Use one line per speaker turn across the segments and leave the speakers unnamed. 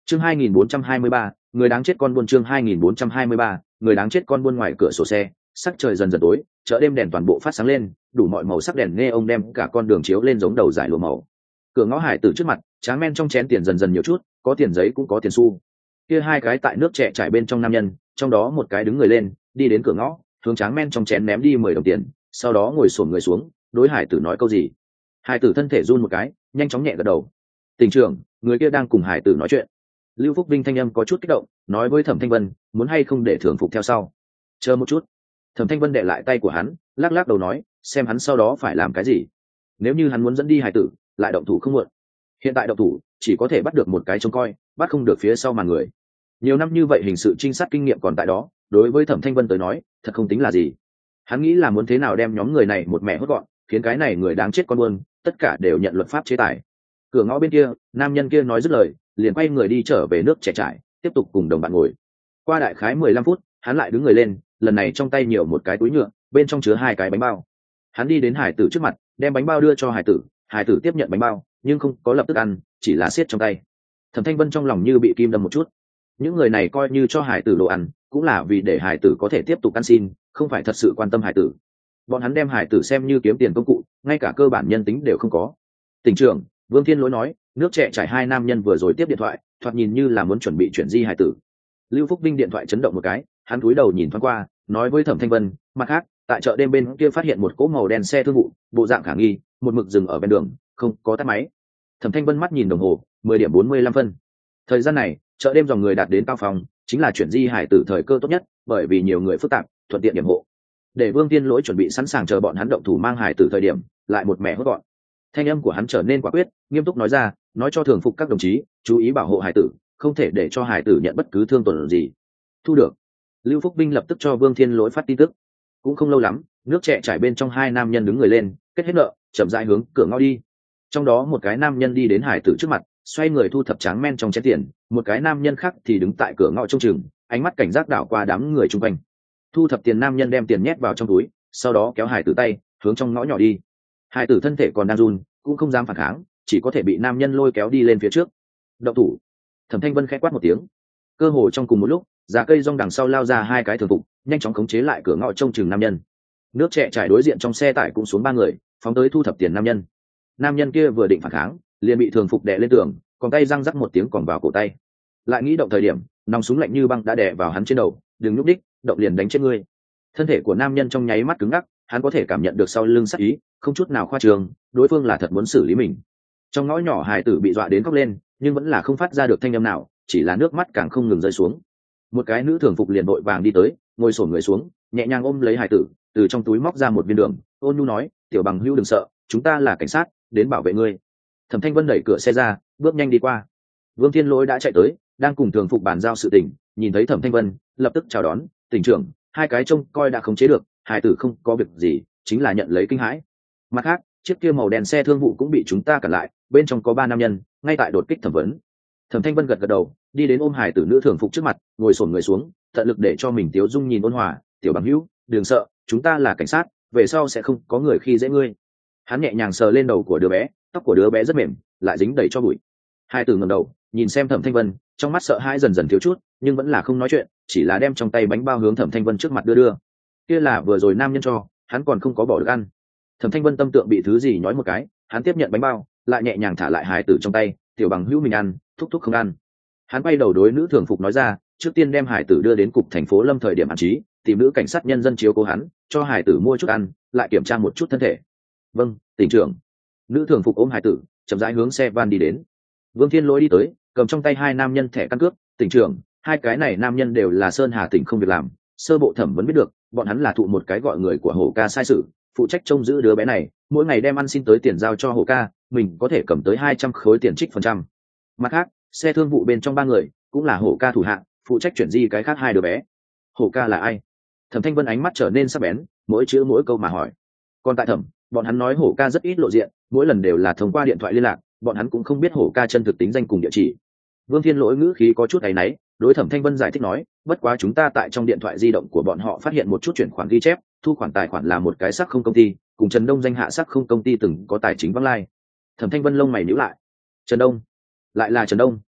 Chương 2423, người đáng chết con buôn. Chương 2423, người đáng chết con buôn. Ngoài cửa sổ xe, sắc trời dần dần tối, chợ đêm đèn toàn bộ phát sáng lên, đủ mọi màu sắc đèn nghe ông đem cả con đường chiếu lên giống đầu giải lụa màu. Cửa ngõ hải tử trước mặt, tráng men trong chén tiền dần dần nhiều chút, có tiền giấy cũng có tiền xu. Kia hai cái tại nước trẻ trải bên trong nam nhân, trong đó một cái đứng người lên, đi đến cửa ngõ, hướng tráng men trong chén ném đi 10 đồng tiền, sau đó ngồi xổm người xuống, đối hải tử nói câu gì. Hải tử thân thể run một cái, nhanh chóng nhẹ gật đầu. Tỉnh trưởng, người kia đang cùng hải tử nói chuyện. Lưu Phúc Vinh thanh âm có chút kích động, nói với Thẩm Thanh Vân, muốn hay không để thường phục theo sau. Chờ một chút. Thẩm Thanh Vân đệ lại tay của hắn, lắc lắc đầu nói, xem hắn sau đó phải làm cái gì. Nếu như hắn muốn dẫn đi hải tử, lại động thủ không muộn. Hiện tại động thủ chỉ có thể bắt được một cái trông coi, bắt không được phía sau màn người. Nhiều năm như vậy hình sự trinh sát kinh nghiệm còn tại đó, đối với Thẩm Thanh Vân tới nói, thật không tính là gì. Hắn nghĩ là muốn thế nào đem nhóm người này một mẹ hốt gọn, khiến cái này người đáng chết con buôn, tất cả đều nhận luật pháp chế tài. Cửa ngõ bên kia, nam nhân kia nói dứt lời, liền quay người đi trở về nước trẻ trải, tiếp tục cùng đồng bạn ngồi. Qua đại khái 15 phút, hắn lại đứng người lên, lần này trong tay nhiều một cái túi nhựa, bên trong chứa 2 cái bánh bao. Hắn đi đến hải tử trước mặt, đem bánh bao đưa cho hải tử tiếp nhận bánh bao, nhưng không có lập tức ăn, chỉ là siết trong tay. Thẩm Thanh Vân trong lòng như bị kim đâm một chút. Những người này coi như cho hải tử đồ ăn, cũng là vì để hải tử có thể tiếp tục ăn xin, không phải thật sự quan tâm hải tử. Bọn hắn đem hải tử xem như kiếm tiền công cụ, ngay cả cơ bản nhân tính đều không có. Tỉnh trưởng, Vương Thiên Lỗi nói, nước trẻ trải 2 nam nhân vừa rồi tiếp điện thoại, thoạt nhìn như là muốn chuẩn bị chuyển di hải tử. Lưu Phúc Vinh điện thoại chấn động một cái, hắn cúi đầu nhìn thoáng qua, nói với Thẩm Thanh Vân, mặt khác, tại chợ đêm bên kia phát hiện một cỗ màu đen xe thương vụ, bộ dạng khả nghi, một mực dừng ở bên đường, không có tắt máy. Thẩm Thanh Vân mắt nhìn đồng hồ, 10 điểm 45 phân. Thời gian này, chợ đêm dòng người đạt đến cao phòng, chính là chuyển di hải tử thời cơ tốt nhất, bởi vì nhiều người phức tạp, thuận tiện điểm hộ. Để Vương Thiên Lỗi chuẩn bị sẵn sàng chờ bọn hắn động thủ mang hải tử thời điểm, lại một mẻ hốt gọn. Thanh âm của hắn trở nên quả quyết, nghiêm túc nói ra, nói cho thường phục các đồng chí, chú ý bảo hộ hải tử, không thể để cho hải tử nhận bất cứ thương tổn gì. Thu được. Lưu Phúc Binh lập tức cho Vương Thiên Lỗi phát tin tức. Cũng không lâu lắm, nước trẻ trải bên trong 2 nam nhân đứng người lên, kết hết nợ, chậm rãi hướng cửa ngõ đi. Trong đó một cái nam nhân đi đến hải tử trước mặt, xoay người thu thập tráng men trong chén tiền, một cái nam nhân khác thì đứng tại cửa ngõ trông chừng, ánh mắt cảnh giác đảo qua đám người chung quanh. Thu thập tiền nam nhân đem tiền nhét vào trong túi, sau đó kéo hải tử tay, hướng trong ngõ nhỏ đi. Hải tử thân thể còn đang run, cũng không dám phản kháng, chỉ có thể bị nam nhân lôi kéo đi lên phía trước. Động thủ. Thẩm Thanh Vân khẽ quát một tiếng. Cơ hồ trong cùng một lúc, giá cây rong đằng sau lao ra 2 cái thường phục, nhanh chóng khống chế lại cửa ngõ trông chừng nam nhân. Nước trẻ trải đối diện trong xe tải cũng xuống 3 người, phóng tới thu thập tiền nam nhân. Nam nhân kia vừa định phản kháng, liền bị thường phục đè lên tường, còn tay răng rắc một tiếng còn vào cổ tay. Lại nghĩ động thời điểm, nòng súng lạnh như băng đã đè vào hắn trên đầu, đừng nhúc đích, động liền đánh chết ngươi. Thân thể của nam nhân trong nháy mắt cứng ngắc, hắn có thể cảm nhận được sau lưng sát ý, không chút nào khoa trương, đối phương là thật muốn xử lý mình. Trong ngõ nhỏ hải tử bị dọa đến khóc lên, nhưng vẫn là không phát ra được thanh âm nào, chỉ là nước mắt càng không ngừng rơi xuống. Một cái nữ thường phục liền vội vàng đi tới, ngồi xổm người xuống, nhẹ nhàng ôm lấy hải tử, từ trong túi móc ra một viên đường, ôn nhu nói, tiểu bằng hữu đừng sợ, chúng ta là cảnh sát, đến bảo vệ ngươi. Thẩm Thanh Vân đẩy cửa xe ra, bước nhanh đi qua. Vương Thiên Lỗi đã chạy tới, đang cùng thường phục bàn giao sự tình, nhìn thấy Thẩm Thanh Vân, lập tức chào đón, tỉnh trưởng, 2 cái trông coi đã khống chế được, hải tử không có việc gì, chính là nhận lấy kinh hãi. Mặt khác, chiếc kia màu đen xe thương vụ cũng bị chúng ta cản lại, bên trong có 3 nam nhân, ngay tại đột kích thẩm vấn. Thẩm Thanh Vân gật gật đầu, đi đến ôm hải tử nữ thường phục trước mặt, ngồi xổm người xuống, tận lực để cho mình tiếu dung nhìn ôn hòa, tiểu bằng hữu, đừng sợ, chúng ta là cảnh sát, về sau sẽ không có người khi dễ ngươi. Hắn nhẹ nhàng sờ lên đầu của đứa bé, tóc của đứa bé rất mềm, lại dính đầy cho bụi. Hải tử ngẩng đầu, nhìn xem Thẩm Thanh Vân, trong mắt sợ hãi dần dần thiếu chút, nhưng vẫn là không nói chuyện, chỉ là đem trong tay bánh bao hướng Thẩm Thanh Vân trước mặt đưa. Kia là vừa rồi nam nhân cho, hắn còn không có bỏ được ăn. Thẩm Thanh Vân tâm tượng bị thứ gì nhói một cái, hắn tiếp nhận bánh bao, lại nhẹ nhàng thả lại hải tử trong tay, tiểu bằng hữu mình ăn, thúc thúc không ăn. Hắn quay đầu đối nữ thường phục nói ra, trước tiên đem hải tử đưa đến cục thành phố Lâm thời điểm an trí, tìm nữ cảnh sát nhân dân chiếu cố hắn, cho hải tử mua chút ăn, lại kiểm tra một chút thân thể. Vâng, tỉnh trưởng. Nữ thường phục ôm hải tử, chậm rãi hướng xe van đi đến. Vương Thiên Lỗi đi tới, cầm trong tay 2 nam nhân thẻ căn cước, tỉnh trưởng, 2 cái này nam nhân đều là Sơn Hà tỉnh không việc làm, sơ bộ thẩm vấn biết được, bọn hắn là thụ một cái gọi người của Hổ Ca sai sự, phụ trách trông giữ đứa bé này, mỗi ngày đem ăn xin tới tiền giao cho Hổ Ca, mình có thể cầm tới 200 khối tiền trích phần trăm. Mặt khác, xe thương vụ bên trong 3 người cũng là Hổ Ca thủ hạ, phụ trách chuyển di cái khác 2 đứa bé. Hổ Ca là ai? Thẩm Thanh Vân ánh mắt trở nên sắc bén, mỗi chữ mỗi câu mà hỏi. Còn tại thẩm, bọn hắn nói Hổ Ca rất ít lộ diện, mỗi lần đều là thông qua điện thoại liên lạc, bọn hắn cũng không biết Hổ Ca chân thực tính danh cùng địa chỉ. Vương Thiên Lỗi ngữ khí có chút áy náy, đối Thẩm Thanh Vân giải thích nói, bất quá chúng ta tại trong điện thoại di động của bọn họ phát hiện một chút chuyển khoản ghi chép, thu khoản tài khoản là một cái sắc không công ty, cùng Trần Đông danh hạ sắc không công ty từng có tài chính vắng lai. Thẩm Thanh Vân lông mày nhíu lại. Trần Đông? Lại là Trần Đông?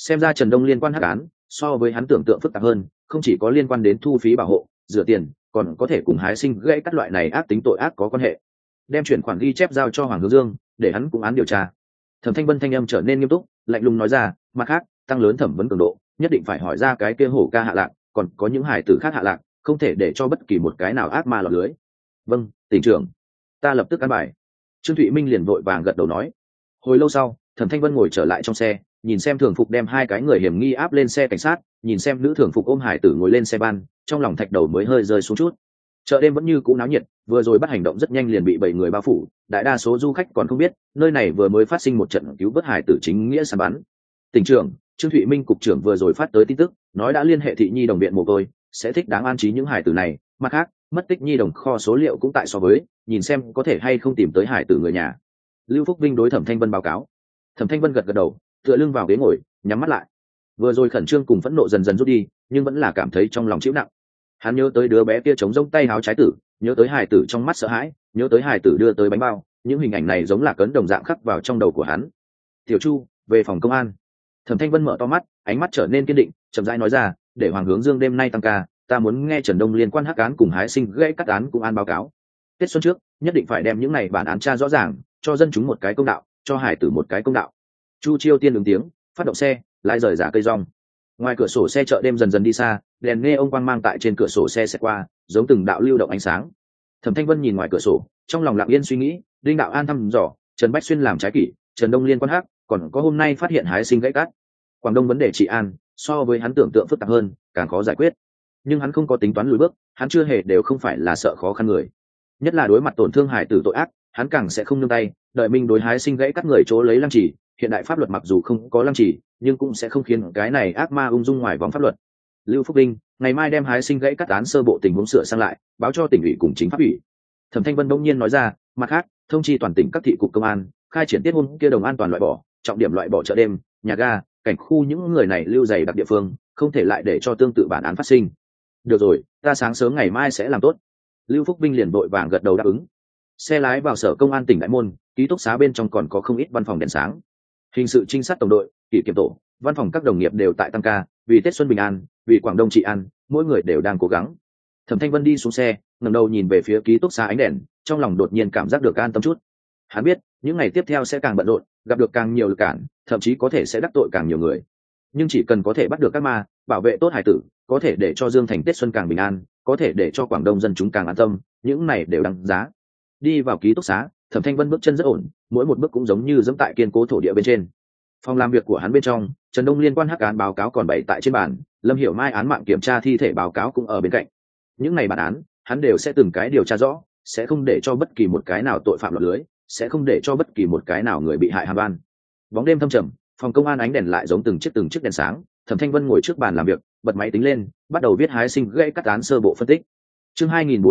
xem ra Trần Đông liên quan hắc án so với hắn tưởng tượng phức tạp hơn, không chỉ có liên quan đến thu phí bảo hộ, rửa tiền, còn có thể cùng hái sinh gãy cắt loại này ác tính tội ác có quan hệ. Đem chuyển khoản ghi chép giao cho Hoàng Hướng Dương để hắn cũng án điều tra. Thẩm Thanh Vân thanh âm trở nên nghiêm túc, lạnh lùng nói ra, mặt khác, tăng lớn thẩm vấn cường độ, nhất định phải hỏi ra cái kia hổ ca hạ lạc, còn có những hải tử khác hạ lạc, không thể để cho bất kỳ một cái nào ác ma lọt lưới. Vâng, tỉnh trưởng, ta lập tức ăn bài. Trương Thụy Minh liền vội vàng gật đầu nói. Hồi lâu sau, Thẩm Thanh Vân ngồi trở lại trong xe, nhìn xem thường phục đem hai cái người hiểm nghi áp lên xe cảnh sát, nhìn xem nữ thường phục ôm hải tử ngồi lên xe ban, trong lòng thạch đầu mới hơi rơi xuống chút. Chợ đêm vẫn như cũ náo nhiệt, vừa rồi bắt hành động rất nhanh liền bị 7 người bao phủ, đại đa số du khách còn không biết nơi này vừa mới phát sinh một trận cứu vớt hải tử chính nghĩa săn bắn. Tỉnh trưởng Trương Thụy Minh cục trưởng vừa rồi phát tới tin tức, nói đã liên hệ thị nhi đồng viện mồ côi, sẽ thích đáng an trí những hải tử này. Mặt khác, mất tích nhi đồng kho số liệu cũng tại so với, nhìn xem có thể hay không tìm tới hải tử người nhà. Lưu Phúc Vinh đối Thẩm Thanh Vân báo cáo. Thẩm Thanh Vân gật gật đầu, tựa lưng vào ghế ngồi, nhắm mắt lại. Vừa rồi khẩn trương cùng phẫn nộ dần dần rút đi, nhưng vẫn là cảm thấy trong lòng chịu nặng. Hắn nhớ tới đứa bé kia chống rông tay háo trái tử, nhớ tới hải tử trong mắt sợ hãi, nhớ tới hải tử đưa tới bánh bao, những hình ảnh này giống là cấn đồng dạng khắc vào trong đầu của hắn. Tiểu Chu, về phòng công an. Thẩm Thanh Vân mở to mắt, ánh mắt trở nên kiên định, chậm rãi nói ra, để Hoàng Hướng Dương đêm nay tăng ca, ta muốn nghe Trần Đông liên quan hắc án cùng hái sinh gãy cắt án cùng an báo cáo. Tết xuân trước, nhất định phải đem những này bản án tra rõ ràng, cho dân chúng một cái công đạo, cho hải tử một cái công đạo. Chu Chiêu Tiên ứng tiếng, phát động xe, lại rời giả cây rong. Ngoài cửa sổ xe chợ đêm dần dần đi xa, đèn nghe ông quang mang tại trên cửa sổ xe sẽ qua, giống từng đạo lưu động ánh sáng. Thẩm Thanh Vân nhìn ngoài cửa sổ, trong lòng lặng yên suy nghĩ, Đinh Đạo An thăm dò, Trần Bách Xuyên làm trái kỷ, Trần Đông liên quan hắc, còn có hôm nay phát hiện hái sinh gãy cắt. Quảng Đông vấn đề trị an, so với hắn tưởng tượng phức tạp hơn, càng khó giải quyết. Nhưng hắn không có tính toán lùi bước, hắn chưa hề đều không phải là sợ khó khăn người. Nhất là đối mặt tổn thương hải tử tội ác, hắn càng sẽ không nương tay, đợi mình đối hái sinh gãy cắt người chỗ lấy lăng trì. Hiện đại pháp luật mặc dù không có lăng trì, nhưng cũng sẽ không khiến cái này ác ma ung dung ngoài vòng pháp luật. Lưu Phúc Vinh, ngày mai đem hái sinh gãy cắt án sơ bộ tình huống sửa sang lại, báo cho tỉnh ủy cùng chính pháp ủy. Thẩm Thanh Vân bỗng nhiên nói ra, mặt khác, thông chi toàn tỉnh các thị cục công an, khai triển tiết hôm kia đồng an toàn loại bỏ, trọng điểm loại bỏ chợ đêm, nhà ga, cảnh khu những người này lưu dày đặc địa phương, không thể lại để cho tương tự bản án phát sinh. Được rồi, ta sáng sớm ngày mai sẽ làm tốt. Lưu Phúc Vinh liền vội vàng gật đầu đáp ứng. Xe lái vào sở công an tỉnh Đại Môn, ký túc xá bên trong còn có không ít văn phòng đèn sáng. Hình sự trinh sát tổng đội, kỷ kiểm tổ, văn phòng các đồng nghiệp đều tại tăng ca, vì Tết xuân bình an, vì Quảng Đông trị an, mỗi người đều đang cố gắng. Thẩm Thanh Vân đi xuống xe, ngẩng đầu nhìn về phía ký túc xá ánh đèn, trong lòng đột nhiên cảm giác được an tâm chút. Hắn biết, những ngày tiếp theo sẽ càng bận rộn, gặp được càng nhiều lực cản, thậm chí có thể sẽ đắc tội càng nhiều người. Nhưng chỉ cần có thể bắt được các ma, bảo vệ tốt hải tử, có thể để cho Dương Thành Tết xuân càng bình an, có thể để cho Quảng Đông dân chúng càng an tâm, những này đều đáng giá. Đi vào ký túc xá, Thẩm Thanh Vân bước chân rất ổn, mỗi một bước cũng giống như dẫm tại kiên cố thổ địa bên trên. Phòng làm việc của hắn bên trong, Trần Đông liên quan hắc án báo cáo còn bày tại trên bàn, Lâm Hiểu Mai án mạng kiểm tra thi thể báo cáo cũng ở bên cạnh. Những này bản án, hắn đều sẽ từng cái điều tra rõ, sẽ không để cho bất kỳ một cái nào tội phạm lọt lưới, sẽ không để cho bất kỳ một cái nào người bị hại hàm oan. Bóng đêm thâm trầm, phòng công an ánh đèn lại giống từng chiếc đèn sáng. Thẩm Thanh Vân ngồi trước bàn làm việc, bật máy tính lên, bắt đầu viết hái sinh gãy cắt án sơ bộ phân tích. Chương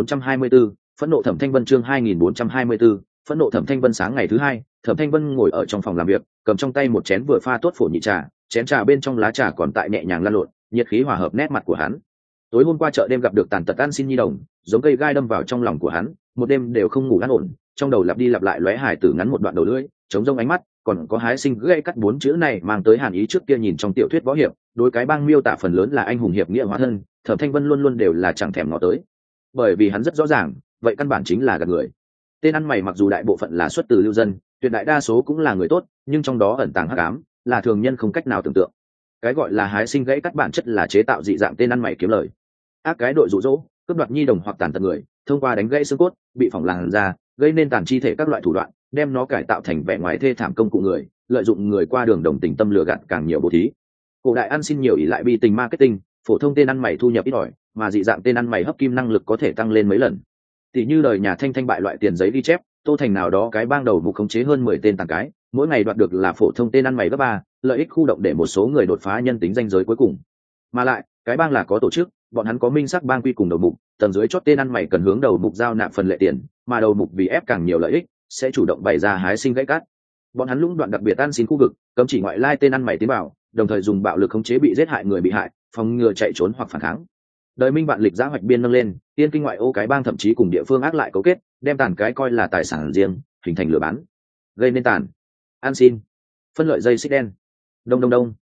2424, phẫn nộ Thẩm Thanh Vân. Chương 2424, phẫn nộ Thẩm Thanh Vân. Sáng ngày thứ hai, Thẩm Thanh Vân ngồi ở trong phòng làm việc, cầm trong tay một chén vừa pha tốt phổ nhị trà, chén trà bên trong lá trà còn tại nhẹ nhàng lan lộn, nhiệt khí hòa hợp nét mặt của hắn. Tối hôm qua chợ đêm gặp được tàn tật ăn xin nhi đồng, giống cây gai đâm vào trong lòng của hắn, một đêm đều không ngủ an ổn, trong đầu lặp đi lặp lại lóe hài tử ngắn một đoạn đầu lưỡi, chống rông ánh mắt, còn có hái sinh gãy cắt 4 chữ này mang tới hàn ý trước kia nhìn trong tiểu thuyết võ hiệp, đối cái bang miêu tả phần lớn là anh hùng hiệp nghĩa hóa thân, Thẩm Thanh Vân luôn luôn đều là chẳng thèm ngó tới. Bởi vì hắn rất rõ ràng, vậy căn bản chính là gạt người. Tên ăn mày mặc dù đại bộ phận là xuất từ lưu dân, tuyệt đại đa số cũng là người tốt, nhưng trong đó ẩn tàng hắc ám, là thường nhân không cách nào tưởng tượng. Cái gọi là hái sinh gãy cắt bản chất là chế tạo dị dạng tên ăn mày kiếm lời. Ác cái đội dụ dỗ, cướp đoạt nhi đồng hoặc tàn tật người, thông qua đánh gãy xương cốt, bị phỏng làn da, gây nên tàn chi thể các loại thủ đoạn, đem nó cải tạo thành vẻ ngoài thê thảm công cụ người, lợi dụng người qua đường đồng tình tâm lừa gạt càng nhiều bố thí. Cổ đại ăn xin nhiều ỷ lại bi tình marketing, phổ thông tên ăn mày thu nhập ít ỏi, mà dị dạng tên ăn mày hấp kim năng lực có thể tăng lên mấy lần. Tỷ như đời nhà Thanh Thanh bại loại tiền giấy ghi chép, Tô Thành nào đó cái bang đầu vụ khống chế hơn 10 tên tàn cái, mỗi ngày đoạt được là phổ thông tên ăn mày gấp 3, lợi ích khu động để một số người đột phá nhân tính ranh giới cuối cùng. Mà lại, cái bang là có tổ chức, bọn hắn có minh xác bang quy cùng đầu mục, tầng dưới chót tên ăn mày cần hướng đầu mục giao nạp phần lệ tiền, mà đầu mục vì ép càng nhiều lợi ích, sẽ chủ động bày ra hái sinh gãy cắt. Bọn hắn lũng đoạn đặc biệt ăn xin khu vực, cấm chỉ ngoại lai tên ăn mày tiến vào, đồng thời dùng bạo lực khống chế bị giết hại người bị hại, phòng ngừa chạy trốn hoặc phản kháng. Đời Minh Vạn Lịch giã hoạch biên nâng lên, tiên kinh ngoại ô cái bang thậm chí cùng địa phương ác lại cấu kết, đem tàn cái coi là tài sản riêng, hình thành lừa bán, gây nên tàn, ăn xin, phân lợi dây xích đen. Đông đông đông.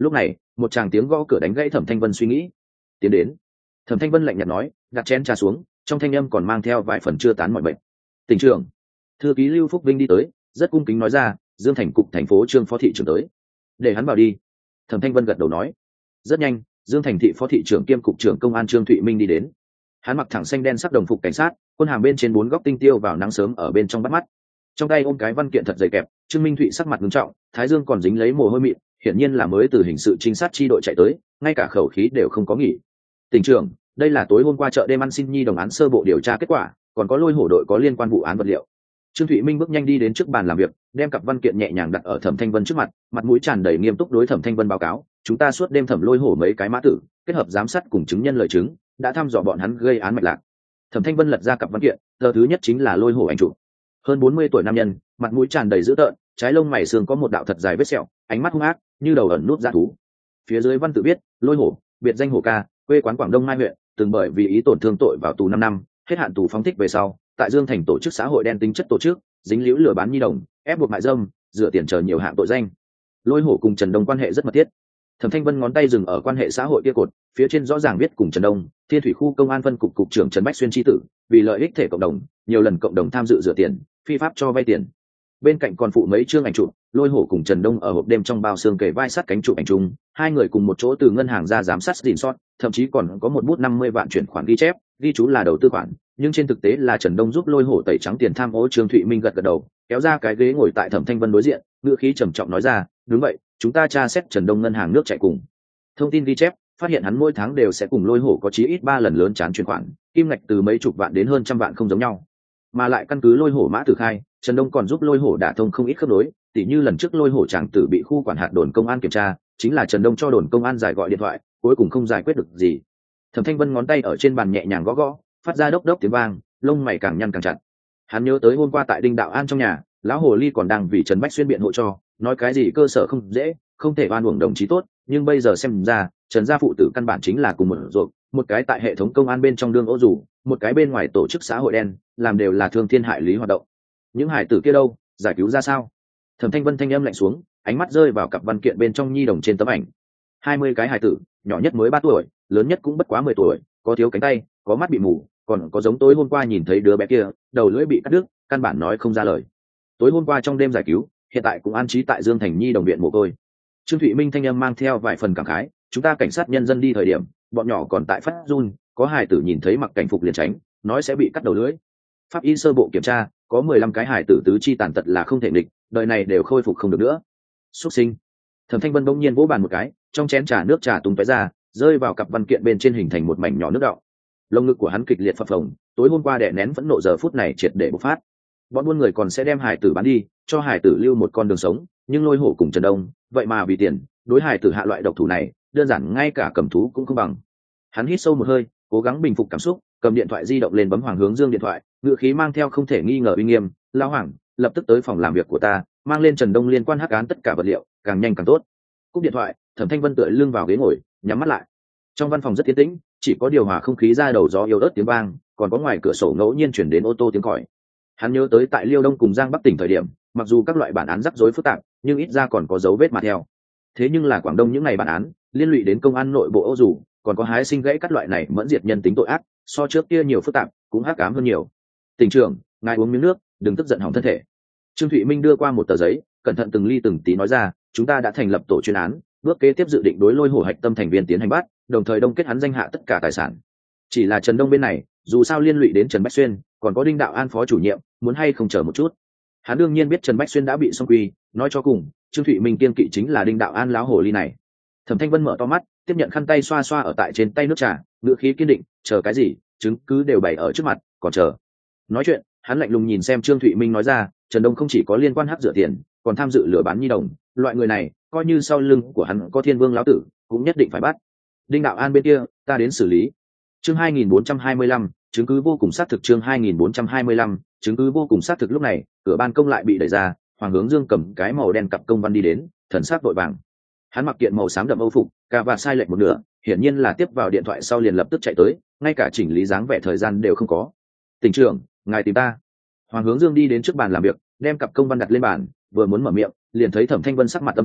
Lúc này một tràng tiếng gõ cửa đánh gãy Thẩm Thanh Vân suy nghĩ. Tiến đến. Thẩm Thanh Vân lạnh nhạt nói, đặt chén trà xuống, trong thanh âm còn mang theo vài phần chưa tán mọi bệnh. Tỉnh trưởng. Thư ký Lưu Phúc Vinh đi tới, rất cung kính nói ra, Dương Thành cục thành phố Trương phó thị trưởng tới, để hắn vào đi. Thẩm Thanh Vân gật đầu nói. Rất nhanh, Dương Thành thị phó thị trưởng kiêm cục trưởng công an Trương Thụy Minh đi đến. Hắn mặc thẳng xanh đen sắc đồng phục cảnh sát, quân hàm bên trên 4 góc tinh tiêu vào nắng sớm ở bên trong bắt mắt. Trong tay ôm cái văn kiện thật dày kẹp, Trương Minh Thụy sắc mặt nghiêm trọng, thái dương còn dính lấy mồ hôi mịn, hiển nhiên là mới từ hình sự trinh sát chi đội chạy tới, ngay cả khẩu khí đều không có nghỉ. Tỉnh trưởng, đây là tối hôm qua chợ đêm ăn xin nhi đồng án sơ bộ điều tra kết quả, còn có lôi hổ đội có liên quan vụ án vật liệu. Trương Thụy Minh bước nhanh đi đến trước bàn làm việc, đem cặp văn kiện nhẹ nhàng đặt ở Thẩm Thanh Vân trước mặt, mặt mũi tràn đầy nghiêm túc đối Thẩm Thanh Vân báo cáo, chúng ta suốt đêm thẩm lôi hổ mấy cái mã tử, kết hợp giám sát cùng chứng nhân lời chứng, đã thăm dò bọn hắn gây án mạch lạc. Thẩm Thanh Vân lật ra cặp văn kiện, tờ thứ nhất chính là lôi hổ ảnh chụp. Hơn 40 tuổi nam nhân, mặt mũi tràn đầy dữ tợn, trái lông mày xương có một đạo thật dài vết sẹo, ánh mắt hung ác, như đầu ẩn nút dã thú. Phía dưới văn tự viết, lôi hổ, biệt danh hổ ca, quê quán Quảng Đông Mai huyện, từng bởi vì ý tổn thương tội vào tù 5 năm, hết hạn tù phóng thích về sau, tại Dương Thành tổ chức xã hội đen tính chất tổ chức, dính líu lừa bán nhi đồng, ép buộc mại dâm, rửa tiền chờ nhiều hạng tội danh. Lôi hổ cùng Trần Đông quan hệ rất mật thiết. Thẩm Thanh Vân ngón tay dừng ở quan hệ xã hội kia cột, phía trên rõ ràng viết cùng Trần Đông, Thiên Thủy khu công an phân cục cục trưởng Trần Bách Xuyên chi tử, vì lợi ích thể cộng đồng, nhiều lần cộng đồng tham dự rửa tiền, phi pháp cho vay tiền. Bên cạnh còn phụ mấy chương ảnh chụp, lôi hổ cùng Trần Đông ở hộp đêm trong bao xương kề vai sát cánh chụp ảnh chung, hai người cùng một chỗ từ ngân hàng ra giám sát gìn sót, thậm chí còn có một bút 50 vạn chuyển khoản ghi chép, ghi chú là đầu tư khoản, nhưng trên thực tế là Trần Đông giúp lôi hổ tẩy trắng tiền tham ô. Trương Thụy Minh gật gật đầu, kéo ra cái ghế ngồi tại Thẩm Thanh Vân đối diện, ngữ khí trầm trọng nói ra, đúng vậy, chúng ta tra xét Trần Đông ngân hàng nước chạy cùng. Thông tin ghi chép phát hiện hắn mỗi tháng đều sẽ cùng lôi hổ có chí ít 3 lần lớn chán chuyển khoản, kim ngạch từ mấy chục vạn đến hơn trăm vạn không giống nhau. Mà lại căn cứ lôi hổ mã tử khai, Trần Đông còn giúp lôi hổ đả thông không ít khớp nối, tỉ như lần trước lôi hổ chàng tử bị khu quản hạt đồn công an kiểm tra, chính là Trần Đông cho đồn công an giải gọi điện thoại, cuối cùng không giải quyết được gì. Thẩm Thanh Vân ngón tay ở trên bàn nhẹ nhàng gõ gõ, phát ra đốc đốc tiếng vang, lông mày càng nhăn càng chặt. Hắn nhớ tới hôm qua tại Đinh Đạo An trong nhà, lão hồ ly còn đang vì Trần Bách Xuyên biện hộ cho, nói cái gì cơ sở không dễ, không thể oan uổng đồng chí tốt, nhưng bây giờ xem ra, Trần gia phụ tử căn bản chính là cùng một ruột, một cái tại hệ thống công an bên trong đương ố rủ, một cái bên ngoài tổ chức xã hội đen, làm đều là thương thiên hại lý hoạt động. Những hải tử kia đâu, giải cứu ra sao? Thẩm Thanh Vân thanh âm lạnh xuống, ánh mắt rơi vào cặp văn kiện bên trong nhi đồng trên tấm ảnh. 20 cái hải tử, nhỏ nhất mới 3 tuổi, lớn nhất cũng bất quá 10 tuổi, có thiếu cánh tay, có mắt bị mù, còn có giống tối hôm qua nhìn thấy đứa bé kia, đầu lưỡi bị cắt đứt, căn bản nói không ra lời. Tối hôm qua trong đêm giải cứu, hiện tại cũng an trí tại Dương Thành nhi đồng viện mồ côi. Trương Thụy Minh thanh âm mang theo vài phần cảm khái, chúng ta cảnh sát nhân dân đi thời điểm, bọn nhỏ còn tại phát run, có hải tử nhìn thấy mặc cảnh phục liền tránh, nói sẽ bị cắt đầu lưỡi. Pháp y sơ bộ kiểm tra, có 15 cái hải tử tứ chi tàn tật là không thể địch, đời này đều khôi phục không được nữa. Xuất sinh. Thẩm Thanh Vân bỗng nhiên vỗ bàn một cái, trong chén trà nước trà tung tóe ra, rơi vào cặp văn kiện bên trên hình thành một mảnh nhỏ nước đọng. Lồng ngực của hắn kịch liệt phập phồng, tối hôm qua đè nén phẫn nộ giờ phút này triệt để bộc phát. Bọn buôn người còn sẽ đem hải tử bán đi, cho hải tử lưu một con đường sống, nhưng lôi hổ cùng Trần Đông, vậy mà vì tiền, đối hải tử hạ loại độc thủ này, đơn giản ngay cả cầm thú cũng không bằng. Hắn hít sâu một hơi, cố gắng bình phục cảm xúc, cầm điện thoại di động lên bấm Hoàng Hướng Dương điện thoại, ngữ khí mang theo không thể nghi ngờ uy nghiêm, "Lão Hoàng, lập tức tới phòng làm việc của ta, mang lên Trần Đông liên quan hắc án tất cả vật liệu, càng nhanh càng tốt." Cúp điện thoại, Thẩm Thanh Vân tựa lưng vào ghế ngồi, nhắm mắt lại. Trong văn phòng rất yên tĩnh, chỉ có điều hòa không khí ra đầu gió yếu ớt tiếng vang, còn có ngoài cửa sổ ngẫu nhiên chuyển đến ô tô tiếng còi. Hắn nhớ tới tại Liêu Đông cùng Giang Bắc tỉnh thời điểm, mặc dù các loại bản án rắc rối phức tạp, nhưng ít ra còn có dấu vết mà theo. Thế nhưng là Quảng Đông những ngày bản án, liên lụy đến công an nội bộ ô dù, còn có hái sinh gãy các loại này mẫn diệt nhân tính tội ác, so trước kia nhiều phức tạp, cũng hắc ám hơn nhiều. "Tỉnh trưởng, ngài uống miếng nước, đừng tức giận hỏng thân thể." Trương Thụy Minh đưa qua một tờ giấy, cẩn thận từng ly từng tí nói ra, "Chúng ta đã thành lập tổ chuyên án, bước kế tiếp dự định đối lôi hổ hạch tâm thành viên tiến hành bắt, đồng thời đông kết hắn danh hạ tất cả tài sản. Chỉ là Trần Đông bên này, dù sao liên lụy đến Trần Bách Xuyên, còn có Đinh Đạo An phó chủ nhiệm, muốn hay không chờ một chút." Hắn đương nhiên biết Trần Bách Xuyên đã bị xong quy, nói cho cùng, Trương Thụy Minh kiên kỵ chính là Đinh Đạo An láo hồ ly này. Thẩm Thanh Vân mở to mắt, tiếp nhận khăn tay xoa xoa ở tại trên tay nước trà, ngữ khí kiên định, "Chờ cái gì, chứng cứ đều bày ở trước mặt, còn chờ." Nói chuyện, hắn lạnh lùng nhìn xem Trương Thụy Minh nói ra, Trần Đông không chỉ có liên quan hắc rửa tiền, còn tham dự lừa bán nhi đồng, loại người này, coi như sau lưng của hắn có Thiên Vương lão tử, cũng nhất định phải bắt. Đinh Đạo An bên kia, ta đến xử lý. Chương 2425, chứng cứ vô cùng xác thực. Chương 2425, chứng cứ vô cùng xác thực. Lúc này, cửa ban công lại bị đẩy ra, Hoàng Hướng Dương cầm cái màu đen cặp công văn đi đến, thần sắc vội vàng. Hắn mặc kiện màu xám đậm âu phục, cà vạt sai lệch một nửa, hiển nhiên là tiếp vào điện thoại sau liền lập tức chạy tới, ngay cả chỉnh lý dáng vẻ thời gian đều không có. "Tỉnh trưởng, ngài tìm ta." Hoàng Hướng Dương đi đến trước bàn làm việc, đem cặp công văn đặt lên bàn, vừa muốn mở miệng, liền thấy Thẩm Thanh Vân sắc mặt âm trầm,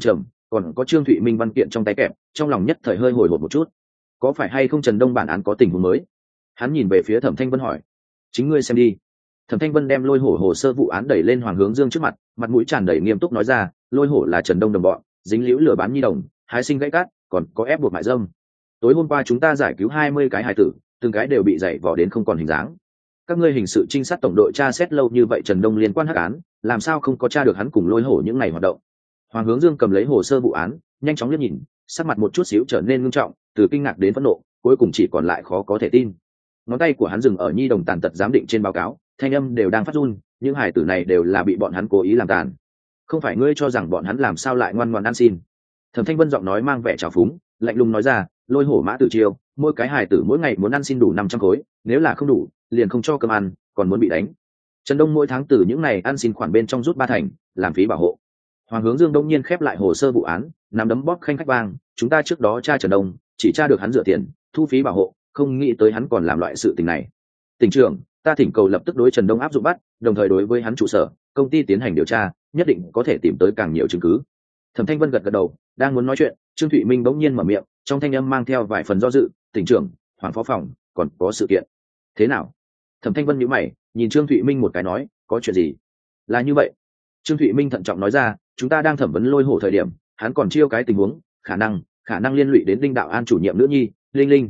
còn có Trương Thụy Minh văn kiện trong tay kẹp, trong lòng nhất thời hơi hồi hộp một chút. Có phải hay không Trần Đông bản án có tình huống mới? Hắn nhìn về phía Thẩm Thanh Vân hỏi. Chính ngươi xem đi. Thẩm Thanh Vân đem Lôi Hổ hồ sơ vụ án đẩy lên Hoàng Hướng Dương trước mặt, mặt mũi tràn đầy nghiêm túc nói ra, Lôi Hổ là Trần Đông đồng bọn, dính liễu lừa bán nhi đồng, hái sinh gãy cát, còn có ép buộc mại dâm. Tối hôm qua chúng ta giải cứu 20 cái hài tử, từng cái đều bị dày vò đến không còn hình dáng. Các ngươi hình sự trinh sát tổng đội tra xét lâu như vậy Trần Đông liên quan hắc án, làm sao không có tra được hắn cùng Lôi Hổ những ngày hoạt động? Hoàng Hướng Dương cầm lấy hồ sơ vụ án, nhanh chóng liếc nhìn, sắc mặt một chút xíu trở nên nghiêm trọng, từ kinh ngạc đến phẫn nộ, cuối cùng chỉ còn lại khó có thể tin. Ngón tay của hắn dừng ở nhi đồng tàn tật giám định trên báo cáo, thanh âm đều đang phát run, những hài tử này đều là bị bọn hắn cố ý làm tàn. Không phải ngươi cho rằng bọn hắn làm sao lại ngoan ngoãn ăn xin? Thẩm Thanh Vân giọng nói mang vẻ trào phúng, lạnh lùng nói ra, Lôi Hổ Mã Tử Chiêu, mỗi cái hài tử mỗi ngày muốn ăn xin đủ 500 khối, nếu là không đủ, liền không cho cơm ăn, còn muốn bị đánh. Trần Đông mỗi tháng từ những này ăn xin khoản bên trong rút 3 thành, làm phí bảo hộ. Hoàng Hướng Dương đông nhiên khép lại hồ sơ vụ án, nắm đấm bóp khanh khách vang, chúng ta trước đó tra Trần Đông, chỉ tra được hắn rửa tiền, thu phí bảo hộ, không nghĩ tới hắn còn làm loại sự tình này. Tỉnh trưởng, ta thỉnh cầu lập tức đối Trần Đông áp dụng bắt, đồng thời đối với hắn trụ sở, công ty tiến hành điều tra, nhất định có thể tìm tới càng nhiều chứng cứ. Thẩm Thanh Vân gật gật đầu, đang muốn nói chuyện, Trương Thụy Minh bỗng nhiên mở miệng, trong thanh âm mang theo vài phần do dự, tỉnh trưởng, Hoàng phó phòng, còn có sự kiện. Thế nào? Thẩm Thanh Vân nhíu mày, nhìn Trương Thụy Minh một cái nói, có chuyện gì? Là như vậy. Trương Thụy Minh thận trọng nói ra, chúng ta đang thẩm vấn Lôi Hổ thời điểm, hắn còn chiêu cái tình huống, khả năng liên lụy đến Đinh Đạo An chủ nhiệm nữ nhi,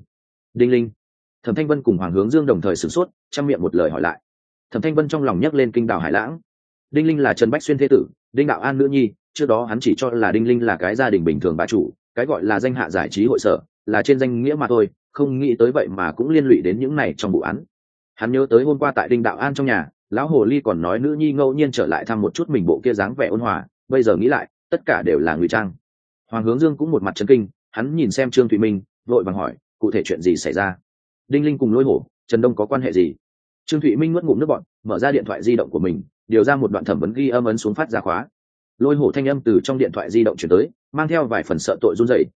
Đinh Linh. Thẩm Thanh Vân cùng Hoàng Hướng Dương đồng thời sửng sốt, trăm miệng một lời hỏi lại. Thẩm Thanh Vân trong lòng nhấc lên kinh đảo hải lãng. Đinh Linh là Trần Bách Xuyên thế tử, Đinh Đạo An nữ nhi, trước đó hắn chỉ cho là Đinh Linh là cái gia đình bình thường bà chủ, cái gọi là danh hạ giải trí hội sở, là trên danh nghĩa mà thôi, không nghĩ tới vậy mà cũng liên lụy đến những này trong vụ án. Hắn nhớ tới hôm qua tại Đinh Đạo An trong nhà, lão hồ ly còn nói nữ nhi ngẫu nhiên trở lại thăm một chút mình bộ kia dáng vẻ ôn hòa, bây giờ nghĩ lại, tất cả đều là ngụy trang. Hoàng Hướng Dương cũng một mặt chấn kinh, hắn nhìn xem Trương Thụy Minh, vội vàng hỏi, cụ thể chuyện gì xảy ra? Đinh Linh cùng Lôi Hổ, Trần Đông có quan hệ gì? Trương Thụy Minh nuốt ngụm nước bọt, mở ra điện thoại di động của mình, điều ra một đoạn thẩm vấn ghi âm ấn xuống phát ra khóa. Lôi Hổ thanh âm từ trong điện thoại di động chuyển tới, mang theo vài phần sợ tội run rẩy,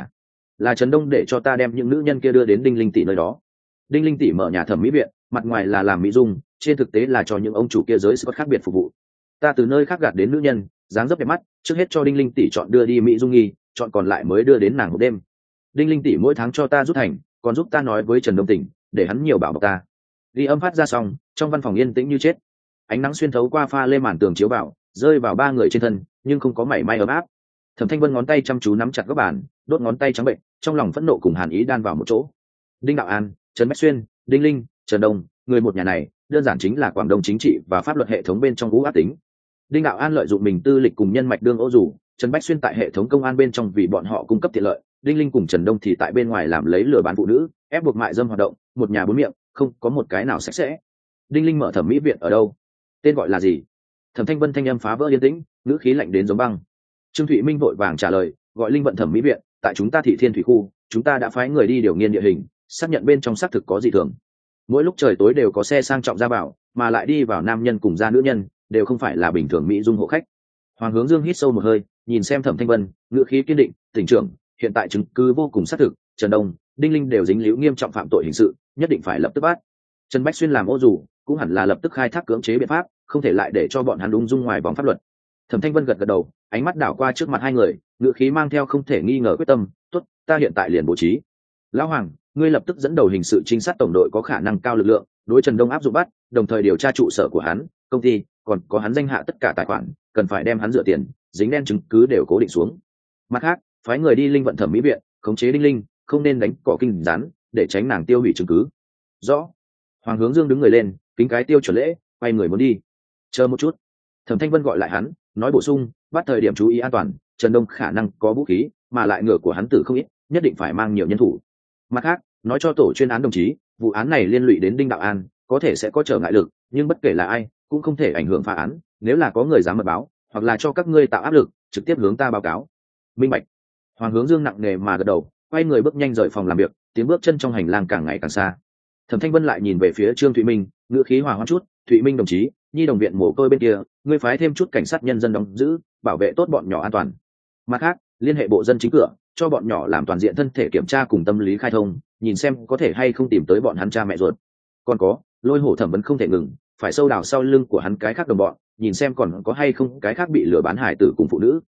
là Trần Đông để cho ta đem những nữ nhân kia đưa đến Đinh Linh tỷ nơi đó. Đinh Linh tỷ mở nhà thẩm mỹ viện, mặt ngoài là làm mỹ dung, trên thực tế là cho những ông chủ kia giới sự khác biệt phục vụ. Ta từ nơi khác gạt đến nữ nhân, dáng dấp đẹp mắt, trước hết cho Đinh Linh tỷ chọn đưa đi mỹ dung nghi, chọn còn lại mới đưa đến nàng một đêm. Đinh Linh tỷ mỗi tháng cho ta rút thành, còn giúp ta nói với Trần Đông tỉnh, để hắn nhiều bảo bọc ta. Ghi âm phát ra xong, trong văn phòng yên tĩnh như chết. Ánh nắng xuyên thấu qua pha lê màn tường chiếu vào, rơi vào ba người trên thân, nhưng không có mảy may ấm áp. Thẩm Thanh Vân ngón tay chăm chú nắm chặt góc bàn, đốt ngón tay trắng bệnh, trong lòng phẫn nộ cùng hàn ý đan vào một chỗ. Đinh Đạo An, Trần Bách Xuyên, Đinh Linh, Trần Đông, người một nhà này, đơn giản chính là Quảng Đông chính trị và pháp luật hệ thống bên trong vũ ác tính. Đinh Đạo An lợi dụng mình tư lịch cùng nhân mạch đương ô dù, Trần Bách Xuyên tại hệ thống công an bên trong vì bọn họ cung cấp tiện lợi, Đinh Linh cùng Trần Đông thì tại bên ngoài làm lấy lừa bán phụ nữ, ép buộc mại dâm hoạt động, một nhà bốn miệng, không có một cái nào sạch sẽ. Đinh Linh mở thẩm mỹ viện ở đâu? Tên gọi là gì? Thẩm Thanh Vân thanh âm phá vỡ yên tĩnh, ngữ khí lạnh đến giống băng. Trương Thụy Minh vội vàng trả lời, gọi Linh vận thẩm mỹ viện, tại chúng ta Thị Thiên thủy khu, chúng ta đã phái người đi điều nghiên địa hình, xác nhận bên trong xác thực có dị thường. Mỗi lúc trời tối đều có xe sang trọng ra vào, mà lại đi vào nam nhân cùng ra nữ nhân, đều không phải là bình thường mỹ dung hộ khách. Hoàng Hướng Dương hít sâu một hơi, nhìn xem Thẩm Thanh Vân, ngữ khí kiên định, tỉnh trưởng, hiện tại chứng cứ vô cùng xác thực, Trần Đông, Đinh Linh đều dính líu nghiêm trọng phạm tội hình sự, nhất định phải lập tức bắt. Trần Bách Xuyên làm ô dù, cũng hẳn là lập tức khai thác cưỡng chế biện pháp, không thể lại để cho bọn hắn ung dung ngoài vòng pháp luật. Thẩm Thanh Vân gật gật đầu, ánh mắt đảo qua trước mặt hai người, ngữ khí mang theo không thể nghi ngờ quyết tâm, tốt, ta hiện tại liền bố trí. Lão Hoàng, ngươi lập tức dẫn đầu hình sự trinh sát tổng đội có khả năng cao lực lượng, đối Trần Đông áp dụng bắt, đồng thời điều tra trụ sở của hắn, công ty, còn có hắn danh hạ tất cả tài khoản, cần phải đem hắn rửa tiền, dính đen chứng cứ đều cố định xuống. Mặt khác, phái người đi Linh vận thẩm mỹ viện, khống chế Đinh Linh, không nên đánh cỏ kinh rắn, để tránh nàng tiêu hủy chứng cứ. Rõ. Hoàng Hướng Dương đứng người lên, kính cái tiêu chuẩn lễ, quay người muốn đi. Chờ một chút. Thẩm Thanh Vân gọi lại hắn, nói bổ sung, bắt thời điểm chú ý an toàn, Trần Đông khả năng có vũ khí, mà lại ngựa của hắn tử không ít, nhất định phải mang nhiều nhân thủ. Mặt khác, nói cho tổ chuyên án đồng chí, vụ án này liên lụy đến Đinh Đạo An, có thể sẽ có trở ngại lực, nhưng bất kể là ai, cũng không thể ảnh hưởng phá án, nếu là có người dám mật báo, hoặc là cho các ngươi tạo áp lực, trực tiếp hướng ta báo cáo. Minh bạch. Hoàng Hướng Dương nặng nề mà gật đầu, quay người bước nhanh rời phòng làm việc, tiếng bước chân trong hành lang càng ngày càng xa. Thẩm Thanh Vân lại nhìn về phía Trương Thụy Minh, ngữ khí hòa hoãn chút, "Thụy Minh đồng chí, nhi đồng viện mồ côi bên kia, ngươi phái thêm chút cảnh sát nhân dân đóng giữ, bảo vệ tốt bọn nhỏ an toàn. Mặt khác, liên hệ bộ dân chính cửa, cho bọn nhỏ làm toàn diện thân thể kiểm tra cùng tâm lý khai thông, nhìn xem có thể hay không tìm tới bọn hắn cha mẹ ruột. Còn có, Lôi Hổ thẩm vấn không thể ngừng, phải sâu đào sau lưng của hắn cái khác đồng bọn, nhìn xem còn có hay không cái khác bị lừa bán hải tử cùng phụ nữ.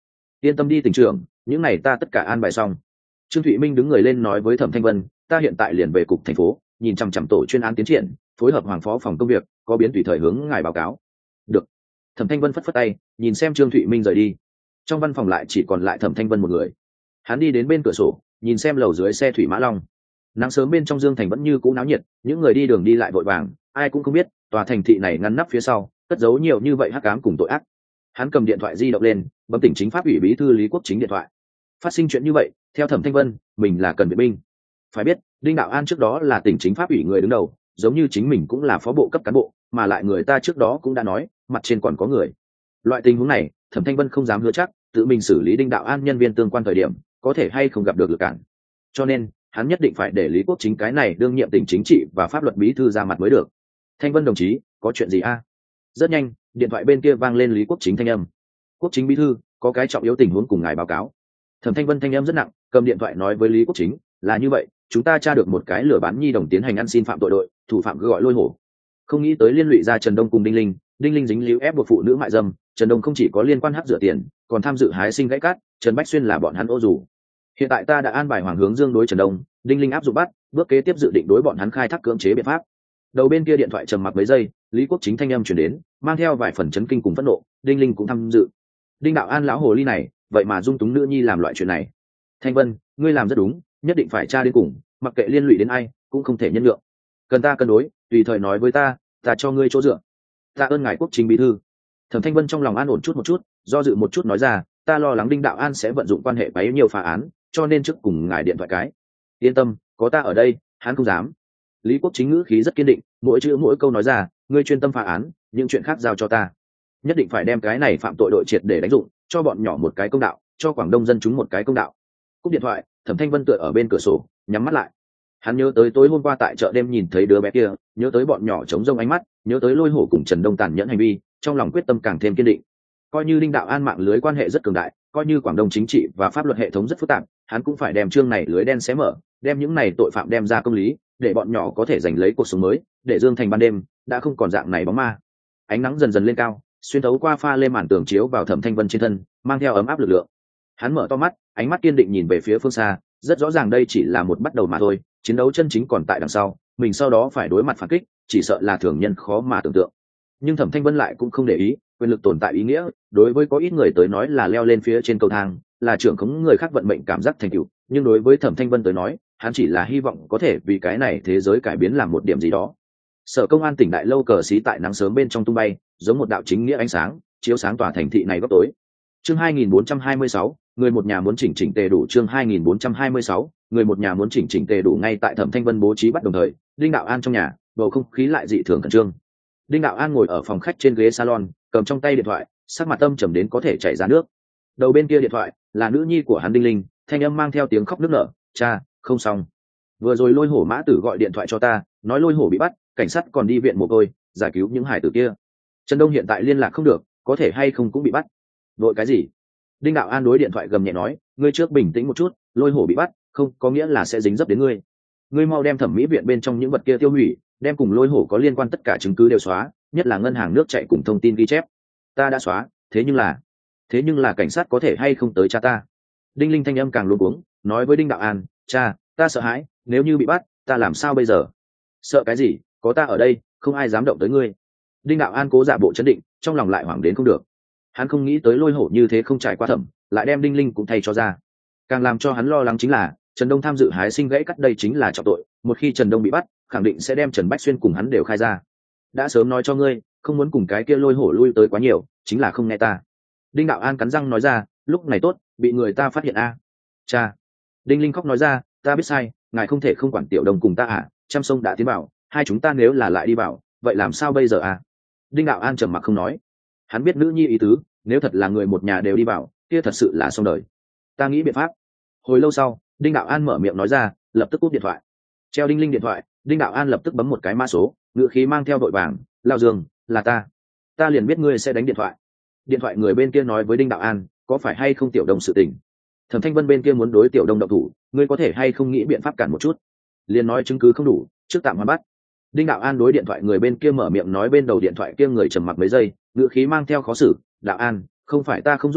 yên tâm đi tỉnh trưởng, những này ta tất cả an bài xong. Trương Thụy Minh đứng người lên nói với Thẩm Thanh Vân, ta hiện tại liền về cục thành phố, nhìn chằm chằm tổ chuyên án tiến triển, phối hợp hoàng phó phòng công việc, có biến tùy thời hướng ngài báo cáo. Được. Thẩm Thanh Vân phất phất tay, nhìn xem Trương Thụy Minh rời đi. Trong văn phòng lại chỉ còn lại Thẩm Thanh Vân một người. Hắn đi đến bên cửa sổ, nhìn xem lầu dưới xe thủy mã long. Nắng sớm bên trong Dương Thành vẫn như cũ náo nhiệt, những người đi đường đi lại vội vàng, ai cũng không biết tòa thành thị này ngăn nắp phía sau cất giấu nhiều như vậy hắc ám cùng tội ác. Hắn cầm điện thoại di động lên, bấm tỉnh chính pháp ủy bí thư Lý Quốc Chính điện thoại. Phát sinh chuyện như vậy, theo Thẩm Thanh Vân, mình là cần viện binh. Phải biết, Đinh Đạo An trước đó là tỉnh chính pháp ủy người đứng đầu, giống như chính mình cũng là phó bộ cấp cán bộ, mà lại người ta trước đó cũng đã nói, mặt trên còn có người. Loại tình huống này, Thẩm Thanh Vân không dám hứa chắc, tự mình xử lý Đinh Đạo An nhân viên tương quan thời điểm, có thể hay không gặp được lực cản. Cho nên, hắn nhất định phải để Lý Quốc Chính cái này đương nhiệm tỉnh chính trị và pháp luật bí thư ra mặt mới được. Thanh Vân đồng chí, có chuyện gì a? Rất nhanh, điện thoại bên kia vang lên Lý Quốc Chính thanh âm. Quốc Chính bí thư, có cái trọng yếu tình huống cùng ngài báo cáo. Thẩm Thanh Vân thanh âm rất nặng, cầm điện thoại nói với Lý Quốc Chính, là như vậy, chúng ta tra được một cái lừa bán nhi đồng tiến hành ăn xin phạm tội đội, thủ phạm cứ gọi Lôi Hổ. Không nghĩ tới liên lụy ra Trần Đông cùng Đinh Linh dính líu ép buộc phụ nữ mại dâm, Trần Đông không chỉ có liên quan hắc rửa tiền, còn tham dự hái sinh gãy cát, Trần Bách Xuyên là bọn hắn ô dù. Hiện tại ta đã an bài Hoàng Hướng Dương đối Trần Đông, Đinh Linh áp dụng bắt, bước kế tiếp dự định đối bọn hắn khai thác cưỡng chế biện pháp. Đầu bên kia điện thoại trầm mặc mấy giây, Lý Quốc Chính thanh âm truyền đến, mang theo vài phần chấn kinh cùng phẫn nộ, Đinh Linh cũng tham dự. Đinh Đạo An lão hồ ly này, vậy mà dung túng nữ nhi làm loại chuyện này. Thanh Vân, ngươi làm rất đúng, nhất định phải tra đến cùng, mặc kệ liên lụy đến ai, cũng không thể nhân lượng. Cần ta cân đối, tùy thời nói với ta cho ngươi chỗ dựa. Tạ ơn ngài Quốc Chính bí thư. Thẩm Thanh Vân trong lòng an ổn chút một chút, do dự một chút nói ra, ta lo lắng Đinh Đạo An sẽ vận dụng quan hệ bấy nhiều phá án, cho nên trước cùng ngài điện thoại cái. Yên tâm, có ta ở đây, hắn không dám. Lý Quốc Chính ngữ khí rất kiên định, mỗi chữ mỗi câu nói ra, ngươi chuyên tâm phá án, những chuyện khác giao cho ta. Nhất định phải đem cái này phạm tội đội triệt để đánh dụng, cho bọn nhỏ một cái công đạo, cho Quảng Đông dân chúng một cái công đạo. Cúp điện thoại, Thẩm Thanh Vân tựa ở bên cửa sổ, nhắm mắt lại. Hắn nhớ tới tối hôm qua tại chợ đêm nhìn thấy đứa bé kia, nhớ tới bọn nhỏ trống rông ánh mắt, nhớ tới Lôi Hổ cùng Trần Đông tàn nhẫn hành vi, trong lòng quyết tâm càng thêm kiên định. Coi như Đinh Đạo An mạng lưới quan hệ rất cường đại, coi như Quảng Đông chính trị và pháp luật hệ thống rất phức tạp, hắn cũng phải đem chương này lưới đen xé mở, đem những này tội phạm đem ra công lý, để bọn nhỏ có thể giành lấy cuộc sống mới, để Dương Thành ban đêm đã không còn dạng này bóng ma. Ánh nắng dần dần lên cao, xuyên thấu qua pha lê màn tường chiếu vào Thẩm Thanh Vân trên thân, mang theo ấm áp lực lượng. Hắn mở to mắt, ánh mắt kiên định nhìn về phía phương xa, rất rõ ràng đây chỉ là một bắt đầu mà thôi, chiến đấu chân chính còn tại đằng sau, mình sau đó phải đối mặt phản kích, chỉ sợ là thường nhân khó mà tưởng tượng. Nhưng Thẩm Thanh Vân lại cũng không để ý, quyền lực tồn tại ý nghĩa, đối với có ít người tới nói là leo lên phía trên cầu thang, là trưởng khống người khác vận mệnh cảm giác thành tựu, nhưng đối với Thẩm Thanh Vân tới nói, hắn chỉ là hy vọng có thể vì cái này thế giới cải biến làm một điểm gì đó. Sở Công an tỉnh Đại Lâu cờ xí tại nắng sớm bên trong tung bay, giống một đạo chính nghĩa ánh sáng, chiếu sáng tòa thành thị này góc tối. Chương 2426, người một nhà muốn chỉnh chỉnh tề đủ. Chương 2426, người một nhà muốn chỉnh chỉnh tề đủ. Ngay tại Thẩm Thanh Vân bố trí bắt đồng thời, Đinh Đạo An trong nhà, bầu không khí lại dị thường khẩn trương. Đinh Đạo An ngồi ở phòng khách trên ghế salon, cầm trong tay điện thoại, sắc mặt tâm trầm đến có thể chảy ra nước. Đầu bên kia điện thoại là nữ nhi của hắn Đinh Linh, thanh âm mang theo tiếng khóc nức nở, "Cha, không xong. Vừa rồi Lôi Hổ mã tử gọi điện thoại cho ta, nói Lôi Hổ bị bắt, cảnh sát còn đi viện mồ côi, giải cứu những hải tử kia. Trần Đông hiện tại liên lạc không được, có thể hay không cũng bị bắt." "Vội cái gì?" Đinh Đạo An đối điện thoại gầm nhẹ nói, "Ngươi trước bình tĩnh một chút, Lôi Hổ bị bắt, không có nghĩa là sẽ dính dấp đến ngươi. Ngươi mau đem thẩm mỹ viện bên trong những vật kia tiêu hủy, đem cùng Lôi Hổ có liên quan tất cả chứng cứ đều xóa, nhất là ngân hàng nước chạy cùng thông tin ghi chép." "Ta đã xóa, thế nhưng là cảnh sát có thể hay không tới cha ta?" Đinh Linh thanh âm càng luống cuống, nói với Đinh Đạo An, "Cha, ta sợ hãi, nếu như bị bắt, ta làm sao bây giờ?" "Sợ cái gì, có ta ở đây, không ai dám động tới ngươi." Đinh Đạo An cố giả bộ chấn định, trong lòng lại hoảng đến không được. Hắn không nghĩ tới Lôi Hổ như thế không trải qua thẩm, lại đem Đinh Linh cũng thay cho ra. Càng làm cho hắn lo lắng chính là Trần Đông tham dự hái sinh gãy cắt, đây chính là trọng tội, một khi Trần Đông bị bắt, khẳng định sẽ đem Trần Bách Xuyên cùng hắn đều khai ra. "Đã sớm nói cho ngươi, không muốn cùng cái kia Lôi Hổ lui tới quá nhiều, chính là không nghe ta." Đinh Đạo An cắn răng nói ra, "Lúc này tốt, bị người ta phát hiện a." "Cha." Đinh Linh khóc nói ra, "Ta biết sai, ngài không thể không quản Tiểu Đồng cùng ta à, Trăm Sông đã tiến bảo, hai chúng ta nếu là lại đi bảo, vậy làm sao bây giờ à?" Đinh Đạo An trầm mặc không nói. Hắn biết nữ nhi ý tứ, nếu thật là người một nhà đều đi bảo, kia thật sự là xong đời. "Ta nghĩ biện pháp." Hồi lâu sau, Đinh Đạo An mở miệng nói ra, lập tức cúp điện thoại. Treo Đinh Linh điện thoại, Đinh Đạo An lập tức bấm một cái mã số, ngữ khí mang theo vội vàng, "Lão Dương, là ta liền biết ngươi sẽ đánh điện thoại." Điện thoại người bên kia nói với Đinh Đạo An, "Có phải hay không Tiểu Đông sự tình? Thẩm Thanh Vân bên kia muốn đối Tiểu Đông động thủ, ngươi có thể hay không nghĩ biện pháp cản một chút?" Liền nói chứng cứ không đủ, trước tạm hoãn bắt. Đinh Đạo An đối điện thoại người bên kia mở miệng nói, bên đầu điện thoại kia người trầm mặc mấy giây, ngữ khí mang theo khó xử, "Đạo An, không phải ta không giúp ngươi,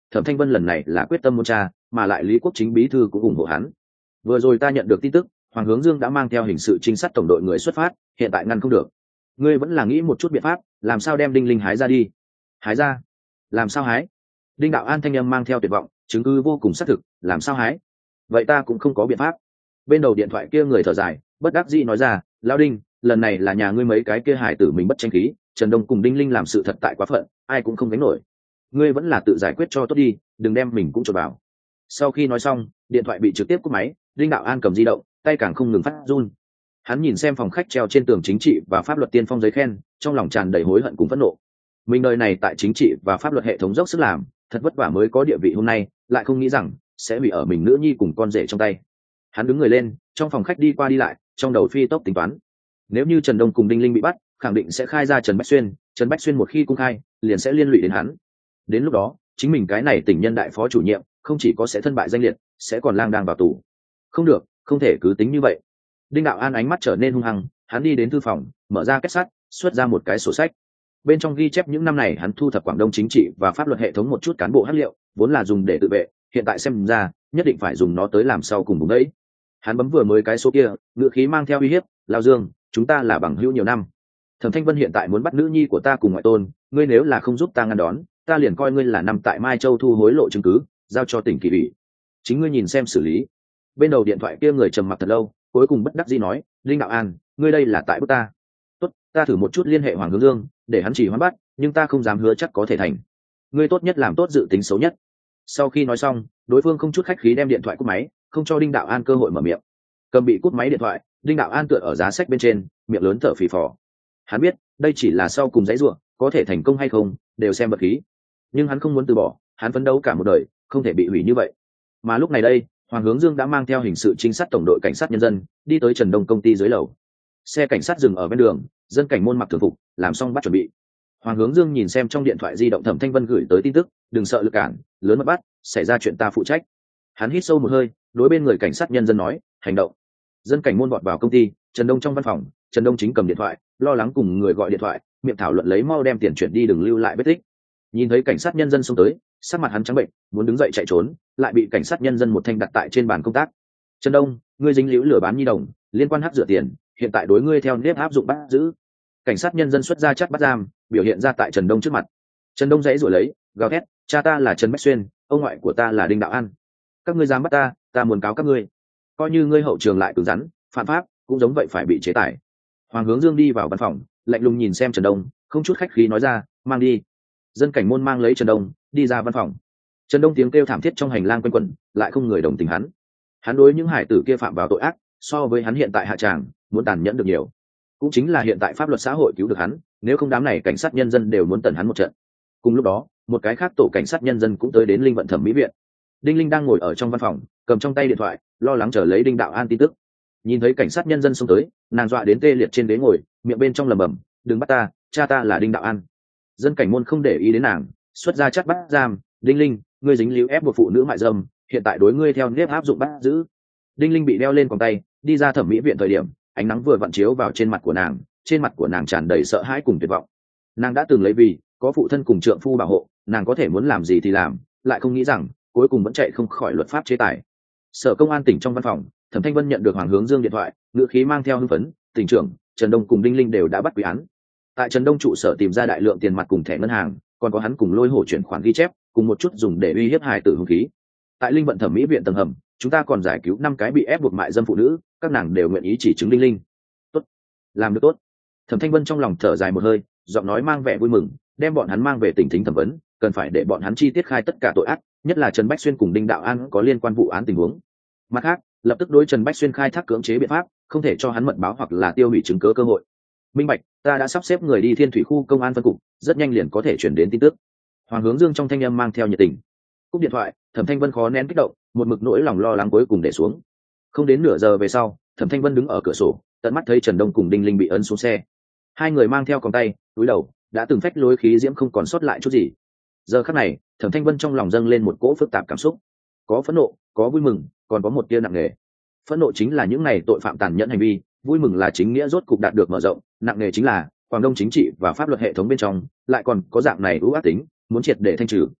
Thẩm Thanh Vân lần này là quyết tâm muốn tra, mà lại Lý Quốc Chính bí thư cũng ủng hộ hắn. Vừa rồi ta nhận được tin tức, Hoàng Hướng Dương đã mang theo hình sự trinh sát tổng đội người xuất phát, hiện tại ngăn không được. Ngươi vẫn là nghĩ một chút biện pháp, làm sao đem Đinh Linh hái ra đi? Hái ra? Làm sao hái? Đinh Đạo An thanh âm mang theo tuyệt vọng, chứng cứ vô cùng xác thực, làm sao hái? Vậy ta cũng không có biện pháp. Bên đầu điện thoại kia người thở dài, bất đắc dĩ nói ra, lão Đinh, lần này là nhà ngươi mấy cái kia hải tử mình bất tranh khí, Trần Đông cùng Đinh Linh làm sự thật tại quá phận, ai cũng không gánh nổi. Ngươi vẫn là tự giải quyết cho tốt đi, đừng đem mình cũng trộn vào. Sau khi nói xong, điện thoại bị trực tiếp cúp máy. Đinh Đạo An cầm di động, tay càng không ngừng phát run. Hắn nhìn xem phòng khách treo trên tường chính trị và pháp luật tiên phong giấy khen, trong lòng tràn đầy hối hận cùng phẫn nộ. Mình đời này tại chính trị và pháp luật hệ thống dốc sức làm, thật vất vả mới có địa vị hôm nay, lại không nghĩ rằng sẽ bị ở mình nữ nhi cùng con rể trong tay. Hắn đứng người lên, trong phòng khách đi qua đi lại, trong đầu phi tốc tính toán. Nếu như Trần Đông cùng Đinh Linh bị bắt, khẳng định sẽ khai ra Trần Bách Xuyên một khi công khai, liền sẽ liên lụy đến hắn. Đến lúc đó, chính mình cái này tỉnh nhân đại phó chủ nhiệm, không chỉ có sẽ thân bại danh liệt, sẽ còn lang đang vào tù. Không được, không thể cứ tính như vậy. Đinh Đạo An ánh mắt trở nên hung hăng, hắn đi đến thư phòng, mở ra kết sắt, xuất ra một cái sổ sách. Bên trong ghi chép những năm này hắn thu thập Quảng Đông chính trị và pháp luật hệ thống một chút cán bộ hắc liệu, vốn là dùng để tự vệ, hiện tại xem ra, nhất định phải dùng nó tới làm sau cùng đúng đấy. Hắn bấm vừa mới cái số kia, ngữ khí mang theo uy hiếp, "Lão Dương, chúng ta là bằng hữu nhiều năm. Thẩm Thanh Vân hiện tại muốn bắt nữ nhi của ta cùng ngoại tôn, ngươi nếu là không giúp ta ngăn đón, ta liền coi ngươi là nằm tại Mai Châu thu hối lộ chứng cứ, giao cho tỉnh kỳ ủy. Chính ngươi nhìn xem xử lý." Bên đầu điện thoại kia người trầm mặc thật lâu, cuối cùng bất đắc dĩ nói, "Linh Đạo An, ngươi đây là tại bức ta. Tốt, ta thử một chút liên hệ Hoàng Hướng Dương, để hắn chỉ hoãn bắt, nhưng ta không dám hứa chắc có thể thành. Ngươi tốt nhất làm tốt dự tính xấu nhất." Sau khi nói xong, đối phương không chút khách khí đem điện thoại cúp máy, không cho Đinh Đạo An cơ hội mở miệng. Cầm bị cúp máy điện thoại, Đinh Đạo An tựa ở giá sách bên trên, miệng lớn thở phì phò. Hắn biết, đây chỉ là sau cùng giấy ruộng, có thể thành công hay không, đều xem vật khí. Nhưng hắn không muốn từ bỏ, hắn phấn đấu cả một đời, không thể bị hủy như vậy. Mà lúc này đây, Hoàng Hướng Dương đã mang theo hình sự trinh sát tổng đội cảnh sát nhân dân, đi tới Trần Đông công ty dưới lầu. Xe cảnh sát dừng ở bên đường, dân cảnh môn mặc thường phục, làm xong bắt chuẩn bị. Hoàng Hướng Dương nhìn xem trong điện thoại di động Thẩm Thanh Vân gửi tới tin tức, "Đừng sợ lực cản, lớn mất bắt, xảy ra chuyện ta phụ trách." Hắn hít sâu một hơi, đối bên người cảnh sát nhân dân nói, "Hành động." Dân cảnh môn vọt vào công ty, Trần Đông trong văn phòng, Trần Đông chính cầm điện thoại, lo lắng cùng người gọi điện thoại, miệng thảo luận lấy mau đem tiền chuyển đi đừng lưu lại vết tích. Nhìn thấy cảnh sát nhân dân xông tới, sắc mặt hắn trắng bệnh, muốn đứng dậy chạy trốn, lại bị cảnh sát nhân dân một thanh đặt tại trên bàn công tác. "Trần Đông, ngươi dính líu lừa bán nhi đồng, liên quan hắc rửa tiền, hiện tại đối ngươi theo nếp áp dụng bắt giữ." Cảnh sát nhân dân xuất ra chắt bắt giam, biểu hiện ra tại Trần Đông trước mặt. Trần Đông giãy giụa lấy, gào thét, "Cha ta là Trần Bách Xuyên, ông ngoại của ta là Đinh Đạo An. Các ngươi dám bắt ta, ta muốn cáo các ngươi. Coi như ngươi hậu trường lại cứng rắn, phạm pháp, cũng giống vậy phải bị chế tài." Hoàng Hướng Dương đi vào văn phòng, lạnh lùng nhìn xem Trần Đông, không chút khách khí nói ra, "Mang đi." Dân cảnh môn mang lấy Trần Đông, đi ra văn phòng. Trần Đông tiếng kêu thảm thiết trong hành lang quanh quẩn, lại không người đồng tình hắn. Hắn đối những hải tử kia phạm vào tội ác, so với hắn hiện tại hạ tràng, muốn tàn nhẫn được nhiều. Cũng chính là hiện tại pháp luật xã hội cứu được hắn, nếu không đám này cảnh sát nhân dân đều muốn tẩn hắn một trận. Cùng lúc đó, một cái khác tổ cảnh sát nhân dân cũng tới đến Linh Vận Thẩm mỹ viện. Đinh Linh đang ngồi ở trong văn phòng, cầm trong tay điện thoại, lo lắng chờ lấy Đinh Đạo An tin tức. Nhìn thấy cảnh sát nhân dân xông tới, nàng dọa đến tê liệt trên ghế ngồi, miệng bên trong lẩm bẩm, "Đừng bắt ta, cha ta là Đinh Đạo An." Dân cảnh môn không để ý đến nàng, xuất ra chắt bắt giam, "Đinh Linh, ngươi dính líu ép buộc phụ nữ mại dâm, hiện tại đối ngươi theo nếp áp dụng bắt giữ." Đinh Linh bị đeo lên quòng tay, đi ra thẩm mỹ viện thời điểm, ánh nắng vừa vặn chiếu vào trên mặt của nàng, trên mặt của nàng tràn đầy sợ hãi cùng tuyệt vọng. Nàng đã từng lấy vì có phụ thân cùng trượng phu bảo hộ, nàng có thể muốn làm gì thì làm, lại không nghĩ rằng cuối cùng vẫn chạy không khỏi luật pháp chế tài. Sở Công an tỉnh trong văn phòng, Thẩm Thanh Vân nhận được Hoàng Hướng Dương điện thoại, ngữ khí mang theo hưng phấn, "Tỉnh trưởng, Trần Đông cùng Đinh Linh đều đã bắt quy án." Tại Trần Đông trụ sở tìm ra đại lượng tiền mặt cùng thẻ ngân hàng, còn có hắn cùng lôi hổ chuyển khoản ghi chép, cùng một chút dùng để uy hiếp hài tử hung khí. Tại Linh Vận Thẩm mỹ viện tầng hầm, chúng ta còn giải cứu 5 cái bị ép buộc mại dâm phụ nữ, các nàng đều nguyện ý chỉ chứng Đinh Linh. Tốt, làm được tốt. Thẩm Thanh Vân trong lòng thở dài một hơi, giọng nói mang vẻ vui mừng, đem bọn hắn mang về tỉnh thính thẩm vấn, cần phải để bọn hắn chi tiết khai tất cả tội ác, nhất là Trần Bách Xuyên cùng Đinh Đạo An có liên quan vụ án tình huống. Mặt khác, lập tức đối Trần Bách Xuyên khai thác cưỡng chế biện pháp, không thể cho hắn mật báo hoặc là tiêu hủy chứng cứ cơ hội. Minh bạch, ta đã sắp xếp người đi Thiên Thủy khu công an phân cục, rất nhanh liền có thể chuyển đến tin tức. Hoàng Hướng Dương trong thanh âm mang theo nhiệt tình. Cúp điện thoại, Thẩm Thanh Vân khó nén kích động, một mực nỗi lòng lo lắng cuối cùng để xuống. Không đến nửa giờ về sau, Thẩm Thanh Vân đứng ở cửa sổ, tận mắt thấy Trần Đông cùng Đinh Linh bị ấn xuống xe. Hai người mang theo còng tay, túi đầu, đã từng phách lối khí diễm không còn sót lại chút gì. Giờ khắc này, Thẩm Thanh Vân trong lòng dâng lên một cỗ phức tạp cảm xúc, có phẫn nộ, có vui mừng, còn có một tia nặng nề. Phẫn nộ chính là những này tội phạm tàn nhẫn hành vi, vui mừng là chính nghĩa rốt cục đạt được mở rộng, nặng nề chính là Quảng Đông chính trị và pháp luật hệ thống bên trong lại còn có dạng này ưu ác tính, muốn triệt để thanh trừ,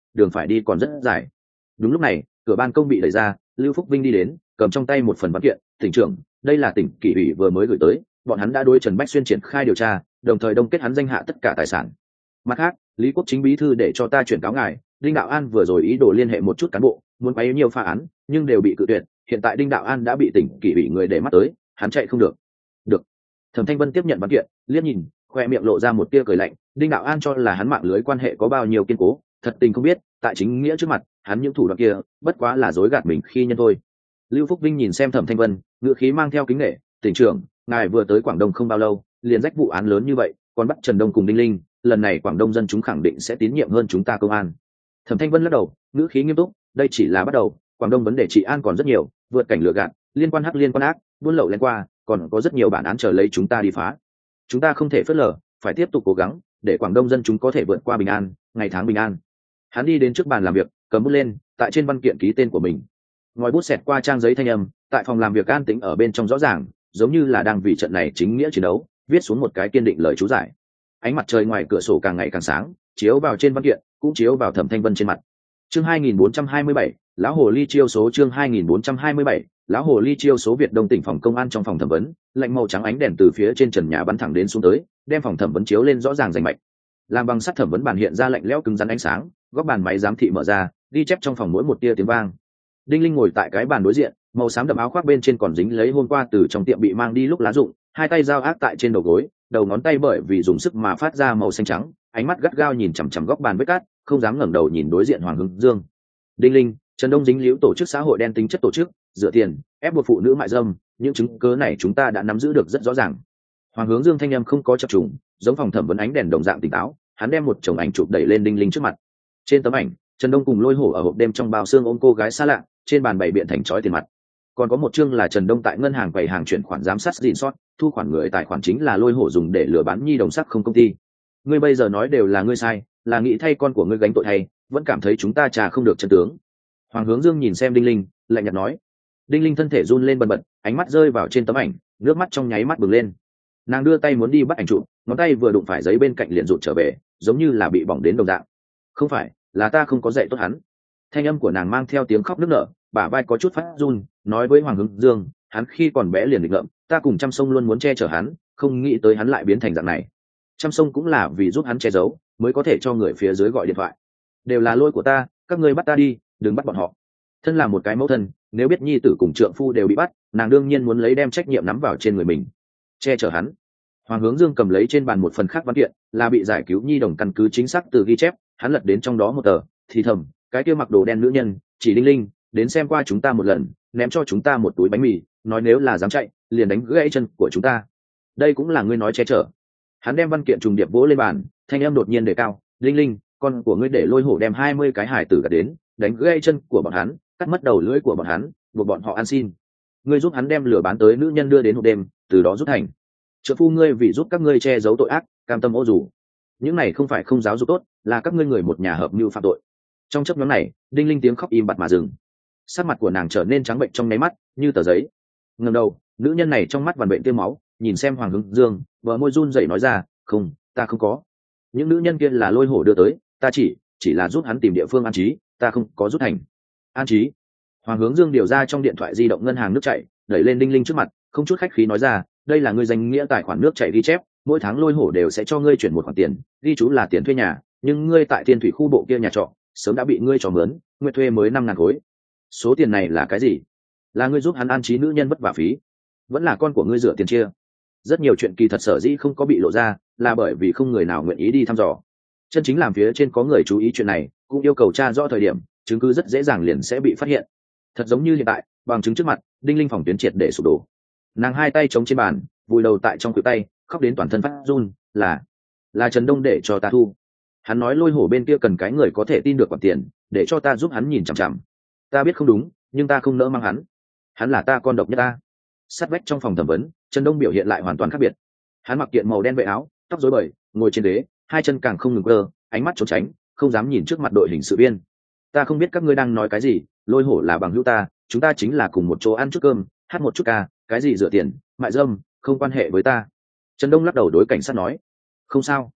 đường phải đi còn rất dài. Đúng lúc này, cửa ban công bị đẩy ra, Lưu Phúc Vinh đi đến, cầm trong tay một phần văn kiện. Tỉnh trưởng, đây là tỉnh kỷ ủy vừa mới gửi tới, bọn hắn đã đối Trần Bách Xuyên triển khai điều tra, đồng thời đông kết hắn danh hạ tất cả tài sản. Mặt khác, Lý Quốc Chính bí thư để cho ta chuyển cáo ngài, Đinh Đạo An vừa rồi ý đồ liên hệ một chút cán bộ, muốn quấy nhiều phá án, nhưng đều bị cự tuyệt. Hiện tại Đinh Đạo An đã bị tỉnh kỷ ủy người để mắt tới, hắn chạy không được. Được. Thẩm Thanh Vân tiếp nhận văn kiện, liếc nhìn, khoe miệng lộ ra một tia cười lạnh. Đinh Đạo An cho là hắn mạng lưới quan hệ có bao nhiêu kiên cố, thật tình không biết, tại chính nghĩa trước mặt, hắn những thủ đoạn kia, bất quá là dối gạt mình khi nhân thôi. Lưu Phúc Vinh nhìn xem Thẩm Thanh Vân, ngữ khí mang theo kính nể. Tỉnh trưởng, ngài vừa tới Quảng Đông không bao lâu, liền rách vụ án lớn như vậy, còn bắt Trần Đông cùng Đinh Linh, lần này Quảng Đông dân chúng khẳng định sẽ tín nhiệm hơn chúng ta công an. Thẩm Thanh Vân lắc đầu, ngữ khí nghiêm túc, đây chỉ là bắt đầu, Quảng Đông vấn đề trị an còn rất nhiều, vượt cảnh lừa gạt, liên quan hắc liên quan ác, buôn lậu lên qua, còn có rất nhiều bản án chờ lấy chúng ta đi phá. Chúng ta không thể phớt lờ, phải tiếp tục cố gắng, để Quảng Đông dân chúng có thể vượt qua bình an, ngày tháng bình an. Hắn đi đến trước bàn làm việc, cầm bút lên, tại trên văn kiện ký tên của mình. Ngòi bút xẹt qua trang giấy thanh âm, tại phòng làm việc an tĩnh ở bên trong rõ ràng, giống như là đang vì trận này chính nghĩa chiến đấu, viết xuống một cái kiên định lời chú giải. Ánh mặt trời ngoài cửa sổ càng ngày càng sáng, chiếu vào trên văn kiện, cũng chiếu vào Thẩm Thanh Vân trên mặt. Chương 2427, lão hồ ly chiêu số. Chương 2427, lão hồ ly chiêu số. Việt Đông tỉnh phòng công an trong phòng thẩm vấn, lạnh màu trắng ánh đèn từ phía trên trần nhà bắn thẳng đến xuống tới, đem phòng thẩm vấn chiếu lên rõ ràng rành mạch. Làm bằng sắt thẩm vấn bàn hiện ra lạnh lẽo cứng rắn ánh sáng, góc bàn máy giám thị mở ra, ghi chép trong phòng mỗi một tia tiếng vang. Đinh Linh ngồi tại cái bàn đối diện, màu xám đậm áo khoác bên trên còn dính lấy hôm qua từ trong tiệm bị mang đi lúc lá rụng, hai tay giao ác tại trên đầu gối, đầu ngón tay bởi vì dùng sức mà phát ra màu xanh trắng, ánh mắt gắt gao nhìn chằm chằm góc bàn vết cát, không dám ngẩng đầu nhìn đối diện Hoàng Hướng Dương. Đinh Linh, Trần Đông dính líu tổ chức xã hội đen tính chất tổ chức, dựa tiền ép buộc phụ nữ mại dâm, những chứng cứ này chúng ta đã nắm giữ được rất rõ ràng. Hoàng Hướng Dương thanh âm không có chập trùng, giống phòng thẩm vấn ánh đèn đồng dạng tỉnh táo, hắn đem một chồng ảnh chụp đẩy lên Đinh Linh trước mặt. Trên tấm ảnh, Trần Đông cùng Lôi Hổ ở hộp đêm trong bao xương ôm cô gái xa lạ, trên bàn bày biện thành chói tiền mặt. Còn có một chương là Trần Đông tại ngân hàng quầy hàng chuyển khoản giám sát gìn sót, thu khoản người tài khoản chính là Lôi Hổ dùng để lừa bán nhi đồng sắc không công ty. Ngươi bây giờ nói đều là ngươi sai, là nghĩ thay con của ngươi gánh tội hay, vẫn cảm thấy chúng ta trà không được chân tướng. Hoàng Hướng Dương nhìn xem Đinh Linh, lạnh nhạt nói. Đinh Linh thân thể run lên bần bật, ánh mắt rơi vào trên tấm ảnh, nước mắt trong nháy mắt bừng lên. Nàng đưa tay muốn đi bắt ảnh chụp, ngón tay vừa đụng phải giấy bên cạnh liền rụt trở về, giống như là bị bỏng đến đồng dạng. Không phải, là ta không có dạy tốt hắn. Thanh âm của nàng mang theo tiếng khóc nức nở, bả vai có chút phát run, nói với Hoàng Hướng Dương, hắn khi còn bé liền định ngậm, ta cùng Trăm Sông luôn muốn che chở hắn, không nghĩ tới hắn lại biến thành dạng này. Trăm Sông cũng là vì giúp hắn che giấu, mới có thể cho người phía dưới gọi điện thoại. Đều là lỗi của ta, các ngươi bắt ta đi, đừng bắt bọn họ. Thân là một cái mẫu thân, nếu biết nhi tử cùng trượng phu đều bị bắt, nàng đương nhiên muốn lấy đem trách nhiệm nắm vào trên người mình, che chở hắn. Hoàng Hướng Dương cầm lấy trên bàn một phần khác văn kiện, là bị giải cứu nhi đồng căn cứ chính xác từ ghi chép, hắn lật đến trong đó một tờ, thì thầm, cái kia mặc đồ đen nữ nhân, chỉ Đinh Linh, đến xem qua chúng ta một lần, ném cho chúng ta một túi bánh mì, nói nếu là dám chạy, liền đánh gãy chân của chúng ta. Đây cũng là ngươi nói che chở. Hắn đem văn kiện trùng điệp vỗ lên bàn, thanh âm đột nhiên đề cao, Đinh Linh, con của ngươi để Lôi Hổ đem 20 cái hài tử gạt đến, đánh gãy chân của bọn hắn, cắt mất đầu lưỡi của bọn hắn, buộc bọn họ ăn xin. Ngươi giúp hắn đem lừa bán tới nữ nhân đưa đến hộp đêm, từ đó rút thành. Trợ phu ngươi vì giúp các ngươi che giấu tội ác, cam tâm ô dù. Những này không phải không giáo dục tốt, là các ngươi người một nhà hợp mưu phạm tội. Trong chốc ngắn này, Đinh Linh tiếng khóc im bặt mà dừng. Sắc mặt của nàng trở nên trắng bệnh trong nháy mắt, như tờ giấy. Ngẩng đầu, nữ nhân này trong mắt vằn bệnh tiêm máu, nhìn xem Hoàng Hướng Dương, bờ môi run rẩy nói ra, "Không, ta không có. Những nữ nhân kia là Lôi Hổ đưa tới, ta chỉ là giúp hắn tìm địa phương an trí, ta không có rút thành." An trí? Hoàng Hướng Dương điều ra trong điện thoại di động ngân hàng nước chảy, đẩy lên Đinh Linh trước mặt, không chút khách khí nói ra, "Đây là ngươi danh nghĩa tài khoản nước chảy ghi chép, mỗi tháng Lôi Hổ đều sẽ cho ngươi chuyển một khoản tiền, ghi chú là tiền thuê nhà, nhưng ngươi tại Thiên Thủy khu bộ kia nhà trọ, sớm đã bị ngươi cho mướn, nguyện thuê mới 5.000 khối. Số tiền này là cái gì? Là ngươi giúp hắn an trí nữ nhân vất vả phí, vẫn là con của ngươi rửa tiền chia?" Rất nhiều chuyện kỳ thật sở dĩ không có bị lộ ra, là bởi vì không người nào nguyện ý đi thăm dò. Chân chính làm phía trên có người chú ý chuyện này, cũng yêu cầu tra rõ thời điểm, chứng cứ rất dễ dàng liền sẽ bị phát hiện. Thật giống như hiện tại, bằng chứng trước mặt, Đinh Linh phòng tuyến triệt để sụp đổ. Nàng hai tay chống trên bàn, vùi đầu tại trong khuỷu tay, khóc đến toàn thân phát run, là Trần Đông để cho ta thu. Hắn nói Lôi Hổ bên kia cần cái người có thể tin được khoản tiền, để cho ta giúp hắn nhìn chằm chằm. Ta biết không đúng, nhưng ta không nỡ mang hắn. Hắn là ta con độc nhất ta. Sát vách trong phòng thẩm vấn, Trần Đông biểu hiện lại hoàn toàn khác biệt. Hắn mặc kiện màu đen vệ áo, tóc rối bời, ngồi trên ghế, hai chân càng không ngừng cơ, ánh mắt trốn tránh, không dám nhìn trước mặt đội hình sự viên. Ta không biết các ngươi đang nói cái gì, Lôi Hổ là bằng hữu ta, chúng ta chính là cùng một chỗ ăn chút cơm, hát một chút ca, cái gì rửa tiền, mại dâm, không quan hệ với ta. Trần Đông lắc đầu đối cảnh sát nói, không sao.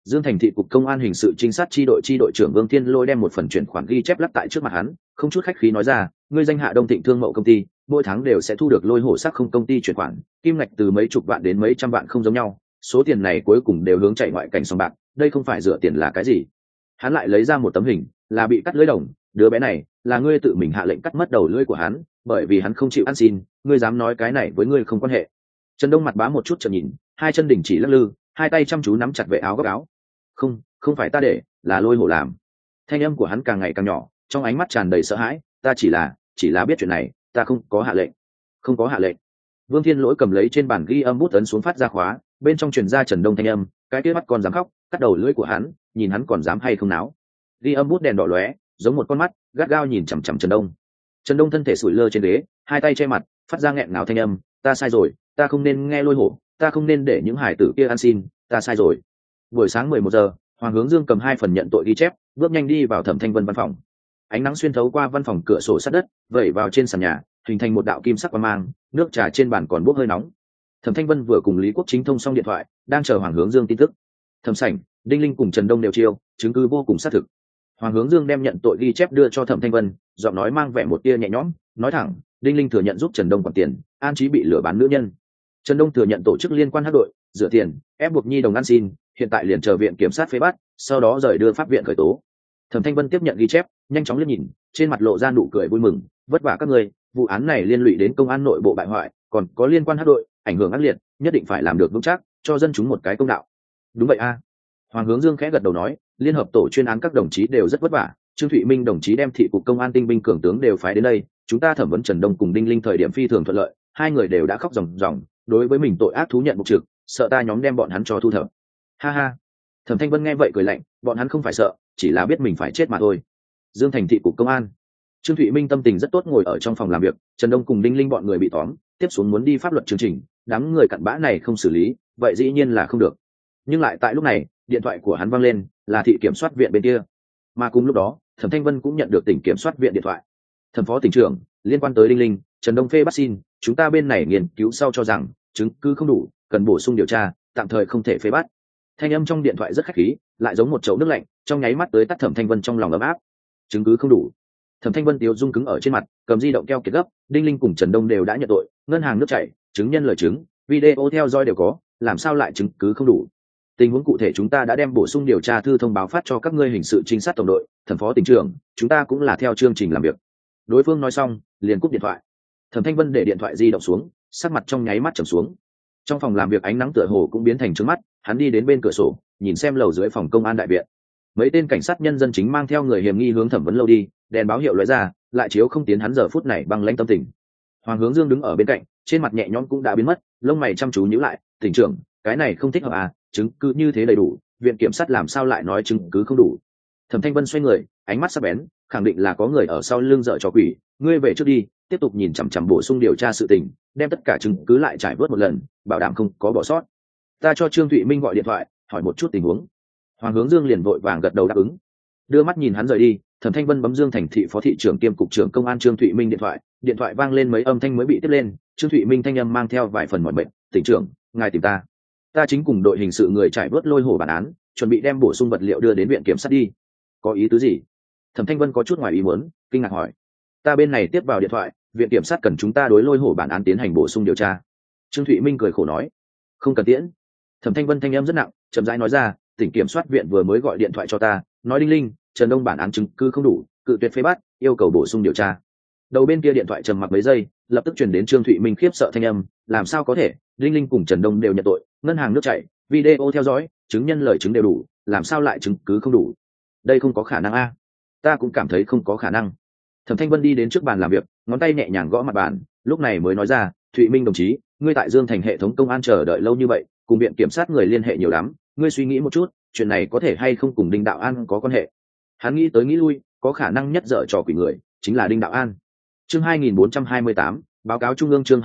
Dương Thành thị cục công an hình sự trinh sát chi đội trưởng Vương Thiên Lôi đem một phần chuyển khoản ghi chép lắp tại trước mặt hắn, không chút khách khí nói ra, ngươi danh hạ Đông Thịnh Thương Mậu công ty, mỗi tháng đều sẽ thu được lôi hổ sắc không công ty chuyển khoản, kim ngạch từ mấy chục vạn đến mấy trăm vạn không giống nhau, số tiền này cuối cùng đều hướng chạy ngoại cảnh sòng bạc, đây không phải rửa tiền là cái gì? Hắn lại lấy ra một tấm hình, là bị cắt lưỡi đồng, đứa bé này là ngươi tự mình hạ lệnh cắt mất đầu lưỡi của hắn, bởi vì hắn không chịu ăn xin, ngươi dám nói cái này với ngươi không quan hệ. Trần Đông mặt bá một chút chợt nhìn, hai chân đỉnh chỉ lắc lư, hai tay chăm chú nắm chặt vệ áo góc áo. Không phải ta để, là lôi hổ làm. Thanh âm của hắn càng ngày càng nhỏ, trong ánh mắt tràn đầy sợ hãi, ta chỉ là biết chuyện này, ta không có hạ lệnh. Không có hạ lệnh. Vương Thiên Lỗi cầm lấy trên bàn ghi âm bút ấn xuống phát ra khóa, bên trong truyền ra Trần Đông thanh âm, cái kia mắt còn dám khóc, cắt đầu lưỡi của hắn, nhìn hắn còn dám hay không náo. Ghi âm bút đèn đỏ lóe, giống một con mắt, gắt gao nhìn chằm chằm Trần Đông. Trần Đông thân thể sủi lơ trên ghế, hai tay che mặt, phát ra nghẹn ngào thanh âm, ta sai rồi, ta không nên nghe lôi hổ, ta không nên để những hải tử kia ăn xin, ta sai rồi. Buổi sáng 11 giờ, Hoàng Hướng Dương cầm hai phần nhận tội ghi chép, bước nhanh đi vào Thẩm Thanh Vân văn phòng. Ánh nắng xuyên thấu qua văn phòng cửa sổ sát đất, vẩy vào trên sàn nhà, hình thành một đạo kim sắc quang mang, nước trà trên bàn còn bốc hơi nóng. Thẩm Thanh Vân vừa cùng Lý Quốc Chính thông xong điện thoại, đang chờ Hoàng Hướng Dương tin tức. Thẩm Sảnh, Đinh Linh cùng Trần Đông đều chiêu, chứng cứ vô cùng xác thực. Hoàng Hướng Dương đem nhận tội ghi chép đưa cho Thẩm Thanh Vân, giọng nói mang vẻ một tia nhẹ nhõm, nói thẳng, Đinh Linh thừa nhận giúp Trần Đông quản tiền, An Chí bị lừa bán nữ nhân. Trần Đông thừa nhận tổ chức liên quan hắc đội, rửa tiền, ép buộc nhi đồng ăn xin, hiện tại liền chờ viện kiểm sát phế bắt, sau đó rời đưa pháp viện khởi tố. Thẩm Thanh Vân tiếp nhận ghi chép, nhanh chóng liếc nhìn, trên mặt lộ ra nụ cười vui mừng, vất vả các người, vụ án này liên lụy đến công an nội bộ bại hoại, còn có liên quan hắc đội, ảnh hưởng ác liệt, nhất định phải làm được vững chắc, cho dân chúng một cái công đạo. Đúng vậy a. Hoàng Hướng Dương khẽ gật đầu nói, liên hợp tổ chuyên án các đồng chí đều rất vất vả, Trương Thụy Minh đồng chí đem thị cục công an tinh binh cường tướng đều phái đến đây, chúng ta thẩm vấn Trần Đông cùng Đinh Linh thời điểm phi thường thuận lợi, hai người đều đã khóc ròng ròng, đối với mình tội ác thú nhận mục trực, sợ ta nhóm đem bọn hắn cho thu thập. Ha ha. Thẩm Thanh Vân nghe vậy cười lạnh, bọn hắn không phải sợ, chỉ là biết mình phải chết mà thôi. Dương Thành thị cục công an. Trương Thụy Minh tâm tình rất tốt ngồi ở trong phòng làm việc, Trần Đông cùng Đinh Linh bọn người bị tóm, tiếp xuống muốn đi pháp luật chương trình, đám người cặn bã này không xử lý, vậy dĩ nhiên là không được. Nhưng lại tại lúc này, điện thoại của hắn vang lên, là thị kiểm soát viện bên kia. Mà cùng lúc đó, Thẩm Thanh Vân cũng nhận được tỉnh kiểm soát viện điện thoại. Thẩm phó tỉnh trưởng, liên quan tới Đinh Linh, Trần Đông phê bắt xin, chúng ta bên này nghiên cứu sau cho rằng chứng cứ không đủ, cần bổ sung điều tra, tạm thời không thể phê bắt. Thanh âm trong điện thoại rất khách khí, lại giống một chậu nước lạnh, trong nháy mắt tới tắt Thẩm Thanh Vân trong lòng ấm áp. Chứng cứ không đủ. Thẩm Thanh Vân tiếu dung cứng ở trên mặt, cầm di động keo kiệt gấp, Đinh Linh cùng Trần Đông đều đã nhận tội, ngân hàng nước chảy, chứng nhân lời chứng, video theo dõi đều có, làm sao lại chứng cứ không đủ? Tình huống cụ thể chúng ta đã đem bổ sung điều tra thư thông báo phát cho các ngươi hình sự trinh sát tổng đội, Thẩm phó tỉnh trưởng, chúng ta cũng là theo chương trình làm việc. Đối phương nói xong, liền cúp điện thoại. Thẩm Thanh Vân để điện thoại di động xuống, sắc mặt trong nháy mắt trầm xuống. Trong phòng làm việc ánh nắng tựa hồ cũng biến thành trướng mắt, hắn đi đến bên cửa sổ, nhìn xem lầu dưới phòng công an đại viện. Mấy tên cảnh sát nhân dân chính mang theo người hiểm nghi hướng thẩm vấn lâu đi, đèn báo hiệu lóe ra, lại chiếu không tiến hắn giờ phút này băng lãnh tâm tình. Hoàng Hướng Dương đứng ở bên cạnh, trên mặt nhẹ nhõm cũng đã biến mất, lông mày chăm chú nhíu lại, "Tỉnh trưởng, cái này không thích hợp à, chứng cứ như thế đầy đủ, viện kiểm sát làm sao lại nói chứng cứ không đủ?" Thẩm Thanh Vân xoay người, ánh mắt sắc bén, khẳng định là có người ở sau lưng dở trò quỷ, "Ngươi về trước đi, tiếp tục nhìn chằm chằm bổ sung điều tra sự tình, đem tất cả chứng cứ lại trải vớt một lần, bảo đảm không có bỏ sót. Ta cho Trương Thụy Minh gọi điện thoại, hỏi một chút tình huống." Hoàng Hướng Dương liền vội vàng gật đầu đáp ứng. Đưa mắt nhìn hắn rời đi, Thẩm Thanh Vân bấm Dương Thành thị phó thị trưởng kiêm cục trưởng công an Trương Thụy Minh điện thoại vang lên mấy âm thanh mới bị tiếp lên, Trương Thụy Minh thanh âm mang theo vài phần mỏi mệt, "Tỉnh trưởng, ngài tìm ta. Ta chính cùng đội hình sự người trải vớt lôi hổ bản án, chuẩn bị đem bổ sung vật liệu đưa đến viện kiểm sát đi." "Có ý tứ gì?" Thẩm Thanh Vân có chút ngoài ý muốn, kinh ngạc hỏi. "Ta bên này tiếp vào điện thoại, viện kiểm sát cần chúng ta đối lôi hổ bản án tiến hành bổ sung điều tra." Trương Thụy Minh cười khổ nói. "Không cần tiễn." Thẩm Thanh Vân thanh âm rất nặng, chậm rãi nói ra, "Tỉnh kiểm soát viện vừa mới gọi điện thoại cho ta, nói Đinh Linh, Trần Đông bản án chứng cứ không đủ, cự tuyệt phế bắt, yêu cầu bổ sung điều tra." Đầu bên kia điện thoại trầm mặc mấy giây, lập tức truyền đến Trương Thụy Minh khiếp sợ thanh âm, "Làm sao có thể, Đinh Linh cùng Trần Đông đều nhận tội, ngân hàng nước chảy, video theo dõi, chứng nhân lời chứng đều đủ, làm sao lại chứng cứ không đủ? Đây không có khả năng a." "Ta cũng cảm thấy không có khả năng." Thẩm Thanh Vân đi đến trước bàn làm việc, ngón tay nhẹ nhàng gõ mặt bàn, lúc này mới nói ra, "Thụy Minh đồng chí, ngươi tại Dương Thành hệ thống công an chờ đợi lâu như vậy, cùng viện kiểm sát người liên hệ nhiều lắm, ngươi suy nghĩ một chút, chuyện này có thể hay không cùng Đinh Đạo An có quan hệ?" Hắn nghĩ tới nghĩ lui, có khả năng nhất dở trò quỷ người chính là Đinh Đạo An. Chương 2428, báo cáo trung ương. Chương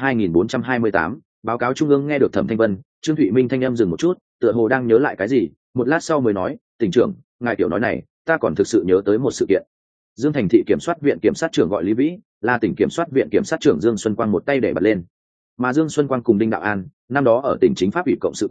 2428, báo cáo trung ương. Nghe được Thẩm Thanh Vân, Trương Thụy Minh thanh âm dừng một chút, tựa hồ đang nhớ lại cái gì, một lát sau mới nói, "Tỉnh trưởng, ngài tiểu nói này, ta còn thực sự nhớ tới một sự kiện." Dương Thành thị kiểm soát viện kiểm sát trưởng gọi Lý Vĩ, là tỉnh kiểm soát viện kiểm sát trưởng Dương Xuân Quang một tay để bật lên. Mà Dương Xuân Quang cùng Đinh Đạo An, năm đó ở tỉnh chính pháp ủy cộng sự qua,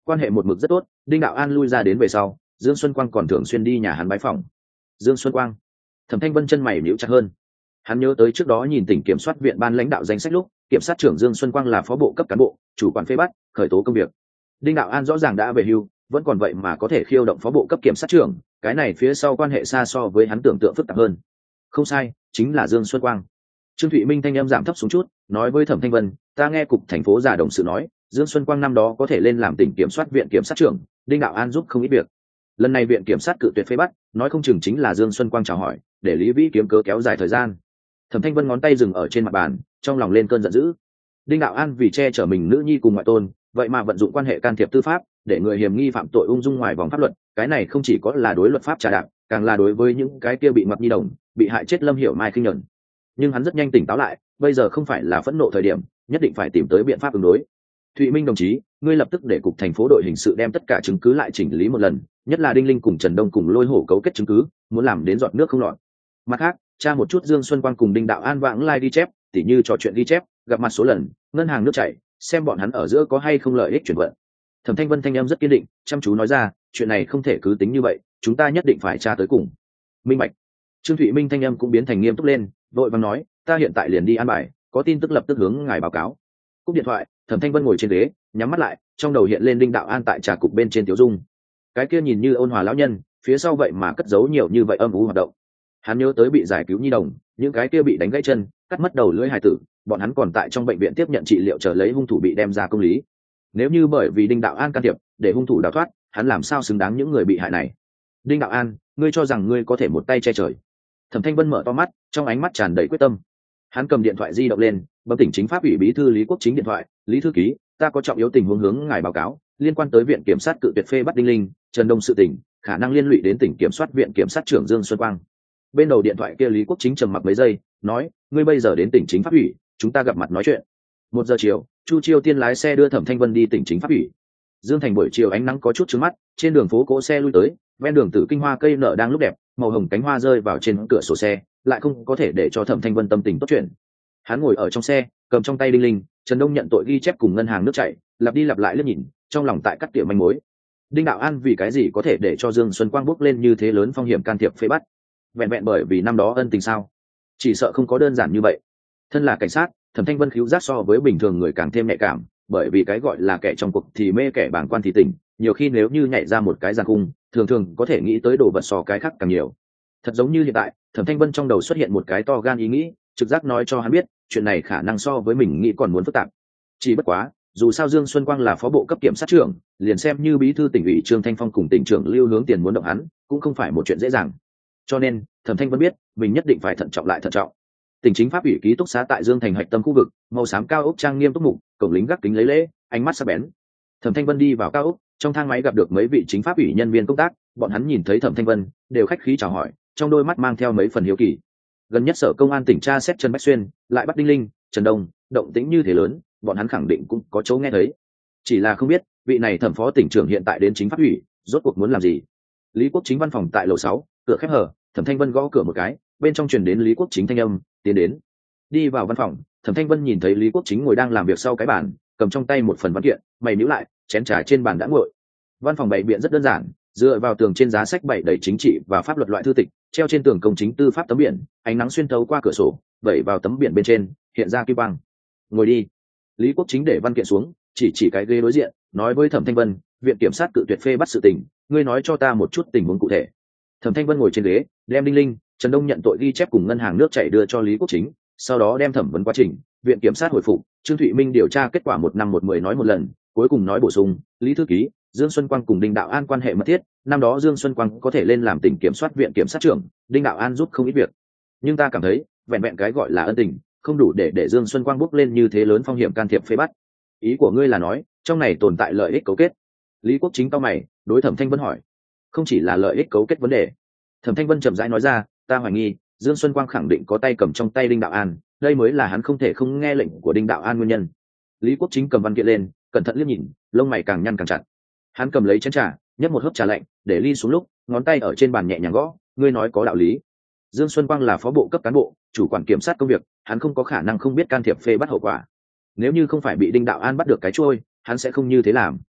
quan hệ một mực rất tốt. Đinh Đạo An lui ra đến về sau, Dương Xuân Quang còn thường xuyên đi nhà hắn bái phỏng. Dương Xuân Quang. Thẩm Thanh Vân chân mày nhíu chặt hơn. Hắn nhớ tới trước đó nhìn tỉnh kiểm soát viện ban lãnh đạo danh sách lúc, kiểm sát trưởng Dương Xuân Quang là phó bộ cấp cán bộ, chủ quản phê bắt, khởi tố công việc. Đinh Đạo An rõ ràng đã về hưu, vẫn còn vậy mà có thể khiêu động phó bộ cấp kiểm sát trưởng, cái này phía sau quan hệ xa so với hắn tưởng tượng phức tạp hơn. Không sai, chính là Dương Xuân Quang. Trương Thụy Minh thanh âm giảm thấp xuống chút, nói với Thẩm Thanh Vân, ta nghe cục thành phố giả đồng sự nói, Dương Xuân Quang năm đó có thể lên làm tỉnh kiểm soát viện kiểm sát trưởng, Đinh Đạo An giúp không ít việc. Lần này viện kiểm sát cự tuyệt phê bắt, nói không chừng chính là Dương Xuân Quang chào hỏi, để Lý Vĩ kiếm cớ kéo dài thời gian. Thẩm Thanh Vân ngón tay dừng ở trên mặt bàn, trong lòng lên cơn giận dữ. Đinh Đạo An vì che chở mình nữ nhi cùng ngoại tôn, vậy mà vận dụng quan hệ can thiệp tư pháp, để người hiểm nghi phạm tội ung dung ngoài vòng pháp luật, cái này không chỉ có là đối luật pháp trà đạp, càng là đối với những cái kia bị mặc nhi đồng, bị hại chết Lâm Hiểu Mai khinh nhẫn. Nhưng hắn rất nhanh tỉnh táo lại, bây giờ không phải là phẫn nộ thời điểm, nhất định phải tìm tới biện pháp ứng đối. Thụy Minh đồng chí, ngươi lập tức để cục thành phố đội hình sự đem tất cả chứng cứ lại chỉnh lý một lần, nhất là Đinh Linh cùng Trần Đông cùng Lôi Hổ cấu kết chứng cứ, muốn làm đến giọt nước không lọt. Mặt khác, tra một chút Dương Xuân Quang cùng Đinh Đạo An vãng lai ghi chép, tỉ như trò chuyện ghi chép, gặp mặt số lần, ngân hàng nước chảy, xem bọn hắn ở giữa có hay không lợi ích chuyển vận. Thẩm Thanh Vân thanh em rất kiên định, chăm chú nói ra, chuyện này không thể cứ tính như vậy, chúng ta nhất định phải tra tới cùng. Minh bạch. Trương Thụy Minh thanh em cũng biến thành nghiêm túc lên, vội vàng nói, ta hiện tại liền đi an bài, có tin tức lập tức hướng ngài báo cáo. Cúp điện thoại, Thẩm Thanh Vân ngồi trên ghế, nhắm mắt lại, trong đầu hiện lên Đinh Đạo An tại trà cục bên trên tiểu dung. Cái kia nhìn như ôn hòa lão nhân, phía sau vậy mà cất giấu nhiều như vậy âm u hoạt động. Hắn nhớ tới bị giải cứu nhi đồng, những cái kia bị đánh gãy chân, cắt mất đầu lưỡi hài tử, bọn hắn còn tại trong bệnh viện tiếp nhận trị liệu chờ lấy hung thủ bị đem ra công lý. Nếu như bởi vì Đinh Đạo An can thiệp để hung thủ đào thoát, hắn làm sao xứng đáng những người bị hại này? Đinh Đạo An, ngươi cho rằng ngươi có thể một tay che trời? Thẩm Thanh Vân mở to mắt, trong ánh mắt tràn đầy quyết tâm. Hắn cầm điện thoại di động lên, bấm tỉnh chính pháp ủy bí thư Lý Quốc Chính điện thoại, Lý thư ký, ta có trọng yếu tình huống hướng ngài báo cáo, liên quan tới viện kiểm sát cự tuyệt phê bắt Đinh Linh, Trần Đông sự tình, khả năng liên lụy đến tỉnh kiểm soát viện kiểm sát trưởng Dương Xuân Quang. Bên đầu điện thoại kia Lý Quốc Chính trầm mặc mấy giây, nói, ngươi bây giờ đến tỉnh chính pháp ủy, chúng ta gặp mặt nói chuyện. 1 giờ chiều, Chu Chiêu Tiên lái xe đưa Thẩm Thanh Vân đi tỉnh chính pháp ủy. Dương Thành buổi chiều ánh nắng có chút trướng mắt, trên đường phố cỗ xe lui tới, ven đường Tử Kinh hoa cây nở đang lúc đẹp, màu hồng cánh hoa rơi vào trên cửa sổ xe, lại không có thể để cho Thẩm Thanh Vân tâm tình tốt chuyện. Hắn ngồi ở trong xe, cầm trong tay Đinh Linh, Trần Đông nhận tội ghi chép cùng ngân hàng nước chảy, lặp đi lặp lại liếc nhìn, trong lòng tại cắt tỉa manh mối. Đinh Đạo An vì cái gì có thể để cho Dương Xuân Quang bước lên như thế lớn phong hiểm can thiệp phê bắt? Vẹn vẹn bởi vì năm đó ân tình sao? Chỉ sợ không có đơn giản như vậy. Thân là cảnh sát, Thẩm Thanh Vân khứu giác so với bình thường người càng thêm nhạy cảm, bởi vì cái gọi là kẻ trong cuộc thì mê kẻ bàng quan thì tỉnh, nhiều khi nếu như nhảy ra một cái giàn khung, thường thường có thể nghĩ tới đồ vật so cái khác càng nhiều. Thật giống như hiện tại, Thẩm Thanh Vân trong đầu xuất hiện một cái to gan ý nghĩ, trực giác nói cho hắn biết, chuyện này khả năng so với mình nghĩ còn muốn phức tạp. Chỉ bất quá, dù sao Dương Xuân Quang là phó bộ cấp kiểm sát trưởng, liền xem như bí thư tỉnh ủy Trương Thanh Phong cùng tỉnh trưởng Lưu Hướng Tiền muốn động hắn, cũng không phải một chuyện dễ dàng. Cho nên, Thẩm Thanh Vân biết, mình nhất định phải thận trọng lại thận trọng. Tỉnh chính pháp ủy ký túc xá tại Dương Thành hạch tâm khu vực, màu xám cao ốc trang nghiêm túc mục, cổng lính gác kính lấy lễ, ánh mắt sắc bén. Thẩm Thanh Vân đi vào cao ốc, trong thang máy gặp được mấy vị chính pháp ủy nhân viên công tác, bọn hắn nhìn thấy Thẩm Thanh Vân, đều khách khí chào hỏi, trong đôi mắt mang theo mấy phần hiếu kỳ. Gần nhất sở công an tỉnh tra xét Trần Bách Xuyên, lại bắt Đinh Linh, Trần Đông, động tĩnh như thế lớn, bọn hắn khẳng định cũng có chỗ nghe thấy. Chỉ là không biết, vị này thẩm phó tỉnh trưởng hiện tại đến chính pháp ủy, rốt cuộc muốn làm gì? Lý Quốc Chính văn phòng tại lầu 6, cửa khép hở, Thẩm Thanh Vân gõ cửa một cái, bên trong truyền đến Lý Quốc Chính thanh âm, tiến đến. Đi vào văn phòng, Thẩm Thanh Vân nhìn thấy Lý Quốc Chính ngồi đang làm việc sau cái bàn, cầm trong tay một phần văn kiện, mày nhíu lại, chén trà trên bàn đã nguội. Văn phòng bày biện rất đơn giản, dựa vào tường trên giá sách bày đầy chính trị và pháp luật loại thư tịch, treo trên tường công chính tư pháp tấm biển, ánh nắng xuyên thấu qua cửa sổ, vẩy vào tấm biển bên trên, hiện ra kim quang. Ngồi đi. Lý Quốc Chính để văn kiện xuống, chỉ cái ghế đối diện, nói với Thẩm Thanh Vân, viện kiểm sát cự tuyệt phê bắt sự tình, ngươi nói cho ta một chút tình huống cụ thể. Thẩm Thanh Vân ngồi trên ghế, đem Đinh Linh, Trần Đông nhận tội ghi chép cùng ngân hàng nước chảy đưa cho Lý Quốc Chính, sau đó đem thẩm vấn quá trình, viện kiểm sát hồi phục, Trương Thụy Minh điều tra kết quả 1 năm 1 10 nói một lần, cuối cùng nói bổ sung, Lý thư ký, Dương Xuân Quang cùng Đinh Đạo An quan hệ mật thiết, năm đó Dương Xuân Quang có thể lên làm tỉnh kiểm soát viện kiểm sát trưởng, Đinh Đạo An giúp không ít việc. Nhưng ta cảm thấy, vẹn vẹn cái gọi là ân tình, không đủ để Dương Xuân Quang bước lên như thế lớn phong hiểm can thiệp phế bắt. Ý của ngươi là nói, trong này tồn tại lợi ích cấu kết? Lý Quốc Chính cau mày, đối Thẩm Thanh Vân hỏi. Không chỉ là lợi ích cấu kết vấn đề. Thẩm Thanh Vân chậm rãi nói ra, ta hoài nghi, Dương Xuân Quang khẳng định có tay cầm trong tay Đinh Đạo An, đây mới là hắn không thể không nghe lệnh của Đinh Đạo An nguyên nhân. Lý Quốc Chính cầm văn kiện lên, cẩn thận liếc nhìn, lông mày càng nhăn càng chặt. Hắn cầm lấy chén trà, nhấp một hớp trà lạnh, để ly xuống lúc, ngón tay ở trên bàn nhẹ nhàng gõ, ngươi nói có đạo lý. Dương Xuân Quang là phó bộ cấp cán bộ, chủ quản kiểm sát công việc, hắn không có khả năng không biết can thiệp phê bắt hậu quả. Nếu như không phải bị Đinh Đạo An bắt được cái trôi, hắn sẽ không như thế làm.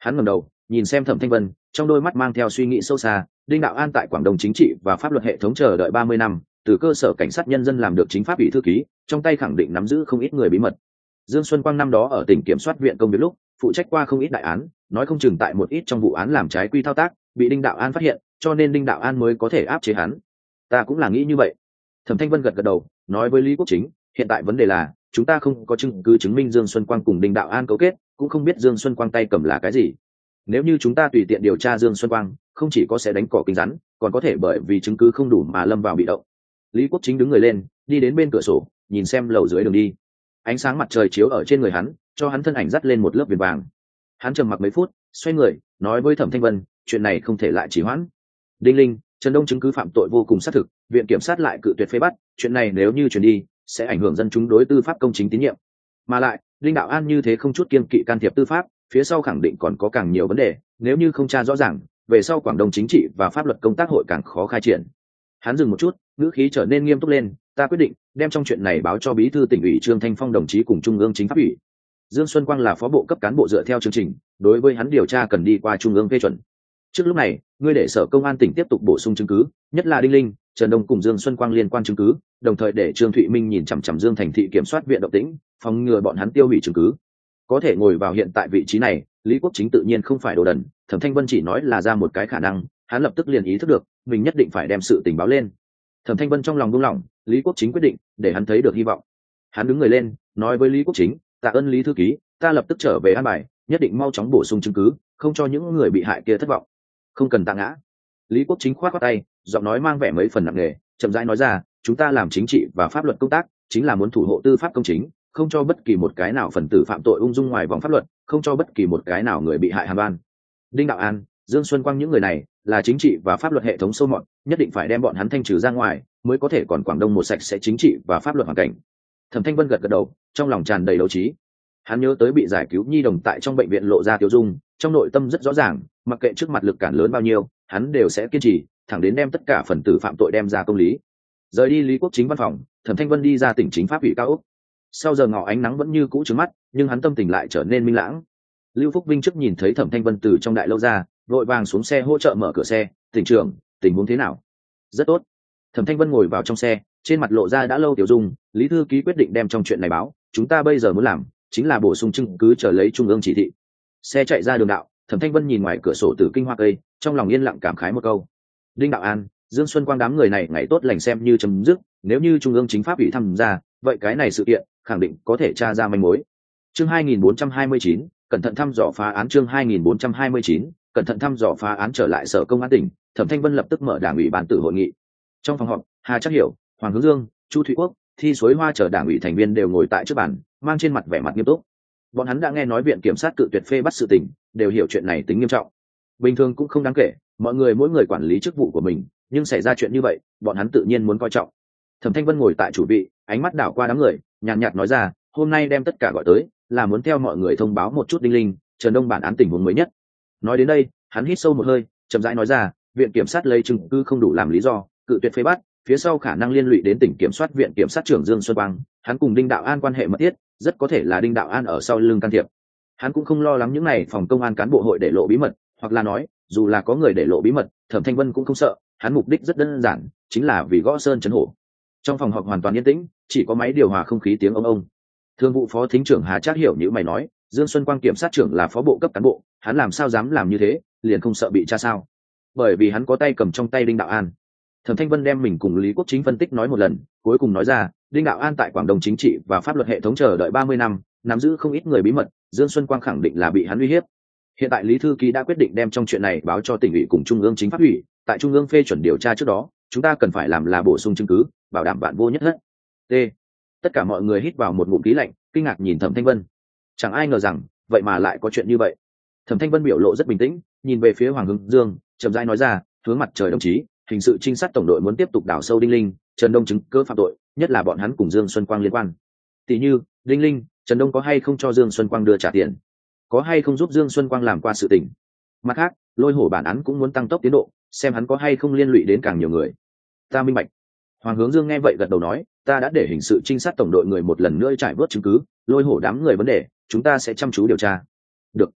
Hắn ngẩng đầu nhìn xem Thẩm Thanh Vân, trong đôi mắt mang theo suy nghĩ sâu xa. Đinh Đạo An tại Quảng Đông chính trị và pháp luật hệ thống chờ đợi 30 năm, từ cơ sở cảnh sát nhân dân làm được chính pháp ủy thư ký, trong tay khẳng định nắm giữ không ít người bí mật. Dương Xuân Quang năm đó ở tỉnh kiểm soát viện công việc lúc, phụ trách qua không ít đại án, nói không chừng tại một ít trong vụ án làm trái quy thao tác, bị Đinh Đạo An phát hiện, cho nên Đinh Đạo An mới có thể áp chế hắn. Ta cũng là nghĩ như vậy. Thẩm Thanh Vân gật gật đầu, nói với Lý Quốc Chính, hiện tại vấn đề là chúng ta không có chứng cứ chứng minh Dương Xuân Quang cùng Đinh Đạo An cấu kết, cũng không biết Dương Xuân Quang tay cầm là cái gì. Nếu như chúng ta tùy tiện điều tra Dương Xuân Quang, không chỉ có sẽ đánh cỏ kinh rắn, còn có thể bởi vì chứng cứ không đủ mà lâm vào bị động. Lý Quốc Chính đứng người lên, đi đến bên cửa sổ, nhìn xem lầu dưới đường đi. Ánh sáng mặt trời chiếu ở trên người hắn, cho hắn thân ảnh dắt lên một lớp viền vàng. Hắn trầm mặc mấy phút, xoay người, nói với Thẩm Thanh Vân, chuyện này không thể lại trì hoãn. Đinh Linh, Trần Đông chứng cứ phạm tội vô cùng xác thực, viện kiểm sát lại cự tuyệt phê bắt, chuyện này nếu như truyền đi, sẽ ảnh hưởng dân chúng đối tư pháp công chính tín nhiệm. Mà lại, Đinh Đạo An như thế không chút kiêng kỵ can thiệp tư pháp, phía sau khẳng định còn có càng nhiều vấn đề, nếu như không tra rõ ràng, về sau Quảng Đông chính trị và pháp luật công tác hội càng khó khai triển. Hắn dừng một chút, ngữ khí trở nên nghiêm túc lên, ta quyết định đem trong chuyện này báo cho bí thư tỉnh ủy Trương Thanh Phong đồng chí cùng trung ương chính pháp ủy. Dương Xuân Quang là phó bộ cấp cán bộ dựa theo chương trình, đối với hắn điều tra cần đi qua trung ương phê chuẩn. Trước lúc này, ngươi để sở công an tỉnh tiếp tục bổ sung chứng cứ, nhất là Đinh Linh, Trần Đông cùng Dương Xuân Quang liên quan chứng cứ, đồng thời để Trương Thụy Minh nhìn chằm chằm Dương Thành thị kiểm soát viện động tĩnh, phòng ngừa bọn hắn tiêu hủy chứng cứ. Có thể ngồi vào hiện tại vị trí này, Lý Quốc Chính tự nhiên không phải đồ đần, Thẩm Thanh Vân chỉ nói là ra một cái khả năng, hắn lập tức liền ý thức được, mình nhất định phải đem sự tình báo lên. Thẩm Thanh Vân trong lòng buông lỏng, Lý Quốc Chính quyết định, để hắn thấy được hy vọng. Hắn đứng người lên, nói với Lý Quốc Chính, tạ ơn Lý thư ký, ta lập tức trở về an bài, nhất định mau chóng bổ sung chứng cứ, không cho những người bị hại kia thất vọng. Không cần tạ ngã. Lý Quốc Chính khoát khoát tay, giọng nói mang vẻ mấy phần nặng nề, chậm rãi nói ra, chúng ta làm chính trị và pháp luật công tác, chính là muốn thủ hộ tư pháp công chính, không cho bất kỳ một cái nào phần tử phạm tội ung dung ngoài vòng pháp luật, không cho bất kỳ một cái nào người bị hại hàm oan. Đinh Đạo An, Dương Xuân Quang những người này là chính trị và pháp luật hệ thống sâu mọt, nhất định phải đem bọn hắn thanh trừ ra ngoài, mới có thể còn Quảng Đông một sạch sẽ chính trị và pháp luật hoàn cảnh. Thẩm Thanh Vân gật gật đầu, trong lòng tràn đầy đấu trí. Hắn nhớ tới bị giải cứu nhi đồng tại trong bệnh viện lộ ra tiêu dung, trong nội tâm rất rõ ràng, mặc kệ trước mặt lực cản lớn bao nhiêu, hắn đều sẽ kiên trì, thẳng đến đem tất cả phần tử phạm tội đem ra công lý. Rời đi Lý Quốc Chính văn phòng, Thẩm Thanh Vân đi ra tỉnh chính pháp ủy cao ốc. Sau giờ ngọ ánh nắng vẫn như cũ trước mắt, nhưng hắn tâm tình lại trở nên minh lãng. Lưu Phúc Vinh trước nhìn thấy Thẩm Thanh Vân từ trong đại lâu ra, vội vàng xuống xe hỗ trợ mở cửa xe. Tỉnh trưởng, tình huống thế nào? Rất tốt. Thẩm Thanh Vân ngồi vào trong xe, trên mặt lộ ra đã lâu tiểu dung. Lý thư ký quyết định đem trong chuyện này báo, chúng ta bây giờ muốn làm chính là bổ sung chứng cứ chờ lấy trung ương chỉ thị. Xe chạy ra đường đạo, Thẩm Thanh Vân nhìn ngoài cửa sổ Tử Kinh Hoa Cây, trong lòng yên lặng cảm khái một câu. Đinh Đạo An, Dương Xuân Quang đám người này ngày tốt lành xem như chấm dứt, nếu như trung ương chính pháp ủy tham gia, vậy cái này sự kiện khẳng định có thể tra ra manh mối. Chương 2429, cẩn thận thăm dò phá án. Chương 2429, cẩn thận thăm dò phá án. Trở lại sở công an tỉnh, Thẩm Thanh Vân lập tức mở đảng ủy ban tử hội nghị. Trong phòng họp, Hà Trắc Hiểu, Hoàng Hướng Dương, Chu Thụy Quốc, Thi Suối Hoa chờ đảng ủy thành viên đều ngồi tại trước bàn, mang trên mặt vẻ mặt nghiêm túc. Bọn hắn đã nghe nói viện kiểm sát cự tuyệt phê bắt sự tình, đều hiểu chuyện này tính nghiêm trọng. Bình thường cũng không đáng kể, mọi người mỗi người quản lý chức vụ của mình, nhưng xảy ra chuyện như vậy, bọn hắn tự nhiên muốn coi trọng. Thẩm Thanh Vân ngồi tại chủ vị, ánh mắt đảo qua đám người, nhàn nhạt nói ra, hôm nay đem tất cả gọi tới, là muốn theo mọi người thông báo một chút Đinh Linh, Trần Đông bản án tình huống mới nhất. Nói đến đây, hắn hít sâu một hơi, chậm rãi nói ra, viện kiểm sát lấy chứng cứ không đủ làm lý do, cự tuyệt phê bắt, phía sau khả năng liên lụy đến tỉnh kiểm soát viện kiểm sát trưởng Dương Xuân Quang, hắn cùng Đinh Đạo An quan hệ mật thiết, rất có thể là Đinh Đạo An ở sau lưng can thiệp. Hắn cũng không lo lắng những này phòng công an cán bộ hội để lộ bí mật, hoặc là nói, dù là có người để lộ bí mật, Thẩm Thanh Vân cũng không sợ, hắn mục đích rất đơn giản, chính là vì gõ sơn trấn hổ. Trong phòng họp hoàn toàn yên tĩnh, chỉ có máy điều hòa không khí tiếng ông. Thương vụ phó thính trưởng Hà Trác Hiểu như mày nói, Dương Xuân Quang kiểm sát trưởng là phó bộ cấp cán bộ, hắn làm sao dám làm như thế, liền không sợ bị tra sao? Bởi vì hắn có tay cầm trong tay Đinh Đạo An. Thẩm Thanh Vân đem mình cùng Lý Quốc Chính phân tích nói một lần, cuối cùng nói ra, Đinh Đạo An tại Quảng Đông chính trị và pháp luật hệ thống chờ đợi 30 năm, nắm giữ không ít người bí mật, Dương Xuân Quang khẳng định là bị hắn uy hiếp. Hiện tại Lý thư ký đã quyết định đem trong chuyện này báo cho tỉnh ủy cùng trung ương chính pháp ủy, tại trung ương phê chuẩn điều tra trước đó, chúng ta cần phải làm là bổ sung chứng cứ, bảo đảm vạn vô nhất hết. T. Tất cả mọi người hít vào một ngụm khí lạnh, kinh ngạc nhìn Thẩm Thanh Vân. Chẳng ai ngờ rằng, vậy mà lại có chuyện như vậy. Thẩm Thanh Vân biểu lộ rất bình tĩnh, nhìn về phía Hoàng Hướng Dương, chậm rãi nói ra, hướng mặt trời đồng chí, hình sự trinh sát tổng đội muốn tiếp tục đào sâu Đinh Linh, Trần Đông chứng cứ phạm tội, nhất là bọn hắn cùng Dương Xuân Quang liên quan. Tỷ như, Đinh Linh, Trần Đông có hay không cho Dương Xuân Quang đưa trả tiền, có hay không giúp Dương Xuân Quang làm qua sự tình. Mặt khác, Lôi Hổ bản án cũng muốn tăng tốc tiến độ, xem hắn có hay không liên lụy đến càng nhiều người. Ta minh bạch. Hoàng Hướng Dương nghe vậy gật đầu nói, ta đã để hình sự trinh sát tổng đội người một lần nữa trải vớt chứng cứ, Lôi Hổ đám người vấn đề, chúng ta sẽ chăm chú điều tra. Được.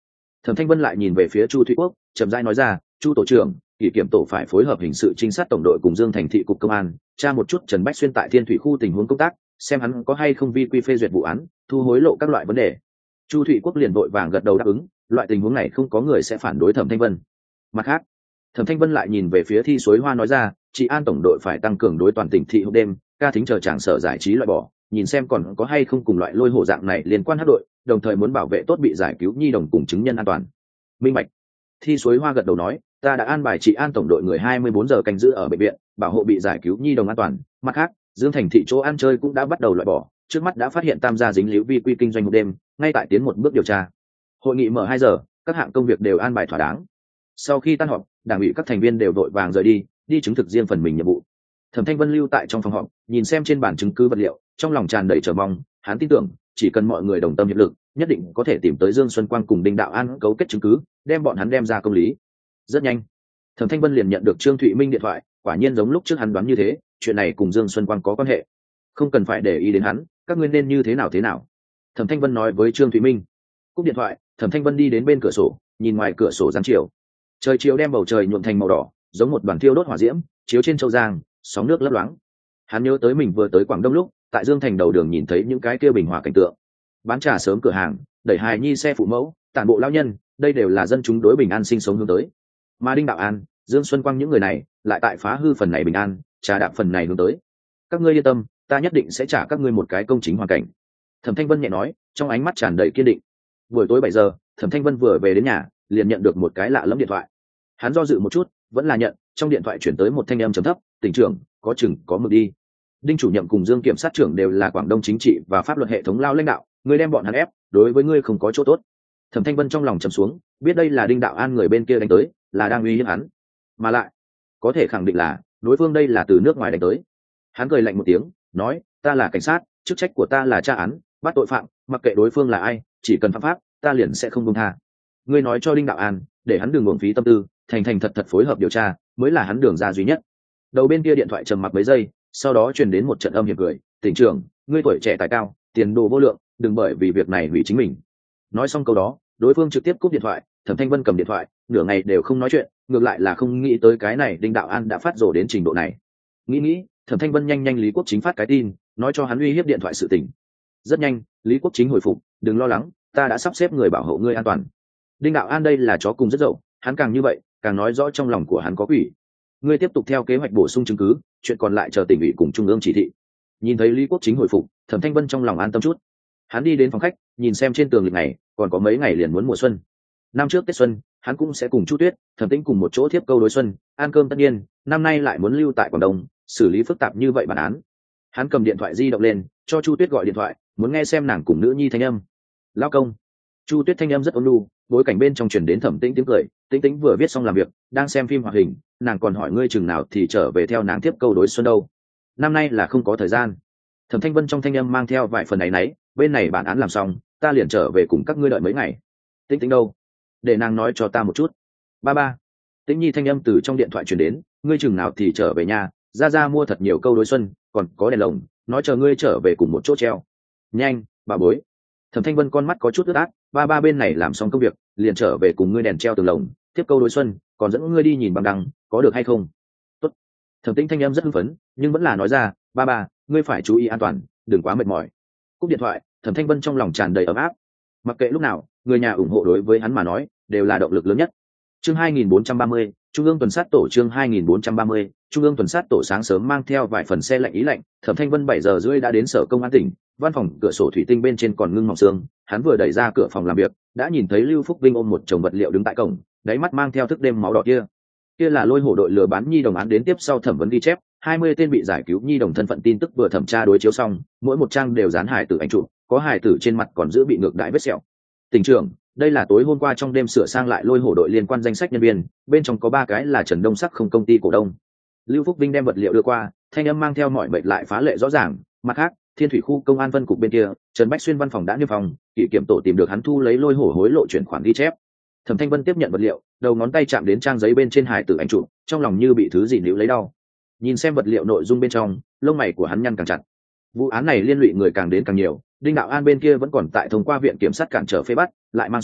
Thẩm Thanh Vân lại nhìn về phía Chu Thụy Quốc, chậm rãi nói ra, Chu tổ trưởng, kỷ kiểm tổ phải phối hợp hình sự trinh sát tổng đội cùng Dương Thành thị cục công an tra một chút Trần Bách Xuyên tại Thiên Thủy khu tình huống công tác, xem hắn có hay không vi quy phê duyệt vụ án, thu hối lộ các loại vấn đề. Chu Thụy Quốc liền vội vàng gật đầu đáp ứng, loại tình huống này không có người sẽ phản đối Thẩm Thanh Vân. Mặt khác, Thẩm Thanh Vân lại nhìn về phía Thi Suối Hoa nói ra, trị an tổng đội phải tăng cường đối toàn tỉnh thị hộp đêm, ca thính chờ tràng sở giải trí loại bỏ, nhìn xem còn có hay không cùng loại lôi hổ dạng này liên quan hát đội, đồng thời muốn bảo vệ tốt bị giải cứu nhi đồng cùng chứng nhân an toàn. Minh bạch. Thi Suối Hoa gật đầu nói, ta đã an bài trị an tổng đội người 24 giờ canh giữ ở bệnh viện, bảo hộ bị giải cứu nhi đồng an toàn. Mặt khác, Dương Thành thị chỗ ăn chơi cũng đã bắt đầu loại bỏ, trước mắt đã phát hiện tam gia dính líu vi quy kinh doanh một đêm, ngay tại tiến một bước điều tra. Hội nghị mở 2 giờ, các hạng công việc đều an bài thỏa đáng. Sau khi tan họp, đảng ủy các thành viên đều đội vàng rời đi chứng thực riêng phần mình nhiệm vụ. Thẩm Thanh Vân lưu tại trong phòng họp, nhìn xem trên bản chứng cứ vật liệu, trong lòng tràn đầy chờ mong, hắn tin tưởng, chỉ cần mọi người đồng tâm hiệp lực, nhất định có thể tìm tới Dương Xuân Quang cùng Đinh Đạo An cấu kết chứng cứ, đem bọn hắn đem ra công lý. Rất nhanh, Thẩm Thanh Vân liền nhận được Trương Thụy Minh điện thoại, quả nhiên giống lúc trước hắn đoán như thế, chuyện này cùng Dương Xuân Quang có quan hệ. Không cần phải để ý đến hắn, các ngươi nên như thế nào. Thẩm Thanh Vân nói với Trương Thụy Minh. Cúp điện thoại, Thẩm Thanh Vân đi đến bên cửa sổ, nhìn ngoài cửa sổ giáng chiều. Trời chiều đem bầu trời nhuộm thành màu đỏ, giống một đoàn thiêu đốt hỏa diễm, chiếu trên châu giang, sóng nước lấp loáng. Hắn nhớ tới mình vừa tới Quảng Đông lúc, tại Dương Thành đầu đường nhìn thấy những cái kia bình hòa cảnh tượng. Bán trà sớm cửa hàng, đẩy hài nhi xe phụ mẫu, tản bộ lao nhân, đây đều là dân chúng đối bình an sinh sống hướng tới. Mà Đinh Đạo An, Dương Xuân Quang những người này, lại tại phá hư phần này bình an, trà đạp phần này hướng tới. Các ngươi yên tâm, ta nhất định sẽ trả các ngươi một cái công chính hoàn cảnh. Thẩm Thanh Vân nhẹ nói, trong ánh mắt tràn đầy kiên định. Buổi tối 7 giờ, Thẩm Thanh Vân vừa về đến nhà, liền nhận được một cái lạ lẫm điện thoại. Hắn do dự một chút, vẫn là nhận, trong điện thoại chuyển tới một thanh âm trầm thấp, "Tỉnh trưởng, có chừng có mực đi. Đinh chủ nhiệm cùng Dương kiểm sát trưởng đều là Quảng Đông chính trị và pháp luật hệ thống lao lãnh đạo, ngươi đem bọn hắn ép, đối với ngươi không có chỗ tốt." Thẩm Thanh Vân trong lòng trầm xuống, biết đây là Đinh Đạo An người bên kia đánh tới, là đang uy hiếp hắn, mà lại có thể khẳng định là đối phương đây là từ nước ngoài đánh tới. Hắn cười lạnh một tiếng, nói, "Ta là cảnh sát, chức trách của ta là tra án, bắt tội phạm, mặc kệ đối phương là ai, chỉ cần phạm pháp, ta liền sẽ không buông tha. Ngươi nói cho Đinh Đạo An, để hắn đừng uổng phí tâm tư, thành thành thật thật phối hợp điều tra, mới là hắn đường ra duy nhất." Đầu bên kia điện thoại trầm mặc mấy giây, sau đó truyền đến một trận âm hiểm cười, "Tỉnh trưởng, ngươi tuổi trẻ tài cao, tiền đồ vô lượng, đừng bởi vì việc này hủy chính mình." Nói xong câu đó, đối phương trực tiếp cúp điện thoại. Thẩm Thanh Vân cầm điện thoại, nửa ngày đều không nói chuyện, ngược lại là không nghĩ tới cái này Đinh Đạo An đã phát rồ đến trình độ này. Nghĩ, Thẩm Thanh Vân nhanh Lý Quốc Chính phát cái tin, nói cho hắn uy hiếp điện thoại sự tình. Rất nhanh, Lý Quốc Chính hồi phục, "Đừng lo lắng, ta đã sắp xếp người bảo hộ ngươi an toàn." Đinh Đạo An đây là chó cùng rất dậu, hắn càng như vậy, càng nói rõ trong lòng của hắn có quỷ. Ngươi tiếp tục theo kế hoạch bổ sung chứng cứ, chuyện còn lại chờ tỉnh ủy cùng trung ương chỉ thị. Nhìn thấy Lý Quốc Chính hồi phục, Thẩm Thanh Vân trong lòng an tâm chút. Hắn đi đến phòng khách, nhìn xem trên tường lịch này, còn có mấy ngày liền muốn mùa xuân. Năm trước Tết xuân, hắn cũng sẽ cùng Chu Tuyết, Thẩm Tĩnh cùng một chỗ tiếp câu đối xuân, ăn cơm tất nhiên, năm nay lại muốn lưu tại Quảng Đông, xử lý phức tạp như vậy bản án. Hắn cầm điện thoại di động lên, cho Chu Tuyết gọi điện thoại, muốn nghe xem nàng cùng nữ nhi thanh âm. "Lão công." Chu Tuyết thanh âm rất ôn nhu, bối cảnh bên trong truyền đến Thẩm Tĩnh tiếng cười, Tĩnh Tĩnh vừa viết xong làm việc, đang xem phim hoạt hình, nàng còn hỏi ngươi chừng nào thì trở về theo nàng tiếp câu đối xuân đâu. "Năm nay là không có thời gian." Thẩm Thanh Vân trong thanh âm mang theo vài phần áy náy, "Bên này bản án làm xong, ta liền trở về cùng các ngươi đợi mấy ngày." "Tĩnh Tĩnh đâu? Để nàng nói cho ta một chút." Ba." Tĩnh Nhi thanh âm từ trong điện thoại truyền đến, "Ngươi chừng nào thì trở về nhà, ra mua thật nhiều câu đối xuân, còn có đèn lồng, nói chờ ngươi trở về cùng một chỗ treo." "Nhanh, bà bối." Thẩm Thanh Vân con mắt có chút ướt át, "Ba bên này làm xong công việc, liền trở về cùng ngươi đèn treo tường lồng, tiếp câu đối xuân, còn dẫn ngươi đi nhìn bằng đăng, có được hay không?" "Tốt." Thẩm Tĩnh thanh âm rất hưng phấn, nhưng vẫn là nói ra, "Ba, ngươi phải chú ý an toàn, đừng quá mệt mỏi." Cúp điện thoại, Thẩm Thanh Vân trong lòng tràn đầy ấm áp. Mặc kệ lúc nào, người nhà ủng hộ đối với hắn mà nói đều là động lực lớn nhất. Chương 2430, Trung ương tuần sát tổ. Chương 2430, Trung ương tuần sát tổ. Sáng sớm mang theo vài phần xe lạnh ý lạnh, Thẩm Thanh Vân 7 giờ rưỡi đã đến sở công an tỉnh. Văn phòng cửa sổ thủy tinh bên trên còn ngưng mỏng sương, hắn vừa đẩy ra cửa phòng làm việc, đã nhìn thấy Lưu Phúc Vinh ôm một chồng vật liệu đứng tại cổng, đáy mắt mang theo thức đêm máu đỏ kia là lôi hổ đội lừa bán nhi đồng án đến tiếp sau thẩm vấn ghi chép, 20 tên bị giải cứu nhi đồng thân phận tin tức vừa thẩm tra đối chiếu xong, mỗi một trang đều dán hài tử ảnh chụp, có hài tử trên mặt còn giữ bị ngược đãi vết sẹo. "Tỉnh trưởng, đây là tối hôm qua trong đêm sửa sang lại lôi hổ đội liên quan danh sách nhân viên, bên trong có 3 cái là Trần Đông Sắc không công ty cổ đông." Lưu Phúc Vinh đem vật liệu đưa qua, thanh âm mang theo mọi mệnh lại phá lệ rõ ràng. Mặt khác, Thiên Thủy khu công an phân cục bên kia, Trần Bách Xuyên văn phòng đã niêm phòng, kỷ kiểm tổ tìm được hắn thu lấy lôi hổ hối lộ chuyển khoản ghi chép. Thẩm Thanh Vân tiếp nhận vật liệu, đầu ngón tay chạm đến trang giấy bên trên hài tử ảnh chụp, trong lòng như bị thứ gì níu lấy đau. Nhìn xem vật liệu nội dung bên trong, lông mày của hắn nhăn càng chặt. Vụ án này liên lụy người càng đến càng nhiều, Đinh Đạo An bên kia vẫn còn tại thông qua viện kiểm sát cản trở phê bắt, lại mang xuống,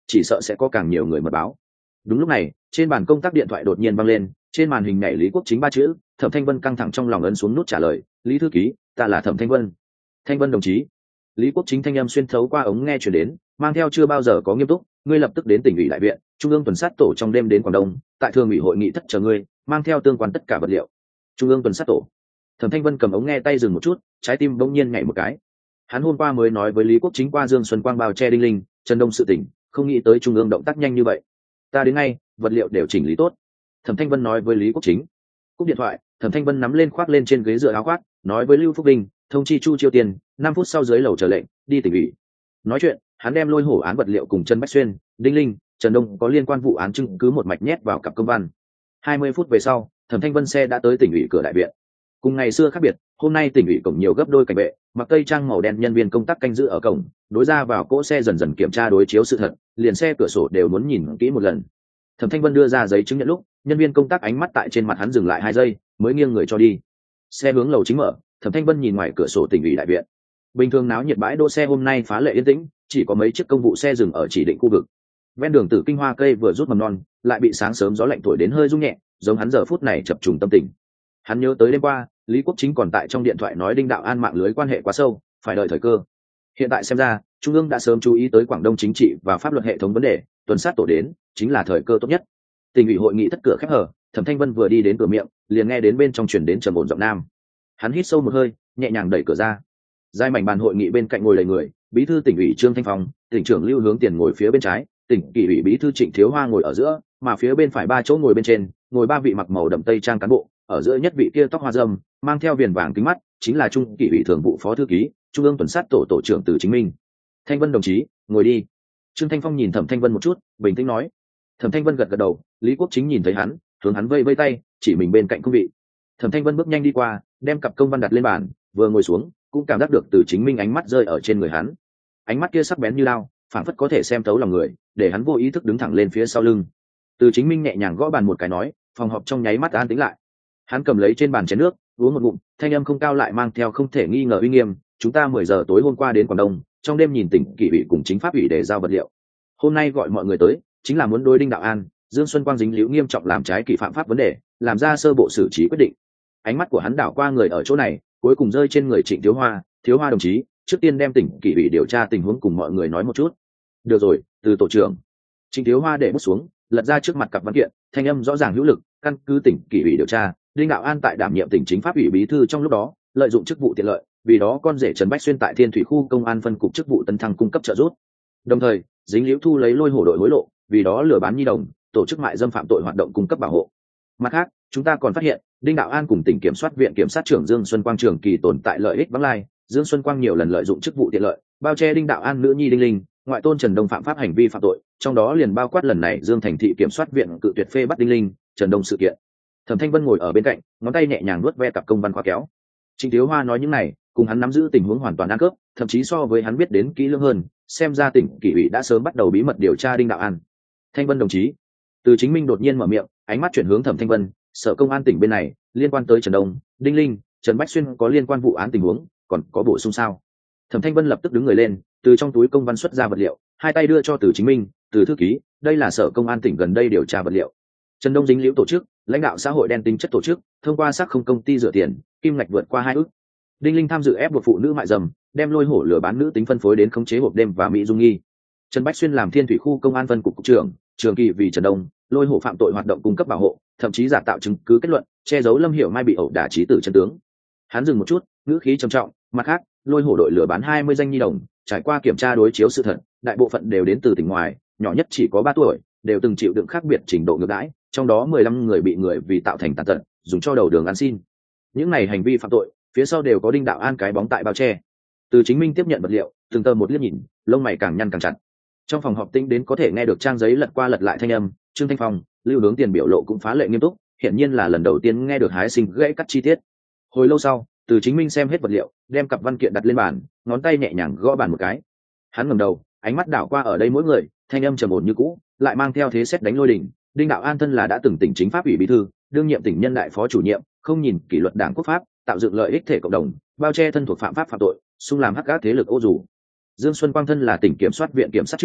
chỉ sợ sẽ có càng nhiều người mật báo. Đúng lúc này, trên bàn công tác điện thoại đột nhiên vang lên, trên màn hình nhảy Lý Quốc Chính ba chữ. Thẩm Thanh Vân căng thẳng trong lòng ấn xuống nút trả lời, Lý thư ký, ta là Thẩm Thanh Vân. Thanh Vân đồng chí. Lý Quốc Chính thanh âm xuyên thấu qua ống nghe truyền đến, mang theo chưa bao giờ có nghiêm túc, ngươi lập tức đến tỉnh ủy đại viện, trung ương tuần sát tổ trong đêm đến Quảng Đông, tại thường ủy hội nghị thất chờ ngươi, mang theo tương quan tất cả vật liệu. Trung ương tuần sát tổ. Thẩm Thanh Vân cầm ống nghe tay dừng một chút, trái tim bỗng nhiên nhảy một cái. Hắn hôm qua mới nói với Lý Quốc Chính qua Dương Xuân Quang bao che Đinh Linh, Trần Đông sự tỉnh, không nghĩ tới trung ương động tác nhanh như vậy. Ta đến ngay, vật liệu đều chỉnh lý tốt. Thẩm Thanh Vân nói với Lý Quốc Chính. Cúp điện thoại, Thẩm Thanh Vân nắm lên khoác lên trên ghế dựa áo khoác, nói với Lưu Phúc Vinh, thông chi Chu Chiêu Tiền, 5 phút sau dưới lầu chờ lệnh, đi tỉnh ủy. Nói chuyện, hắn đem lôi hổ án vật liệu cùng Trần Bách Xuyên, Đinh Linh, Trần Đông có liên quan vụ án chứng cứ một mạch nhét vào cặp công văn. 20 phút về sau, Thẩm Thanh Vân xe đã tới tỉnh ủy cửa đại viện. Cùng ngày xưa khác biệt, hôm nay tỉnh ủy cổng nhiều gấp đôi cảnh vệ, mặc tây trang màu đen nhân viên công tác canh giữ ở cổng, đối ra vào cỗ xe dần dần kiểm tra đối chiếu sự thật, liền xe cửa sổ đều muốn nhìn kỹ một lần. Thẩm Thanh Vân đưa ra giấy chứng nhận lúc, nhân viên công tác ánh mắt tại trên mặt hắn dừng lại 2 giây, mới nghiêng người cho đi. Xe hướng lầu chính mở, Thẩm Thanh Vân nhìn ngoài cửa sổ tỉnh ủy đại viện. Bình thường náo nhiệt bãi đỗ xe hôm nay phá lệ yên tĩnh, chỉ có mấy chiếc công vụ xe dừng ở chỉ định khu vực. Ven đường Tử Kinh hoa cây vừa rút mầm non, lại bị sáng sớm gió lạnh thổi đến hơi rung nhẹ, giống hắn giờ phút này chập trùng tâm tình. Hắn nhớ tới đêm qua, Lý Quốc Chính còn tại trong điện thoại nói Đinh Đạo An mạng lưới quan hệ quá sâu, phải đợi thời cơ. Hiện tại xem ra, Trung ương đã sớm chú ý tới Quảng Đông chính trị và pháp luật hệ thống vấn đề, tuần sát tổ đến, chính là thời cơ tốt nhất. Tỉnh ủy hội nghị thất cửa khép hở, Thẩm Thanh Vân vừa đi đến cửa miệng, liền nghe đến bên trong truyền đến trầm ổn giọng nam. Hắn hít sâu một hơi, nhẹ nhàng đẩy cửa ra. Giai mảnh bàn hội nghị bên cạnh ngồi đầy người, bí thư tỉnh ủy Trương Thanh Phong, tỉnh trưởng Lưu Hướng Tiền ngồi phía bên trái, tỉnh kỷ ủy bí thư Trịnh Thiếu Hoa ngồi ở giữa, mà phía bên phải 3 chỗ ngồi bên trên, ngồi 3 vị mặc màu đậm tây trang cán bộ, ở giữa nhất vị kia tóc hoa râm, mang theo viền vàng kính mắt, chính là Trung kỷ ủy thường vụ phó thư ký, Trung ương tuần sát tổ tổ trưởng Từ Chính Minh. Thanh Vân đồng chí, ngồi đi. Trương Thanh Phong nhìn Thẩm Thanh Vân một chút, bình tĩnh nói. Thẩm Thanh Vân gật gật đầu, Lý Quốc Chính nhìn thấy hắn, hướng hắn vây vây tay, chỉ mình bên cạnh công vị. Thẩm Thanh Vân bước nhanh đi qua, đem cặp công văn đặt lên bàn, vừa ngồi xuống, cũng cảm giác được Từ Chính Minh ánh mắt rơi ở trên người hắn. Ánh mắt kia sắc bén như lao, phảng phất có thể xem thấu lòng người, để hắn vô ý thức đứng thẳng lên phía sau lưng. Từ Chính Minh nhẹ nhàng gõ bàn một cái nói, phòng họp trong nháy mắt an tĩnh lại. Hắn cầm lấy trên bàn chén nước, uống một ngụm, thanh âm không cao lại mang theo không thể nghi ngờ uy nghiêm, chúng ta 10 giờ tối hôm qua đến Quảng Đông, trong đêm nhìn tỉnh kỷ ủy cùng chính pháp ủy để giao vật liệu. Hôm nay gọi mọi người tới, chính là muốn đối Đinh Đạo An, Dương Xuân Quang dính líu nghiêm trọng làm trái kỷ phạm pháp vấn đề, làm ra sơ bộ xử trí quyết định. Ánh mắt của hắn đảo qua người ở chỗ này, cuối cùng rơi trên người Trịnh Thiếu Hoa đồng chí, trước tiên đem tỉnh kỷ ủy điều tra tình huống cùng mọi người nói một chút. Được rồi, Từ tổ trưởng. Trịnh Thiếu Hoa để bút xuống, lật ra trước mặt cặp văn kiện, thanh âm rõ ràng hữu lực, căn cứ tỉnh kỷ ủy điều tra, Đinh Đạo An tại đảm nhiệm tỉnh chính pháp ủy bí thư trong lúc đó, lợi dụng chức vụ tiện lợi, vì đó con rể Trần Bách Xuyên tại Thiên Thủy khu công an phân cục chức vụ tấn thăng cung cấp trợ giúp. Đồng thời, dính liễu thu lấy lôi hổ đội hối lộ, vì đó lừa bán nhi đồng, tổ chức mại dâm phạm tội hoạt động cung cấp bảo hộ. Mặt khác, chúng ta còn phát hiện, Đinh Đạo An cùng tỉnh kiểm soát viện kiểm sát trưởng Dương Xuân Quang trường kỳ tồn tại lợi ích vắng lai, Dương Xuân Quang nhiều lần lợi dụng chức vụ tiện lợi, bao che Đinh Đạo An nữ nhi Đinh Linh, ngoại tôn Trần Đông phạm pháp hành vi phạm tội, trong đó liền bao quát lần này Dương Thành thị kiểm soát viện cự tuyệt phê bắt Đinh Linh, Trần Đông sự kiện. Thẩm Thanh Vân ngồi ở bên cạnh, ngón tay nhẹ nhàng nuốt ve cặp công văn khóa kéo. Trịnh Thiếu Hoa nói những này, cùng hắn nắm giữ tình huống hoàn toàn ăn khớp, thậm chí so với hắn biết đến kỹ lưỡng hơn, xem ra tỉnh kỷ ủy đã sớm bắt đầu bí mật điều tra Đinh Đạo An. Thanh Vân đồng chí. Từ Chính Minh đột nhiên mở miệng, ánh mắt chuyển hướng Thẩm Thanh Vân, sở công an tỉnh bên này, liên quan tới Trần Đông, Đinh Linh, Trần Bách Xuyên có liên quan vụ án tình huống, còn có bổ sung sao? Thẩm Thanh Vân lập tức đứng người lên, từ trong túi công văn xuất ra vật liệu, hai tay đưa cho Từ Chính Minh, Từ thư ký, đây là sở công an tỉnh gần đây điều tra vật liệu. Trần Đông dính liễu tổ chức, lãnh đạo xã hội đen tính chất tổ chức, thông qua xác không công ty rửa tiền, kim ngạch vượt qua 2 ức. Đinh Linh tham dự ép buộc phụ nữ mại dâm, đem lôi hổ lừa bán nữ tính phân phối đến khống chế hộp đêm và mỹ dung nghi. Trần Bách Xuyên làm Thiên Thủy khu công an phân cục cục trưởng, trường kỳ vì Trần Đông, lôi hổ phạm tội hoạt động cung cấp bảo hộ, thậm chí giả tạo chứng cứ kết luận, che giấu Lâm Hiểu Mai bị ẩu đả chí tử chân tướng. Hắn dừng một chút, ngữ khí trầm trọng, mặt khác, lôi hổ đội lừa bán 20 danh nhi đồng, trải qua kiểm tra đối chiếu sự thật, đại bộ phận đều đến từ tỉnh ngoài, nhỏ nhất chỉ có 3 tuổi, đều từng chịu đựng khác biệt trình độ ngược đãi, trong đó 15 người bị người vì tạo thành tàn tật, dùng cho đầu đường ăn xin. Những này hành vi phạm tội, phía sau đều có Đinh Đạo An cái bóng tại bao che. Từ Chính Minh tiếp nhận vật liệu, từng tờ một liếc nhìn, lông mày càng nhăn càng chặt. Trong phòng họp tĩnh đến có thể nghe được trang giấy lật qua lật lại thanh âm, Trương Thanh Phong, Lưu Hướng Tiền biểu lộ cũng phá lệ nghiêm túc, hiển nhiên là lần đầu tiên nghe được hái sinh gãy cắt chi tiết. Hồi lâu sau, Từ Chính Minh xem hết vật liệu, đem cặp văn kiện đặt lên bàn, ngón tay nhẹ nhàng gõ bàn một cái. Hắn ngẩng đầu, ánh mắt đảo qua ở đây mỗi người, thanh âm trầm ổn như cũ, lại mang theo thế sét đánh lôi đình. Đinh Đạo An thân là đã từng tỉnh chính pháp ủy bí thư, đương nhiệm tỉnh nhân đại phó chủ nhiệm, không nhìn kỷ luật đảng quốc pháp, tạo dựng lợi ích thể cộng đồng, bao che thân thuộc phạm pháp phạm tội, xung làm hắc ác thế lực ô dù. Dương Xuân Quang thân là tỉnh kiểm soát viện kiểm sát trưởng,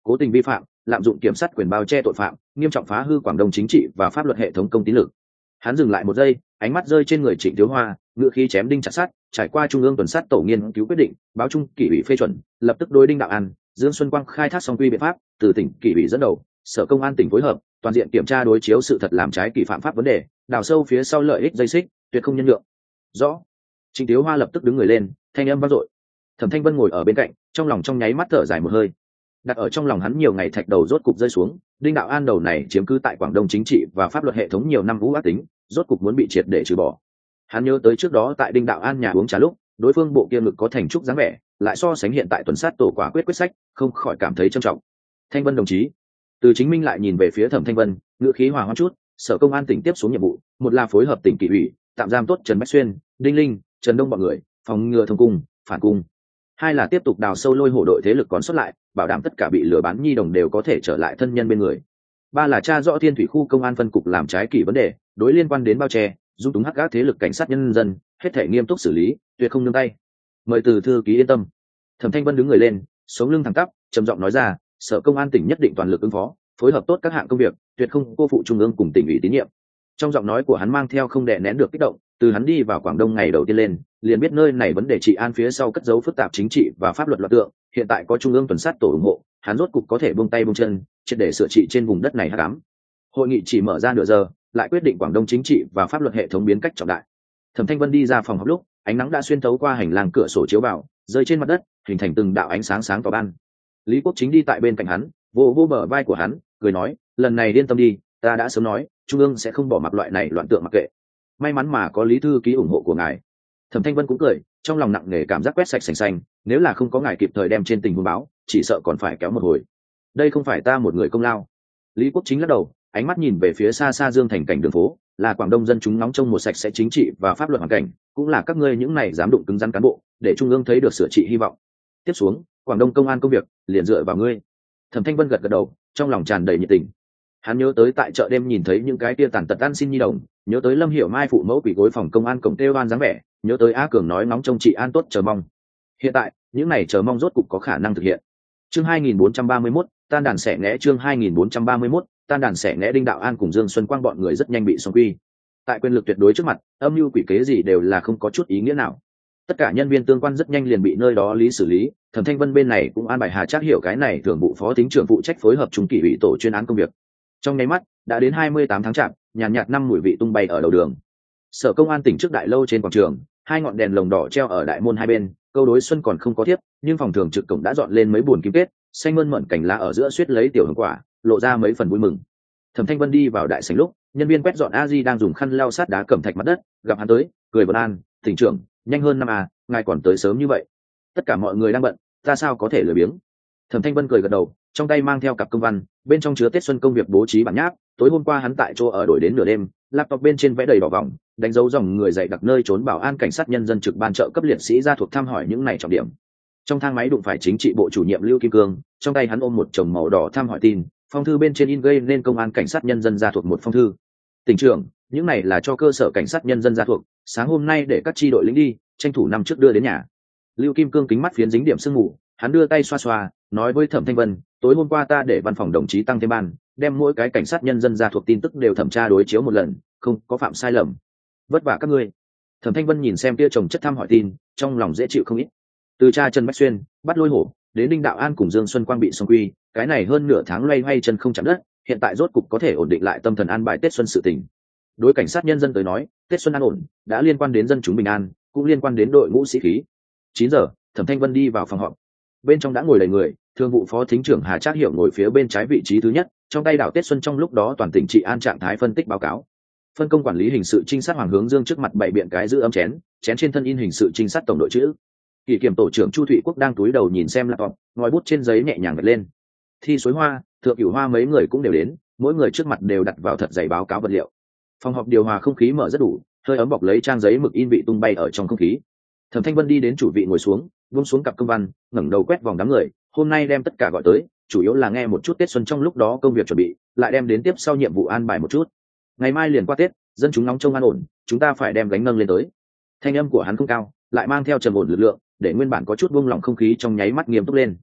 cố tình vi phạm, lạm dụng kiểm sát quyền bao che tội phạm, nghiêm trọng phá hư Quảng Đông chính trị và pháp luật hệ thống công tín lực. Hắn dừng lại một giây, ánh mắt rơi trên người Trịnh Thiếu Hoa, ngựa khí chém đinh chặt sắt. Trải qua trung ương tuần sát tổ nghiên cứu quyết định, báo trung kỷ ủy phê chuẩn, lập tức đối Đinh Đạo An, Dương Xuân Quang khai thác song quy biện pháp, từ tỉnh kỷ ủy dẫn đầu, sở công an tỉnh phối hợp, toàn diện kiểm tra đối chiếu sự thật làm trái kỷ phạm pháp vấn đề, đào sâu phía sau lợi ích dây xích, tuyệt không nhân nhượng. Rõ. Trịnh Thiếu Hoa lập tức đứng người lên, thanh âm vang dội. Thẩm Thanh Vân ngồi ở bên cạnh, trong lòng trong nháy mắt thở dài một hơi. Đặt ở trong lòng hắn nhiều ngày thạch đầu rốt cục rơi xuống, Đinh Đạo An đầu này chiếm cứ tại Quảng Đông chính trị và pháp luật hệ thống nhiều năm vũ ác tính, rốt cục muốn bị triệt để trừ bỏ. Hắn nhớ tới trước đó tại Đinh Đạo An nhà uống trà lúc, đối phương bộ kia ngực có thành trúc dáng vẻ, lại so sánh hiện tại tuần sát tổ quả quyết sách, không khỏi cảm thấy trầm trọng. Thanh Vân đồng chí. Từ Chính Minh lại nhìn về phía Thẩm Thanh Vân, ngữ khí hòa hoãn chút, sở công an tỉnh tiếp xuống nhiệm vụ, một là phối hợp tỉnh kỷ ủy, tạm giam tốt Trần Bách Xuyên, Đinh Linh, Trần Đông bọn người, phòng ngừa thông cung, phản cung. Hai là tiếp tục đào sâu lôi hổ đội thế lực còn sót lại, bảo đảm tất cả bị lừa bán nhi đồng đều có thể trở lại thân nhân bên người. Ba là tra rõ Thiên Thủy khu công an phân cục làm trái kỷ vấn đề, đối liên quan đến bao che, dung túng hắc gác thế lực cảnh sát nhân dân, hết thể nghiêm túc xử lý, tuyệt không nương tay. Mời từ thư ký yên tâm. Thẩm Thanh Vân đứng người lên, sống lưng thẳng tắp, trầm giọng nói ra, sở công an tỉnh nhất định toàn lực ứng phó, phối hợp tốt các hạng công việc, tuyệt không cô phụ trung ương cùng tỉnh ủy tín nhiệm. Trong giọng nói của hắn mang theo không đè nén được kích động, từ hắn đi vào Quảng Đông ngày đầu tiên lên, liền biết nơi này vấn đề trị an phía sau cất giấu phức tạp chính trị và pháp luật loạn tượng, hiện tại có trung ương tuần sát tổ ủng hộ, hắn rốt cục có thể buông tay buông chân, triệt để sửa trị trên vùng đất này hắc ám. Hội nghị chỉ mở ra nửa giờ, lại quyết định Quảng Đông chính trị và pháp luật hệ thống biến cách trọng đại. Thẩm Thanh Vân đi ra phòng họp lúc, ánh nắng đã xuyên thấu qua hành lang cửa sổ chiếu vào, rơi trên mặt đất, hình thành từng đạo ánh sáng sáng tỏ ban. Lý Quốc Chính đi tại bên cạnh hắn, vô bờ vai của hắn, cười nói, lần này yên tâm đi, ta đã sớm nói, trung ương sẽ không bỏ mặc loại này loạn tượng mặc kệ. May mắn mà có Lý thư ký ủng hộ của ngài. Thẩm Thanh Vân cũng cười, trong lòng nặng nề cảm giác quét sạch sành xanh, nếu là không có ngài kịp thời đem trên tình huống báo, chỉ sợ còn phải kéo một hồi. Đây không phải ta một người công lao. Lý Quốc Chính lắc đầu, ánh mắt nhìn về phía xa xa Dương Thành cảnh đường phố, là Quảng Đông dân chúng nóng trong một sạch sẽ chính trị và pháp luật hoàn cảnh, cũng là các ngươi những này dám đụng cứng rắn cán bộ, để trung ương thấy được sửa trị hy vọng. Tiếp xuống, Quảng Đông công an công việc liền dựa vào ngươi. Thẩm Thanh Vân gật gật đầu, trong lòng tràn đầy nhiệt tình. Hắn nhớ tới tại chợ đêm nhìn thấy những cái tia tàn tật ăn xin nhi đồng, nhớ tới Lâm Hiểu Mai phụ mẫu quỷ gối phòng công an cổng kêu oan dáng vẻ, nhớ tới A Cường nói nóng trông trị an tốt chờ mong. Hiện tại, những này chờ mong rốt cục có khả năng thực hiện. Chương 2431, tan đàn xẻ nghẽ. Chương 2431, tan đàn xẻ nghẽ. Đinh Đạo An cùng Dương Xuân Quang bọn người rất nhanh bị xóa quy. Tại quyền lực tuyệt đối trước mặt, âm mưu quỷ kế gì đều là không có chút ý nghĩa nào. Tất cả nhân viên tương quan rất nhanh liền bị nơi đó xử lý. Thẩm Thanh Vân bên này cũng an bài Hà Trác Hiểu cái này thường vụ phó thính trưởng phụ trách phối hợp trung kỷ ủy tổ chuyên án công việc. Trong nháy mắt, đã đến 28 tháng chạp, nhàn nhạt năm mùi vị tung bay ở đầu đường. Sở công an tỉnh trước đại lâu trên quảng trường, hai ngọn đèn lồng đỏ treo ở đại môn hai bên, câu đối xuân còn không có tiếp, nhưng phòng thường trực cổng đã dọn lên mấy buồn kim kết, xanh mơn mởn cành lá ở giữa suýt lấy tiểu hương quả, lộ ra mấy phần vui mừng. Thẩm Thanh Vân đi vào đại sảnh lúc, nhân viên quét dọn A-di đang dùng khăn lau sát đá cẩm thạch mặt đất, gặp hắn tới, cười vân an, tỉnh trưởng, nhanh hơn năm à, ngài còn tới sớm như vậy. Tất cả mọi người đang bận, ta sao có thể lười biếng. Thẩm Thanh Vân cười gật đầu, trong tay mang theo cặp công văn, bên trong chứa Tết xuân công việc bố trí bản nháp. Tối hôm qua hắn tại chỗ ở đổi đến nửa đêm, laptop bên trên vẽ đầy đỏ vòng, đánh dấu dòng người dạy đặc nơi trốn bảo an cảnh sát nhân dân trực ban trợ cấp liệt sĩ ra thuộc thăm hỏi những này trọng điểm. Trong thang máy đụng phải chính trị bộ chủ nhiệm Lưu Kim Cương, trong tay hắn ôm một chồng màu đỏ thăm hỏi tin, phong thư bên trên in gây nên công an cảnh sát nhân dân ra thuộc một phong thư. Tỉnh trưởng, những này là cho cơ sở cảnh sát nhân dân ra thuộc, sáng hôm nay để các chi đội lính đi, tranh thủ năm trước đưa đến nhà. Lưu Kim Cương kính mắt phiến dính điểm sương mù, hắn đưa tay xoa xoa, nói với Thẩm Thanh Vân, tối hôm qua ta để văn phòng đồng chí tăng thêm ban, đem mỗi cái cảnh sát nhân dân ra thuộc tin tức đều thẩm tra đối chiếu một lần, không có phạm sai lầm. Vất vả các ngươi. Thẩm Thanh Vân nhìn xem kia chồng chất thăm hỏi tin, trong lòng dễ chịu không ít. Từ cha Trần Bách Xuyên, bắt lôi hổ, đến Đinh Đạo An cùng Dương Xuân Quang bị xông quy, cái này hơn nửa tháng loay hoay chân không chạm đất, hiện tại rốt cục có thể ổn định lại tâm thần an bài Tết xuân sự tình. Đối cảnh sát nhân dân tới nói, Tết xuân an ổn, đã liên quan đến dân chúng bình an, cũng liên quan đến đội ngũ sĩ khí. 9 giờ, Thẩm Thanh Vân đi vào phòng họp. Bên trong đã ngồi đầy người, thương vụ phó thính trưởng Hà Trác Hiểu ngồi phía bên trái vị trí thứ nhất, trong tay đảo Tết xuân trong lúc đó toàn tỉnh trị an trạng thái phân tích báo cáo. Phân công quản lý hình sự trinh sát Hoàng Hướng Dương trước mặt bày biện cái giữ ấm chén trên thân in hình sự trinh sát tổng đội chữ. Kỷ kiểm tổ trưởng Chu Thụy Quốc đang túi đầu nhìn xem laptop, ngòi bút trên giấy nhẹ nhàng vạch lên. Thi Suối Hoa, Thượng Cửu Hoa mấy người cũng đều đến, mỗi người trước mặt đều đặt vào thật dày báo cáo vật liệu. Phòng họp điều hòa không khí mở rất đủ, hơi ấm bọc lấy trang giấy mực in vị tung bay ở trong không khí. Thẩm Thanh Vân đi đến chủ vị ngồi xuống, buông xuống cặp công văn, ngẩng đầu quét vòng đám người, hôm nay đem tất cả gọi tới, chủ yếu là nghe một chút Tết xuân trong lúc đó công việc chuẩn bị, lại đem đến tiếp sau nhiệm vụ an bài một chút. Ngày mai liền qua Tết, dân chúng nóng trông an ổn, chúng ta phải đem gánh nâng lên tới. Thanh âm của hắn không cao, lại mang theo trầm ổn lực lượng, để nguyên bản có chút buông lỏng không khí trong nháy mắt nghiêm túc lên.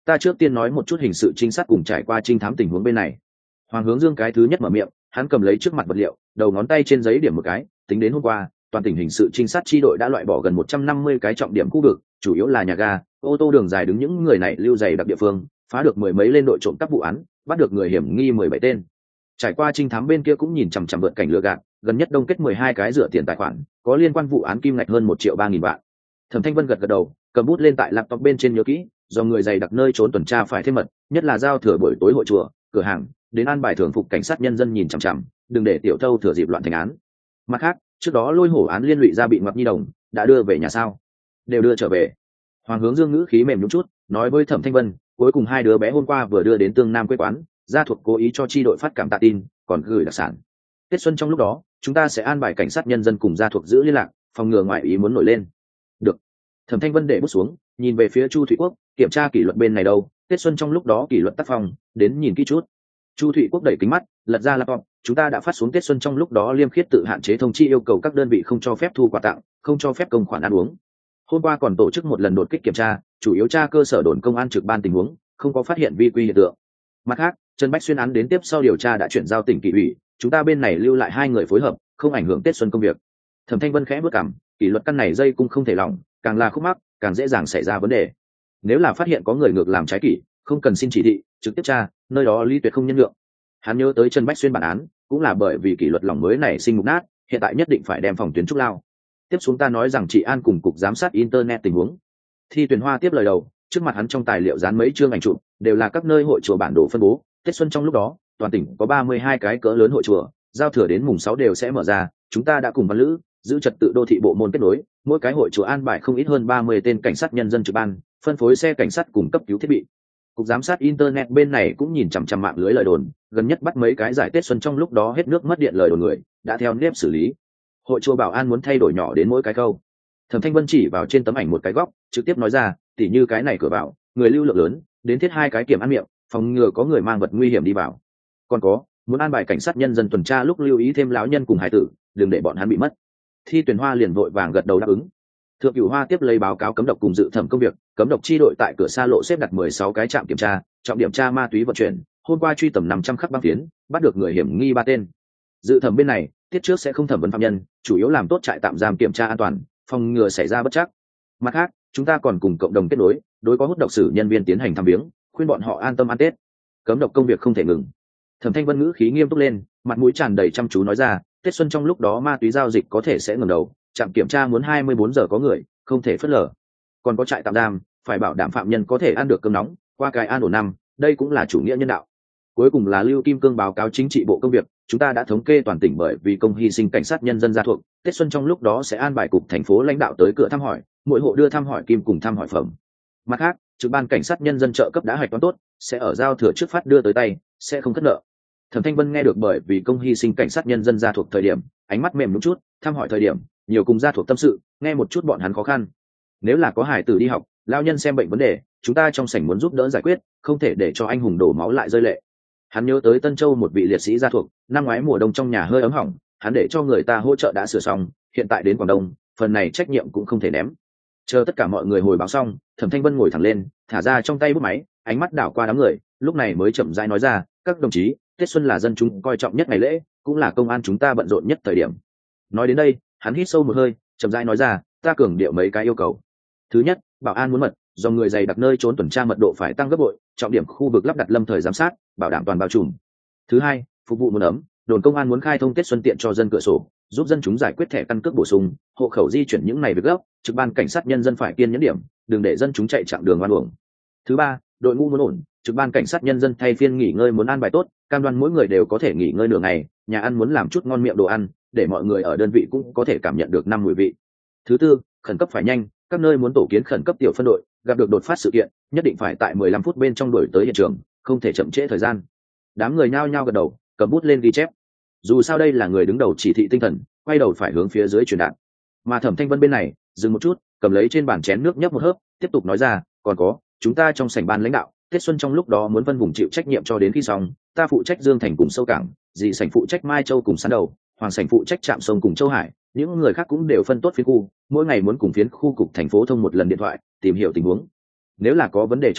ta trước tiên nói một chút hình sự trinh sát cùng trải qua trinh thám tình huống bên này. Hoàng Hướng Dương cái thứ nhất mở miệng, hắn cầm lấy trước mặt vật liệu, đầu ngón tay trên giấy điểm một cái, tính đến hôm qua, toàn tỉnh hình sự trinh sát chi đội đã loại bỏ gần 150 cái trọng điểm khu vực, chủ yếu là nhà ga, ô tô đường dài đứng những người này lưu dày đặc địa phương, phá được mười mấy lên đội trộm cắp vụ án, bắt được người hiểm nghi 17 tên. Trải qua trinh thám bên kia cũng nhìn chằm chằm vượt cảnh lừa gạt, gần nhất đông kết 12 cái rửa tiền tài khoản, có liên quan vụ án kim ngạch hơn 1.300.000 vạn. Thẩm Thanh Vân gật gật đầu, cầm bút lên tại laptop bên trên nhớ kỹ, do người dày đặc nơi trốn tuần tra phải thêm mật, nhất là giao thừa buổi tối hội chùa, cửa hàng, đến an bài thường phục cảnh sát nhân dân nhìn chằm chằm, đừng để tiểu thâu thừa dịp loạn thành án. Mặt khác, trước đó lôi hổ án liên lụy ra bị Ngọc Nhi Đồng, đã đưa về nhà sao? Đều đưa trở về. Hoàng Hướng Dương ngữ khí mềm nhũn chút, nói với Thẩm Thanh Vân, cuối cùng hai đứa bé hôm qua vừa đưa đến Tương Nam quê quán, gia thuộc cố ý cho chi đội phát cảm tạ tin, còn gửi đặc sản. Tết xuân trong lúc đó, chúng ta sẽ an bài cảnh sát nhân dân cùng gia thuộc giữ liên lạc, phòng ngừa ngoại ý muốn nổi lên. Được. Thẩm Thanh Vân để bút xuống, nhìn về phía Chu Thụy Quốc, kiểm tra kỷ luật bên này đâu, Tết xuân trong lúc đó kỷ luật tác phong, đến nhìn kỹ chút. Chu Thụy Quốc đẩy kính mắt, lật ra laptop, chúng ta đã phát xuống Tết xuân trong lúc đó liêm khiết tự hạn chế thông chi yêu cầu các đơn vị không cho phép thu quà tặng, không cho phép công khoản ăn uống. Hôm qua còn tổ chức một lần đột kích kiểm tra, chủ yếu tra cơ sở đồn công an trực ban tình huống, không có phát hiện vi quy hiện tượng. Mặt khác, Trần Bách Xuyên án đến tiếp sau điều tra đã chuyển giao tỉnh kỷ ủy, chúng ta bên này lưu lại 2 người phối hợp, không ảnh hưởng Tết xuân công việc. Thẩm Thanh Vân khẽ bước cằm, kỷ luật căn này dây cung không thể lỏng, càng là khúc mắc, càng dễ dàng xảy ra vấn đề. Nếu là phát hiện có người ngược làm trái kỷ, không cần xin chỉ thị, trực tiếp tra, nơi đó lý tuyệt không nhân lượng. Hắn nhớ tới Trần Bách Xuyên bản án, cũng là bởi vì kỷ luật lỏng mới này sinh mục nát, hiện tại nhất định phải đem phòng tuyến trúc lao. Tiếp xuống ta nói rằng chị An cùng cục giám sát internet tình huống. Thi Tuyền Hoa tiếp lời đầu, trước mặt hắn trong tài liệu dán mấy chương ảnh chụp, đều là các nơi hội chùa bản đồ phân bố. Tết xuân trong lúc đó, toàn tỉnh có 32 cái cỡ lớn hội chùa, giao thừa đến mùng 6 đều sẽ mở ra. Chúng ta đã cùng văn lữ giữ trật tự đô thị bộ môn kết nối, mỗi cái hội chùa an bài không ít hơn 30 tên cảnh sát nhân dân trực ban, phân phối xe cảnh sát cùng cấp cứu thiết bị. Cục giám sát internet bên này cũng nhìn chằm chằm mạng lưới lời đồn, gần nhất bắt mấy cái giải Tết xuân trong lúc đó hết nước mất điện lời đồn người, đã theo nếp xử lý. Hội chùa bảo an muốn thay đổi nhỏ đến mỗi cái câu. Thẩm Thanh Vân chỉ vào trên tấm ảnh một cái góc, trực tiếp nói ra, tỉ như cái này cửa vào, người lưu lượng lớn, đến thiết 2 cái kiểm ăn miệng, phòng ngừa có người mang vật nguy hiểm đi vào. Còn có, muốn an bài cảnh sát nhân dân tuần tra lúc lưu ý thêm lão nhân cùng hải tử, đừng để bọn hắn bị mất. Thi Tuyền Hoa liền vội vàng gật đầu đáp ứng. Thượng Cửu Hoa tiếp lấy báo cáo cấm độc cùng dự thẩm công việc, cấm độc chi đội tại cửa xa lộ xếp đặt 16 cái trạm kiểm tra, trọng điểm tra ma túy vận chuyển, hôm qua truy tầm 500 khắc băng phiến, bắt được người hiểm nghi 3 tên. Dự thẩm bên này, tiết trước sẽ không thẩm vấn phạm nhân, chủ yếu làm tốt trại tạm giam kiểm tra an toàn, phòng ngừa xảy ra bất trắc. Mặt khác, chúng ta còn cùng cộng đồng kết nối, đối có hút độc sử nhân viên tiến hành thăm viếng, khuyên bọn họ an tâm ăn Tết. Cấm độc công việc không thể ngừng. Thẩm Thanh Vân ngữ khí nghiêm túc lên, mặt mũi tràn đầy chăm chú nói ra, Tết xuân trong lúc đó ma túy giao dịch có thể sẽ ngừng đầu, trạm kiểm tra muốn 24 giờ có người, không thể phớt lờ. Còn có trại tạm giam, phải bảo đảm phạm nhân có thể ăn được cơm nóng, qua cái an ổn năm, đây cũng là chủ nghĩa nhân đạo. Cuối cùng là Lưu Kim Cương báo cáo chính trị bộ công việc, chúng ta đã thống kê toàn tỉnh bởi vì công hy sinh cảnh sát nhân dân gia thuộc, Tết xuân trong lúc đó sẽ an bài cục thành phố lãnh đạo tới cửa thăm hỏi, mỗi hộ đưa thăm hỏi kim cùng thăm hỏi phẩm. Mặt khác, trực ban cảnh sát nhân dân trợ cấp đã hoạch toán tốt, sẽ ở giao thừa trước phát đưa tới tay, sẽ không cất nợ. Thẩm Thanh Vân nghe được bởi vì công hy sinh cảnh sát nhân dân gia thuộc thời điểm, ánh mắt mềm một chút, thăm hỏi thời điểm, nhiều cùng gia thuộc tâm sự, nghe một chút bọn hắn khó khăn. Nếu là có hải tử đi học, lao nhân xem bệnh vấn đề, chúng ta trong sảnh muốn giúp đỡ giải quyết, không thể để cho anh hùng đổ máu lại rơi lệ. Hắn nhớ tới Tân Châu một vị liệt sĩ gia thuộc, năm ngoái mùa đông trong nhà hơi ấm hỏng, hắn để cho người ta hỗ trợ đã sửa xong, hiện tại đến Quảng Đông, phần này trách nhiệm cũng không thể ném. Chờ tất cả mọi người hồi báo xong, Thẩm Thanh Vân ngồi thẳng lên, thả ra trong tay bút máy, ánh mắt đảo qua đám người, lúc này mới chậm rãi nói ra, các đồng chí, Tết xuân là dân chúng coi trọng nhất ngày lễ, cũng là công an chúng ta bận rộn nhất thời điểm. Nói đến đây, hắn hít sâu một hơi, chậm rãi nói ra, ta cường điệu mấy cái yêu cầu. Thứ nhất, bảo an muốn mật, do người dày đặc nơi trốn tuần tra mật độ phải tăng gấp bội, trọng điểm khu vực lắp đặt lâm thời giám sát, bảo đảm toàn bao trùm. Thứ hai, phục vụ muốn ấm, đồn công an muốn khai thông Tết xuân tiện cho dân cửa sổ, giúp dân chúng giải quyết thẻ căn cước bổ sung, hộ khẩu di chuyển những này việc gấp, trực ban cảnh sát nhân dân phải kiên nhẫn điểm, đừng để dân chúng chạy chặng đường oan uổng. Thứ ba, đội ngũ muốn ổn, trực ban cảnh sát nhân dân thay phiên nghỉ ngơi muốn an bài tốt, cam đoan mỗi người đều có thể nghỉ ngơi nửa ngày, nhà ăn muốn làm chút ngon miệng đồ ăn, để mọi người ở đơn vị cũng có thể cảm nhận được năm mùi vị. Thứ tư, khẩn cấp phải nhanh, các nơi muốn tổ kiến khẩn cấp tiểu phân đội, gặp được đột phát sự kiện, nhất định phải tại 15 phút bên trong đuổi tới hiện trường, không thể chậm trễ thời gian. Đám người nhao nhao gật đầu, cầm bút lên ghi chép. Dù sao đây là người đứng đầu chỉ thị tinh thần, quay đầu phải hướng phía dưới truyền đạt. Mà Thẩm Thanh Vân bên này, dừng một chút, cầm lấy trên bàn chén nước nhấp một hớp, tiếp tục nói ra, còn có, chúng ta trong sảnh ban lãnh đạo, Tết xuân trong lúc đó muốn phân vùng chịu trách nhiệm cho đến khi xong, ta phụ trách Dương Thành cùng Sâu Cảng, dì sảnh phụ trách Mai Châu cùng Sán Đầu, Hoàng sảnh phụ trách Trạm Sông cùng Châu Hải, những người khác cũng đều phân tốt phiến khu, mỗi ngày muốn cùng phiến khu cục thành phố thông một lần điện thoại, tìm hiểu tình huống. Nếu là có vấn đề trọng đại,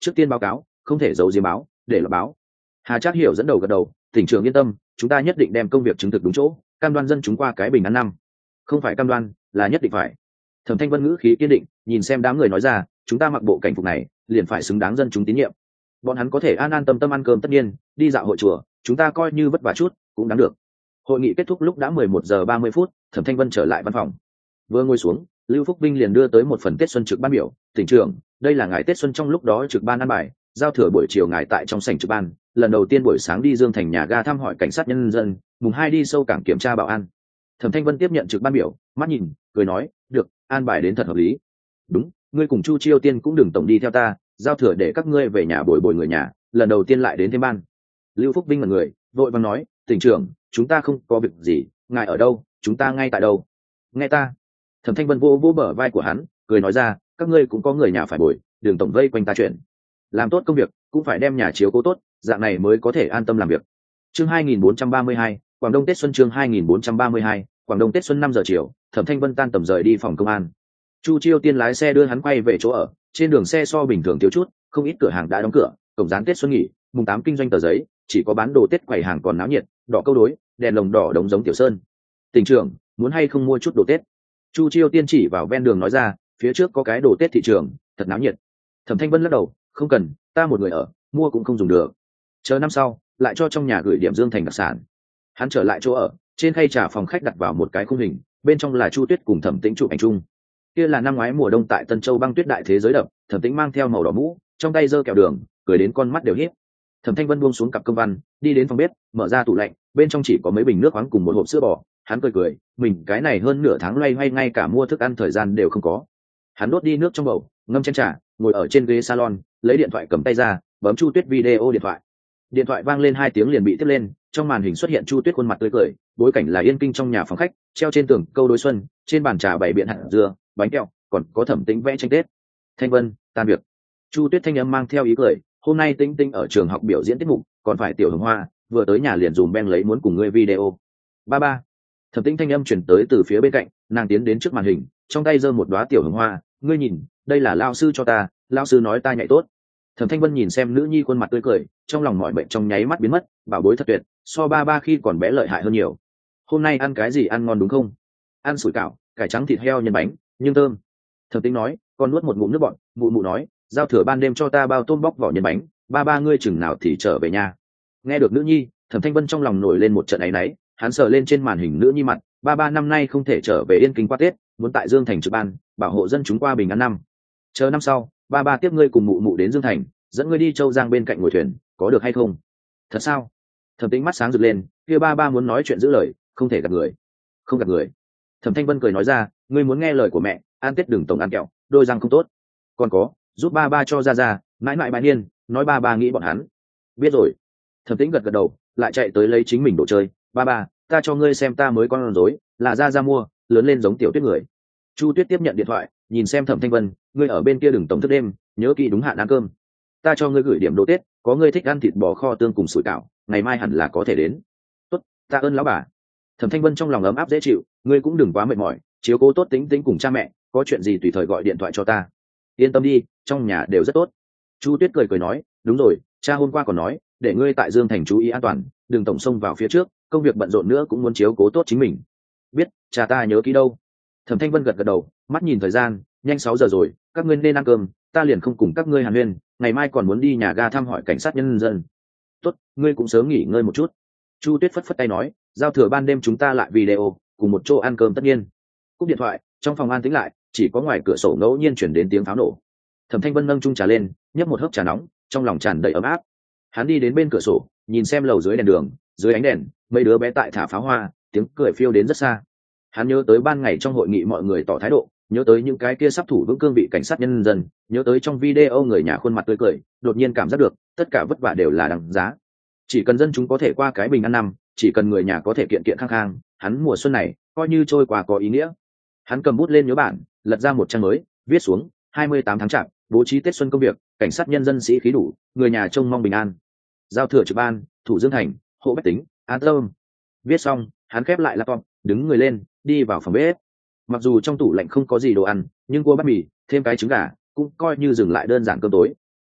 trước tiên báo cáo, không thể giấu diếm báo, để là báo. Hà Trác Hiểu dẫn đầu gật đầu, tỉnh trưởng yên tâm, chúng ta nhất định đem công việc chứng thực đúng chỗ, cam đoan dân chúng qua cái bình an năm. Không phải cam đoan, là nhất định phải. Thẩm Thanh Vân ngữ khí kiên định, nhìn xem đám người nói ra, chúng ta mặc bộ cảnh phục này, liền phải xứng đáng dân chúng tín nhiệm. Bọn hắn có thể an an tâm tâm ăn cơm tất nhiên, đi dạo hội chùa, chúng ta coi như vất vả chút, cũng đáng được. Hội nghị kết thúc lúc đã 11:30, Thẩm Thanh Vân trở lại văn phòng. Vừa ngồi xuống, Lưu Phúc Vinh liền đưa tới một phần Tết Xuân trực ban biểu, tỉnh trưởng, đây là ngày Tết Xuân trong lúc đó trực ban ăn bài, giao thừa buổi chiều ngài tại trong sảnh trực ban, lần đầu tiên buổi sáng đi Dương Thành nhà ga thăm hỏi cảnh sát nhân dân, mùng 2 đi sâu cảng kiểm tra bảo an. Thẩm Thanh Vân tiếp nhận trực ban biểu, mắt nhìn, cười nói, được, an bài đến thật hợp lý. Đúng, ngươi cùng Chu Chiêu Tiên cũng đừng tổng đi theo ta, giao thừa để các ngươi về nhà bồi bồi người nhà, lần đầu tiên lại đến thêm ban. Lưu Phúc Vinh là người, vội vàng nói, tỉnh trưởng, chúng ta không có việc gì, ngài ở đâu, chúng ta ngay tại đâu. Nghe ta. Thẩm Thanh Vân vô vô bờ vai của hắn, cười nói ra, các ngươi cũng có người nhà phải bồi, đừng tổng vây quanh ta chuyện. Làm tốt công việc, cũng phải đem nhà chiếu cố tốt, dạng này mới có thể an tâm làm việc. Chương 2432, Quảng Đông Tết Xuân chương 2432, Quảng Đông Tết Xuân 5 giờ chiều, Thẩm Thanh Vân tan tầm rời đi phòng công an. Chu Chiêu Tiên lái xe đưa hắn quay về chỗ ở, trên đường xe so bình thường thiếu chút, không ít cửa hàng đã đóng cửa, cổng dán Tết Xuân nghỉ, mùng 8 kinh doanh tờ giấy, chỉ có bán đồ Tết quầy hàng còn náo nhiệt, đỏ câu đối, đèn lồng đỏ đống giống Tiểu Sơn. Tỉnh trưởng, muốn hay không mua chút đồ Tết? Chu Chiêu Tiên chỉ vào ven đường nói ra, phía trước có cái đồ Tết thị trường, thật náo nhiệt. Thẩm Thanh Vân lắc đầu, không cần, ta một người ở, mua cũng không dùng được. Chờ năm sau, lại cho trong nhà gửi điểm Dương Thành đặc sản. Hắn trở lại chỗ ở, trên khay trà phòng khách đặt vào một cái khung hình, bên trong là Chu Tuyết cùng Thẩm Tĩnh chụp ảnh chung. Kia là năm ngoái mùa đông tại Tân Châu băng tuyết đại thế giới đập, Thẩm Tĩnh mang theo màu đỏ mũ, trong tay giơ kẹo đường, cười đến con mắt đều híp. Thẩm Thanh Vân buông xuống cặp công văn, đi đến phòng bếp, mở ra tủ lạnh, bên trong chỉ có mấy bình nước khoáng cùng một hộp sữa bò. Hắn cười, mình cái này hơn nửa tháng loay hoay ngay cả mua thức ăn thời gian đều không có. Hắn đốt đi nước trong bầu, ngâm chén trà, ngồi ở trên ghế salon, lấy điện thoại cầm tay ra, bấm Chu Tuyết video điện thoại. Điện thoại vang lên 2 tiếng liền bị tiếp lên, trong màn hình xuất hiện Chu Tuyết khuôn mặt tươi cười, bối cảnh là yên kinh trong nhà phòng khách, treo trên tường câu đối xuân, trên bàn trà bày biện hạt dưa, bánh kẹo, còn có Thẩm Tĩnh vẽ tranh Tết. Thanh Vân, tan việc. Chu Tuyết thanh âm mang theo ý cười, hôm nay Tĩnh Tĩnh ở trường học biểu diễn tiết mục, còn phải tiểu Hồng Hoa, vừa tới nhà liền dùm beng lấy muốn cùng ngươi video. Ba. Thẩm Tĩnh thanh âm chuyển tới từ phía bên cạnh, nàng tiến đến trước màn hình, trong tay giơ một đóa tiểu Hồng Hoa, ngươi nhìn, đây là lão sư cho ta, lão sư nói ta nhảy tốt. Thẩm Thanh Vân nhìn xem nữ nhi khuôn mặt tươi cười, trong lòng mọi bệnh trong nháy mắt biến mất, bảo bối thật tuyệt, so ba khi còn bé lợi hại hơn nhiều. Hôm nay ăn cái gì ăn ngon đúng không? Ăn sủi cảo, cải trắng thịt heo nhân bánh, nhưng thơm. Thẩm Tĩnh nói, con nuốt một ngụm nước bọt, mụ mụ nói, giao thừa ban đêm cho ta bao tôm bóc vỏ nhân bánh, ba ngươi chừng nào thì trở về nhà. Nghe được nữ nhi, Thẩm Thanh Vân trong lòng nổi lên một trận áy náy, hắn sờ lên trên màn hình nữ nhi mặt, ba năm nay không thể trở về Yên Kinh qua Tết, muốn tại Dương Thành trực ban, bảo hộ dân chúng qua bình an năm. Chờ năm sau, ba tiếp ngươi cùng mụ mụ đến Dương Thành, dẫn ngươi đi Châu Giang bên cạnh ngồi thuyền, có được hay không? Thật sao? Thẩm Tĩnh mắt sáng rực lên, kia ba muốn nói chuyện giữ lời, không thể gạt người. Không gạt người. Thẩm Thanh Vân cười nói ra, ngươi muốn nghe lời của mẹ, ăn Tết đừng tổng ăn kẹo, đôi răng không tốt. Còn có, giúp ba cho ra, mãi mãi bái niên, nói ba nghĩ bọn hắn. Biết rồi. Thẩm Tĩnh gật đầu, lại chạy tới lấy chính mình đồ chơi, ba, ta cho ngươi xem ta mới con rối, là ra mua, lớn lên giống Tiểu Tuyết người. Chu Tuyết tiếp nhận điện thoại, nhìn xem Thẩm Thanh Vân, ngươi ở bên kia đừng tổng thức đêm, nhớ kỹ đúng hạn ăn cơm. Ta cho ngươi gửi điểm đồ Tết, có ngươi thích ăn thịt bò kho tương cùng sủi cảo, ngày mai hẳn là có thể đến. Tốt, ta ơn lão bà. Thẩm Thanh Vân trong lòng ấm áp dễ chịu, ngươi cũng đừng quá mệt mỏi, chiếu cố tốt Tĩnh cùng cha mẹ, có chuyện gì tùy thời gọi điện thoại cho ta. Yên tâm đi, trong nhà đều rất tốt. Chu Tuyết cười nói, đúng rồi, cha hôm qua còn nói, để ngươi tại Dương Thành chú ý an toàn, đừng tổng xông vào phía trước, công việc bận rộn nữa cũng muốn chiếu cố tốt chính mình. Biết, cha ta nhớ kỹ đâu. Thẩm Thanh Vân gật đầu, mắt nhìn thời gian, nhanh 6 giờ rồi, các ngươi nên ăn cơm, ta liền không cùng các ngươi hàn huyên, ngày mai còn muốn đi nhà ga thăm hỏi cảnh sát nhân dân. Tốt, ngươi cũng sớm nghỉ ngơi một chút. Chu Tuyết phất tay nói, giao thừa ban đêm chúng ta lại video, cùng một chỗ ăn cơm tất nhiên. Cúp điện thoại, trong phòng an tĩnh lại, chỉ có ngoài cửa sổ ngẫu nhiên chuyển đến tiếng pháo nổ. Thẩm Thanh Vân nâng chung trà lên, nhấp một hớp trà nóng, trong lòng tràn đầy ấm áp. Hắn đi đến bên cửa sổ, nhìn xem lầu dưới đèn đường, dưới ánh đèn, mấy đứa bé tại thả pháo hoa, tiếng cười phiêu đến rất xa. Hắn nhớ tới ban ngày trong hội nghị mọi người tỏ thái độ, nhớ tới những cái kia sắp thủ vững cương vị cảnh sát nhân dân, nhớ tới trong video người nhà khuôn mặt tươi cười, đột nhiên cảm giác được tất cả vất vả đều là đáng giá. Chỉ cần dân chúng có thể qua cái bình an năm, chỉ cần người nhà có thể kiện kiện khang khang, hắn mùa xuân này coi như trôi qua có ý nghĩa. Hắn cầm bút lên nhớ bản, lật ra một trang mới, viết xuống 28 tháng chạp, bố trí Tết xuân công việc, cảnh sát nhân dân sĩ khí đủ, người nhà trông mong bình an. Giao thừa trực ban, thủ Dương Thành, hộ bách tính, an tâm. Viết xong, hắn khép lại laptop, đứng người lên, đi vào phòng bếp. Mặc dù trong tủ lạnh không có gì đồ ăn, nhưng cua bát mì, thêm cái trứng gà, cũng coi như dừng lại đơn giản cơm tối.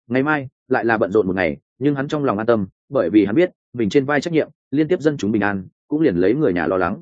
Ngày mai lại là bận rộn một ngày, nhưng hắn trong lòng an tâm, bởi vì hắn biết mình trên vai trách nhiệm liên tiếp dân chúng bình an, cũng liền lấy người nhà lo lắng.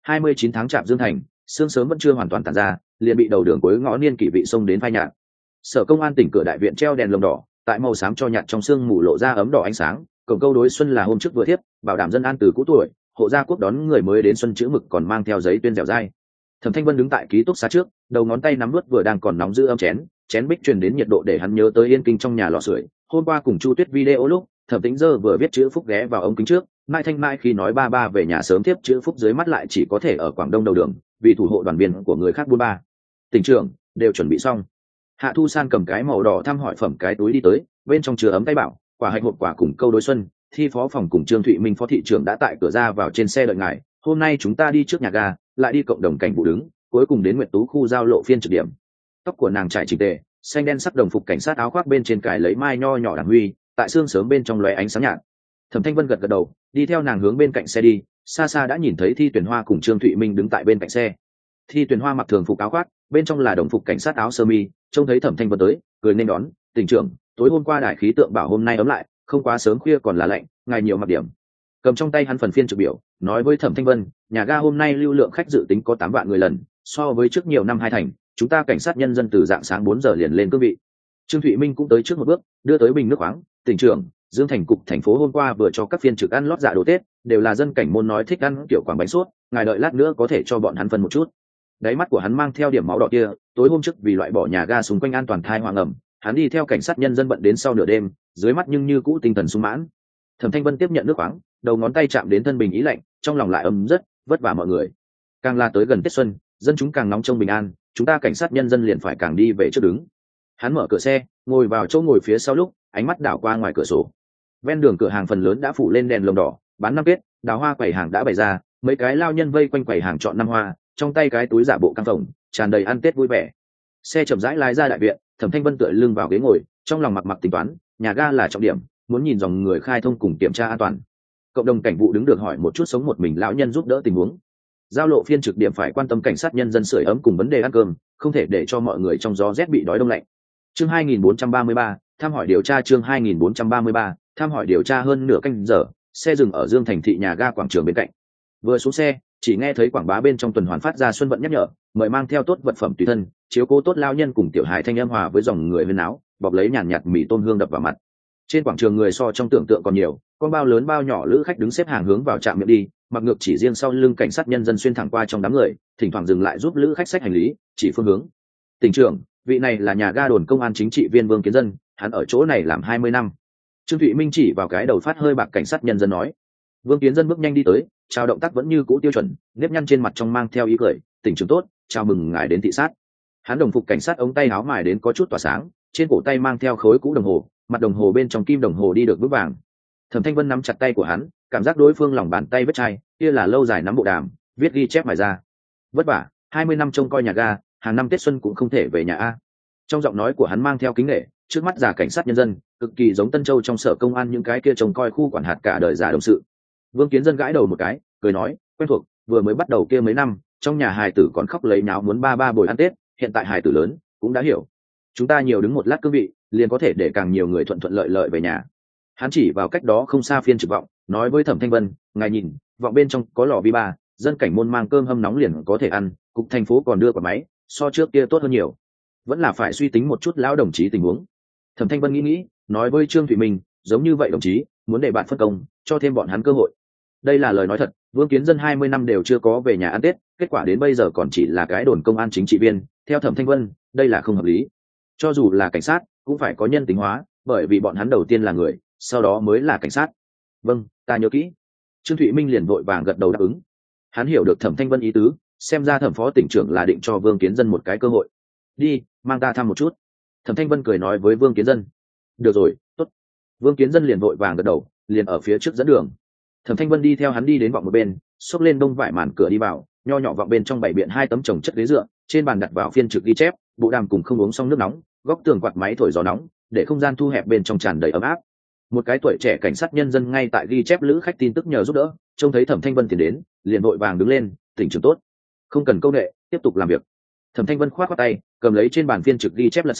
29 tháng chạp Dương Thành, sương sớm vẫn chưa hoàn toàn tàn ra, liền bị đầu đường cuối ngõ niên kỷ vị xông đến phai nhạt. Sở Công an tỉnh cửa đại viện treo đèn lồng đỏ, tại màu xám cho nhạt trong sương mù lộ ra ấm đỏ ánh sáng. Cổng câu đối xuân là hôm trước vừa thiếp, bảo đảm dân an từ cũ tuổi, hộ gia quốc đón người mới đến xuân chữ mực còn mang theo giấy tuyên dẻo dai. Thẩm Thanh Vân đứng tại ký túc xá trước, đầu ngón tay nắm nuốt vừa đang còn nóng giữ ấm chén bích truyền đến nhiệt độ để hắn nhớ tới yên kinh trong nhà lò sưởi. Hôm qua cùng Chu Tuyết video lúc, Thẩm Tĩnh Dơ vừa viết chữ phúc ghé vào ống kính trước, Mai Thanh Mai khi nói ba ba về nhà sớm tiếp chữ phúc dưới mắt lại chỉ có thể ở Quảng Đông đầu đường, vì thủ hộ đoàn viên của người khác buôn ba. Tỉnh trưởng đều chuẩn bị xong. Hạ Thu San cầm cái màu đỏ thăm hỏi phẩm cái túi đi tới, bên trong chứa ấm tay bảo, quả hạnh hộp quả cùng câu đối xuân. Thi phó phòng cùng Trương Thụy Minh phó thị trưởng đã tại cửa ra vào trên xe đợi ngài. Hôm nay chúng ta đi trước nhà ga, lại đi cộng đồng cảnh vụ đứng, cuối cùng đến Nguyệt Tú khu giao lộ phiên trực điểm. Tóc của nàng trải chỉnh tề, xanh đen sắc đồng phục cảnh sát, áo khoác bên trên cài lấy mai nho nhỏ đằng huy, tại xương sớm bên trong lóe ánh sáng nhạt. Thẩm Thanh Vân gật gật đầu, đi theo nàng hướng bên cạnh xe đi. Xa xa đã nhìn thấy Thi Tuyển Hoa cùng Trương Thụy Minh đứng tại bên cạnh xe. Thi Tuyển Hoa mặc thường phục áo khoác, bên trong là đồng phục cảnh sát áo sơ mi, trông thấy Thẩm Thanh Vân tới, cười nên đón. Tỉnh trưởng, tối hôm qua đại khí tượng bảo hôm nay ấm lại, không quá sớm khuya còn là lạnh, ngài nhiều mặc điểm. Cầm trong tay hắn phần phiên trực biểu, nói với Thẩm Thanh Vân, nhà ga hôm nay lưu lượng khách dự tính có 8 vạn người lần, so với trước nhiều năm 2 thành. Chúng ta cảnh sát nhân dân từ dạng sáng 4 giờ liền lên cương vị. Trương Thụy Minh cũng tới trước một bước, đưa tới bình nước khoáng. Tỉnh trưởng, Dương Thành cục thành phố hôm qua vừa cho các phiên trực ăn lót dạ đồ Tết, đều là dân cảnh môn nói thích ăn kiểu quảng bánh suốt, ngài đợi lát nữa có thể cho bọn hắn phân một chút. Đáy mắt của hắn mang theo điểm máu đỏ kia, tối hôm trước vì loại bỏ nhà ga xung quanh an toàn thai hoàng ẩm, hắn đi theo cảnh sát nhân dân bận đến sau nửa đêm, dưới mắt nhưng như cũ tinh thần sung mãn. Thẩm Thanh Vân tiếp nhận nước khoáng, đầu ngón tay chạm đến thân bình ý lạnh, trong lòng lại ấm rất vất vả mọi người. Càng là tới gần Tết xuân, dân chúng càng nóng trong bình an, chúng ta cảnh sát nhân dân liền phải càng đi về trước đứng. Hắn mở cửa xe, ngồi vào chỗ ngồi phía sau lúc, ánh mắt đảo qua ngoài cửa sổ. Ven đường cửa hàng phần lớn đã phủ lên đèn lồng đỏ, bán năm kết, đào hoa quầy hàng đã bày ra, mấy cái lao nhân vây quanh quầy hàng chọn năm hoa, trong tay cái túi giả bộ căng phồng, tràn đầy ăn Tết vui vẻ. Xe chậm rãi lái ra đại viện, Thẩm Thanh Vân tựa lưng vào ghế ngồi, trong lòng mặc tính toán, nhà ga là trọng điểm, muốn nhìn dòng người khai thông cùng kiểm tra an toàn. Cộng đồng cảnh vụ đứng được hỏi một chút sống một mình lão nhân giúp đỡ tình huống. Giao lộ phiên trực điểm phải quan tâm cảnh sát nhân dân sưởi ấm cùng vấn đề ăn cơm, không thể để cho mọi người trong gió rét bị đói đông lạnh. Chương 2433, thăm hỏi điều tra. Chương 2433, thăm hỏi điều tra. Hơn nửa canh giờ, xe dừng ở Dương Thành thị nhà ga quảng trường bên cạnh. Vừa xuống xe, chỉ nghe thấy quảng bá bên trong tuần hoàn phát ra xuân vận nhắc nhở, mời mang theo tốt vật phẩm tùy thân, chiếu cố tốt lao nhân cùng tiểu hài thanh âm hòa với dòng người huyên áo, bọc lấy nhàn nhạt mì tôm hương đập vào mặt. Trên quảng trường người so trong tưởng tượng còn nhiều, con bao lớn bao nhỏ lữ khách đứng xếp hàng hướng vào trạm miệng đi, mặc ngược chỉ riêng sau lưng cảnh sát nhân dân xuyên thẳng qua trong đám người, thỉnh thoảng dừng lại giúp lữ khách xách hành lý, chỉ phương hướng. Tỉnh trưởng, vị này là nhà ga đồn công an chính trị viên Vương Kiến Dân, hắn ở chỗ này làm 20 năm. Trương Thụy Minh chỉ vào cái đầu phát hơi bạc cảnh sát nhân dân nói. Vương Kiến Dân bước nhanh đi tới, chào động tác vẫn như cũ tiêu chuẩn, nếp nhăn trên mặt trong mang theo ý cười. Tỉnh trưởng tốt, chào mừng ngài đến thị sát. Hắn đồng phục cảnh sát ống tay áo mài đến có chút tỏa sáng, trên cổ tay mang theo khối cũ đồng hồ, mặt đồng hồ bên trong kim đồng hồ đi được vững vàng. Thẩm Thanh Vân nắm chặt tay của hắn, cảm giác đối phương lòng bàn tay vết chai, kia là lâu dài nắm bộ đàm, viết ghi chép mài ra. Vất vả, 20 năm trông coi nhà ga, hàng năm Tết xuân cũng không thể về nhà a. Trong giọng nói của hắn mang theo kính nể, trước mắt già cảnh sát nhân dân, cực kỳ giống Tân Châu trong sở công an những cái kia trông coi khu quản hạt cả đời già đồng sự. Vương Kiến Dân gãi đầu một cái, cười nói, quen thuộc, vừa mới bắt đầu kia mấy năm, trong nhà hài tử còn khóc lấy nháo muốn ba ba bồi ăn Tết, hiện tại hài tử lớn, cũng đã hiểu. Chúng ta nhiều đứng một lát cương vị, liền có thể để càng nhiều người thuận thuận lợi lợi về nhà. Hắn chỉ vào cách đó không xa phiên trực vọng, nói với Thẩm Thanh Vân, ngài nhìn, vọng bên trong có lò vi ba, dân cảnh môn mang cơm hâm nóng liền có thể ăn, cục thành phố còn đưa quả máy, so trước kia tốt hơn nhiều. Vẫn là phải suy tính một chút lão đồng chí tình huống. Thẩm Thanh Vân nghĩ, nói với Trương Thụy Minh, giống như vậy đồng chí, muốn để bạn phân công, cho thêm bọn hắn cơ hội. Đây là lời nói thật, Vương Kiến Dân 20 năm đều chưa có về nhà ăn Tết, kết quả đến bây giờ còn chỉ là cái đồn công an chính trị viên, theo Thẩm Thanh Vân, đây là không hợp lý. Cho dù là cảnh sát, cũng phải có nhân tính hóa, bởi vì bọn hắn đầu tiên là người, sau đó mới là cảnh sát. Vâng, ta nhớ kỹ. Trương Thụy Minh liền vội vàng gật đầu đáp ứng. Hắn hiểu được Thẩm Thanh Vân ý tứ, xem ra Thẩm phó tỉnh trưởng là định cho Vương Kiến Dân một cái cơ hội. Đi, mang ta thăm một chút. Thẩm Thanh Vân cười nói với Vương Kiến Dân. Được rồi, tốt. Vương Kiến Dân liền vội vàng gật đầu, liền ở phía trước dẫn đường. Thẩm Thanh Vân đi theo hắn đi đến vọng một bên, xốc lên đông vải màn cửa đi vào, nho nhỏ vọng bên trong bày biện 2 tấm chồng chất ghế dựa, trên bàn đặt vào phiên trực ghi chép, bộ đàm cùng không uống xong nước nóng, góc tường quạt máy thổi gió nóng, để không gian thu hẹp bên trong tràn đầy ấm áp. Một cái tuổi trẻ cảnh sát nhân dân ngay tại ghi chép lữ khách tin tức nhờ giúp đỡ, trông thấy Thẩm Thanh Vân tiến đến, liền vội vàng đứng lên, tỉnh trưởng tốt, không cần câu nệ, tiếp tục làm việc. Thẩm Thanh Vân khoát tay, cầm lấy trên bàn phiên trực ghi chép lật xem,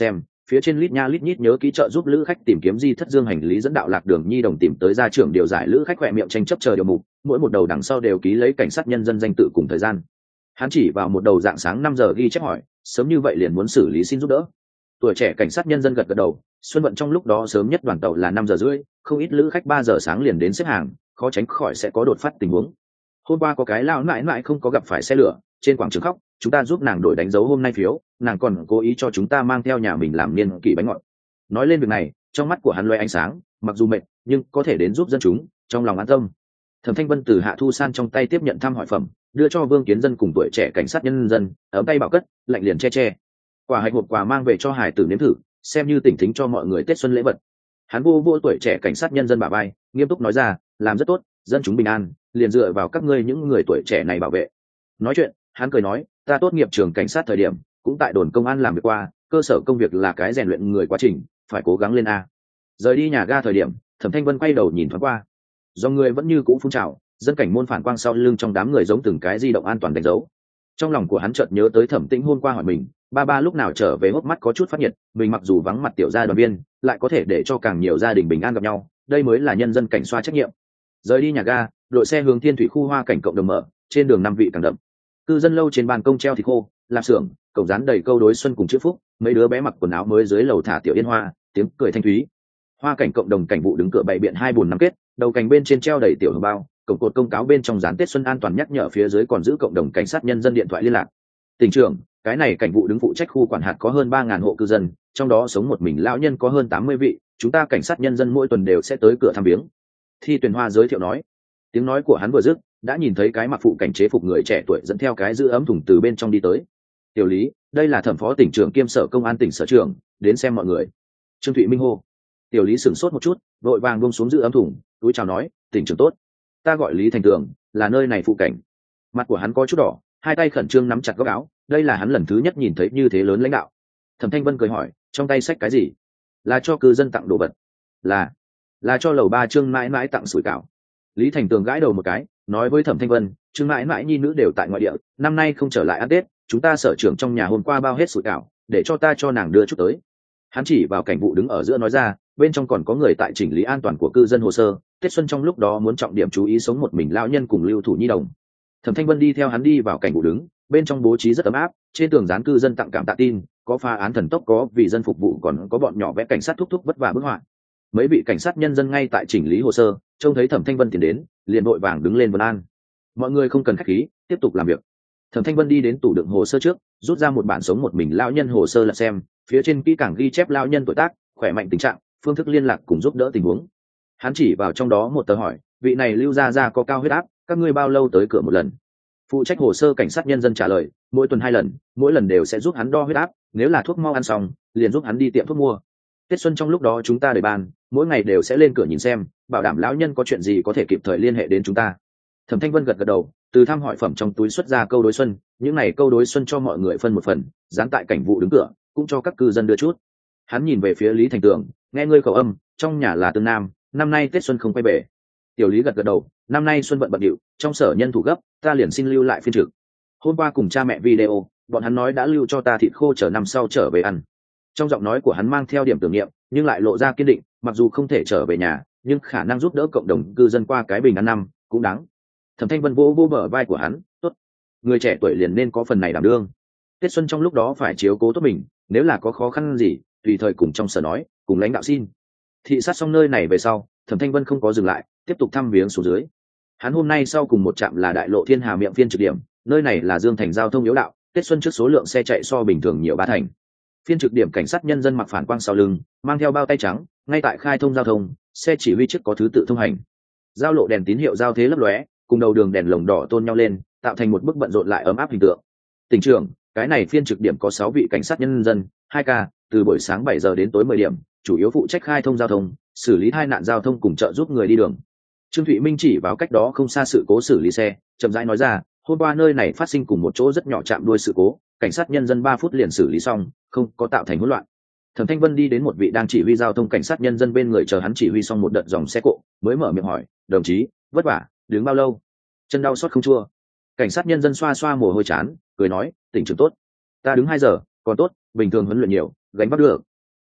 phía trên lít nha lít nhít nhớ ký trợ giúp lữ khách tìm kiếm di thất dương hành lý dẫn đạo lạc đường nhi đồng tìm tới gia trưởng điều giải lữ khách khỏe miệng tranh chấp chờ điều mục, mỗi một đầu đằng sau đều ký lấy cảnh sát nhân dân danh tự cùng thời gian. Hắn chỉ vào một đầu dạng sáng 5 giờ ghi chép hỏi, sớm như vậy liền muốn xử lý xin giúp đỡ. Tuổi trẻ cảnh sát nhân dân gật gật đầu, xuân vận trong lúc đó sớm nhất đoàn tàu là 5 giờ rưỡi, không ít lữ khách 3 giờ sáng liền đến xếp hàng, khó tránh khỏi sẽ có đột phát tình huống. Hôm qua có cái lão nại nại không có gặp phải xe lửa, trên quảng trường khóc, chúng ta giúp nàng đổi đánh dấu hôm nay phiếu, nàng còn cố ý cho chúng ta mang theo nhà mình làm niên kỷ bánh ngọt. Nói lên việc này, trong mắt của hắn loe ánh sáng, mặc dù mệt, nhưng có thể đến giúp dân chúng, trong lòng an tâm. Thẩm Thanh Vân từ Hạ Thu San trong tay tiếp nhận thăm hỏi phẩm, đưa cho Vương Kiến Dân cùng tuổi trẻ cảnh sát nhân dân, ấm tay bảo cất, lạnh liền che che. Quả hạch hộp quà mang về cho hải tử nếm thử, xem như tỉnh thính cho mọi người Tết xuân lễ vật. Hắn vô tuổi trẻ cảnh sát nhân dân bả vai, nghiêm túc nói ra, làm rất tốt, dân chúng bình an, liền dựa vào các ngươi những người tuổi trẻ này bảo vệ. Nói chuyện, hắn cười nói, ta tốt nghiệp trường cảnh sát thời điểm, cũng tại đồn công an làm việc qua, cơ sở công việc là cái rèn luyện người quá trình, phải cố gắng lên a. Rời đi nhà ga thời điểm, Thẩm Thanh Vân quay đầu nhìn thoáng qua, do người vẫn như cũ phun trào, dân cảnh môn phản quang sau lưng trong đám người giống từng cái di động an toàn đánh dấu. Trong lòng của hắn chợt nhớ tới Thẩm Tĩnh hôm qua hỏi mình, ba lúc nào trở về hốc mắt có chút phát nhiệt, mình mặc dù vắng mặt tiểu gia đoàn viên, lại có thể để cho càng nhiều gia đình bình an gặp nhau, đây mới là nhân dân cảnh xoa trách nhiệm. Rời đi nhà ga, đội xe hướng Thiên Thủy khu hoa cảnh cộng đồng mở, trên đường 5 vị càng đậm. Cư dân lâu trên ban công treo thịt khô, lạp xưởng, cổng dán đầy câu đối xuân cùng chữ phúc, mấy đứa bé mặc quần áo mới dưới lầu thả tiểu yên hoa, tiếng cười thanh thúy. Hoa cảnh cộng đồng cảnh vụ đứng cửa bày biện 2 bồn nắm kết, đầu cành bên trên treo đầy tiểu hồng bao, cổng cột công cáo bên trong dán Tết xuân an toàn nhắc nhở, phía dưới còn giữ cộng đồng cảnh sát nhân dân điện thoại liên lạc. Tỉnh trưởng, cái này cảnh vụ đứng phụ trách khu quản hạt có hơn 3.000 hộ cư dân, trong đó sống một mình lão nhân có hơn 80 vị, chúng ta cảnh sát nhân dân mỗi tuần đều sẽ tới cửa thăm viếng. Thi Tuyền Hoa giới thiệu nói. Tiếng nói của hắn vừa dứt, đã nhìn thấy cái mặc phụ cảnh chế phục người trẻ tuổi dẫn theo cái giữ ấm thùng từ bên trong đi tới. Tiểu Lý, đây là thẩm phó tỉnh trưởng kiêm sở công an tỉnh sở trưởng, đến xem mọi người. Trương Thụy Minh hô. Tiểu Lý sửng sốt một chút, vội vàng buông xuống giữ ấm thùng, túi chào nói, tỉnh trưởng tốt, ta gọi Lý Thành Tường, là nơi này phụ cảnh. Mặt của hắn có chút đỏ, hai tay khẩn trương nắm chặt góc áo, đây là hắn lần thứ nhất nhìn thấy như thế lớn lãnh đạo. Thẩm Thanh Vân cười hỏi, trong tay xách cái gì? Là cho cư dân tặng đồ vật. Là cho lầu 3 Trương mãi mãi tặng sủi cảo. Lý Thành Tường gãi đầu một cái, nói với Thẩm Thanh Vân, Trương mãi mãi nhi nữ đều tại ngoại địa, năm nay không trở lại ăn Tết, chúng ta sở trưởng trong nhà hôm qua bao hết sủi cảo, để cho ta cho nàng đưa chút tới. Hắn chỉ vào cảnh vụ đứng ở giữa nói ra, bên trong còn có người tại chỉnh lý an toàn của cư dân hồ sơ, Tết xuân trong lúc đó muốn trọng điểm chú ý sống một mình lão nhân cùng lưu thủ nhi đồng. Thẩm Thanh Vân đi theo hắn đi vào cảnh vụ đứng, bên trong bố trí rất ấm áp, trên tường dán cư dân tặng cảm tạ tin, có phá án thần tốc, có vì dân phục vụ, còn có bọn nhỏ vẽ cảnh sát thúc thúc vất vả bức họa. Mấy vị cảnh sát nhân dân ngay tại chỉnh lý hồ sơ, trông thấy Thẩm Thanh Vân tiến đến, liền vội vàng đứng lên vân an. Mọi người không cần khách khí, tiếp tục làm việc. Thẩm Thanh Vân đi đến tủ đựng hồ sơ trước, rút ra một bản sống một mình lão nhân hồ sơ lật xem, phía trên kỹ càng ghi chép lão nhân tuổi tác, khỏe mạnh tình trạng, phương thức liên lạc cùng giúp đỡ tình huống. Hắn chỉ vào trong đó một tờ hỏi, vị này lưu gia có cao huyết áp, các ngươi bao lâu tới cửa một lần? Phụ trách hồ sơ cảnh sát nhân dân trả lời, mỗi tuần 2 lần, mỗi lần đều sẽ giúp hắn đo huyết áp, nếu là thuốc mau ăn xong, liền giúp hắn đi tiệm thuốc mua. Tết xuân trong lúc đó chúng ta đợi bàn, mỗi ngày đều sẽ lên cửa nhìn xem, bảo đảm lão nhân có chuyện gì có thể kịp thời liên hệ đến chúng ta. Thẩm Thanh Vân gật gật đầu, từ thăm hỏi phẩm trong túi xuất ra câu đối xuân, những này câu đối xuân cho mọi người phân một phần, dán tại cảnh vụ đứng cửa, cũng cho các cư dân đưa chút. Hắn nhìn về phía Lý Thành Tường, nghe ngươi khẩu âm, trong nhà là Tương Nam, năm nay Tết xuân không quay về. Tiểu Lý gật gật đầu, năm nay xuân bận điệu, trong sở nhân thủ gấp, ta liền xin lưu lại phiên trực. Hôm qua cùng cha mẹ video, bọn hắn nói đã lưu cho ta thịt khô chờ năm sau trở về ăn. Trong giọng nói của hắn mang theo điểm tưởng niệm, nhưng lại lộ ra kiên định, mặc dù không thể trở về nhà, nhưng khả năng giúp đỡ cộng đồng cư dân qua cái bình an năm cũng đáng. Thẩm Thanh Vân vô bờ vai của hắn, tốt, người trẻ tuổi liền nên có phần này đảm đương. Tết xuân trong lúc đó phải chiếu cố tốt mình, nếu là có khó khăn gì, tùy thời cùng trong sở nói, cùng lãnh đạo xin. Thị sát xong nơi này về sau, Thẩm Thanh Vân không có dừng lại, tiếp tục thăm viếng xuống dưới. Hắn hôm nay sau cùng một trạm là đại lộ Thiên Hà miệng phiên trực điểm, nơi này là Dương Thành giao thông yếu đạo, Tết xuân trước số lượng xe chạy so bình thường nhiều 3 thành. Phiên trực điểm cảnh sát nhân dân mặc phản quang sau lưng, mang theo bao tay trắng, ngay tại khai thông giao thông, xe chỉ huy trước có thứ tự thông hành. Giao lộ đèn tín hiệu giao thế lấp lóe, cùng đầu đường đèn lồng đỏ tôn nhau lên, tạo thành một bức bận rộn lại ấm áp hình tượng. Tỉnh trưởng, cái này phiên trực điểm có 6 vị cảnh sát nhân dân, 2 ca, từ buổi sáng 7 giờ đến tối 10 điểm, chủ yếu phụ trách khai thông giao thông, xử lý tai nạn giao thông cùng trợ giúp người đi đường. Trương Thụy Minh chỉ vào cách đó không xa sự cố xử lý xe, chậm rãi nói ra, hôm qua nơi này phát sinh cùng một chỗ rất nhỏ chạm đuôi sự cố, cảnh sát nhân dân 3 phút liền xử lý xong, không có tạo thành hỗn loạn. Thẩm Thanh Vân đi đến một vị đang chỉ huy giao thông cảnh sát nhân dân bên người, chờ hắn chỉ huy xong một đợt dòng xe cộ, mới mở miệng hỏi, đồng chí, vất vả, đứng bao lâu? Chân đau xót không chua. Cảnh sát nhân dân xoa xoa mồ hôi chán, cười nói, tỉnh trưởng tốt, ta đứng 2 giờ, còn tốt, bình thường huấn luyện nhiều, gánh vác được.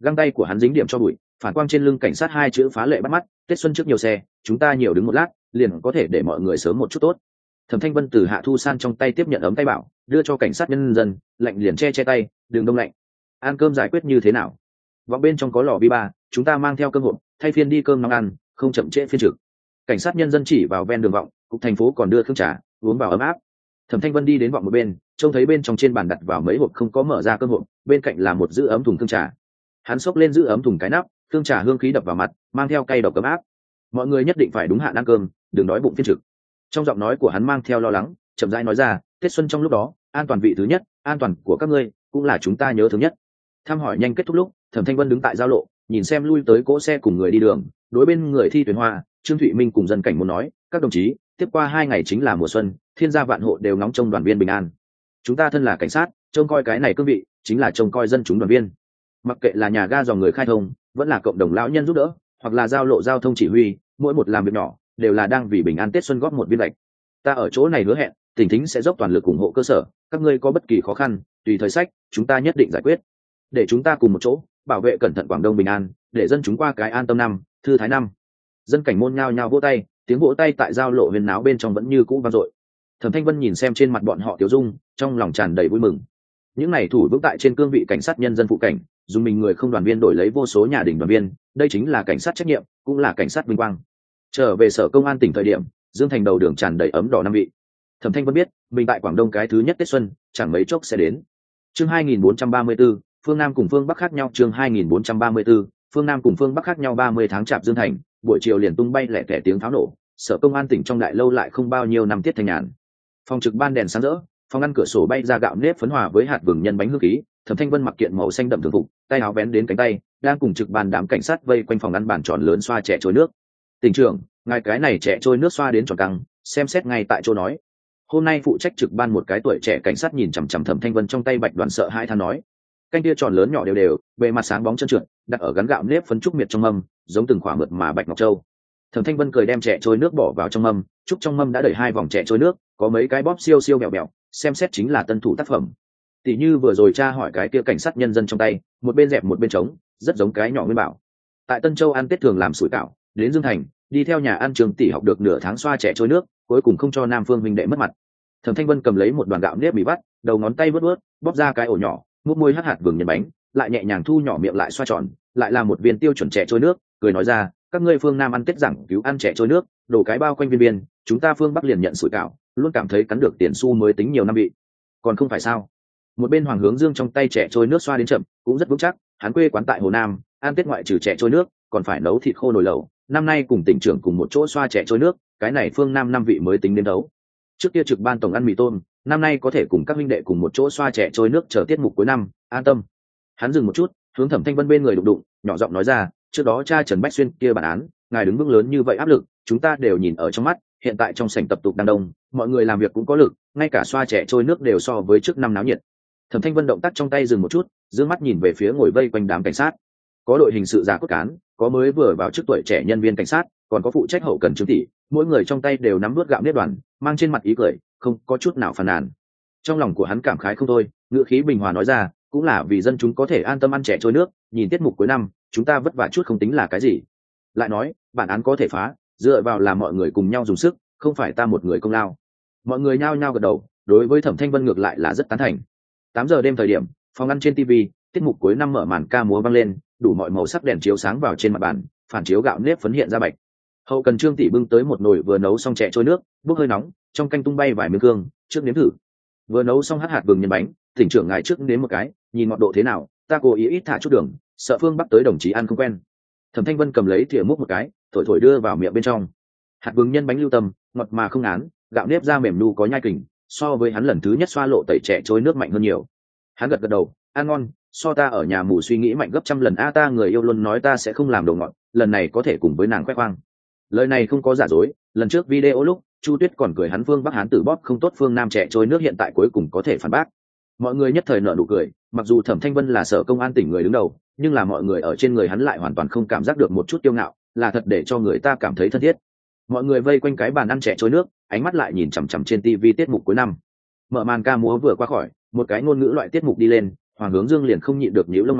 găng tay của hắn dính điểm cho bụi, phản quang trên lưng cảnh sát hai chữ phá lệ bắt mắt. Tết xuân trước nhiều xe, chúng ta nhiều đứng một lát liền có thể để mọi người sớm một chút tốt. Thẩm Thanh Vân từ Hạ Thu San trong tay tiếp nhận ấm tay bảo, đưa cho cảnh sát nhân dân, lạnh liền che tay, đừng đông lạnh. Ăn cơm giải quyết như thế nào? Vọng bên trong có lò vi ba, chúng ta mang theo cơm hộp, thay phiên đi cơm nóng ăn, không chậm trễ phiên trực. Cảnh sát nhân dân chỉ vào ven đường vọng, cục thành phố còn đưa khương trà, uống vào ấm áp. Thẩm Thanh Vân đi đến vọng một bên, trông thấy bên trong trên bàn đặt vào mấy hộp không có mở ra cơm hộp, bên cạnh là một giữ ấm thùng khương trà. Hắn xốc lên giữ ấm thùng cái nắp, khương trà hương khí đập vào mặt, mang theo cay độc ấm áp. Mọi người nhất định phải đúng hạn ăn cơm, đừng đói bụng phiên trực. Trong giọng nói của hắn mang theo lo lắng, chậm rãi nói ra, Tết xuân trong lúc đó, an toàn vị thứ nhất, an toàn của các ngươi cũng là chúng ta nhớ thứ nhất. Thăm hỏi nhanh kết thúc lúc, Thẩm Thanh Vân đứng tại giao lộ, nhìn xem lui tới cỗ xe cùng người đi đường, đối bên người Thi Tuyền Hoa, Trương Thụy Minh cùng dân cảnh muốn nói, các đồng chí, tiếp qua 2 ngày chính là mùa xuân, thiên gia vạn hộ đều ngóng trông đoàn viên bình an. Chúng ta thân là cảnh sát, trông coi cái này cương vị, chính là trông coi dân chúng đoàn viên. Mặc kệ là nhà ga dòng người khai thông, vẫn là cộng đồng lão nhân giúp đỡ, hoặc là giao lộ giao thông chỉ huy, mỗi một làm việc nhỏ đều là đang vì bình an Tết xuân góp một viên lệch. Ta ở chỗ này hứa hẹn, tỉnh thính sẽ dốc toàn lực ủng hộ cơ sở, các ngươi có bất kỳ khó khăn, tùy thời sách, chúng ta nhất định giải quyết. Để chúng ta cùng một chỗ, bảo vệ cẩn thận Quảng Đông bình an, để dân chúng qua cái an tâm năm, thư thái năm. Dân cảnh môn nhao nhao vỗ tay, tiếng vỗ tay tại giao lộ huyền náo bên trong vẫn như cũ vang dội. Thẩm Thanh Vân nhìn xem trên mặt bọn họ tiểu dung, trong lòng tràn đầy vui mừng. Những này thủ vững tại trên cương vị cảnh sát nhân dân phụ cảnh, dùng mình người không đoàn viên đổi lấy vô số nhà đình đoàn viên, đây chính là cảnh sát trách nhiệm, cũng là cảnh sát vinh quang. Trở về sở công an tỉnh thời điểm, Dương Thành đầu đường tràn đầy ấm đỏ năm vị. Thẩm Thanh Vân biết, mình tại Quảng Đông cái thứ nhất Tết xuân, chẳng mấy chốc sẽ đến. Chương 2434, phương Nam cùng phương Bắc khác nhau. Chương 2434, phương Nam cùng phương Bắc khác nhau. 30 tháng Chạp Dương Thành, buổi chiều liền tung bay lẻ tẻ tiếng pháo nổ, sở công an tỉnh trong đại lâu lại không bao nhiêu năm tiết thanh nhàn. Phòng trực ban đèn sáng rỡ, phòng ngăn cửa sổ bay ra gạo nếp phấn hòa với hạt vừng nhân bánh hương khí. Thẩm Thanh Vân mặc kiện màu xanh đậm thường phục, tay áo vén đến cánh tay, đang cùng trực ban đám cảnh sát vây quanh phòng ngăn bàn tròn lớn xoa trẻ trôi nước. Tỉnh trưởng, ngài cái này trẻ trôi nước xoa đến tròn căng, xem xét ngay tại chỗ nói. Hôm nay phụ trách trực ban một cái tuổi trẻ cảnh sát nhìn chằm chằm Thẩm Thanh Vân trong tay bạch đoàn sợ hãi than nói. Canh tia tròn lớn nhỏ đều đều, bề mặt sáng bóng chân trượt, đặt ở gắn gạo nếp phấn trúc miệt trong mâm, giống từng khỏa mượt mà bạch ngọc châu. Thẩm Thanh Vân cười đem trẻ trôi nước bỏ vào trong mâm, trúc trong mâm đã đẩy 2 vòng trẻ trôi nước, có mấy cái bóp siêu siêu bẹo bẹo, xem xét chính là tân thủ tác phẩm. Tỷ như vừa rồi tra hỏi cái kia cảnh sát nhân dân trong tay, một bên dẹp một bên trống, rất giống cái nhỏ nguyên bảo. Tại Tân Châu ăn Tết thường làm sủi cảo, đến Dương Thành, đi theo nhà ăn Trường tỷ học được nửa tháng xoa trẻ trôi nước, cuối cùng không cho Nam Phương huynh đệ mất mặt. Thẩm Thanh Vân cầm lấy một đoàn gạo nếp bị vắt, đầu ngón tay vớt vớt, bóp ra cái ổ nhỏ, mút môi hắt hạt vừng nhân bánh, lại nhẹ nhàng thu nhỏ miệng lại xoa tròn, lại là một viên tiêu chuẩn trẻ trôi nước, cười nói ra, các ngươi phương Nam ăn Tết giảng cứu ăn trẻ trôi nước, đổ cái bao quanh viên viên, chúng ta phương Bắc liền nhận sủi cảo, luôn cảm thấy cắn được tiền xu mới tính nhiều năm vị. Còn không phải sao? Một bên Hoàng Hướng Dương trong tay trẻ trôi nước xoa đến chậm, cũng rất vững chắc, hắn quê quán tại Hồ Nam, ăn Tết ngoại trừ trẻ trôi nước, còn phải nấu thịt khô nồi lẩu, năm nay cùng tỉnh trưởng cùng một chỗ xoa trẻ trôi nước, cái này phương Nam 5 vị mới tính đến đấu. Trước kia trực ban tổng ăn mì tôm, năm nay có thể cùng các huynh đệ cùng một chỗ xoa trẻ trôi nước chờ tiết mục cuối năm, an tâm. Hắn dừng một chút, hướng Thẩm Thanh Vân bên người đụng đụng, nhỏ giọng nói ra, trước đó cha Trần Bách Xuyên kia bản án, ngài đứng vững lớn như vậy áp lực, chúng ta đều nhìn ở trong mắt, hiện tại trong sảnh tập tục đang đông, mọi người làm việc cũng có lực, ngay cả xoa trẻ trôi nước đều so với trước năm náo nhiệt. Thẩm Thanh Vân động tác trong tay dừng một chút, dương mắt nhìn về phía ngồi vây quanh đám cảnh sát. Có đội hình sự giả cốt cán, có mới vừa vào chức tuổi trẻ nhân viên cảnh sát, còn có phụ trách hậu cần Trương tỷ, mỗi người trong tay đều nắm nuốt gạo nếp đoàn, mang trên mặt ý cười, không có chút nào phàn nàn. Trong lòng của hắn cảm khái không thôi, ngữ khí bình hòa nói ra, cũng là vì dân chúng có thể an tâm ăn trẻ trôi nước, nhìn tiết mục cuối năm, chúng ta vất vả chút không tính là cái gì. Lại nói, bản án có thể phá, dựa vào là mọi người cùng nhau dùng sức, không phải ta một người công lao. Mọi người nhao nhao gật đầu, đối với Thẩm Thanh Vân ngược lại là rất tán thành. 8 giờ đêm thời điểm, phòng ăn trên TV, tiết mục cuối năm mở màn ca múa vang lên, đủ mọi màu sắc đèn chiếu sáng vào trên mặt bàn, phản chiếu gạo nếp phấn hiện ra bạch. Hậu cần Trương tỷ bưng tới một nồi vừa nấu xong chè trôi nước, bốc hơi nóng, trong canh tung bay vài miếng cương, trước nếm thử. Vừa nấu xong hạt vừng nhân bánh, tỉnh trưởng ngài trước nếm một cái, nhìn ngọt độ thế nào, ta cố ý ít thả chút đường, sợ phương Bắc tới đồng chí ăn không quen. Thẩm Thanh Vân cầm lấy thìa múc một cái, thổi thổi đưa vào miệng bên trong. Hạt vừng nhân bánh lưu tâm, ngọt mà không ngán, gạo nếp da mềm nu có nhai kình, so với hắn lần thứ nhất xoa lộ tẩy chè trôi nước mạnh hơn nhiều. Hắn gật gật đầu, ăn ngon, so ta ở nhà mù suy nghĩ mạnh gấp trăm lần. A ta người yêu luôn nói ta sẽ không làm đồ ngọt, lần này có thể cùng với nàng khoe khoang. Lời này không có giả dối, lần trước video lúc Chu Tuyết còn cười hắn phương Bắc hán tử bóp không tốt phương Nam trẻ trôi nước, hiện tại cuối cùng có thể phản bác. Mọi người nhất thời nở nụ cười, mặc dù Thẩm Thanh Vân là sở công an tỉnh người đứng đầu, nhưng là mọi người ở trên người hắn lại hoàn toàn không cảm giác được một chút kiêu ngạo, là thật để cho người ta cảm thấy thân thiết. Mọi người vây quanh cái bàn ăn trẻ trôi nước, ánh mắt lại nhìn chằm chằm trên TV tiết mục cuối năm. Mở màn ca múa vừa qua khỏi, một cái ngôn ngữ loại tiết mục đi lên, Hoàng Hướng Dương liền không nhịn được nhíu lông mày,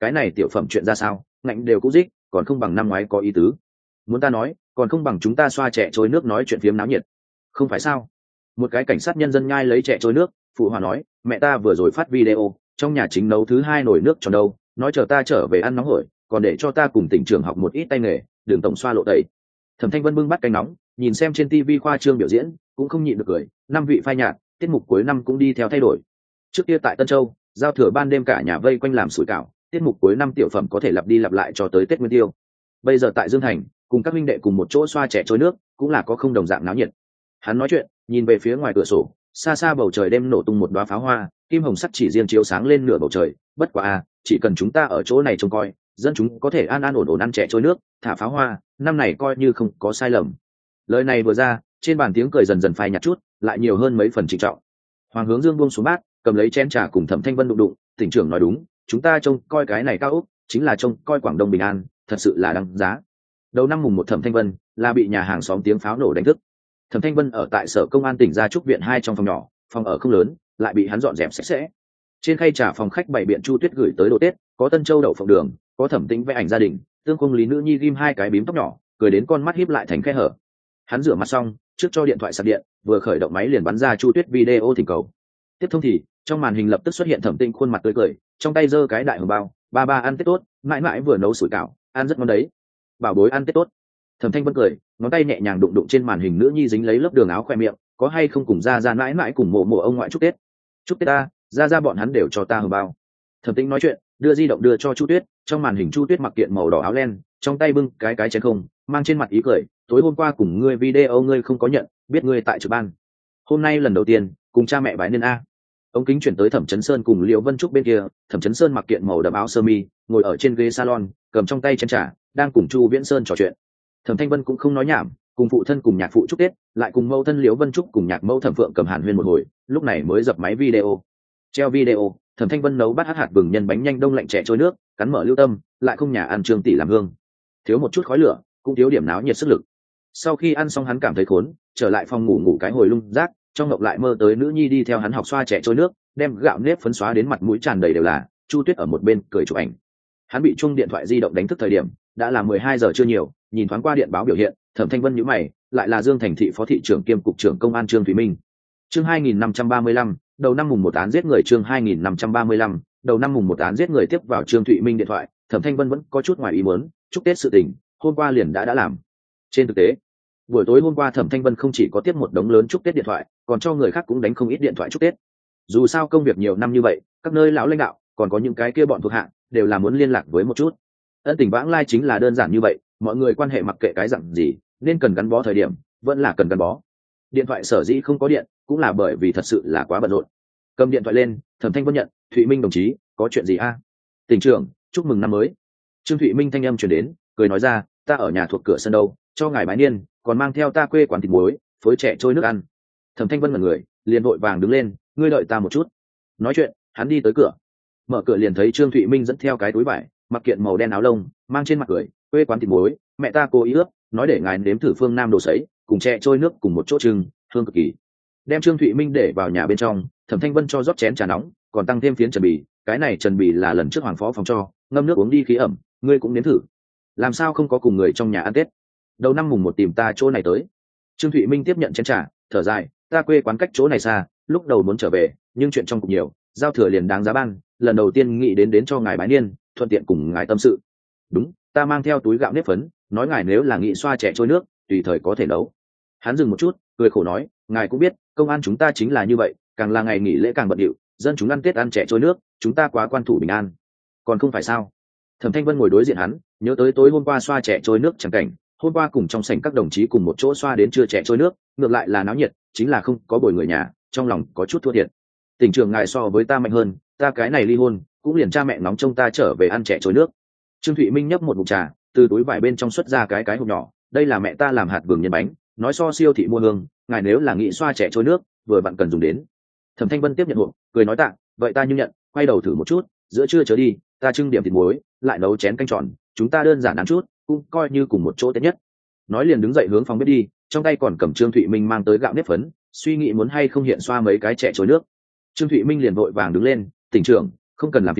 cái này tiểu phẩm chuyện ra sao, ngạnh đều cũ dích, còn không bằng năm ngoái có ý tứ. Muốn ta nói, còn không bằng chúng ta xoa chè trôi nước nói chuyện phiếm náo nhiệt. Không phải sao? Một cái cảnh sát nhân dân nhai lấy chè trôi nước, phụ hòa nói, mẹ ta vừa rồi phát video, trong nhà chính nấu thứ 2 nồi nước tròn đâu, nói chờ ta trở về ăn nóng hổi, còn để cho ta cùng tỉnh trưởng học một ít tay nghề, đường tổng xoa lộ tẩy. Thẩm Thanh Vân bưng bát canh nóng, nhìn xem trên TV khoa trương biểu diễn, cũng không nhịn được cười, năm vị phai nhạt, tiết mục cuối năm cũng đi theo thay đổi. Trước kia tại Tân Châu, giao thừa ban đêm cả nhà vây quanh làm sủi cảo, tiết mục cuối năm tiểu phẩm có thể lặp đi lặp lại cho tới Tết Nguyên Tiêu. Bây giờ tại Dương Thành, cùng các minh đệ cùng một chỗ xoa chè trôi nước, cũng là có không đồng dạng náo nhiệt. Hắn nói chuyện, nhìn về phía ngoài cửa sổ, xa xa bầu trời đêm nổ tung một đóa pháo hoa, kim hồng sắc chỉ riêng chiếu sáng lên nửa bầu trời, bất quá a, chỉ cần chúng ta ở chỗ này trông coi, dân chúng có thể an an ổn ổn ăn chè trôi nước, thả pháo hoa, năm này coi như không có sai lầm. Lời này vừa ra, trên bàn tiếng cười dần dần phai nhạt chút, lại nhiều hơn mấy phần trịnh trọng. Hoàng Hướng Dương buông xuống bát, cầm lấy chén trà cùng Thẩm Thanh Vân đụng đụng, tỉnh trưởng nói đúng, chúng ta trông coi cái này cao ốc, chính là trông coi Quảng Đông bình an, thật sự là đáng giá. Đầu năm mùng 1 Thẩm Thanh Vân là bị nhà hàng xóm tiếng pháo nổ đánh thức. Thẩm Thanh Vân ở tại sở công an tỉnh Gia Trúc viện 2 trong phòng nhỏ, phòng ở không lớn, lại bị hắn dọn dẹp sạch sẽ. Trên khay trà phòng khách bày biện Chu Tuyết gửi tới đồ Tết, có Tân Châu đậu phộng đường, có Thẩm Tĩnh vẽ ảnh gia đình, Tương Cung Lý Nữ Nhi ghim 2 cái bím tóc nhỏ, cười đến con mắt híp lại thành khe hở. Hắn rửa mặt xong, trước cho điện thoại sạc điện, vừa khởi động máy liền bắn ra Chu Tuyết video thỉnh cầu. Tiếp thông thì, trong màn hình lập tức xuất hiện Thẩm Tĩnh khuôn mặt tươi cười, trong tay giơ cái đại hồng bao, ba ba ăn Tết tốt, mãi mãi vừa nấu sủi cảo, ăn rất ngon đấy. Bảo bối ăn Tết tốt. Thẩm Thanh Vân cười, ngón tay nhẹ nhàng đụng đụng trên màn hình nữ nhi dính lấy lớp đường áo khoe miệng, có hay không cùng ra ra mãi mãi cùng mộ mộ ông ngoại chúc Tết. Chúc Tết ta, ra bọn hắn đều cho ta hồng bao. Thẩm Tĩnh nói chuyện, đưa di động đưa cho Chu Tuyết, trong màn hình Chu Tuyết mặc kiện màu đỏ áo len, trong tay bưng cái chén không, mang trên mặt ý cười, tối hôm qua cùng ngươi video ngươi không có nhận, biết ngươi tại trực ban. Hôm nay lần đầu tiên, cùng cha mẹ bái niên a. Ống kính chuyển tới Thẩm Chấn Sơn cùng Liễu Vân Trúc bên kia, Thẩm Chấn Sơn mặc kiện màu đậm áo sơ mi, ngồi ở trên ghế salon, cầm trong tay chén trà, đang cùng Chu Viễn Sơn trò chuyện. Thẩm Thanh Vân cũng không nói nhảm, cùng phụ thân cùng nhạc phụ chúc Tết, lại cùng mẫu thân Liễu Vân Trúc cùng nhạc mẫu Thẩm Phượng cầm hàn huyên một hồi, lúc này mới dập máy video. Treo video, Thẩm Thanh Vân nấu bát hạt vừng nhân bánh nhanh đông lạnh chè trôi nước, cắn mở lưu tâm, lại không nhà ăn Trương tỷ làm hương. Thiếu một chút khói lửa, cũng thiếu điểm náo nhiệt sức lực. Sau khi ăn xong hắn cảm thấy khốn, trở lại phòng ngủ cái hồi lung rác, trong ngộng lại mơ tới nữ nhi đi theo hắn học xoa chè trôi nước, đem gạo nếp phấn xóa đến mặt mũi tràn đầy đều là. Chu Tuyết ở một bên cười chụp ảnh. Hắn bị chuông điện thoại di động đánh thức thời điểm, đã là 12 giờ chưa nhiều, nhìn thoáng qua điện báo biểu hiện, Thẩm Thanh Vân nhíu mày, lại là Dương Thành thị phó thị trưởng kiêm cục trưởng công an Trương Thủy Minh. Chương 2535, đầu năm mùng 1 án giết người. Chương 2535, đầu năm mùng 1 án giết người. Tiếp vào Trương Thụy Minh điện thoại, Thẩm Thanh Vân vẫn có chút ngoài ý muốn, chúc Tết sự tình, hôm qua liền đã làm. Trên thực tế, buổi tối hôm qua Thẩm Thanh Vân không chỉ có tiếp một đống lớn chúc Tết điện thoại, còn cho người khác cũng đánh không ít điện thoại chúc Tết. Dù sao công việc nhiều năm như vậy, các nơi lão lãnh đạo, còn có những cái kia bọn thuộc hạ, đều là muốn liên lạc với một chút. Ân tình vãng lai chính là đơn giản như vậy, mọi người quan hệ mặc kệ cái dạng gì, nên cần gắn bó thời điểm, vẫn là cần gắn bó. Điện thoại sở dĩ không có điện, cũng là bởi vì thật sự là quá bận rộn. Cầm điện thoại lên, Thẩm Thanh Vân nhận, Thụy Minh đồng chí, có chuyện gì a? Tỉnh trưởng, chúc mừng năm mới. Trương Thụy Minh thanh âm truyền đến, cười nói ra, ta ở nhà thuộc cửa sân đâu, cho ngài bái niên, còn mang theo ta quê quán thịt muối, phối trẻ trôi nước ăn. Thẩm Thanh Vân ngẩn người, liền vội vàng đứng lên, ngươi đợi ta một chút. Nói chuyện, hắn đi tới cửa, mở cửa liền thấy Trương Thụy Minh dẫn theo cái túi vải, mặc kiện màu đen áo lông, mang trên mặt cười, quê quán thịt muối, mẹ ta cố ý ướp, nói để ngài nếm thử phương Nam đồ sấy, cùng trẻ trôi nước cùng một chỗ trưng, hương cực kỳ. Đem Trương Thụy Minh để vào nhà bên trong, Thẩm Thanh Vân cho rót chén trà nóng, còn tăng thêm phiến trần bì, cái này trần bì là lần trước hoàng phó phòng cho, ngâm nước uống đi khí ẩm, ngươi cũng nếm thử. Làm sao không có cùng người trong nhà ăn Tết? Đầu năm mùng 1 tìm ta chỗ này tới. Trương Thụy Minh tiếp nhận chén trà, thở dài, ta quê quán cách chỗ này xa, lúc đầu muốn trở về, nhưng chuyện trong cục nhiều, giao thừa liền đáng giá ban, lần đầu tiên nghĩ đến cho ngài bái niên, thuận tiện cùng ngài tâm sự. Đúng, ta mang theo túi gạo nếp phấn, nói ngài nếu là nghĩ xoa chè trôi nước, tùy thời có thể nấu. Hắn dừng một chút, cười khổ nói, ngài cũng biết, công an chúng ta chính là như vậy, càng là ngày nghỉ lễ càng bận rộn, dân chúng ăn Tết ăn chè trôi nước, chúng ta quá quan thủ bình an. Còn không phải sao? Thẩm Thanh Vân ngồi đối diện hắn, nhớ tới tối hôm qua xoa chè trôi nước chẳng cảnh, hôm qua cùng trong sảnh các đồng chí cùng một chỗ xoa đến trưa chè trôi nước, ngược lại là náo nhiệt, chính là không có bồi người nhà, trong lòng có chút thua thiệt. Tỉnh trưởng ngài so với ta mạnh hơn, ta cái này ly hôn, cũng liền cha mẹ nóng trông ta trở về ăn chè trôi nước. Trương Thụy Minh nhấp một ngụm trà, từ túi vải bên trong xuất ra cái hộp nhỏ, đây là mẹ ta làm hạt vừng nhân bánh, nói so siêu thị mua hương, ngài nếu là nghĩ xoa chè trôi nước, vừa bạn cần dùng đến. Thẩm Thanh Vân tiếp nhận hộp, cười nói tạ, vậy ta như nhận, quay đầu thử một chút, giữa trưa trở đi, ta trưng điểm thịt muối, lại nấu chén canh tròn, chúng ta đơn giản ăn chút, cũng coi như cùng một chỗ Tết nhất. Nói liền đứng dậy hướng phòng bếp đi, trong tay còn cầm Trương Thụy Minh mang tới gạo nếp phấn, suy nghĩ muốn hay không hiện xoa mấy cái chè trôi nước. Trương Thụy Minh liền vội vàng đứng lên, tỉnh trưởng, không cần làm phiền,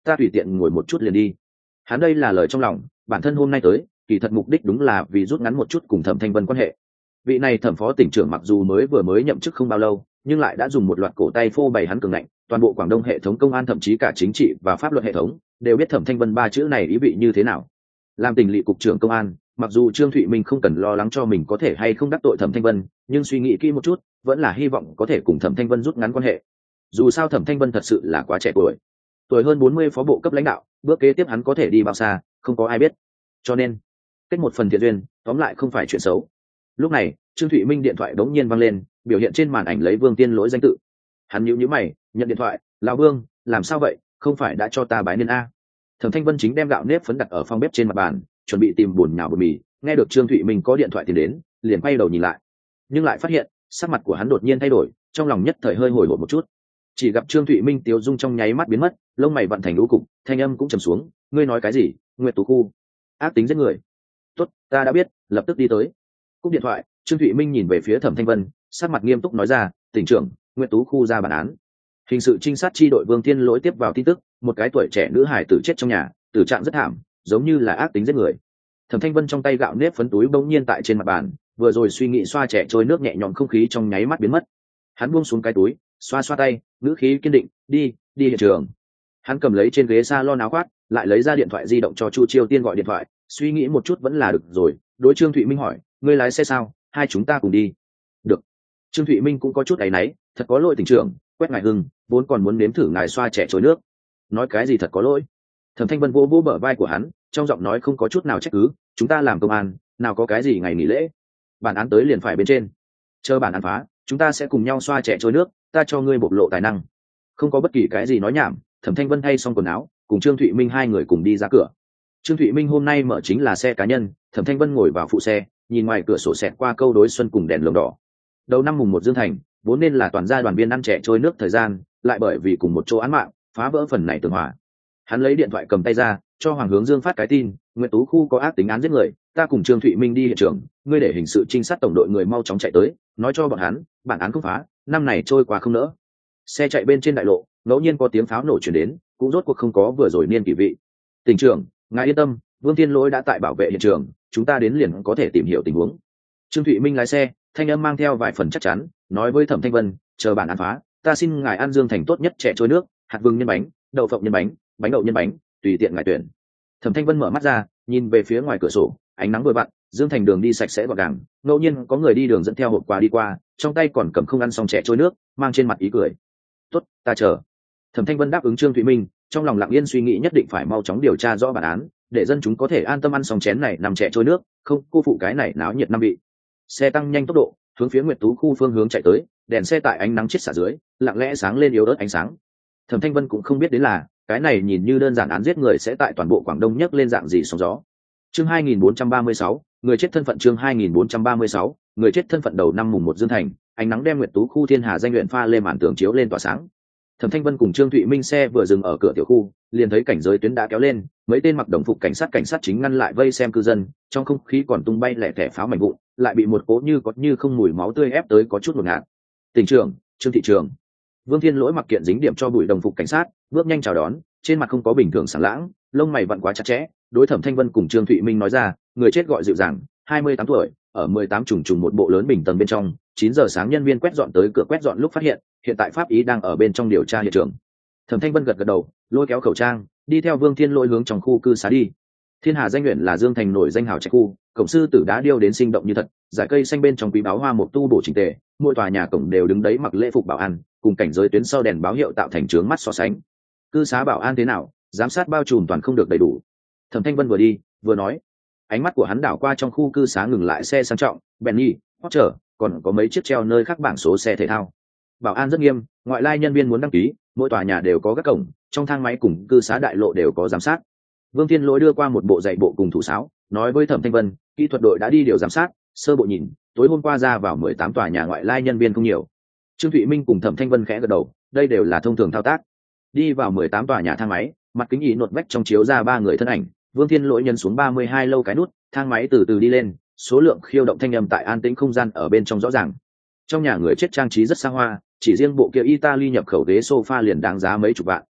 ta tùy tiện ngồi một chút liền đi. Hắn đây là lời trong lòng, bản thân hôm nay tới kỳ thật mục đích đúng là vì rút ngắn một chút cùng Thẩm Thanh Vân quan hệ. Vị này thẩm phó tỉnh trưởng mặc dù vừa mới nhậm chức không bao lâu, nhưng lại đã dùng một loạt cổ tay phô bày hắn cường ngạnh, toàn bộ Quảng Đông hệ thống công an thậm chí cả chính trị và pháp luật hệ thống đều biết Thẩm Thanh Vân ba chữ này ý vị như thế nào. Làm tỉnh lỵ cục trưởng công an, mặc dù Trương Thụy Minh không cần lo lắng cho mình có thể hay không đắc tội Thẩm Thanh Vân, nhưng suy nghĩ kỹ một chút, vẫn là hy vọng có thể cùng Thẩm Thanh Vân rút ngắn quan hệ. Dù sao Thẩm Thanh Vân thật sự là quá trẻ tuổi hơn 40 phó bộ cấp lãnh đạo, bước kế tiếp hắn có thể đi bao xa, không có ai biết. Cho nên, kết một phần thiện duyên, tóm lại không phải chuyện xấu. Lúc này, Trương Thụy Minh điện thoại đống nhiên vang lên, biểu hiện trên màn ảnh lấy Vương Tiên Lỗi danh tự. Hắn nhíu mày, nhận điện thoại, "Lão Vương, làm sao vậy, không phải đã cho ta bái niên a?" Thẩm Thanh Vân chính đem gạo nếp phấn đặt ở phòng bếp trên mặt bàn, chuẩn bị tìm bùn nhào bột mì, nghe được Trương Thụy Minh có điện thoại tìm đến, liền quay đầu nhìn lại, nhưng lại phát hiện sắc mặt của hắn đột nhiên thay đổi, trong lòng nhất thời hơi hồi hộp một chút. Chỉ gặp Trương Thụy Minh tiêu dung trong nháy mắt biến mất, lông mày vặn thành lũ cục, thanh âm cũng trầm xuống, "Ngươi nói cái gì? Nguyệt Tú khu ác tính giết người." "Tốt, ta đã biết, lập tức đi tới." Cúp điện thoại, Trương Thụy Minh nhìn về phía Thẩm Thanh Vân, sắc mặt nghiêm túc nói ra, "Tỉnh trưởng, Nguyệt Tú khu ra bản án. Hình sự trinh sát chi đội Vương Thiên Lỗi tiếp vào tin tức, một cái tuổi trẻ nữ hài tử chết trong nhà, tử trạng rất thảm, giống như là ác tính giết người." Thẩm Thanh Vân trong tay gạo nếp phấn túi bỗng nhiên tại trên mặt bàn, vừa rồi suy nghĩ xoa trẻ trôi nước nhẹ nhõm không khí trong nháy mắt biến mất. Hắn buông xuống cái túi, xoa xoa tay, ngữ khí kiên định, đi hiện trường." Hắn cầm lấy trên ghế salon áo khoác, lại lấy ra điện thoại di động cho Chu Chiêu Tiên gọi điện thoại, suy nghĩ một chút vẫn là được rồi, đối Trương Thụy Minh hỏi, "Ngươi lái xe sao, hai chúng ta cùng đi?" "Được." Trương Thụy Minh cũng có chút áy náy, "Thật có lỗi tỉnh trưởng, quét ngài hưng, vốn còn muốn nếm thử ngài xoa trẻ trôi nước." "Nói cái gì thật có lỗi?" Thẩm Thanh Vân vỗ vỗ bờ vai của hắn, trong giọng nói không có chút nào trách cứ, "Chúng ta làm công an, nào có cái gì ngày nghỉ lễ, bản án tới liền phải bên trên, chờ bản án phá, chúng ta sẽ cùng nhau xoa trẻ trôi nước, ta cho ngươi bộc lộ tài năng." Không có bất kỳ cái gì nói nhảm, Thẩm Thanh Vân thay xong quần áo, cùng Trương Thụy Minh hai người cùng đi ra cửa. Trương Thụy Minh hôm nay mở chính là xe cá nhân, Thẩm Thanh Vân ngồi vào phụ xe, nhìn ngoài cửa sổ xẹt qua câu đối xuân cùng đèn lồng đỏ. Đầu năm mùng 1 Dương Thành, vốn nên là toàn gia đoàn viên ăn trẻ trôi nước thời gian, lại bởi vì cùng một chỗ án mạng, phá vỡ phần này tường hòa. Hắn lấy điện thoại cầm tay ra, cho Hoàng Hướng Dương phát cái tin, "Nguyệt Tú khu có ác tính án giết người, ta cùng Trương Thụy Minh đi hiện trường, ngươi để hình sự trinh sát tổng đội người mau chóng chạy tới, nói cho bọn hắn, bản án không phá, năm này trôi qua không nỡ." Xe chạy bên trên đại lộ, ngẫu nhiên có tiếng pháo nổ truyền đến, cũng rốt cuộc không có vừa rồi niên kỷ vị. "Tỉnh trưởng, ngài yên tâm, Vương Thiên Lỗi đã tại bảo vệ hiện trường, chúng ta đến liền có thể tìm hiểu tình huống." Trương Thụy Minh lái xe, thanh âm mang theo vài phần chắc chắn, nói với Thẩm Thanh Vân, "Chờ bản án phá, ta xin ngài ăn Dương Thành tốt nhất trẻ trôi nước, hạt vừng nhân bánh, đậu phộng nhân bánh, bánh đậu nhân bánh, tùy tiện ngài tuyển." Thẩm Thanh Vân mở mắt ra, nhìn về phía ngoài cửa sổ, ánh nắng vừa vặn, Dương Thành đường đi sạch sẽ gọn gàng, ngẫu nhiên có người đi đường dẫn theo hộp quà đi qua, trong tay còn cầm không ăn xong trẻ trôi nước, mang trên mặt ý cười. "Tốt, ta chờ." Thẩm Thanh Vân đáp ứng Trương Thụy Minh, trong lòng lặng yên suy nghĩ nhất định phải mau chóng điều tra rõ bản án, để dân chúng có thể an tâm ăn xong chén này nằm trẻ trôi nước, không cô phụ cái này náo nhiệt năm vị. Xe tăng nhanh tốc độ, hướng phía Nguyệt Tú khu phương hướng chạy tới, đèn xe tại ánh nắng chiết xạ dưới, lặng lẽ sáng lên yếu ớt ánh sáng. Thẩm Thanh Vân cũng không biết đến là, cái này nhìn như đơn giản án giết người sẽ tại toàn bộ Quảng Đông nhấc lên dạng gì sóng gió. Chương 2436, người chết thân phận. Chương 2436, người chết thân phận. Đầu năm mùng 1 Dương Thành, ánh nắng đem Nguyệt Tú khu Thiên Hà danh luyện pha lê màn tường chiếu lên tỏa sáng. Thẩm Thanh Vân cùng Trương Thụy Minh xe vừa dừng ở cửa tiểu khu, liền thấy cảnh giới tuyến đã kéo lên, mấy tên mặc đồng phục cảnh sát chính ngăn lại vây xem cư dân, trong không khí còn tung bay lẻ tẻ pháo mảnh vụn, lại bị một cỗ như có như không mùi máu tươi ép tới có chút ngột ngạt. "Tỉnh trưởng, Trương thị trưởng." Vương Thiên Lỗi mặc kiện dính điểm cho bụi đồng phục cảnh sát, bước nhanh chào đón, trên mặt không có bình thường sáng lãng, lông mày vặn quá chặt chẽ, đối Thẩm Thanh Vân cùng Trương Thụy Minh nói ra, "Người chết gọi dịu dàng, 28 tuổi, ở 18 trùng một bộ lớn bình tầng bên trong, 9 giờ sáng nhân viên quét dọn tới cửa quét dọn lúc phát hiện, hiện tại pháp ý đang ở bên trong điều tra hiện trường." Thẩm Thanh Vân gật gật đầu, lôi kéo khẩu trang, đi theo Vương Thiên Lỗi hướng trong khu cư xá đi. Thiên Hà danh luyện là Dương Thành nổi danh hào trạch khu, cổng sư tử đá điêu đến sinh động như thật, dải cây xanh bên trong quý báo hoa một tu bổ chỉnh tề, mỗi tòa nhà cổng đều đứng đấy mặc lễ phục bảo an, cùng cảnh giới tuyến sau đèn báo hiệu tạo thành trướng mắt so sánh. Cư xá bảo an thế nào, giám sát bao trùm toàn không được đầy đủ. Thẩm Thanh Vân vừa đi vừa nói, ánh mắt của hắn đảo qua trong khu cư xá ngừng lại xe sang trọng, Bentley, Porsche, còn có mấy chiếc treo nơi khác bảng số xe thể thao. Bảo an rất nghiêm, ngoại lai nhân viên muốn đăng ký, mỗi tòa nhà đều có các cổng, trong thang máy cùng cư xá đại lộ đều có giám sát. Vương Thiên Lỗi đưa qua một bộ dạy bộ cùng thủ sáo, nói với Thẩm Thanh Vân, kỹ thuật đội đã đi điều giám sát, sơ bộ nhìn, tối hôm qua ra vào 18 tòa nhà ngoại lai nhân viên không nhiều. Trương Thụy Minh cùng Thẩm Thanh Vân khẽ gật đầu, đây đều là thông thường thao tác. Đi vào 18 tòa nhà thang máy, mặt kính ý nột vách trong chiếu ra ba người thân ảnh, Vương Thiên Lỗi nhấn xuống 32 lâu cái nút, thang máy từ từ đi lên, số lượng khiêu động thanh âm tại an tĩnh không gian ở bên trong rõ ràng. Trong nhà người chết trang trí rất xa hoa, chỉ riêng bộ kia Italy nhập khẩu ghế sofa liền đáng giá mấy chục vạn.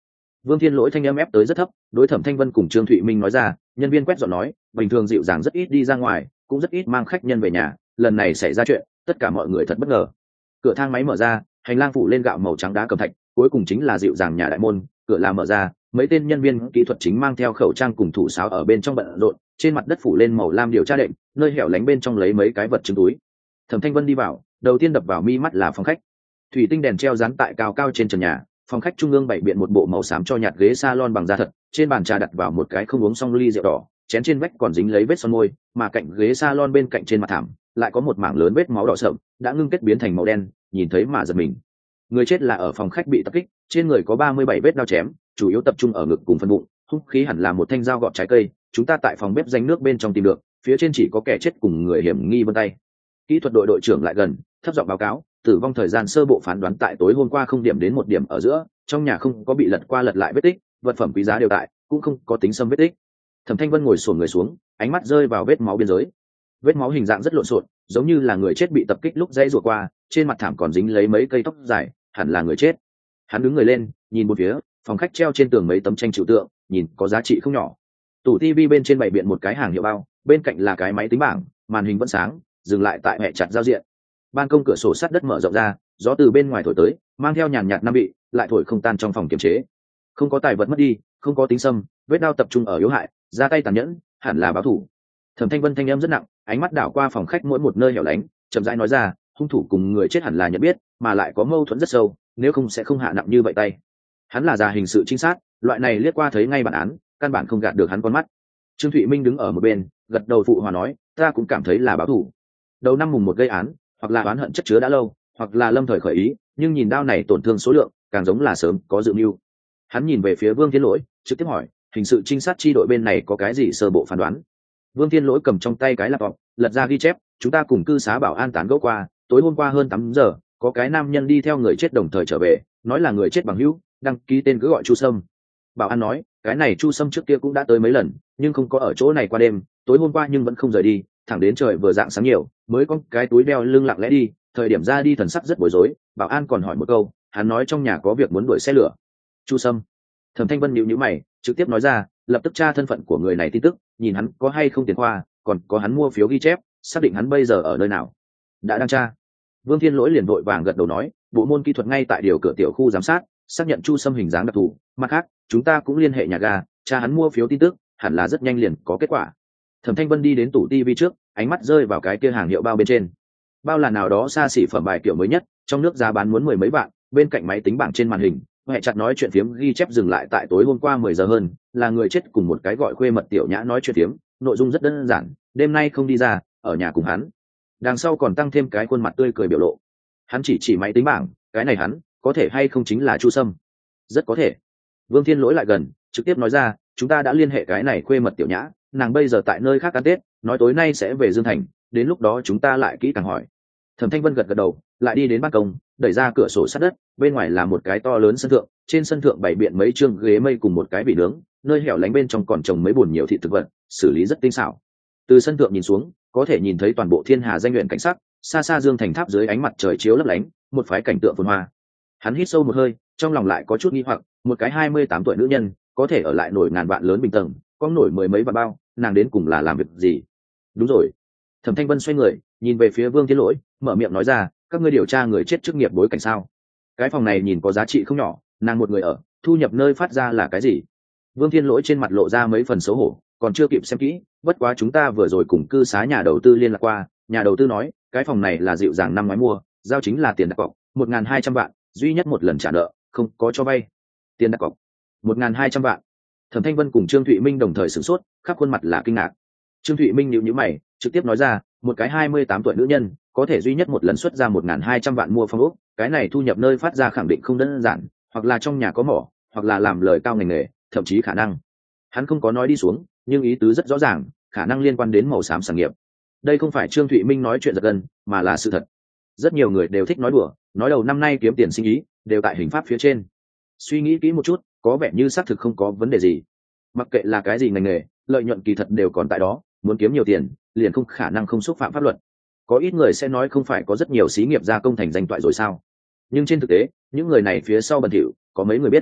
Vương Thiên Lỗi thanh âm ép tới rất thấp, đối Thẩm Thanh Vân cùng Trương Thụy Minh nói ra, nhân viên quét dọn nói, bình thường dịu dàng rất ít đi ra ngoài, cũng rất ít mang khách nhân về nhà, lần này xảy ra chuyện, tất cả mọi người thật bất ngờ. Cửa thang máy mở ra, hành lang phủ lên gạo màu trắng đá cẩm thạch, cuối cùng chính là dịu dàng nhà đại môn, cửa là mở ra, mấy tên nhân viên kỹ thuật chính mang theo khẩu trang cùng thủ sáo ở bên trong bận rộn, trên mặt đất phủ lên màu lam điều tra đệm, nơi hẻo lánh bên trong lấy mấy cái vật chứng túi. Thẩm Thanh Vân đi vào, đầu tiên đập vào mi mắt là phòng khách. Thủy tinh đèn treo dán tại cao cao trên trần nhà, phòng khách trung ương bày biện một bộ màu xám cho nhạt ghế salon bằng da thật, trên bàn trà đặt vào một cái không uống xong ly rượu đỏ, chén trên vách còn dính lấy vết son môi, mà cạnh ghế salon bên cạnh trên mặt thảm lại có một mảng lớn vết máu đỏ sậm, đã ngưng kết biến thành màu đen, nhìn thấy mà giật mình. Người chết là ở phòng khách bị tập kích, trên người có 37 vết đao chém, chủ yếu tập trung ở ngực cùng phần bụng, hung khí hẳn là một thanh dao gọt trái cây, chúng ta tại phòng bếp danh nước bên trong tìm được, phía trên chỉ có kẻ chết cùng người hiểm nghi vân tay. Kỹ thuật đội đội trưởng lại gần, thấp giọng báo cáo, tử vong thời gian sơ bộ phán đoán tại tối hôm qua 0 điểm đến 1 điểm ở giữa, trong nhà không có bị lật qua lật lại vết tích, vật phẩm quý giá đều tại, cũng không có tính xâm vết tích. Thẩm Thanh Vân ngồi xổm người xuống, ánh mắt rơi vào vết máu biên giới. Vết máu hình dạng rất lộn xộn, giống như là người chết bị tập kích lúc dãy rủa qua, trên mặt thảm còn dính lấy mấy cây tóc dài, hẳn là người chết. Hắn đứng người lên, nhìn một phía, phòng khách treo trên tường mấy tấm tranh trừu tượng, nhìn có giá trị không nhỏ. Tủ tivi bên trên bày biện một cái hàng hiệu bao, bên cạnh là cái máy tính bảng, màn hình vẫn sáng, dừng lại tại hệ chặt giao diện. Ban công cửa sổ sắt đất mở rộng ra, gió từ bên ngoài thổi tới, mang theo nhàn nhạt nam vị, lại thổi không tan trong phòng kiềm chế. Không có tài vật mất đi, không có tính xâm, vết đao tập trung ở yếu hại, ra tay tàn nhẫn, hẳn là báo thủ. Thẩm Thanh Vân thanh âm rất nặng, ánh mắt đảo qua phòng khách mỗi một nơi hẻo lánh, chậm rãi nói ra, hung thủ cùng người chết hẳn là nhận biết, mà lại có mâu thuẫn rất sâu, nếu không sẽ không hạ nặng như vậy tay. Hắn là già hình sự trinh sát, loại này liếc qua thấy ngay bản án, căn bản không gạt được hắn con mắt. Trương Thụy Minh đứng ở một bên, gật đầu phụ hòa nói, ta cũng cảm thấy là báo thủ. Đầu năm mùng 1 gây án, hoặc là oán hận chất chứa đã lâu, hoặc là lâm thời khởi ý, nhưng nhìn đao này tổn thương số lượng, càng giống là sớm có dự mưu. Hắn nhìn về phía Vương Thiên Lỗi, trực tiếp hỏi, hình sự trinh sát chi đội bên này có cái gì sơ bộ phán đoán? Vương Thiên Lỗi cầm trong tay cái laptop, lật ra ghi chép, chúng ta cùng cư xá bảo an tán gẫu qua, tối hôm qua hơn 8 giờ, có cái nam nhân đi theo người chết đồng thời trở về, nói là người chết bằng hữu, đăng ký tên cứ gọi Chu Sâm. Bảo an nói, cái này Chu Sâm trước kia cũng đã tới mấy lần, nhưng không có ở chỗ này qua đêm, tối hôm qua nhưng vẫn không rời đi, thẳng đến trời vừa rạng sáng nhiều, mới có cái túi đeo lưng lặng lẽ đi, thời điểm ra đi thần sắc rất bối rối. Bảo an còn hỏi một câu, hắn nói trong nhà có việc muốn đuổi xe lửa. Chu Sâm. Thẩm Thanh Vân nhíu nhíu mày, trực tiếp nói ra, lập tức tra thân phận của người này tin tức, nhìn hắn có hay không tiền khoa, còn có hắn mua phiếu ghi chép, xác định hắn bây giờ ở nơi nào. Đã đang tra. Vương Thiên Lỗi liền vội vàng gật đầu nói, bộ môn kỹ thuật ngay tại điều cửa tiểu khu giám sát, xác nhận Chu Sâm hình dáng đặc thù, mặt khác, chúng ta cũng liên hệ nhà ga, tra hắn mua phiếu tin tức, hẳn là rất nhanh liền có kết quả. Thẩm Thanh Vân đi đến tủ tivi trước, ánh mắt rơi vào cái kia hàng hiệu bao bên trên. Bao là nào đó xa xỉ phẩm bài kiểu mới nhất, trong nước giá bán muốn 10 mấy vạn, bên cạnh máy tính bảng trên màn hình, hệ chặt nói chuyện phiếm ghi chép dừng lại tại tối hôm qua 10 giờ hơn, là người chết cùng một cái gọi khuê mật tiểu nhã nói chuyện phiếm, nội dung rất đơn giản, đêm nay không đi ra, ở nhà cùng hắn. Đằng sau còn tăng thêm cái khuôn mặt tươi cười biểu lộ. Hắn chỉ máy tính bảng, cái này hắn, có thể hay không chính là Chu Sâm? Rất có thể. Vương Thiên Lỗi lại gần, trực tiếp nói ra, chúng ta đã liên hệ cái này khuê mật tiểu nhã, nàng bây giờ tại nơi khác ăn Tết, nói tối nay sẽ về Dương Thành, đến lúc đó chúng ta lại kỹ càng hỏi. Thẩm Thanh Vân gật gật đầu, lại đi đến ban công, đẩy ra cửa sổ sắt đất, bên ngoài là một cái to lớn sân thượng, trên sân thượng bày biện mấy chương ghế mây cùng một cái bị nướng, nơi hẻo lánh bên trong còn trồng mấy bồn nhiều thịt thực vật, xử lý rất tinh xảo. Từ sân thượng nhìn xuống, có thể nhìn thấy toàn bộ Thiên Hà danh luyện cảnh sắc, xa xa Dương Thành tháp dưới ánh mặt trời chiếu lấp lánh, một phái cảnh tượng phồn hoa. Hắn hít sâu một hơi, trong lòng lại có chút nghi hoặc, một cái 28 tuổi nữ nhân, có thể ở lại nổi ngàn vạn lớn bình tầng, có nổi mười mấy vạn bao, nàng đến cùng là làm việc gì? Đúng rồi. Thẩm Thanh Vân xoay người, nhìn về phía Vương Thiên Lỗi, mở miệng nói ra, các ngươi điều tra người chết chức nghiệp bối cảnh sao? Cái phòng này nhìn có giá trị không nhỏ, nàng một người ở, thu nhập nơi phát ra là cái gì? Vương Thiên Lỗi trên mặt lộ ra mấy phần xấu hổ, còn chưa kịp xem kỹ, bất quá chúng ta vừa rồi cùng cư xá nhà đầu tư liên lạc qua, nhà đầu tư nói, cái phòng này là dịu dàng năm ngoái mua, giao chính là tiền đặt cọc, 1.200 vạn, duy nhất một lần trả nợ, không có cho vay. Tiền đặt cọc 1.200 vạn. Thẩm Thanh Vân cùng Trương Thụy Minh đồng thời sửng sốt, khắp khuôn mặt là kinh ngạc. Trương Thụy Minh nhíu nhíu mày, trực tiếp nói ra, một cái 28 tuổi nữ nhân, có thể duy nhất một lần xuất ra 1.200 vạn mua phòng ốc, cái này thu nhập nơi phát ra khẳng định không đơn giản, hoặc là trong nhà có mỏ, hoặc là làm lời cao ngành nghề, thậm chí khả năng. Hắn không có nói đi xuống, nhưng ý tứ rất rõ ràng, khả năng liên quan đến màu xám sản nghiệp. Đây không phải Trương Thụy Minh nói chuyện giật gân, mà là sự thật. Rất nhiều người đều thích nói đùa, nói đầu năm nay kiếm tiền sinh ý, đều tại hình pháp phía trên. Suy nghĩ kỹ một chút, có vẻ như xác thực không có vấn đề gì. Mặc kệ là cái gì ngành nghề, lợi nhuận kỳ thật đều còn tại đó, muốn kiếm nhiều tiền, liền không khả năng không xúc phạm pháp luật. Có ít người sẽ nói không phải có rất nhiều xí nghiệp gia công thành danh toại rồi sao? Nhưng trên thực tế, những người này phía sau bẩn thỉu, có mấy người biết.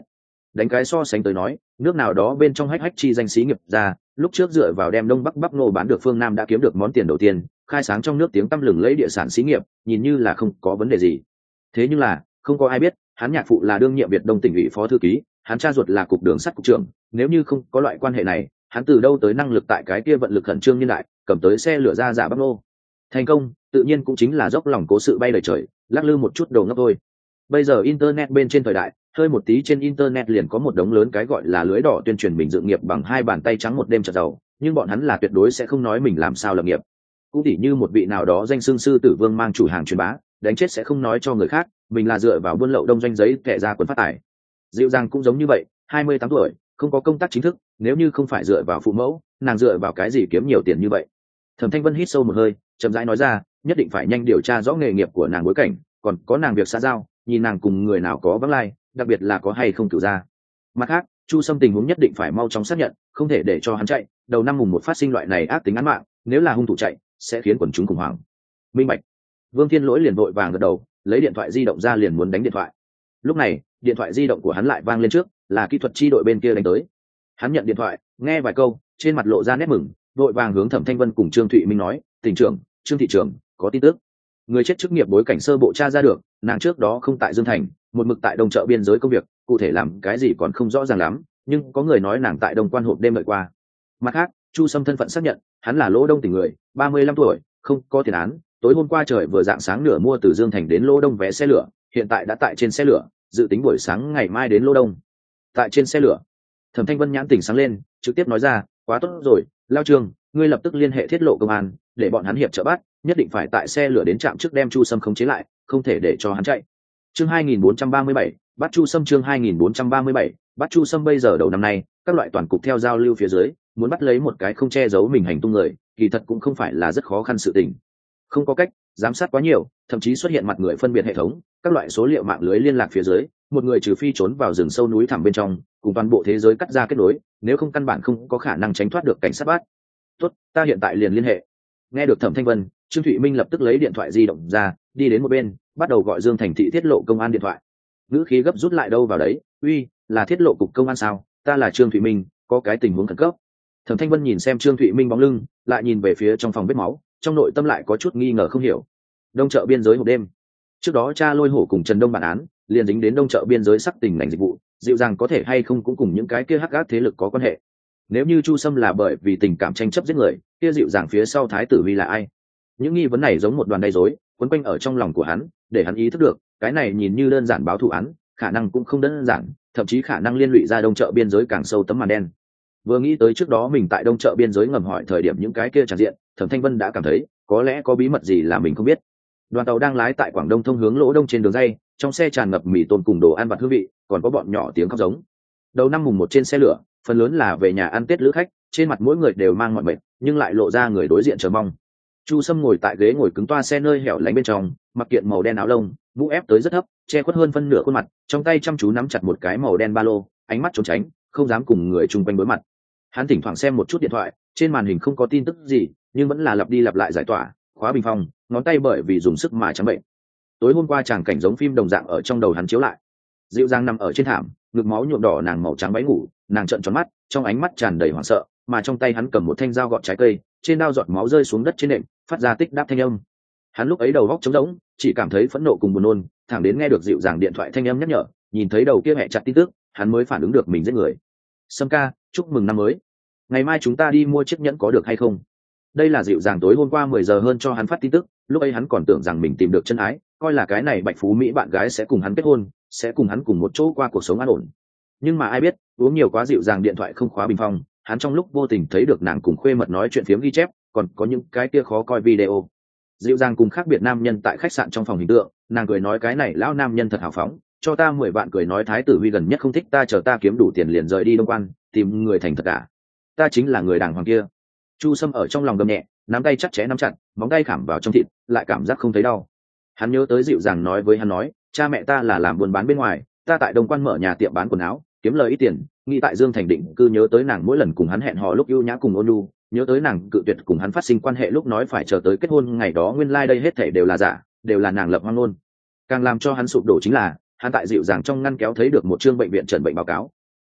đánh cái so sánh tới nói, nước nào đó bên trong hách hách chi danh xí nghiệp ra, lúc trước dựa vào đem đông bắc bắp ngô bán được phương Nam đã kiếm được món tiền đầu tiên, khai sáng trong nước tiếng tăm lừng lẫy địa sản xí nghiệp, nhìn như là không có vấn đề gì. Thế nhưng là không có ai biết hắn nhạc phụ là đương nhiệm Việt Đông tỉnh ủy phó thư ký, hắn cha ruột là cục đường sắt cục trưởng, nếu như không có loại quan hệ này, hắn từ đâu tới năng lực tại cái kia vận lực khẩn trương niên đại cầm tới xe lửa ra giả bắc nô. Thành công tự nhiên cũng chính là dốc lòng cố sự bay lời trời, lắc lư một chút đầu ngốc thôi. Bây giờ internet bên trên thời đại, hơi một tí trên internet liền có một đống lớn cái gọi là lưới đỏ tuyên truyền mình dựng nghiệp bằng hai bàn tay trắng một đêm chợt giàu, nhưng bọn hắn là tuyệt đối sẽ không nói mình làm sao lập nghiệp. Cũng tỉ như một vị nào đó danh xưng sư tử vương mang chủ hàng truyền bá, đánh chết sẽ không nói cho người khác mình là dựa vào buôn lậu đông doanh giấy kẻ ra quần phát tài. Dịu dàng cũng giống như vậy, 28 tuổi, không có công tác chính thức, nếu như không phải dựa vào phụ mẫu, nàng dựa vào cái gì kiếm nhiều tiền như vậy? Thẩm Thanh Vân hít sâu một hơi, chậm rãi nói ra, nhất định phải nhanh điều tra rõ nghề nghiệp của nàng bối cảnh, còn có nàng việc xã giao, nhìn nàng cùng người nào có vắng lai, đặc biệt là có hay không cửu gia. Mặt khác, Chu Sâm tình huống nhất định phải mau chóng xác nhận, không thể để cho hắn chạy, đầu năm mùng một phát sinh loại này ác tính án mạng, nếu là hung thủ chạy, sẽ khiến quần chúng khủng hoảng. Minh bạch. Vương Thiên Lỗi liền vội vàng gật đầu, lấy điện thoại di động ra liền muốn đánh điện thoại. Lúc này, điện thoại di động của hắn lại vang lên trước, là kỹ thuật chi đội bên kia đánh tới. Hắn nhận điện thoại, nghe vài câu, trên mặt lộ ra nét mừng, vội vàng hướng Thẩm Thanh Vân cùng Trương Thụy Minh nói, "Tỉnh trưởng, Trương thị trưởng, có tin tức. Người chết chức nghiệp bối cảnh sơ bộ tra ra được, nàng trước đó không tại Dương Thành, một mực tại Đông chợ biên giới công việc, cụ thể làm cái gì còn không rõ ràng lắm, nhưng có người nói nàng tại Đông Quan hộp đêm đợi qua." Mặt khác, Chu Sâm thân phận xác nhận, hắn là Lỗ Đông tỉnh người, 35 tuổi, không có tiền án, tối hôm qua trời vừa rạng sáng nửa mua từ Dương Thành đến Lỗ Đông vé xe lửa, hiện tại đã tại trên xe lửa, dự tính buổi sáng ngày mai đến Lỗ Đông. Tại trên xe lửa, Thẩm Thanh Vân nhãn tỉnh sáng lên, trực tiếp nói ra, "Quá tốt rồi, Lao Trương, ngươi lập tức liên hệ Thiết Lộ công an, để bọn hắn hiệp trợ bắt, nhất định phải tại xe lửa đến trạm trước đem Chu Sâm khống chế lại, không thể để cho hắn chạy." Chương 2437, bắt Chu Sâm. Chương 2437, bắt Chu Sâm. Bây giờ đầu năm nay, các loại toàn cục theo giao lưu phía dưới, muốn bắt lấy một cái không che giấu mình hành tung người, kỳ thật cũng không phải là rất khó khăn sự tình. Không có cách, giám sát quá nhiều, thậm chí xuất hiện mặt người phân biệt hệ thống, các loại số liệu mạng lưới liên lạc phía dưới, một người trừ phi trốn vào rừng sâu núi thẳm bên trong, cùng toàn bộ thế giới cắt ra kết nối, nếu không căn bản không có khả năng tránh thoát được cảnh sát bắt. "Tốt, ta hiện tại liền liên hệ." Nghe được Thẩm Thanh Vân, Trương Thụy Minh lập tức lấy điện thoại di động ra, đi đến một bên, bắt đầu gọi Dương Thành thị Thiết Lộ công an điện thoại. Ngữ khí gấp rút lại đâu vào đấy, "Uy, là Thiết Lộ cục công an sao? Ta là Trương Thụy Minh, có cái tình huống khẩn cấp." Thẩm Thanh Vân nhìn xem Trương Thụy Minh bóng lưng, lại nhìn về phía trong phòng vết máu, trong nội tâm lại có chút nghi ngờ không hiểu. Đông chợ biên giới hộp đêm. Trước đó cha Lôi Hổ cùng Trần Đông bản án, liền dính đến Đông chợ biên giới sắc tình lành dịch vụ, dịu dàng có thể hay không cũng cùng những cái kia hắc ác thế lực có quan hệ. Nếu như Chu Sâm là bởi vì tình cảm tranh chấp giết người, kia dịu dàng phía sau Thái tử Huy là ai? Những nghi vấn này giống một đoàn đầy rối, quấn quanh ở trong lòng của hắn, để hắn ý thức được, cái này nhìn như đơn giản báo thù án, khả năng cũng không đơn giản, thậm chí khả năng liên lụy ra Đông chợ biên giới càng sâu tấm màn đen. Vừa nghĩ tới trước đó mình tại Đông chợ biên giới ngầm hỏi thời điểm những cái kia tràn diện, Thẩm Thanh Vân đã cảm thấy, có lẽ có bí mật gì là mình không biết. Đoàn tàu đang lái tại Quảng Đông thông hướng Lỗ Đông trên đường ray, trong xe tràn ngập mì tôm cùng đồ ăn vặt hương vị, còn có bọn nhỏ tiếng khóc giống. Đầu năm mùng một trên xe lửa, phần lớn là về nhà ăn Tết lữ khách, trên mặt mỗi người đều mang mọi mệt, nhưng lại lộ ra người đối diện chờ mong. Chu Sâm ngồi tại ghế ngồi cứng toa xe nơi hẻo lánh bên trong, mặc kiện màu đen áo lông, mũ ép tới rất thấp, che khuất hơn phân nửa khuôn mặt, trong tay chăm chú nắm chặt một cái màu đen ba lô, ánh mắt trốn tránh, không dám cùng người chung quanh đối mặt. Hắn thỉnh thoảng xem một chút điện thoại, trên màn hình không có tin tức gì, nhưng vẫn là lặp đi lặp lại giải tỏa, khóa bình phong, ngón tay bởi vì dùng sức mà trắng bệnh. Tối hôm qua tràng cảnh giống phim đồng dạng ở trong đầu hắn chiếu lại. Dịu dàng nằm ở trên thảm, ngực máu nhuộm đỏ nàng màu trắng váy ngủ, nàng trợn tròn mắt, trong ánh mắt tràn đầy hoảng sợ, mà trong tay hắn cầm một thanh dao gọt trái cây, trên dao giọt máu rơi xuống đất trên nệm, phát ra tích đáp thanh âm. Hắn lúc ấy đầu óc trống rỗng, chỉ cảm thấy phẫn nộ cùng buồn nôn, thẳng đến nghe được dịu dàng điện thoại thanh âm nhắc nhở, nhìn thấy đầu kia mẹ chặt tin tức, hắn mới phản ứng được mình giết người. "Sâm ca, chúc mừng năm mới. Ngày mai chúng ta đi mua chiếc nhẫn có được hay không?" Đây là dịu dàng tối hôm qua 10 giờ hơn cho hắn phát tin tức, lúc ấy hắn còn tưởng rằng mình tìm được chân ái, coi là cái này Bạch Phú Mỹ bạn gái sẽ cùng hắn kết hôn, sẽ cùng hắn cùng một chỗ qua cuộc sống an ổn. Nhưng mà ai biết, uống nhiều quá dịu dàng điện thoại không khóa bình phong, hắn trong lúc vô tình thấy được nàng cùng khuê mật nói chuyện phiếm ghi chép, còn có những cái kia khó coi video. Dịu dàng cùng khác biệt nam nhân tại khách sạn trong phòng hình tượng, nàng cười nói cái này lão nam nhân thật hào phóng, cho ta 10 vạn, cười nói Thái tử Huy gần nhất không thích ta, chờ ta kiếm đủ tiền liền rời đi Đông Quan, tìm người thành thật cả. Ta chính là người đàng hoàng kia. Chu Sâm ở trong lòng gầm nhẹ, nắm tay chặt chẽ nắm chặt, móng tay khảm vào trong thịt, lại cảm giác không thấy đau. Hắn nhớ tới dịu dàng nói với hắn nói, cha mẹ ta là làm buôn bán bên ngoài, ta tại Đông Quan mở nhà tiệm bán quần áo, kiếm lời ít tiền, nghĩ tại Dương Thành định cư, nhớ tới nàng mỗi lần cùng hắn hẹn hò lúc ưu nhã cùng ôn nhu, nhớ tới nàng cự tuyệt cùng hắn phát sinh quan hệ lúc nói phải chờ tới kết hôn ngày đó, nguyên lai đây hết thảy đều là giả, đều là nàng lập hoang ngôn. Càng làm cho hắn sụp đổ chính là, hắn tại dịu dàng trong ngăn kéo thấy được một chương bệnh viện trần bệnh báo cáo,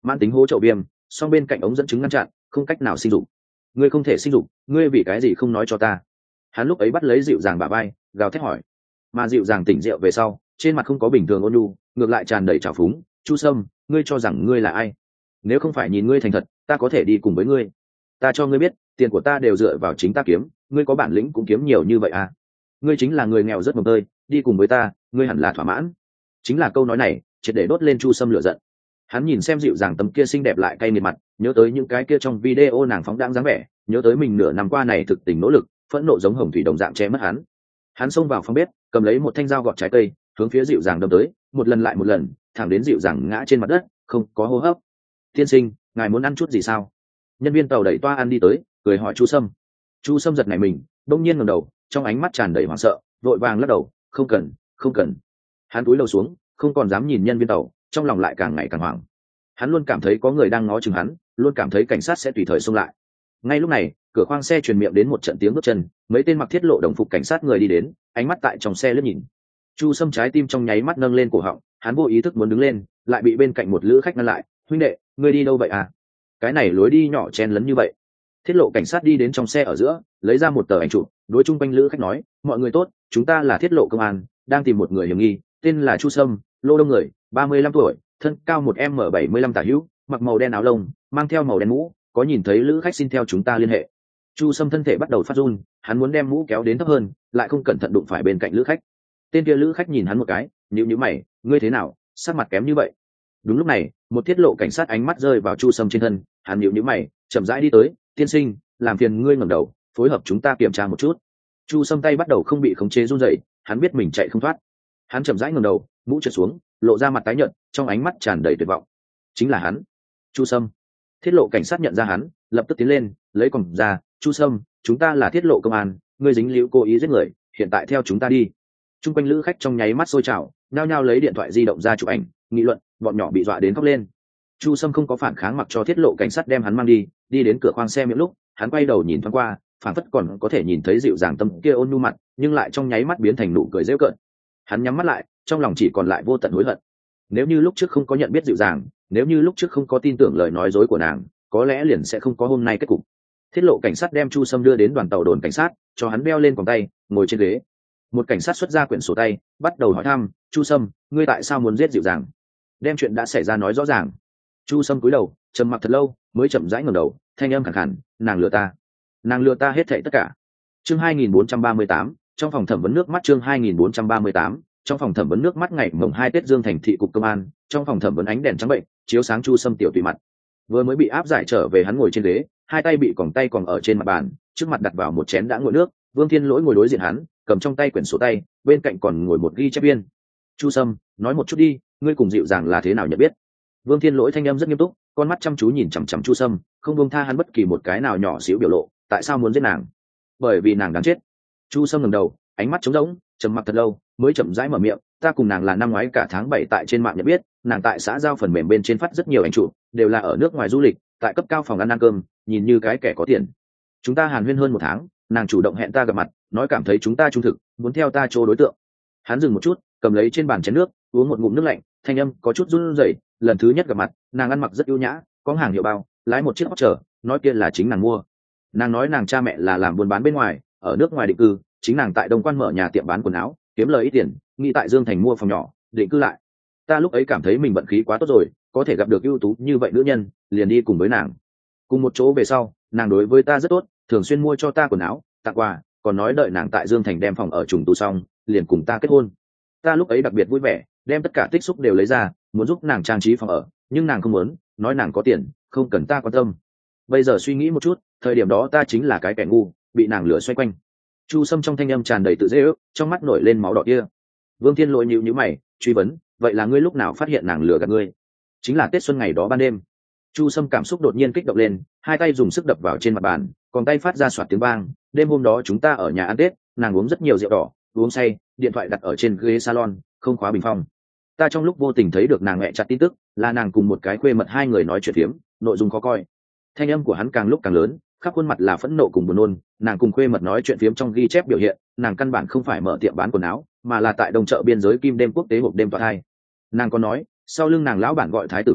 mãn tính hố chậu viêm, song bên cạnh ống dẫn chứng ngăn chặn, không cách nào sinh dục. Ngươi không thể sinh dục, ngươi vì cái gì không nói cho ta? Hắn lúc ấy bắt lấy dịu dàng bả vai, gào thét hỏi. Mà dịu dàng tỉnh rượu về sau, trên mặt không có bình thường ôn nhu, ngược lại tràn đầy trào phúng. Chu Sâm, ngươi cho rằng ngươi là ai? Nếu không phải nhìn ngươi thành thật, ta có thể đi cùng với ngươi. Ta cho ngươi biết, tiền của ta đều dựa vào chính ta kiếm, ngươi có bản lĩnh cũng kiếm nhiều như vậy à? Ngươi chính là người nghèo rất mồng tơi, đi cùng với ta, ngươi hẳn là thỏa mãn. Chính là câu nói này, triệt để đốt lên Chu Sâm lửa giận. Hắn nhìn xem dịu dàng tấm kia xinh đẹp lại cay nghiệt mặt, nhớ tới những cái kia trong video nàng phóng đãng dáng vẻ, nhớ tới mình nửa năm qua này thực tình nỗ lực, phẫn nộ giống hồng thủy đồng dạng che mất hắn. Hắn xông vào phòng bếp, cầm lấy một thanh dao gọt trái cây, hướng phía dịu dàng đâm tới, một lần lại một lần, thẳng đến dịu dàng ngã trên mặt đất, không có hô hấp. Tiên sinh, ngài muốn ăn chút gì sao? Nhân viên tàu đẩy toa ăn đi tới, cười hỏi Chu Sâm. Chu Sâm giật nảy mình, đông nhiên ngẩng đầu, trong ánh mắt tràn đầy hoảng sợ, vội vàng lắc đầu, không cần, không cần. Hắn cúi đầu xuống, không còn dám nhìn nhân viên tàu, trong lòng lại càng ngày càng hoảng. Hắn luôn cảm thấy có người đang ngó chừng hắn, luôn cảm thấy cảnh sát sẽ tùy thời xông lại. Ngay lúc này, cửa khoang xe truyền miệng đến một trận tiếng bước chân, mấy tên mặc thiết lộ đồng phục cảnh sát người đi đến, ánh mắt tại trong xe lướt nhìn. Chu Sâm trái tim trong nháy mắt nâng lên cổ họng, hắn vô ý thức muốn đứng lên, lại bị bên cạnh một lữ khách ngăn lại. Huynh đệ, ngươi đi đâu vậy à? Cái này lối đi nhỏ chen lấn như vậy. Thiết lộ cảnh sát đi đến trong xe ở giữa, lấy ra một tờ ảnh chụp, đối chung quanh lữ khách nói, mọi người tốt, chúng ta là thiết lộ công an, đang tìm một người hiểm nghi, tên là Chu Sâm, lô đông người, 35 tuổi, thân cao 1m75 tả hữu, mặc màu đen áo lông, mang theo màu đen mũ, có nhìn thấy lữ khách xin theo chúng ta liên hệ. Chu Sâm thân thể bắt đầu phát run, hắn muốn đem mũ kéo đến thấp hơn, lại không cẩn thận đụng phải bên cạnh lữ khách. Tên kia lữ khách nhìn hắn một cái, nhíu mày, ngươi thế nào, sắc mặt kém như vậy? Đúng lúc này, một tiết lộ cảnh sát ánh mắt rơi vào Chu Sâm trên thân, hắn nhíu mày, chậm rãi đi tới, tiên sinh, làm phiền ngươi ngẩng đầu, phối hợp chúng ta kiểm tra một chút. Chu Sâm tay bắt đầu không bị khống chế run rẩy, hắn biết mình chạy không thoát. Hắn chậm rãi ngẩng đầu, mũ trượt xuống, lộ ra mặt tái nhợt, trong ánh mắt tràn đầy tuyệt vọng. Chính là hắn, Chu Sâm. Thiết lộ cảnh sát nhận ra hắn, lập tức tiến lên, lấy còng ra, Chu Sâm, chúng ta là thiết lộ công an, ngươi dính líu cố ý giết người, hiện tại theo chúng ta đi. Trung quanh lữ khách trong nháy mắt sôi trào, nhao nhao lấy điện thoại di động ra chụp ảnh, nghị luận, bọn nhỏ bị dọa đến khóc lên. Chu Sâm không có phản kháng, mặc cho thiết lộ cảnh sát đem hắn mang đi. Đi đến cửa khoang xe miệng lúc, hắn quay đầu nhìn thoáng qua, phản phất còn có thể nhìn thấy dịu dàng tâm kia ôn nhu mặt, nhưng lại trong nháy mắt biến thành nụ cười giễu cợt. Hắn nhắm mắt lại, trong lòng chỉ còn lại vô tận hối hận. Nếu như lúc trước không có nhận biết dịu dàng, nếu như lúc trước không có tin tưởng lời nói dối của nàng, có lẽ liền sẽ không có hôm nay kết cục. Thiết lộ cảnh sát đem Chu Sâm đưa đến đoàn tàu đồn cảnh sát, cho hắn đeo lên còng tay, ngồi trên ghế. Một cảnh sát xuất ra quyển sổ tay, bắt đầu hỏi thăm, Chu Sâm, ngươi tại sao muốn giết dịu dàng? Đem chuyện đã xảy ra nói rõ ràng. Chu Sâm cúi đầu, trầm mặc thật lâu, mới chậm rãi ngẩng đầu, thanh âm khàn khàn, nàng lừa ta hết thảy tất cả. Chương 2438, trong phòng thẩm vấn nước mắt. Chương 2438, trong phòng thẩm vấn nước mắt. Ngày mồng 2 Tết, Dương Thành thị cục công an, trong phòng thẩm vấn ánh đèn trắng bệnh chiếu sáng Chu Sâm tiểu tùy mặt. Vừa mới bị áp giải trở về, hắn ngồi trên ghế, hai tay bị còng tay còn ở trên mặt bàn, trước mặt đặt vào một chén đã nguội nước. Vương Thiên Lỗi ngồi đối diện hắn, cầm trong tay quyển sổ tay, bên cạnh còn ngồi một ghi chép viên. Chu Sâm, nói một chút đi, ngươi cùng dịu dàng là thế nào nhận biết? Vương Thiên Lỗi thanh âm rất nghiêm túc, con mắt chăm chú nhìn chằm chằm Chu Sâm, không buông tha hắn bất kỳ một cái nào nhỏ xíu biểu lộ. Tại sao muốn giết nàng? Bởi vì nàng đáng chết. Chu Sâm ngẩng đầu, ánh mắt trống rỗng, trầm mặc thật lâu, mới chậm rãi mở miệng, ta cùng nàng là năm ngoái cả tháng 7 tại trên mạng nhận biết, nàng tại xã giao phần mềm bên trên phát rất nhiều ảnh chụp, đều là ở nước ngoài du lịch, tại cấp cao phòng ăn cơm, nhìn như cái kẻ có tiền. Chúng ta hàn huyên hơn 1 tháng, nàng chủ động hẹn ta gặp mặt, nói cảm thấy chúng ta trung thực, muốn theo ta chỗ đối tượng. Hắn dừng một chút, cầm lấy trên bàn chén nước, uống một ngụm nước lạnh, thanh âm có chút run rẩy. Lần thứ nhất gặp mặt, nàng ăn mặc rất ưu nhã, có hàng hiệu bao, lái một chiếc Porsche, nói kia là chính nàng mua. Nàng nói nàng cha mẹ là làm buôn bán bên ngoài, ở nước ngoài định cư, chính nàng tại Đông Quan mở nhà tiệm bán quần áo, kiếm lời ít tiền, nghĩ tại Dương Thành mua phòng nhỏ, định cư lại. Ta lúc ấy cảm thấy mình vận khí quá tốt rồi, có thể gặp được ưu tú như vậy nữ nhân, liền đi cùng với nàng. Cùng một chỗ về sau, nàng đối với ta rất tốt, thường xuyên mua cho ta quần áo, tặng quà, còn nói đợi nàng tại Dương Thành đem phòng ở trùng tu xong, liền cùng ta kết hôn. Ta lúc ấy đặc biệt vui vẻ, đem tất cả tích xúc đều lấy ra, muốn giúp nàng trang trí phòng ở, nhưng nàng không muốn, nói nàng có tiền, không cần ta quan tâm. Bây giờ suy nghĩ một chút, thời điểm đó ta chính là cái kẻ ngu, bị nàng lừa xoay quanh. Chu Sâm trong thanh âm tràn đầy tự dễ ước, trong mắt nổi lên máu đỏ kia. Vương Thiên Lỗi nhíu mày, truy vấn, vậy là ngươi lúc nào phát hiện nàng lừa gạt ngươi? Chính là Tết xuân ngày đó ban đêm. Chu Sâm cảm xúc đột nhiên kích động lên, hai tay dùng sức đập vào trên mặt bàn, còn tay phát ra xoạt tiếng vang. Đêm hôm đó chúng ta ở nhà ăn Tết, nàng uống rất nhiều rượu đỏ, uống say, điện thoại đặt ở trên ghế salon, không khóa bình phong. Ta trong lúc vô tình thấy được nàng mẹ chặt tin tức, là nàng cùng một cái khuê mật hai người nói chuyện phiếm, nội dung khó coi. Thanh âm của hắn càng lúc càng lớn, khắp khuôn mặt là phẫn nộ cùng buồn nôn. Nàng cùng khuê mật nói chuyện phiếm trong ghi chép biểu hiện, nàng căn bản không phải mở tiệm bán quần áo, mà là tại đông chợ biên giới Kim Đêm quốc tế hộp đêm tọa thai. Nàng còn nói, sau lưng nàng lão bản gọi Thái Tử Huy,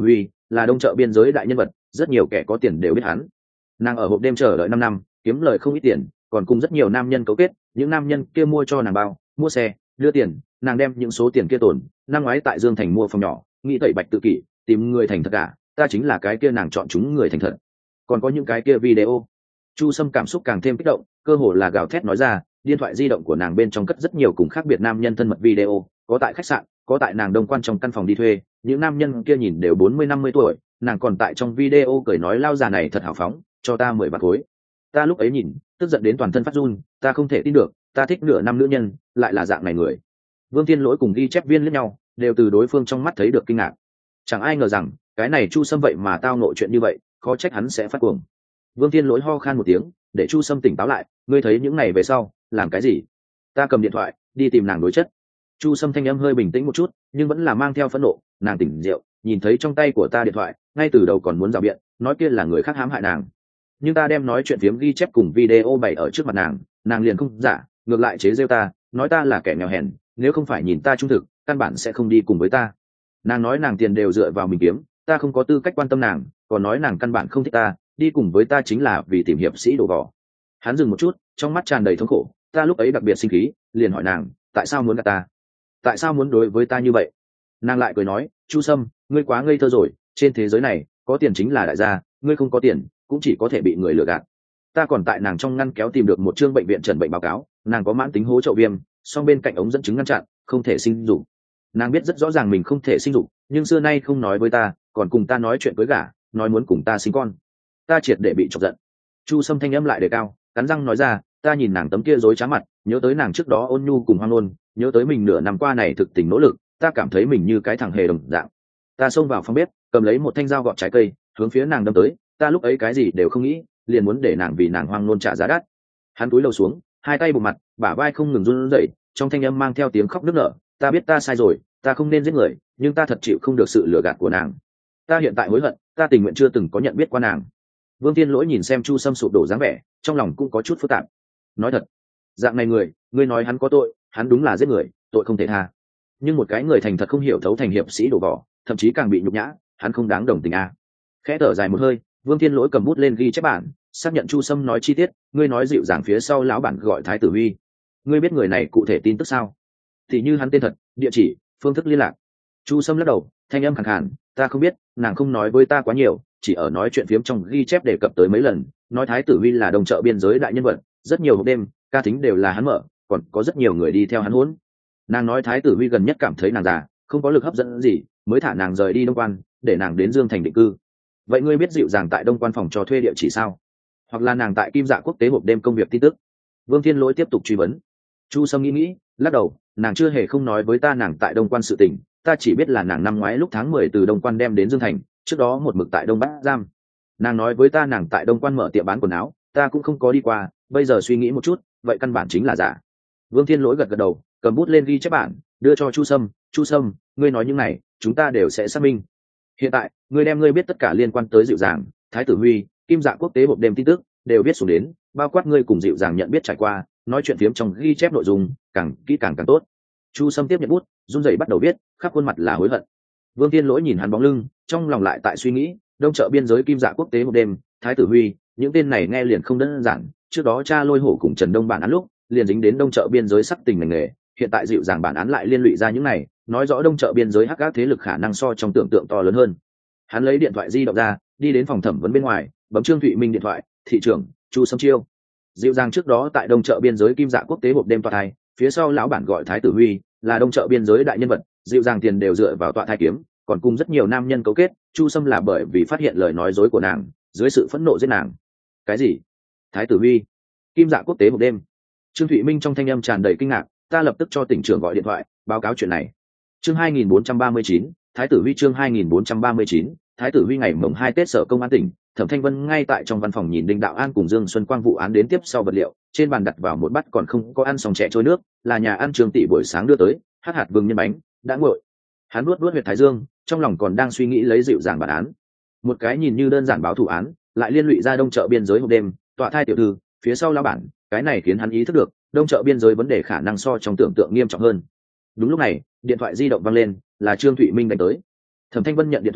là đông chợ biên giới đại nhân vật, rất nhiều kẻ có tiền đều biết hắn. Nàng ở hộp đêm chờ đợi 5 năm, kiếm lời không ít tiền, còn cùng rất nhiều nam nhân cấu kết, những nam nhân kia mua cho nàng bao, mua xe, đưa tiền, nàng đem những số tiền kia tồn. Năm ngoái tại Dương Thành mua phòng nhỏ, nghĩ tẩy bạch tự kỷ, tìm người thành thật cả, ta chính là cái kia nàng chọn chúng người thành thật. Còn có những cái kia video. Chu Sâm cảm xúc càng thêm kích động, cơ hồ là gào thét nói ra, điện thoại di động của nàng bên trong cất rất nhiều cùng khác biệt nam nhân thân mật video, có tại khách sạn, có tại nàng Đông Quan trong căn phòng đi thuê, những nam nhân kia nhìn đều 40-50 tuổi, nàng còn tại trong video cười nói lao già này thật hào phóng, cho ta 10 bạc khối. Ta lúc ấy nhìn, tức giận đến toàn thân phát run, ta không thể tin được, ta thích nửa năm nữ nhân, lại là dạng này người. Vương Thiên Lỗi cùng ghi chép viên lẫn nhau, đều từ đối phương trong mắt thấy được kinh ngạc. Chẳng ai ngờ rằng, cái này Chu Sâm vậy mà tao nội chuyện như vậy, khó trách hắn sẽ phát cuồng. Vương Thiên Lỗi ho khan một tiếng, để Chu Sâm tỉnh táo lại, ngươi thấy những này về sau, làm cái gì? Ta cầm điện thoại, đi tìm nàng đối chất. Chu Sâm thanh âm hơi bình tĩnh một chút, nhưng vẫn là mang theo phẫn nộ, nàng tỉnh rượu, nhìn thấy trong tay của ta điện thoại, ngay từ đầu còn muốn rào biện, nói kia là người khác hãm hại nàng. Nhưng ta đem nói chuyện phiếm ghi chép cùng video bày ở trước mặt nàng, nàng liền không giả, ngược lại chế giễu ta, nói ta là kẻ nghèo hèn, nếu không phải nhìn ta trung thực, căn bản sẽ không đi cùng với ta. Nàng nói nàng tiền đều dựa vào mình kiếm, ta không có tư cách quan tâm nàng, còn nói nàng căn bản không thích ta, đi cùng với ta chính là vì tìm hiệp sĩ đổ vỏ. Hắn dừng một chút, trong mắt tràn đầy thống khổ, ta lúc ấy đặc biệt sinh khí, liền hỏi nàng, tại sao muốn gạt ta? Tại sao muốn đối với ta như vậy? Nàng lại cười nói, Chu Sâm, ngươi quá ngây thơ rồi, trên thế giới này, có tiền chính là đại gia, ngươi không có tiền, cũng chỉ có thể bị người lừa gạt. Ta còn tại nàng trong ngăn kéo tìm được một chương bệnh viện trần bệnh báo cáo, nàng có mãn tính hố chậu viêm, song bên cạnh ống dẫn chứng ngăn chặn, không thể sinh dục. Nàng biết rất rõ ràng mình không thể sinh dục, nhưng xưa nay không nói với ta, còn cùng ta nói chuyện cưới gả, nói muốn cùng ta sinh con. Ta triệt để bị chọc giận. Chu Sâm thanh âm lại đề cao, cắn răng nói ra, ta nhìn nàng tấm kia dối trá mặt, nhớ tới nàng trước đó ôn nhu cùng hoang nôn, nhớ tới mình nửa năm qua này thực tình nỗ lực, ta cảm thấy mình như cái thằng hề đồng dạng. Ta xông vào phòng bếp, cầm lấy một thanh dao gọt trái cây, hướng phía nàng đâm tới, ta lúc ấy cái gì đều không nghĩ, liền muốn để nàng vì nàng hoang nôn trả giá đắt. Hắn cúi đầu xuống, hai tay bụng mặt, bả vai không ngừng run rẩy, trong thanh âm mang theo tiếng khóc nức nở, ta biết ta sai rồi, ta không nên giết người, nhưng ta thật chịu không được sự lừa gạt của nàng. Ta hiện tại hối hận, ta tình nguyện chưa từng có nhận biết qua nàng. Vương Thiên Lỗi nhìn xem Chu Sâm sụp đổ dáng vẻ, trong lòng cũng có chút phức tạp. Nói thật, dạng này người, ngươi nói hắn có tội, hắn đúng là giết người, tội không thể tha. Nhưng một cái người thành thật không hiểu thấu thành hiệp sĩ đổ vỏ, thậm chí càng bị nhục nhã, hắn không đáng đồng tình à? Khẽ thở dài một hơi, Vương Thiên Lỗi cầm bút lên ghi chép bản, xác nhận Chu Sâm nói chi tiết, ngươi nói dịu dàng phía sau lão bản gọi Thái Tử Huy, ngươi biết người này cụ thể tin tức sao? Thì như hắn tên thật, địa chỉ, phương thức liên lạc. Chu Sâm lắc đầu, thanh âm khàn khàn, ta không biết, nàng không nói với ta quá nhiều, chỉ ở nói chuyện phiếm trong ghi chép đề cập tới mấy lần, nói Thái Tử Huy là đồng chợ biên giới đại nhân vật, rất nhiều hộp đêm, ca thính đều là hắn mở, còn có rất nhiều người đi theo hắn hỗn. Nàng nói Thái Tử Huy gần nhất cảm thấy nàng già, không có lực hấp dẫn gì, mới thả nàng rời đi Đông Quan, để nàng đến Dương Thành định cư. Vậy ngươi biết dịu dàng tại Đông Quan phòng cho thuê địa chỉ sao? Hoặc là nàng tại Kim Dạ Quốc tế hộp đêm công việc tin tức? Vương Thiên Lỗi tiếp tục truy vấn. Chu Sâm nghĩ, lắc đầu, nàng chưa hề không nói với ta nàng tại Đông Quan sự tình, ta chỉ biết là nàng năm ngoái lúc tháng 10 từ Đông Quan đem đến Dương Thành, trước đó một mực tại Đông Bắc Giam. Nàng nói với ta nàng tại Đông Quan mở tiệm bán quần áo, ta cũng không có đi qua, bây giờ suy nghĩ một chút, vậy căn bản chính là giả. Vương Thiên Lỗi gật gật đầu, cầm bút lên ghi chép bản, đưa cho Chu Sâm, Chu Sâm, ngươi nói những này, chúng ta đều sẽ xác minh. Hiện tại, ngươi đem ngươi biết tất cả liên quan tới dịu dàng, Thái Tử Huy, Kim Dạ Quốc tế hộp đêm tin tức, đều viết xuống đến, bao quát ngươi cùng dịu dàng nhận biết trải qua, nói chuyện phiếm trong ghi chép nội dung, càng kỹ càng tốt. Chu Sâm tiếp nhận bút, run rẩy bắt đầu viết, khắp khuôn mặt là hối hận. Vương Thiên Lỗi nhìn hắn bóng lưng, trong lòng lại tại suy nghĩ, đông chợ biên giới Kim Dạ Quốc tế hộp đêm, Thái Tử Huy, những tên này nghe liền không đơn giản, trước đó cha Lôi Hổ cùng Trần Đông bản án lúc, liền dính đến đông chợ biên giới sắc tình ngành nghề, hiện tại dịu dàng bản án lại liên lụy ra những này, nói rõ đông chợ biên giới hắc ác thế lực khả năng so trong tưởng tượng to lớn hơn. Hắn lấy điện thoại di động ra, đi đến phòng thẩm vấn bên ngoài, bấm Trương Thụy Minh điện thoại, thị trưởng Chu Sâm Chiêu. Dịu dàng trước đó tại đông chợ biên giới Kim Dạ Quốc tế hộp đêm tọa thai, phía sau lão bản gọi Thái Tử Huy, là đông chợ biên giới đại nhân vật, dịu dàng tiền đều dựa vào tọa thai kiếm, còn cùng rất nhiều nam nhân cấu kết, Chu Sâm là bởi vì phát hiện lời nói dối của nàng, dưới sự phẫn nộ giết nàng. Cái gì? Thái Tử Huy, Kim Dạ Quốc tế hộp đêm? Trương Thụy Minh trong thanh âm tràn đầy kinh ngạc, ta lập tức cho tỉnh trưởng gọi điện thoại, báo cáo chuyện này. Chương 2439, Thái Tử Huy chương 2439, Thái Tử Huy ngày mồng 2 Tết sở công an tỉnh, Thẩm Thanh Vân ngay tại trong văn phòng nhìn Đinh Đạo An cùng Dương Xuân Quang vụ án đến tiếp sau vật liệu, trên bàn đặt vào một bát còn không có ăn xong chè trôi nước, là nhà ăn Trương Tỷ buổi sáng đưa tới, hắc hạt vừng nhân bánh, đã nguội. Hắn nuốt huyệt thái dương, trong lòng còn đang suy nghĩ lấy dịu dàng bản án. Một cái nhìn như đơn giản báo thù án, lại liên lụy ra đông chợ biên giới hộp đêm, tọa thai tiểu thư, phía sau lão bản, cái này khiến hắn ý thức được, đông chợ biên giới vấn đề khả năng so trong tưởng tượng nghiêm trọng hơn. Đúng lúc này, điện thoại di động vang lên, là Trương Thụy Minh đánh tới. Thẩm Thanh Vân nhận điện thoại,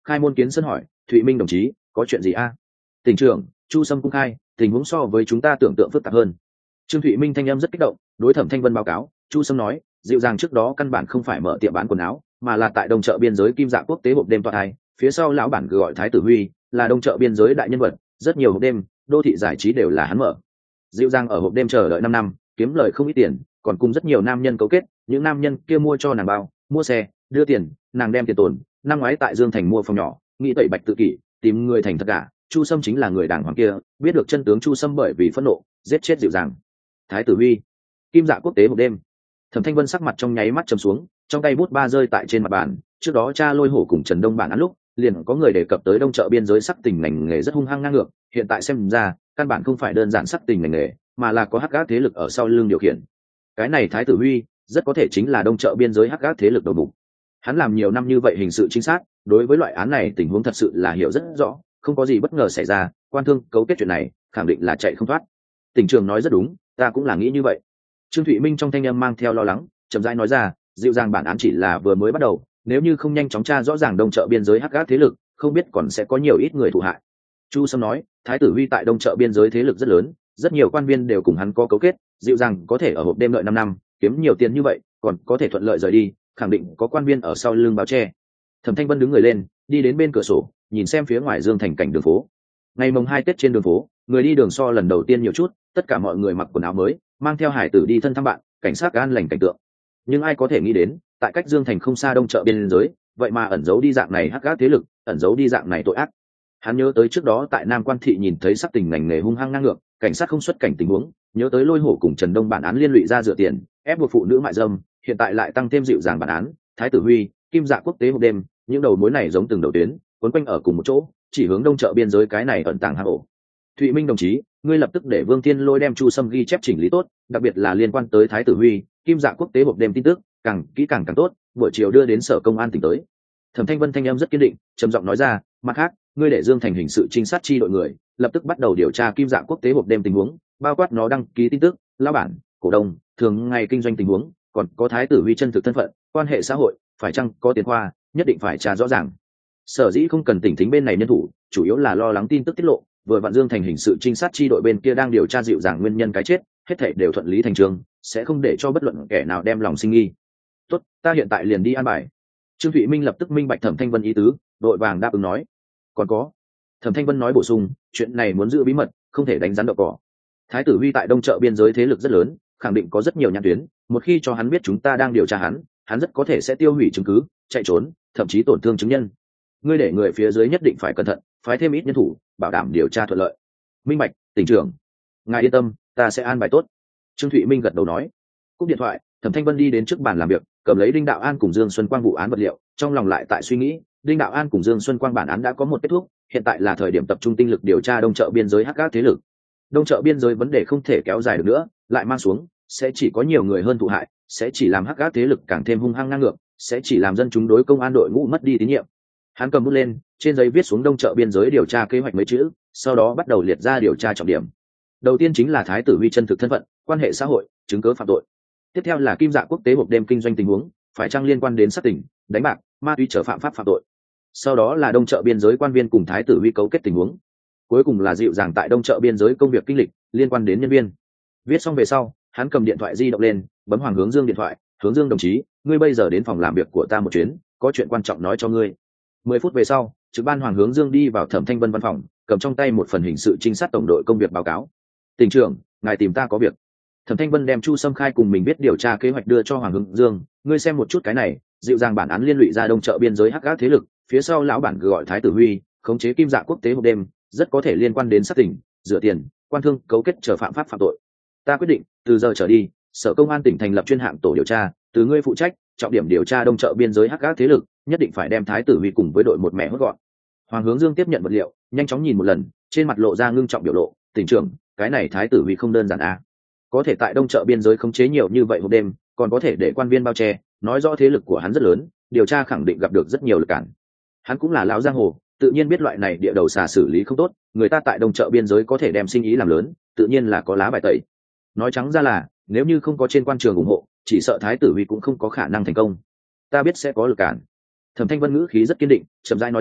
khai môn kiến sân hỏi, Thụy Minh đồng chí có chuyện gì a? Tỉnh trưởng, Chu Sâm cũng khai, tình huống so với chúng ta tưởng tượng phức tạp hơn. Trương Thụy Minh thanh em rất kích động, đối Thẩm Thanh Vân báo cáo. Chu Sâm nói, dịu dàng trước đó căn bản không phải mở tiệm bán quần áo, mà là tại đông chợ biên giới Kim Dạ Quốc tế hộp đêm tọa thai, phía sau lão bản gọi Thái Tử Huy, là đông chợ biên giới đại nhân vật, rất nhiều hộp đêm, đô thị giải trí đều là hắn mở. Dịu dàng ở hộp đêm chờ đợi 5 năm, kiếm lời không ít tiền, còn cùng rất nhiều nam nhân cấu kết, những nam nhân kia mua cho nàng bao, mua xe, đưa tiền, nàng đem tiền tồn. Năm ngoái tại Dương Thành mua phòng nhỏ, nghĩ tẩy bạch tự kỷ, tìm người thành thật cả. Chu Sâm chính là người đàng hoàng kia, biết được chân tướng Chu Sâm bởi vì phẫn nộ, giết chết dịu dàng. Thái Tử Huy, Kim Dạ Quốc tế một đêm. Thẩm Thanh Vân sắc mặt trong nháy mắt trầm xuống, trong tay bút ba rơi tại trên mặt bàn. Trước đó cha Lôi Hổ cùng Trần Đông bản án lúc, liền có người đề cập tới đông chợ biên giới sắc tình ngành nghề rất hung hăng ngang ngược, hiện tại xem ra, căn bản không phải đơn giản sắc tình ngành nghề, mà là có hắc ác thế lực ở sau lưng điều khiển. Cái này Thái Tử Huy, rất có thể chính là đông chợ biên giới hắc ác thế lực đầu mục. Hắn làm nhiều năm như vậy hình sự chính xác, đối với loại án này tình huống thật sự là hiểu rất rõ, không có gì bất ngờ xảy ra, quan thương cấu kết chuyện này, khẳng định là chạy không thoát. Tỉnh trưởng nói rất đúng, ta cũng là nghĩ như vậy. Trương Thụy Minh trong thanh âm mang theo lo lắng, chậm rãi nói ra, dịu dàng bản án chỉ là vừa mới bắt đầu, nếu như không nhanh chóng tra rõ ràng đông chợ biên giới hắc ác thế lực, không biết còn sẽ có nhiều ít người thụ hại. Chu Sâm nói, Thái Tử Huy tại đông chợ biên giới thế lực rất lớn, rất nhiều quan viên đều cùng hắn có cấu kết, dịu dàng có thể ở hộp đêm lợi 5 năm, kiếm nhiều tiền như vậy, còn có thể thuận lợi rời đi, khẳng định có quan viên ở sau lưng báo che. Thẩm Thanh Vân đứng người lên, đi đến bên cửa sổ, nhìn xem phía ngoài Dương Thành cảnh đường phố. Ngày mồng 2 Tết trên đường phố, người đi đường so lần đầu tiên nhiều chút, tất cả mọi người mặc quần áo mới, mang theo hải tử đi thân thăm bạn, cảnh sát an lành cảnh tượng. Nhưng ai có thể nghĩ đến, tại cách Dương Thành không xa đông chợ biên giới, vậy mà ẩn giấu đi dạng này hắc ác thế lực, ẩn giấu đi dạng này tội ác. Hắn nhớ tới trước đó tại Nam Quan thị nhìn thấy sắc tình ngành nghề hung hăng ngang ngược, cảnh sát không xuất cảnh tình huống, nhớ tới Lôi Hổ cùng Trần Đông bản án liên lụy ra rửa tiền, ép buộc phụ nữ mại dâm, hiện tại lại tăng thêm dịu dàng bản án, Thái Tử Huy, Kim Dạ Quốc tế hộp đêm, những đầu mối này giống từng đầu tuyến, quấn quanh ở cùng một chỗ, chỉ hướng đông chợ biên giới cái này ẩn tàng hang ổ. Thụy Minh đồng chí, ngươi lập tức để Vương Thiên Lôi đem Chu Sâm ghi chép chỉnh lý tốt, đặc biệt là liên quan tới Thái Tử Huy, Kim Dạ Quốc tế hộp đêm tin tức, càng kỹ càng tốt, buổi chiều đưa đến sở công an tỉnh tới. Thẩm Thanh Vân thanh em rất kiên định, trầm giọng nói ra, mặt khác, ngươi để Dương Thành hình sự trinh sát chi đội người, lập tức bắt đầu điều tra Kim Dạ Quốc tế hộp đêm tình huống, bao quát nó đăng ký tin tức, lão bản, cổ đông, thường ngày kinh doanh tình huống, còn có Thái Tử Huy chân thực thân phận, quan hệ xã hội, phải chăng có tiền khoa, nhất định phải tra rõ ràng. Sở dĩ không cần tỉnh thính bên này nhân thủ, chủ yếu là lo lắng tin tức tiết lộ, vừa vặn Dương Thành hình sự trinh sát chi đội bên kia đang điều tra dịu dàng nguyên nhân cái chết, hết thảy đều thuận lý thành章, sẽ không để cho bất luận kẻ nào đem lòng sinh nghi. Tốt, ta hiện tại liền đi an bài. Trương Thụy Minh lập tức minh bạch Thẩm Thanh Vân ý tứ, đội vàng đáp ứng nói. Còn có, Thẩm Thanh Vân nói bổ sung, chuyện này muốn giữ bí mật, không thể đánh rắn đậu cỏ. Thái Tử Huy tại đông chợ biên giới thế lực rất lớn, khẳng định có rất nhiều nhãn tuyến, một khi cho hắn biết chúng ta đang điều tra hắn, hắn rất có thể sẽ tiêu hủy chứng cứ, chạy trốn, thậm chí tổn thương chứng nhân. Ngươi để người phía dưới nhất định phải cẩn thận, phái thêm ít nhân thủ, bảo đảm điều tra thuận lợi. Minh bạch, tỉnh trưởng. Ngài yên tâm, ta sẽ an bài tốt. Trương Thụy Minh gật đầu nói. Cúp điện thoại, Thẩm Thanh Vân đi đến trước bàn làm việc, cầm lấy Đinh Đạo An cùng Dương Xuân Quang vụ án vật liệu, trong lòng lại tại suy nghĩ, Đinh Đạo An cùng Dương Xuân Quang bản án đã có một kết thúc, hiện tại là thời điểm tập trung tinh lực điều tra đông chợ biên giới hắc ác thế lực. Đông chợ biên giới vấn đề không thể kéo dài được nữa, lại mang xuống, sẽ chỉ có nhiều người hơn thụ hại, sẽ chỉ làm hắc ác thế lực càng thêm hung hăng ngang ngược, sẽ chỉ làm dân chúng đối công an đội ngũ mất đi tín nhiệm. Hắn cầm bút lên, trên giấy viết xuống đông chợ biên giới điều tra kế hoạch mấy chữ, sau đó bắt đầu liệt ra điều tra trọng điểm. Đầu tiên chính là Thái Tử Huy chân thực thân phận, quan hệ xã hội, chứng cứ phạm tội. Tiếp theo là Kim Dạ Quốc tế hộp đêm kinh doanh tình huống, phải chăng liên quan đến sát tỉnh, đánh bạc, ma túy trở phạm pháp phạm tội. Sau đó là đông chợ biên giới quan viên cùng Thái Tử Huy cấu kết tình huống. Cuối cùng là dịu dàng tại đông chợ biên giới công việc kinh lịch liên quan đến nhân viên. Viết xong về sau, hắn cầm điện thoại di động lên, bấm Hoàng Hướng Dương điện thoại, "Hướng Dương đồng chí, ngươi bây giờ đến phòng làm việc của ta một chuyến, có chuyện quan trọng nói cho ngươi." 10 phút về sau, trực ban Hoàng Hướng Dương đi vào Thẩm Thanh Vân văn phòng, cầm trong tay một phần hình sự trinh sát tổng đội công việc báo cáo. "Tỉnh trưởng, ngài tìm ta có việc." Thẩm Thanh Vân đem Chu Sâm khai cùng mình biết điều tra kế hoạch đưa cho Hoàng Hướng Dương, "Ngươi xem một chút cái này, dịu dàng bản án liên lụy ra đông chợ biên giới hắc ác thế lực, phía sau lão bản gọi Thái Tử Huy, khống chế Kim Dạ Quốc tế hộp đêm, rất có thể liên quan đến sát tỉnh, rửa tiền, quan thương, cấu kết chờ phạm pháp phạm tội. Ta quyết định, từ giờ trở đi, Sở Công an tỉnh thành lập chuyên hạng tổ điều tra, từ ngươi phụ trách, trọng điểm điều tra đông chợ biên giới hắc ác thế lực, nhất định phải đem Thái Tử Huy cùng với đội một mẹ hốt gọn." Hoàng Hướng Dương tiếp nhận vật liệu, nhanh chóng nhìn một lần, trên mặt lộ ra ngưng trọng biểu lộ, "Tỉnh trưởng, cái này Thái Tử Huy không đơn giản à? Có thể tại đông chợ biên giới khống chế nhiều như vậy hộp đêm, còn có thể để quan viên bao che, nói rõ thế lực của hắn rất lớn, điều tra khẳng định gặp được rất nhiều lực cản. Hắn cũng là lão giang hồ, tự nhiên biết loại này địa đầu xà xử lý không tốt, người ta tại đông chợ biên giới có thể đem sinh ý làm lớn, tự nhiên là có lá bài tẩy. Nói trắng ra là, nếu như không có trên quan trường ủng hộ, chỉ sợ Thái Tử Huy cũng không có khả năng thành công. Ta biết sẽ có lực cản." Thẩm Thanh Vân ngữ khí rất kiên định, chậm rãi nói ra,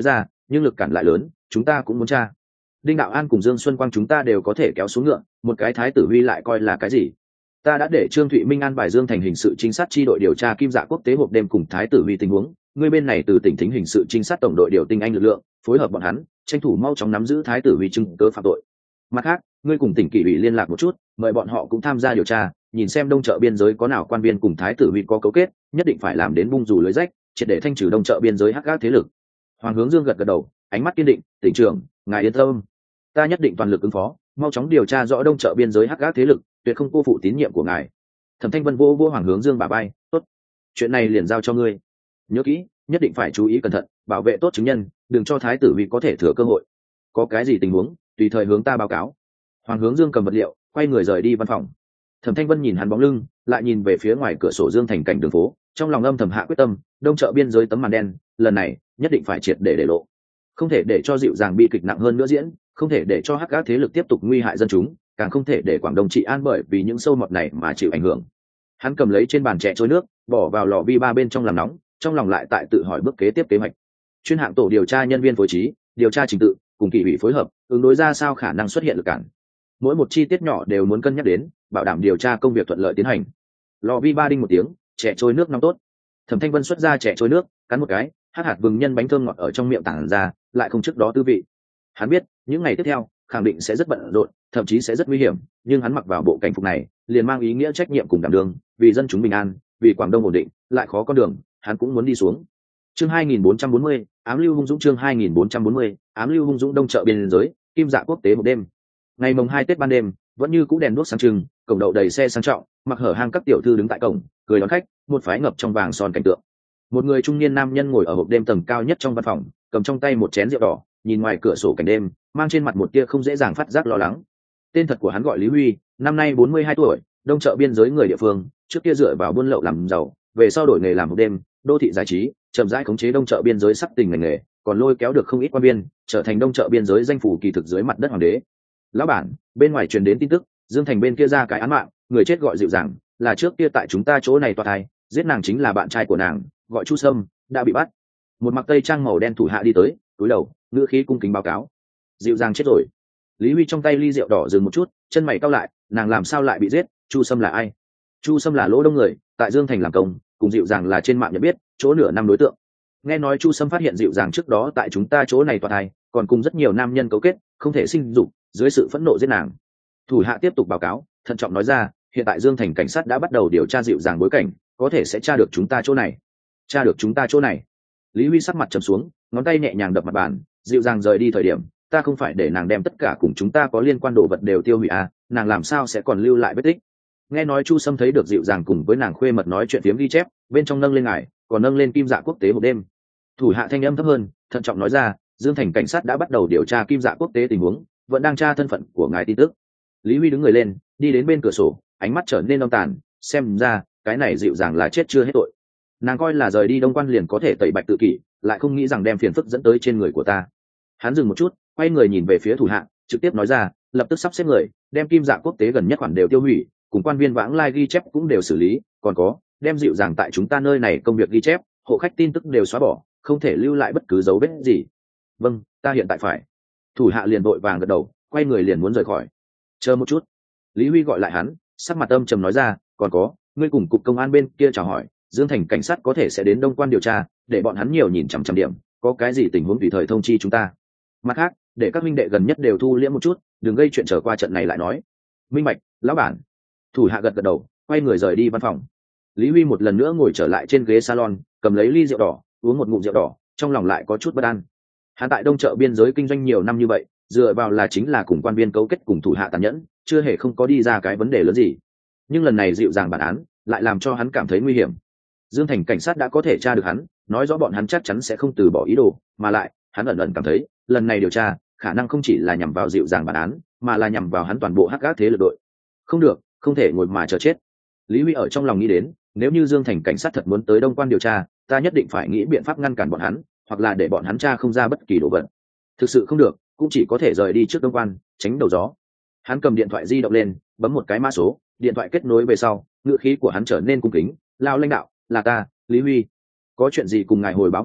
nhưng lực cản lại lớn, chúng ta cũng muốn tra. Đinh Đạo An cùng Dương Xuân Quang chúng ta đều có thể kéo xuống ngựa, một cái thái tử huy lại coi là cái gì? Ta đã để Trương Thụy Minh an bài Dương Thành hình sự trinh sát chi đội điều tra Kim Dạ quốc tế hộp đêm cùng thái tử huy tình huống, ngươi bên này từ tỉnh thính hình sự trinh sát tổng đội điều tinh anh lực lượng, phối hợp bọn hắn, tranh thủ mau chóng nắm giữ thái tử huy chứng cớ phạm tội. Mặt khác, ngươi cùng tỉnh kỷ ủy liên lạc một chút, mời bọn họ cũng tham gia điều tra, nhìn xem đông chợ biên giới có nào quan viên cùng thái tử huy có cấu kết, nhất định phải làm đến bung dù lưới rách, triệt để thanh trừ đông chợ biên giới hắc ác thế lực. Hoàng Hướng Dương gật gật đầu, ánh mắt kiên định, tỉnh trưởng, ngài yên tâm, ta nhất định toàn lực ứng phó, mau chóng điều tra rõ đông chợ biên giới hắc ác thế lực, tuyệt không cô phụ tín nhiệm của ngài. Thẩm Thanh Vân vô Hoàng Hướng Dương bả vai, tốt, chuyện này liền giao cho ngươi, nhớ kỹ, nhất định phải chú ý cẩn thận, bảo vệ tốt chứng nhân, đừng cho thái tử huy có thể thừa cơ hội. Có cái gì tình huống, tùy thời hướng ta báo cáo. Hoàng Hướng Dương cầm vật liệu, quay người rời đi văn phòng. Thẩm Thanh Vân nhìn hắn bóng lưng, lại nhìn về phía ngoài cửa sổ Dương Thành cảnh đường phố, trong lòng âm thầm hạ quyết tâm, đông chợ biên giới tấm màn đen, lần này nhất định phải triệt để lộ, không thể để cho dịu dàng bi kịch nặng hơn nữa diễn, không thể để cho hắc ác thế lực tiếp tục nguy hại dân chúng, càng không thể để Quảng Đông trị an bởi vì những sâu mọt này mà chịu ảnh hưởng. Hắn cầm lấy trên bàn chè trôi nước, bỏ vào lò vi ba bên trong làm nóng, trong lòng lại tại tự hỏi bước kế tiếp kế hoạch. Chuyên hạng tổ điều tra nhân viên phối trí, điều tra trình tự, cùng kỷ ủy phối hợp, ứng đối ra sao khả năng xuất hiện lực cản. Mỗi một chi tiết nhỏ đều muốn cân nhắc đến, bảo đảm điều tra công việc thuận lợi tiến hành. Lò vi ba đinh một tiếng, chè trôi nước nóng tốt. Thẩm Thanh Vân xuất ra chè trôi nước, cắn một cái, hạt vừng nhân bánh thơm ngọt ở trong miệng tản ra, lại không trước đó tư vị. Hắn biết, những ngày tiếp theo, khẳng định sẽ rất bận rộn, thậm chí sẽ rất nguy hiểm, nhưng hắn mặc vào bộ cảnh phục này, liền mang ý nghĩa trách nhiệm cùng đảm đương, vì dân chúng bình an, vì Quảng Đông ổn định, lại khó con đường, hắn cũng muốn đi xuống. Chương 2440, ám lưu hung dũng chương 2440, ám lưu hung dũng đông chợ biên giới, Kim Dạ quốc tế một đêm. Ngày mồng 2 Tết ban đêm, vẫn như cũ đèn đuốc sáng trưng, cổng đậu đầy xe sang trọng, mặc hở hang các tiểu thư đứng tại cổng, cười đón khách, một phái ngập trong vàng son cảnh tượng. Một người trung niên nam nhân ngồi ở hộp đêm tầng cao nhất trong văn phòng, cầm trong tay một chén rượu đỏ, nhìn ngoài cửa sổ cảnh đêm, mang trên mặt một tia không dễ dàng phát giác lo lắng. Tên thật của hắn gọi Lý Huy, năm nay 42 tuổi, đông chợ biên giới người địa phương, trước kia dựa vào buôn lậu làm giàu, về sau đổi nghề làm hộp đêm, đô thị giải trí, chậm rãi khống chế đông chợ biên giới sắc tình ngành nghề, còn lôi kéo được không ít quan viên, trở thành đông chợ biên giới danh phủ kỳ thực dưới mặt đất hoàng đế. Lão bản, bên ngoài truyền đến tin tức, Dương Thành bên kia ra cái án mạng, người chết gọi dịu dàng, là trước kia tại chúng ta chỗ này tòa thai, giết nàng chính là bạn trai của nàng, gọi Chu Sâm, đã bị bắt. Một mặc tây trang màu đen thủ hạ đi tới, cúi đầu, ngữ khí cung kính báo cáo. Dịu dàng chết rồi. Lý Huy trong tay ly rượu đỏ dừng một chút, chân mày cau lại, nàng làm sao lại bị giết? Chu Sâm là ai? Chu Sâm là Lỗ Đông người, tại Dương Thành làm công, cùng dịu dàng là trên mạng nhận biết, chỗ nửa năm đối tượng. Nghe nói Chu Sâm phát hiện dịu dàng trước đó tại chúng ta chỗ này tòa thai, còn cùng rất nhiều nam nhân cấu kết, không thể sinh dục, dưới sự phẫn nộ giết nàng. Thủ hạ tiếp tục báo cáo, thận trọng nói ra, hiện tại Dương Thành cảnh sát đã bắt đầu điều tra dịu dàng bối cảnh, có thể sẽ tra được chúng ta chỗ này. Tra được chúng ta chỗ này. Lý Huy sắc mặt trầm xuống, ngón tay nhẹ nhàng đập mặt bàn, dịu dàng rời đi thời điểm, ta không phải để nàng đem tất cả cùng chúng ta có liên quan đồ vật đều tiêu hủy à, nàng làm sao sẽ còn lưu lại vết tích. Nghe nói Chu Sâm thấy được dịu dàng cùng với nàng khuê mật nói chuyện phiếm ghi chép, bên trong nâng lên ngài, còn nâng lên Kim Dạ quốc tế một đêm. Thủ hạ thanh âm thấp hơn, thận trọng nói ra, Dương Thành cảnh sát đã bắt đầu điều tra Kim Dạ quốc tế tình huống, vẫn đang tra thân phận của ngài tin tức. Lý Huy đứng người lên, đi đến bên cửa sổ, ánh mắt trở nên âm tàn, xem ra cái này dịu dàng là chết chưa hết tội. Nàng coi là rời đi Đông Quan liền có thể tẩy bạch tự kỷ, lại không nghĩ rằng đem phiền phức dẫn tới trên người của ta. Hắn dừng một chút, quay người nhìn về phía thủ hạ, trực tiếp nói ra, lập tức sắp xếp người, đem Kim Dạ quốc tế gần nhất khoản đều tiêu hủy, cùng quan viên vãng lai ghi chép cũng đều xử lý, còn có, đem dịu dàng tại chúng ta nơi này công việc ghi chép, hộ khách tin tức đều xóa bỏ, không thể lưu lại bất cứ dấu vết gì. Vâng, ta hiện tại phải. Thủ hạ liền vội vàng gật đầu, quay người liền muốn rời khỏi. Chờ một chút. Lý Huy gọi lại hắn, sắc mặt âm trầm nói ra, còn có, ngươi cùng cục công an bên kia chào hỏi, Dương Thành cảnh sát có thể sẽ đến Đông Quan điều tra, để bọn hắn nhiều nhìn chằm chằm điểm, có cái gì tình huống tùy thời thông chi chúng ta. Mặt khác, để các minh đệ gần nhất đều thu liễm một chút, đừng gây chuyện trở qua trận này lại nói. Minh bạch, lão bản. Thủ hạ gật gật đầu, quay người rời đi văn phòng. Lý Huy một lần nữa ngồi trở lại trên ghế salon, cầm lấy ly rượu đỏ, uống một ngụm rượu đỏ, trong lòng lại có chút bất an. Hắn tại Đông chợ biên giới kinh doanh nhiều năm như vậy, dựa vào là chính là cùng quan viên cấu kết cùng thủ hạ tàn nhẫn, chưa hề không có đi ra cái vấn đề lớn gì. Nhưng lần này dịu dàng bản án, lại làm cho hắn cảm thấy nguy hiểm. Dương Thành cảnh sát đã có thể tra được hắn, nói rõ bọn hắn chắc chắn sẽ không từ bỏ ý đồ, mà lại, hắn ẩn ẩn cảm thấy, lần này điều tra, khả năng không chỉ là nhằm vào dịu dàng bản án, mà là nhằm vào hắn toàn bộ hắc ác thế lực đội. Không được, không thể ngồi mà chờ chết. Lý Huy ở trong lòng nghĩ đến, nếu như Dương Thành cảnh sát thật muốn tới Đông Quan điều tra, ta nhất định phải nghĩ biện pháp ngăn cản bọn hắn, hoặc là để bọn hắn tra không ra bất kỳ đồ vật. Thực sự không được, cũng chỉ có thể rời đi trước Đông Quan, tránh đầu gió. Hắn cầm điện thoại di động lên, bấm một cái mã số, điện thoại kết nối về sau, ngữ khí của hắn trở nên cung kính, lao lãnh đạo, là ta, Lý Huy. Có chuyện gì cùng ngài hồi báo một chút,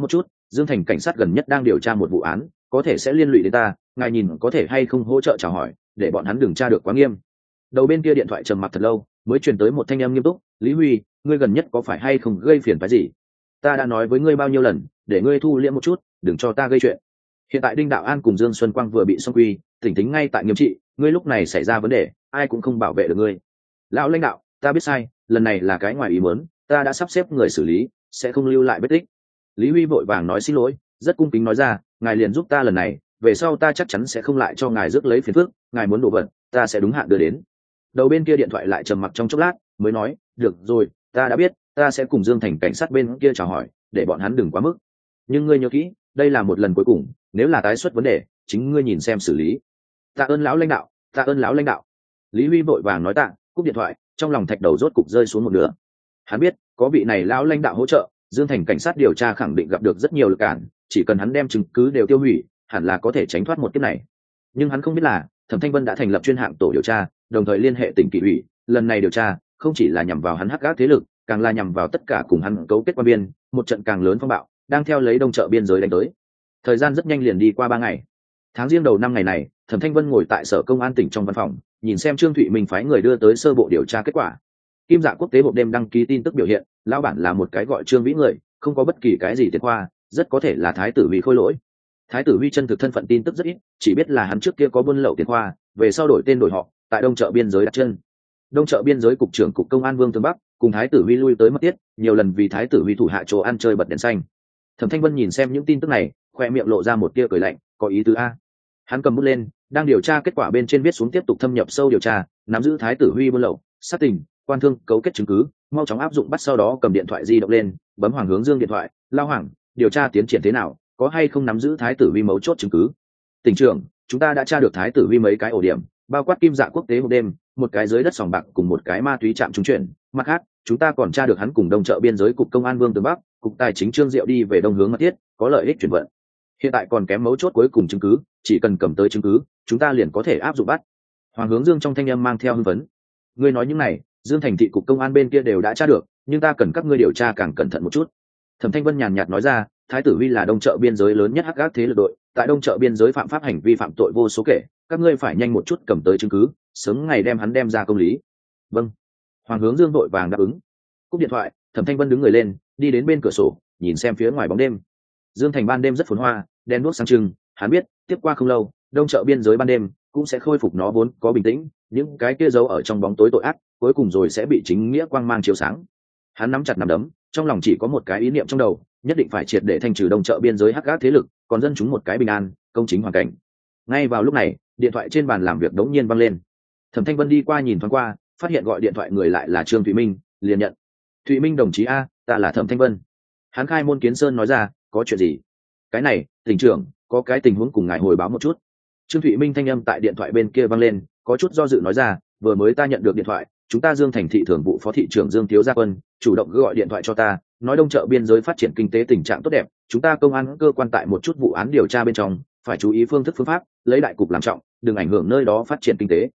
Dương Thành cảnh sát gần nhất đang điều tra một vụ án, có thể sẽ liên lụy đến ta, ngài nhìn có thể hay không hỗ trợ chào hỏi, để bọn hắn đừng tra được quá nghiêm. Đầu bên kia điện thoại trầm mặc thật lâu, mới truyền tới một thanh âm nghiêm túc. Lý Huy, ngươi gần nhất có phải hay không gây phiền phái gì? Ta đã nói với ngươi bao nhiêu lần, để ngươi thu liễm một chút, đừng cho ta gây chuyện. Hiện tại Đinh Đạo An cùng Dương Xuân Quang vừa bị xong quy, tỉnh tính ngay tại nghiêm trị, ngươi lúc này xảy ra vấn đề, ai cũng không bảo vệ được ngươi. Lão lãnh đạo, ta biết sai, lần này là cái ngoài ý muốn, ta đã sắp xếp người xử lý, sẽ không lưu lại vết tích. Lý Huy vội vàng nói xin lỗi, rất cung kính nói ra, ngài liền giúp ta lần này, về sau ta chắc chắn sẽ không lại cho ngài rước lấy phiền phức, ngài muốn đồ vật, ta sẽ đúng hạn đưa đến. Đầu bên kia điện thoại lại trầm mặc trong chốc lát, mới nói, được rồi, ta đã biết, ta sẽ cùng Dương Thành cảnh sát bên kia chào hỏi, để bọn hắn đừng quá mức. Nhưng ngươi nhớ kỹ, đây là một lần cuối cùng, nếu là tái xuất vấn đề, chính ngươi nhìn xem xử lý. Tạ ơn lão lãnh đạo, tạ ơn lão lãnh đạo. Lý Huy vội vàng nói tạ, cúp điện thoại, trong lòng thạch đầu rốt cục rơi xuống một nửa. Hắn biết, có vị này lão lãnh đạo hỗ trợ, Dương Thành cảnh sát điều tra khẳng định gặp được rất nhiều lực cản, chỉ cần hắn đem chứng cứ đều tiêu hủy, hẳn là có thể tránh thoát một kiếp này. Nhưng hắn không biết là, Thẩm Thanh Vân đã thành lập chuyên hạng tổ điều tra, đồng thời liên hệ tỉnh kỷ ủy, lần này điều tra không chỉ là nhằm vào hắn hắc ác thế lực, càng là nhằm vào tất cả cùng hắn cấu kết quan biên, một trận càng lớn phong bạo đang theo lấy đông chợ biên giới đánh tới. Thời gian rất nhanh liền đi qua 3 ngày. Tháng riêng đầu năm ngày này, Thẩm Thanh Vân ngồi tại sở công an tỉnh trong văn phòng, nhìn xem Trương Thụy Minh phái người đưa tới sơ bộ điều tra kết quả. Kim Dạ Quốc tế hộp đêm đăng ký tin tức biểu hiện, lão bản là một cái gọi Trương Vĩ người, không có bất kỳ cái gì tiền khoa, rất có thể là thái tử Huy khôi lỗi. Thái tử Huy chân thực thân phận tin tức rất ít, chỉ biết là hắn trước kia có buôn lậu tiền khoa, về sau đổi tên đổi họ, tại đông chợ biên giới đặt chân. Đông chợ biên giới cục trưởng cục công an Vương Tương Bắc cùng thái tử Huy lui tới mất tiết, nhiều lần vì thái tử Huy thủ hạ chỗ ăn chơi bật đèn xanh. Thẩm Thanh Vân nhìn xem những tin tức này, khoe miệng lộ ra một tia cười lạnh, có ý tứ a. Hắn cầm bút lên, đang điều tra kết quả bên trên viết xuống tiếp tục thâm nhập sâu điều tra, nắm giữ thái tử Huy buôn lậu, sát tình, quan thương, cấu kết chứng cứ, mau chóng áp dụng bắt, sau đó cầm điện thoại di động lên, bấm Hoàng Hướng Dương điện thoại, lao Hoàng, điều tra tiến triển thế nào, có hay không nắm giữ thái tử Huy mấu chốt chứng cứ? Tỉnh trưởng, chúng ta đã tra được thái tử Huy mấy cái ổ điểm, bao quát Kim Dạ Quốc tế hộp đêm, một cái dưới đất sòng bạc cùng một cái ma túy trạm trung chuyển, mặt khác chúng ta còn tra được hắn cùng đông chợ biên giới cục công an Vương Tường Bắc, cục tài chính Trương Diệu đi về đông hướng mật thiết, có lợi ích chuyển vận. Hiện tại còn kém mấu chốt cuối cùng chứng cứ, chỉ cần cầm tới chứng cứ, chúng ta liền có thể áp dụng bắt. Hoàng Hướng Dương trong thanh âm mang theo hưng phấn. Ngươi nói những này, Dương Thành thị cục công an bên kia đều đã tra được, nhưng ta cần các ngươi điều tra càng cẩn thận một chút. Thẩm Thanh Vân nhàn nhạt nói ra, thái tử Huy là đông chợ biên giới lớn nhất hắc ác thế lực đội, tại đông chợ biên giới phạm pháp hành vi phạm tội vô số kể, các ngươi phải nhanh một chút cầm tới chứng cứ, sớm ngày đem hắn đem ra công lý. Vâng. Hoàng Hướng Dương vội vàng đáp ứng. Cúp điện thoại, Thẩm Thanh Vân đứng người lên, đi đến bên cửa sổ, nhìn xem phía ngoài bóng đêm. Dương Thành ban đêm rất phồn hoa, đèn đuốc sáng trưng, hắn biết, tiếp qua không lâu, đông chợ biên giới ban đêm cũng sẽ khôi phục nó vốn có bình tĩnh, những cái kia giấu ở trong bóng tối tội ác, cuối cùng rồi sẽ bị chính nghĩa quang mang chiếu sáng. Hắn nắm chặt nắm đấm, trong lòng chỉ có một cái ý niệm trong đầu, nhất định phải triệt để thanh trừ đông chợ biên giới hắc ác thế lực, còn dân chúng một cái bình an, công chính hoàn cảnh. Ngay vào lúc này, điện thoại trên bàn làm việc đống nhiên vang lên. Thẩm Thanh Vân đi qua nhìn thoáng qua, phát hiện gọi điện thoại người lại là Trương Thụy Minh, liền nhận. Thụy Minh đồng chí a, ta là Thẩm Thanh Vân. Hắn khai môn kiến sơn nói ra, có chuyện gì? Cái này, tỉnh trưởng, có cái tình huống cùng ngài hồi báo một chút. Trương Thụy Minh thanh âm tại điện thoại bên kia vang lên, có chút do dự nói ra, vừa mới ta nhận được điện thoại, chúng ta Dương Thành thị thường vụ phó thị trưởng Dương Thiếu Gia Quân chủ động gọi điện thoại cho ta, nói đông chợ biên giới phát triển kinh tế tình trạng tốt đẹp, chúng ta công an cơ quan tại một chút vụ án điều tra bên trong, phải chú ý phương thức phương pháp, lấy đại cục làm trọng, đừng ảnh hưởng nơi đó phát triển kinh tế.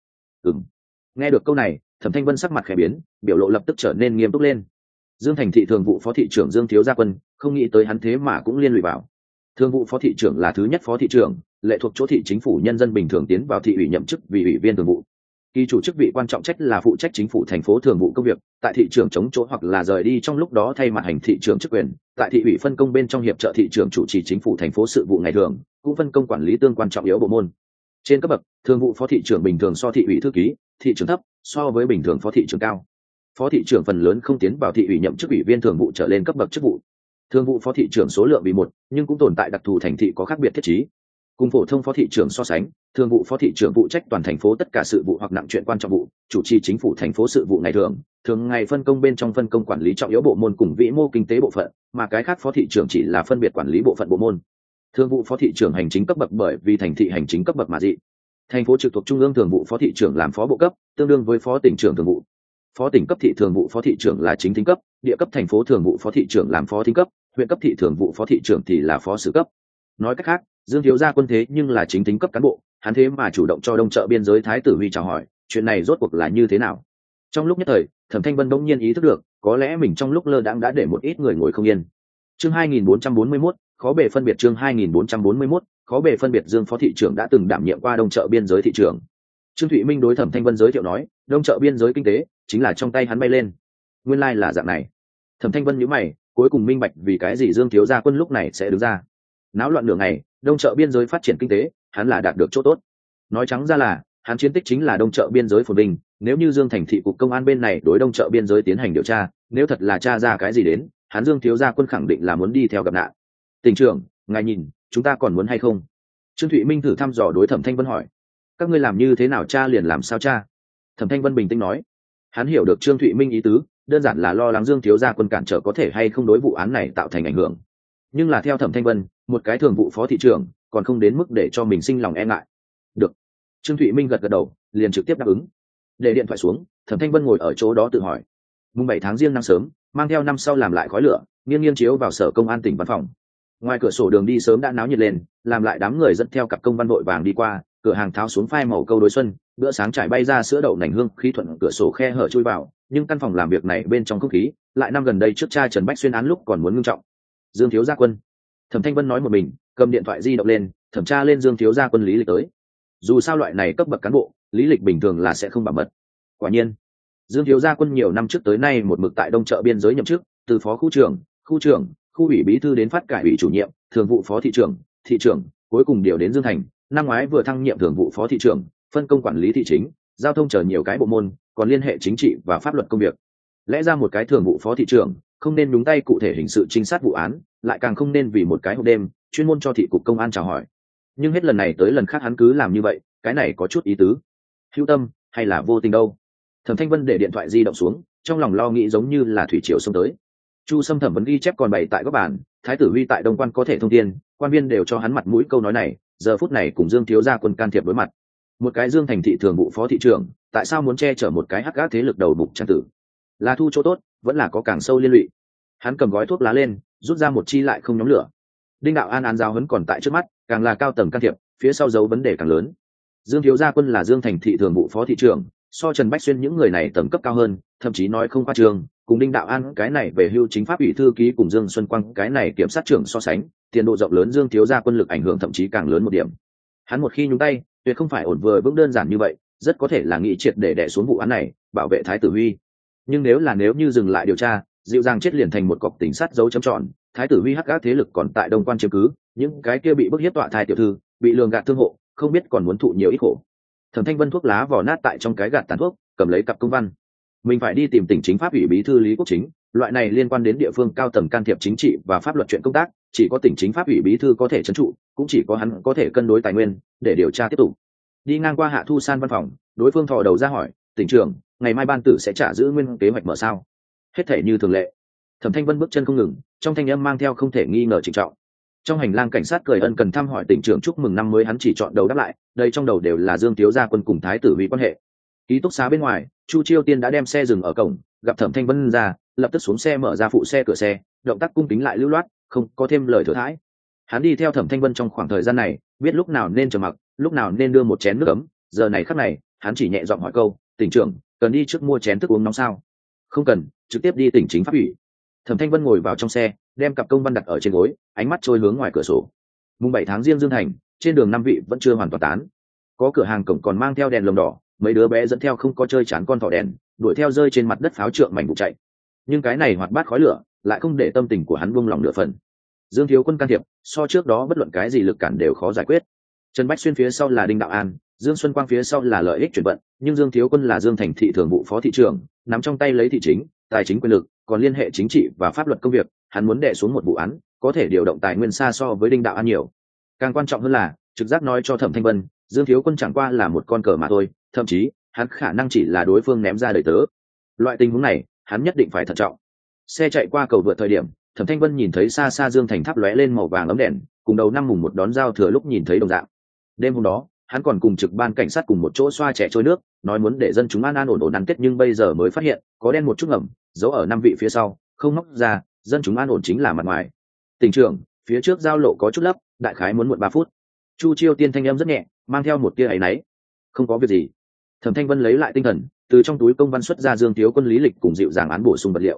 Nghe được câu này, Thẩm Thanh Vân sắc mặt khẽ biến, biểu lộ lập tức trở nên nghiêm túc lên. Dương Thành thị thường vụ phó thị trưởng Dương Thiếu Gia Quân, không nghĩ tới hắn thế mà cũng liên lụy vào. Thường vụ phó thị trưởng là thứ nhất phó thị trưởng, lệ thuộc chỗ thị chính phủ nhân dân bình thường tiến vào thị ủy nhậm chức vì ủy viên thường vụ. Kỳ chủ chức vị quan trọng trách là phụ trách chính phủ thành phố thường vụ công việc, tại thị trưởng chống chỗ hoặc là rời đi trong lúc đó thay mặt hành thị trưởng chức quyền, tại thị ủy phân công bên trong hiệp trợ thị trưởng chủ trì chính phủ thành phố sự vụ ngày thường, cũng phân công quản lý tương quan trọng yếu bộ môn. Trên cấp bậc, thường vụ phó thị trưởng bình thường so thị ủy thư ký, thị trưởng thấp, so với bình thường phó thị trưởng cao. Phó thị trưởng phần lớn không tiến vào thị ủy nhậm chức ủy viên thường vụ trở lên cấp bậc chức vụ. Thường vụ phó thị trưởng số lượng vì một, nhưng cũng tồn tại đặc thù thành thị có khác biệt thiết trí. Cùng phổ thông phó thị trưởng so sánh, thường vụ phó thị trưởng phụ trách toàn thành phố tất cả sự vụ hoặc nặng chuyện quan trọng vụ, chủ trì chính phủ thành phố sự vụ ngày thường ngày phân công bên trong phân công quản lý trọng yếu bộ môn cùng vĩ mô kinh tế bộ phận, mà cái khác phó thị trưởng chỉ là phân biệt quản lý bộ phận bộ môn. Thường vụ phó thị trưởng hành chính cấp bậc bởi vì thành thị hành chính cấp bậc mà dị. Thành phố trực thuộc trung ương thường vụ phó thị trưởng làm phó bộ cấp, tương đương với phó tỉnh trưởng thường vụ. Phó tỉnh cấp thị thường vụ phó thị trưởng là chính thính cấp, địa cấp thành phố thường vụ phó thị trưởng làm phó thính cấp, huyện cấp thị thường vụ phó thị trưởng thì là phó sử cấp. Nói cách khác, Dương Thiếu Gia Quân thế nhưng là chính thính cấp cán bộ, hắn thế mà chủ động cho đông chợ biên giới thái tử Huy chào hỏi, chuyện này rốt cuộc là như thế nào? Trong lúc nhất thời, Thẩm Thanh Vân bỗng nhiên ý thức được, có lẽ mình trong lúc lơ đãng đã để một ít người ngồi không yên. Chương 2441, khó bề phân biệt chương 2441, khó bề phân biệt Dương phó thị trưởng đã từng đảm nhiệm qua đông chợ biên giới thị trưởng. Trương Thụy Minh đối Thẩm Thanh Vân giới thiệu nói, đông chợ biên giới kinh tế chính là trong tay hắn bay lên. Nguyên lai là dạng này. Thẩm Thanh Vân nhíu mày, cuối cùng minh bạch vì cái gì Dương thiếu gia quân lúc này sẽ đứng ra. Náo loạn nửa ngày, đông chợ biên giới phát triển kinh tế, hắn là đạt được chỗ tốt. Nói trắng ra là, hắn chiến tích chính là đông chợ biên giới phồn vinh, nếu như Dương thành thị cục công an bên này đối đông chợ biên giới tiến hành điều tra, nếu thật là tra ra cái gì đến, hắn Dương thiếu gia quân khẳng định là muốn đi theo gặp nạn. Tỉnh trưởng, ngài nhìn, chúng ta còn muốn hay không? Trương Thụy Minh thử thăm dò đối Thẩm Thanh Vân hỏi. Các ngươi làm như thế nào cha liền làm sao cha? Thẩm Thanh Vân bình tĩnh nói. Hắn hiểu được Trương Thụy Minh ý tứ, đơn giản là lo lắng Dương thiếu gia quân cản trở có thể hay không đối vụ án này tạo thành ảnh hưởng. Nhưng là theo Thẩm Thanh Vân, một cái thường vụ phó thị trưởng, còn không đến mức để cho mình sinh lòng e ngại. Được. Trương Thụy Minh gật gật đầu, liền trực tiếp đáp ứng. Để điện thoại xuống, Thẩm Thanh Vân ngồi ở chỗ đó tự hỏi. Mùng 7 tháng Giêng năm sớm, mang theo năm sau làm lại khói lửa, nghiêng chiếu vào sở công an tỉnh văn phòng. Ngoài cửa sổ đường đi sớm đã náo nhiệt lên, làm lại đám người dẫn theo cặp công văn vội vàng đi qua, cửa hàng tháo xuống phai màu câu đối xuân, bữa sáng trải bay ra sữa đậu nành hương khí thuận cửa sổ khe hở chui vào, nhưng căn phòng làm việc này bên trong không khí, lại năm gần đây trước cha Trần Bách Xuyên án lúc còn muốn ngưng trọng. Dương thiếu gia quân. Thẩm Thanh Vân nói một mình, cầm điện thoại di động lên, thẩm tra lên Dương thiếu gia quân lý lịch tới. Dù sao loại này cấp bậc cán bộ, lý lịch bình thường là sẽ không bảo mật. Quả nhiên, Dương thiếu gia quân nhiều năm trước tới nay một mực tại đông chợ biên giới nhậm chức, từ phó khu trưởng, khu ủy bí thư đến phát cải ủy chủ nhiệm, thường vụ phó thị trưởng, cuối cùng điều đến Dương thành, năm ngoái vừa thăng nhiệm thường vụ phó thị trưởng, phân công quản lý thị chính, giao thông chờ nhiều cái bộ môn, còn liên hệ chính trị và pháp luật công việc. Lẽ ra một cái thường vụ phó thị trưởng không nên nhúng tay cụ thể hình sự trinh sát vụ án, lại càng không nên vì một cái hộp đêm chuyên môn cho thị cục công an chào hỏi. Nhưng hết lần này tới lần khác hắn cứ làm như vậy, cái này có chút ý tứ. Hữu tâm hay là vô tình đâu? Thẩm Thanh Vân để điện thoại di động xuống, trong lòng lo nghĩ giống như là thủy triều xông tới. Chu Sâm thẩm vấn ghi chép còn bày tại các bản, Thái tử Huy tại Đông Quan có thể thông tin, quan viên đều cho hắn mặt mũi câu nói này, giờ phút này cùng Dương thiếu gia quân can thiệp đối mặt. Một cái Dương thành thị thường vụ phó thị trưởng, tại sao muốn che chở một cái hắc gác thế lực đầu bục trang tử? Là thu chỗ tốt, vẫn là có càng sâu liên lụy. Hắn cầm gói thuốc lá lên, rút ra một chi lại không nhóm lửa. Đinh Đạo An án giáo huấn còn tại trước mắt, càng là cao tầng can thiệp, phía sau dấu vấn đề càng lớn. Dương thiếu gia quân là Dương thành thị thường vụ phó thị trưởng, so Trần Bách Xuyên những người này tầm cấp cao hơn, thậm chí nói không qua trường, cùng Đinh Đạo An cái này về hưu chính pháp ủy thư ký cùng Dương Xuân Quang cái này kiểm sát trưởng so sánh, tiền độ rộng lớn Dương thiếu gia quân lực ảnh hưởng thậm chí càng lớn một điểm. Hắn một khi nhúng tay, tuyệt không phải ổn vừa vững đơn giản như vậy, rất có thể là nghị triệt để đè xuống vụ án này, bảo vệ Thái tử Huy. Nhưng nếu như dừng lại điều tra, dịu dàng chết liền thành một cọc tính sát dấu chấm tròn, Thái tử Huy hắc ác thế lực còn tại Đông Quan chiếm cứ, những cái kia bị bức hiếp tọa thai tiểu thư, bị lường gạt thương hộ, không biết còn muốn thụ nhiều ít khổ. Thẩm Thanh Vân thuốc lá vỏ nát tại trong cái gạt tàn thuốc, cầm lấy cặp công văn. Mình phải đi tìm tỉnh chính pháp ủy bí thư Lý Quốc Chính, loại này liên quan đến địa phương cao tầng can thiệp chính trị và pháp luật chuyện công tác, chỉ có tỉnh chính pháp ủy bí thư có thể trấn trụ, cũng chỉ có hắn có thể cân đối tài nguyên để điều tra tiếp tục. Đi ngang qua Hạ Thu San văn phòng, đối phương thò đầu ra hỏi, tỉnh trưởng, ngày mai ban tử sẽ trả giữ nguyên kế hoạch mở sao? Hết thể như thường lệ. Thẩm Thanh Vân bước chân không ngừng, trong thanh âm mang theo không thể nghi ngờ trịnh trọng. Trong hành lang cảnh sát cười ân cần thăm hỏi tỉnh trưởng chúc mừng năm mới, hắn chỉ chọn đầu đáp lại, đây trong đầu đều là Dương thiếu gia quân cùng Thái tử Huy quan hệ. Ký túc xá bên ngoài, Chu Chiêu Tiên đã đem xe dừng ở cổng, gặp Thẩm Thanh Vân ra, lập tức xuống xe mở ra phụ xe cửa xe, động tác cung kính lại lưu loát, không có thêm lời thừa thãi. Hắn đi theo Thẩm Thanh Vân trong khoảng thời gian này, biết lúc nào nên trầm mặc, lúc nào nên đưa một chén nước ấm, giờ này khắc này, hắn chỉ nhẹ giọng hỏi câu, tỉnh trưởng, cần đi trước mua chén thức uống nóng sao? Không cần, trực tiếp đi tỉnh chính pháp ủy. Thẩm Thanh Vân ngồi vào trong xe, đem cặp công văn đặt ở trên gối, ánh mắt trôi hướng ngoài cửa sổ. Mùng 7 tháng Giêng Dương thành, trên đường năm vị vẫn chưa hoàn toàn tán. Có cửa hàng cổng còn mang theo đèn lồng đỏ, mấy đứa bé dẫn theo không có chơi chán con thỏ đèn, đuổi theo rơi trên mặt đất pháo trượng mảnh vụ chạy. Nhưng cái này hoạt bát khói lửa, lại không để tâm tình của hắn buông lòng nửa phần. Dương thiếu quân can thiệp, so trước đó bất luận cái gì lực cản đều khó giải quyết. Trần Bách Xuyên phía sau là Đinh Đạo An, Dương Xuân Quang phía sau là lợi ích chuyển vận, nhưng Dương thiếu quân là Dương thành thị thường vụ phó thị trưởng, nắm trong tay lấy thị chính, tài chính quyền lực, còn liên hệ chính trị và pháp luật công việc, hắn muốn đè xuống một vụ án, có thể điều động tài nguyên xa so với Đinh Đạo An nhiều. Càng quan trọng hơn là, trực giác nói cho Thẩm Thanh Vân, Dương thiếu quân chẳng qua là một con cờ mà thôi, thậm chí, hắn khả năng chỉ là đối phương ném ra đời tớ. Loại tình huống này, hắn nhất định phải thận trọng. Xe chạy qua cầu vượt thời điểm, Thẩm Thanh Vân nhìn thấy xa xa Dương thành tháp lóe lên màu vàng ấm đèn, cùng đầu năm mùng một đón giao thừa lúc nhìn thấy đồng dạng. Đêm hôm đó, hắn còn cùng trực ban cảnh sát cùng một chỗ xoa trẻ trôi nước, nói muốn để dân chúng an an ổn ổn ăn Tết, nhưng bây giờ mới phát hiện có đen một chút ngầm giấu ở năm vị phía sau, không móc ra, dân chúng an ổn chính là mặt ngoài. Tỉnh trưởng, phía trước giao lộ có chút lấp, đại khái muốn muộn 3 phút. Chu Chiêu Tiên thanh em rất nhẹ, mang theo một tia áy náy. Không có việc gì. Thẩm Thanh Vân lấy lại tinh thần, từ trong túi công văn xuất ra Dương thiếu quân lý lịch cùng dịu dàng án bổ sung vật liệu.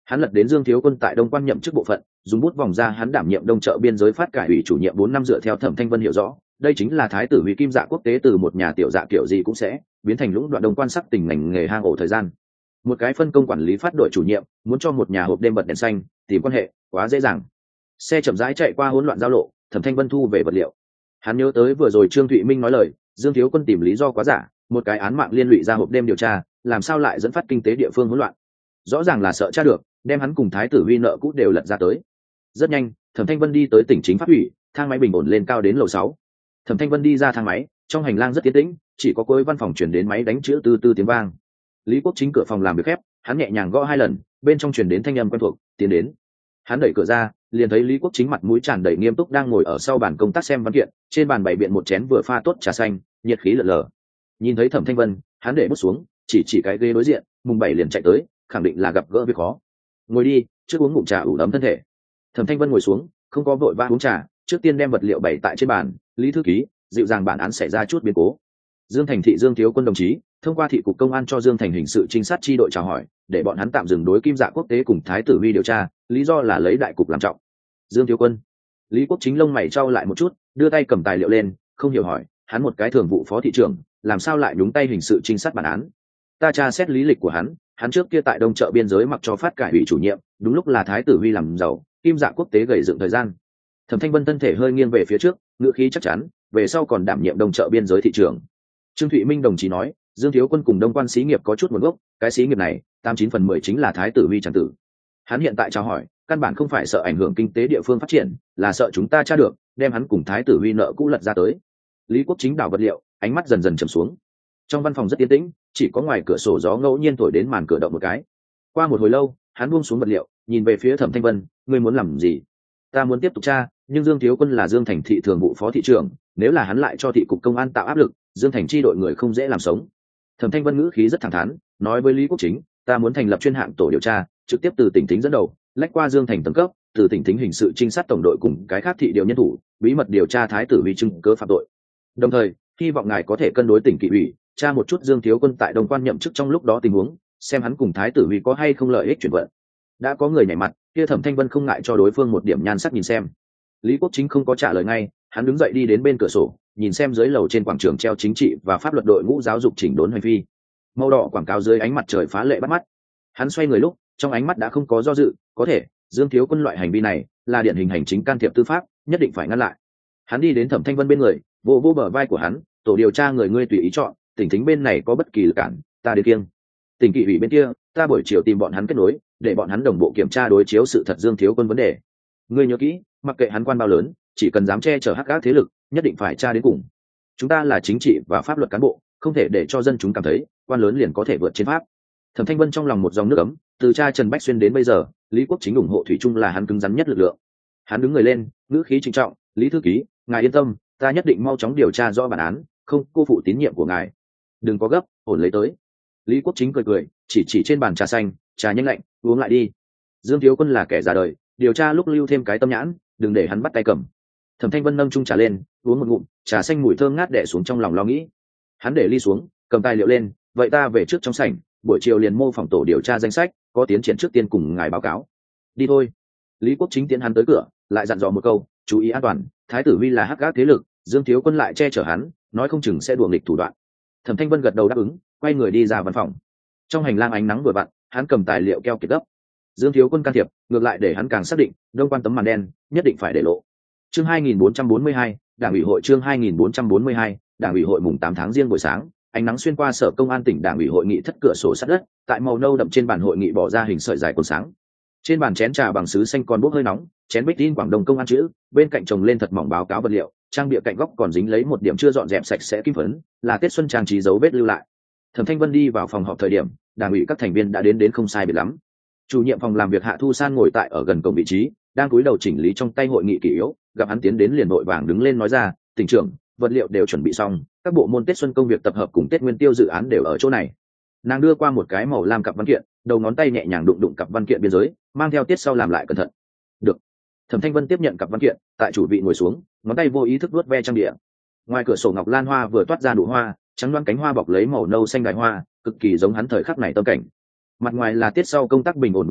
Hắn lật đến Dương Thiếu Quân tại Đông Quan nhậm chức bộ phận, dùng bút vòng ra hắn đảm nhiệm Đông chợ biên giới phát cải ủy chủ nhiệm 4 năm, dựa theo Thẩm Thanh Vân hiểu rõ, đây chính là thái tử Huy Kim Dạ quốc tế từ một nhà tiểu dạ kiểu gì cũng sẽ biến thành lũng đoạn Đông Quan sắc tình ngành nghề hang ổ thời gian. Một cái phân công quản lý phát đội chủ nhiệm, muốn cho một nhà hộp đêm bật đèn xanh, tìm quan hệ, quá dễ dàng. Xe chậm rãi chạy qua hỗn loạn giao lộ, Thẩm Thanh Vân thu về vật liệu. Hắn nhớ tới vừa rồi Trương Thụy Minh nói lời, Dương Thiếu Quân tìm lý do quá giả, một cái án mạng liên lụy ra hộp đêm điều tra, làm sao lại dẫn phát kinh tế địa phương hỗn loạn? Rõ ràng là sợ tra được, đem hắn cùng thái tử Huy nợ cũ đều lật ra tới. Rất nhanh, Thẩm Thanh Vân đi tới tỉnh chính pháp ủy, thang máy bình ổn lên cao đến lầu 6. Thẩm Thanh Vân đi ra thang máy, trong hành lang rất yên tĩnh, chỉ có cuối văn phòng truyền đến máy đánh chữ từ từ tiếng vang. Lý Quốc Chính cửa phòng làm việc khép, hắn nhẹ nhàng gõ 2 lần, bên trong truyền đến thanh âm quen thuộc, tiến đến. Hắn đẩy cửa ra, liền thấy Lý Quốc Chính mặt mũi tràn đầy nghiêm túc đang ngồi ở sau bàn công tác xem văn kiện, trên bàn bày biện một chén vừa pha tốt trà xanh, nhiệt khí lờ lờ. Nhìn thấy Thẩm Thanh Vân, hắn để bút xuống, chỉ cái ghế đối diện, mùng 7 liền chạy tới, khẳng định là gặp gỡ việc khó. Ngồi đi, trước uống ngụm trà ủ ấm thân thể. Thẩm Thanh Vân ngồi xuống, không có vội vã uống trà, trước tiên đem vật liệu bày tại trên bàn. Lý thư ký, dịu dàng bản án xảy ra chút biến cố. Dương Thành thị Dương Thiếu Quân đồng chí, thông qua thị cục công an cho Dương Thành hình sự trinh sát chi đội chào hỏi, để bọn hắn tạm dừng đối Kim Dạ quốc tế cùng thái tử Huy điều tra, lý do là lấy đại cục làm trọng. Dương Thiếu Quân. Lý Quốc Chính lông mày trao lại một chút, đưa tay cầm tài liệu lên, không hiểu hỏi, hắn một cái thường vụ phó thị trưởng, làm sao lại nhúng tay hình sự trinh sát bản án? Ta tra xét lý lịch của hắn trước kia tại Đông chợ biên giới mặc cho phát cải ủy chủ nhiệm, đúng lúc là thái tử Huy làm giàu, Kim Dạ quốc tế gầy dựng thời gian. Thẩm Thanh Vân thân thể hơi nghiêng về phía trước, ngữ khí chắc chắn, về sau còn đảm nhiệm Đông chợ biên giới thị trưởng. Trương Thụy Minh đồng chí nói, Dương Thiếu Quân cùng Đông Quan xí nghiệp có chút nguồn gốc, cái xí nghiệp này 89/10 chính là thái tử Huy tràng tử. Hắn hiện tại chào hỏi, căn bản không phải sợ ảnh hưởng kinh tế địa phương phát triển, là sợ chúng ta tra được, đem hắn cùng thái tử Huy nợ cũ lật ra tới. Lý Quốc Chính đảo vật liệu, ánh mắt dần dần trầm xuống. Trong văn phòng rất yên tĩnh, chỉ có ngoài cửa sổ gió ngẫu nhiên thổi đến màn cửa động một cái. Qua một hồi lâu, hắn buông xuống vật liệu, nhìn về phía Thẩm Thanh Vân, ngươi muốn làm gì? Ta muốn tiếp tục tra, nhưng Dương Thiếu Quân là Dương Thành thị thường vụ phó thị trưởng, nếu là hắn lại cho thị cục công an tạo áp lực, Dương Thành chi đội người không dễ làm sống. Thẩm Thanh Vân ngữ khí rất thẳng thắn, nói với Lý Quốc Chính, ta muốn thành lập chuyên hạng tổ điều tra, trực tiếp từ tỉnh Thính dẫn đầu, lách qua Dương Thành tầng cấp, từ tỉnh Thính hình sự trinh sát tổng đội cùng cái khác thị điều nhân thủ, bí mật điều tra thái tử Huy chứng cớ phạm tội. Đồng thời, hy vọng ngài có thể cân đối tỉnh kỵ ủy, tra một chút Dương Thiếu Quân tại Đông Quan nhậm chức trong lúc đó tình huống, xem hắn cùng thái tử Huy có hay không lợi ích chuyển vận. Đã có người nhảy mặt, kia Thẩm Thanh Vân không ngại cho đối phương một điểm nhan sắc nhìn xem. Lý Quốc Chính không có trả lời ngay, hắn đứng dậy đi đến bên cửa sổ, nhìn xem dưới lầu trên quảng trường treo chính trị và pháp luật đội ngũ giáo dục chỉnh đốn hành vi. Màu đỏ quảng cáo dưới ánh mặt trời phá lệ bắt mắt. Hắn xoay người lúc, trong ánh mắt đã không có do dự, có thể, Dương Thiếu Quân loại hành vi này là điển hình hành chính can thiệp tư pháp, nhất định phải ngăn lại. Hắn đi đến Thẩm Thanh Vân bên người, vô bờ vai của hắn, tổ điều tra người ngươi tùy ý chọn, tỉnh Thính bên này có bất kỳ lực cản, ta đến kiêng. Tỉnh kỵ ủy bên kia, ta buổi chiều tìm bọn hắn kết nối, để bọn hắn đồng bộ kiểm tra đối chiếu sự thật Dương Thiếu Quân vấn đề. Ngươi nhớ kỹ, mặc kệ hắn quan bao lớn, chỉ cần dám che chở hắc ác thế lực, nhất định phải tra đến cùng. Chúng ta là chính trị và pháp luật cán bộ, không thể để cho dân chúng cảm thấy quan lớn liền có thể vượt trên pháp. Thẩm Thanh Vân trong lòng một dòng nước ấm, từ cha Trần Bách Xuyên đến bây giờ, Lý Quốc Chính ủng hộ thủy chung là hắn cứng rắn nhất lực lượng. Hắn đứng người lên, ngữ khí trịnh trọng, Lý thư ký, ngài yên tâm, ta nhất định mau chóng điều tra rõ bản án, không cô phụ tín nhiệm của ngài. Đừng có gấp, ổn lấy tới. Lý Quốc Chính cười, chỉ trên bàn trà xanh, trà nhanh lạnh, uống lại đi. Dương Thiếu Quân là kẻ già đời, điều tra lúc lưu thêm cái tâm nhãn, đừng để hắn bắt tay cầm. Thẩm Thanh Vân nâng chung trà lên, uống một ngụm, trà xanh mùi thơm ngát đè xuống trong lòng lo nghĩ. Hắn để ly xuống, cầm tài liệu lên, vậy ta về trước trong sảnh, buổi chiều liền mô phỏng tổ điều tra danh sách, có tiến triển trước tiên cùng ngài báo cáo. Đi thôi. Lý Quốc Chính tiến hắn tới cửa, lại dặn dò một câu, chú ý an toàn, thái tử Huy là hắc ác thế lực, Dương Thiếu Quân lại che chở hắn, nói không chừng sẽ đùa nghịch thủ đoạn. Thẩm Thanh Vân gật đầu đáp ứng, quay người đi ra văn phòng. Trong hành lang ánh nắng vừa vặn, hắn cầm tài liệu keo kiệt gấp. Dương Thiếu Quân can thiệp, ngược lại để hắn càng xác định, Đông Quan tấm màn đen, nhất định phải để lộ. Chương 2442, Đảng ủy hội chương 2442, Đảng ủy hội mùng 8 tháng Giêng buổi sáng, ánh nắng xuyên qua Sở Công an tỉnh Đảng ủy hội nghị thất cửa sổ sắt đất, tại màu nâu đậm trên bàn hội nghị bỏ ra hình sợi dài cuốn sáng. Trên bàn chén trà bằng sứ xanh còn bốc hơi nóng, chén bích tin Quảng Đông Công an chữ, bên cạnh chồng lên thật mỏng báo cáo vật liệu, trang bìa cạnh góc còn dính lấy một điểm chưa dọn dẹp sạch sẽ kim phấn, là Tết xuân trang trí dấu vết lưu lại. Thẩm Thanh Vân đi vào phòng họp thời điểm, Đảng ủy các thành viên đã đến không sai biệt lắm. Chủ nhiệm phòng làm việc Hạ Thu San ngồi tại ở gần cổng vị trí, đang cúi đầu chỉnh lý trong tay hội nghị kỷ yếu, gặp hắn tiến đến liền vội vàng đứng lên nói ra, tỉnh trưởng, vật liệu đều chuẩn bị xong, các bộ môn Tết xuân công việc tập hợp cùng Tết nguyên tiêu dự án đều ở chỗ này. Nàng đưa qua một cái màu lam cặp văn kiện, đầu ngón tay nhẹ nhàng đụng cặp văn kiện biên giới, mang theo tiết sau làm lại cẩn thận. Được. Thẩm Thanh Vân tiếp nhận cặp văn kiện, tại chủ vị ngồi xuống, ngón tay vô ý thức vuốt ve trang địa. Ngoài cửa sổ ngọc lan hoa vừa toát ra nụ hoa, trắng loáng cánh hoa bọc lấy màu nâu xanh đài hoa, cực kỳ giống hắn thời khắc này tâm cảnh. Mặt ngoài là tiết sau công tác bình ổn bố trí,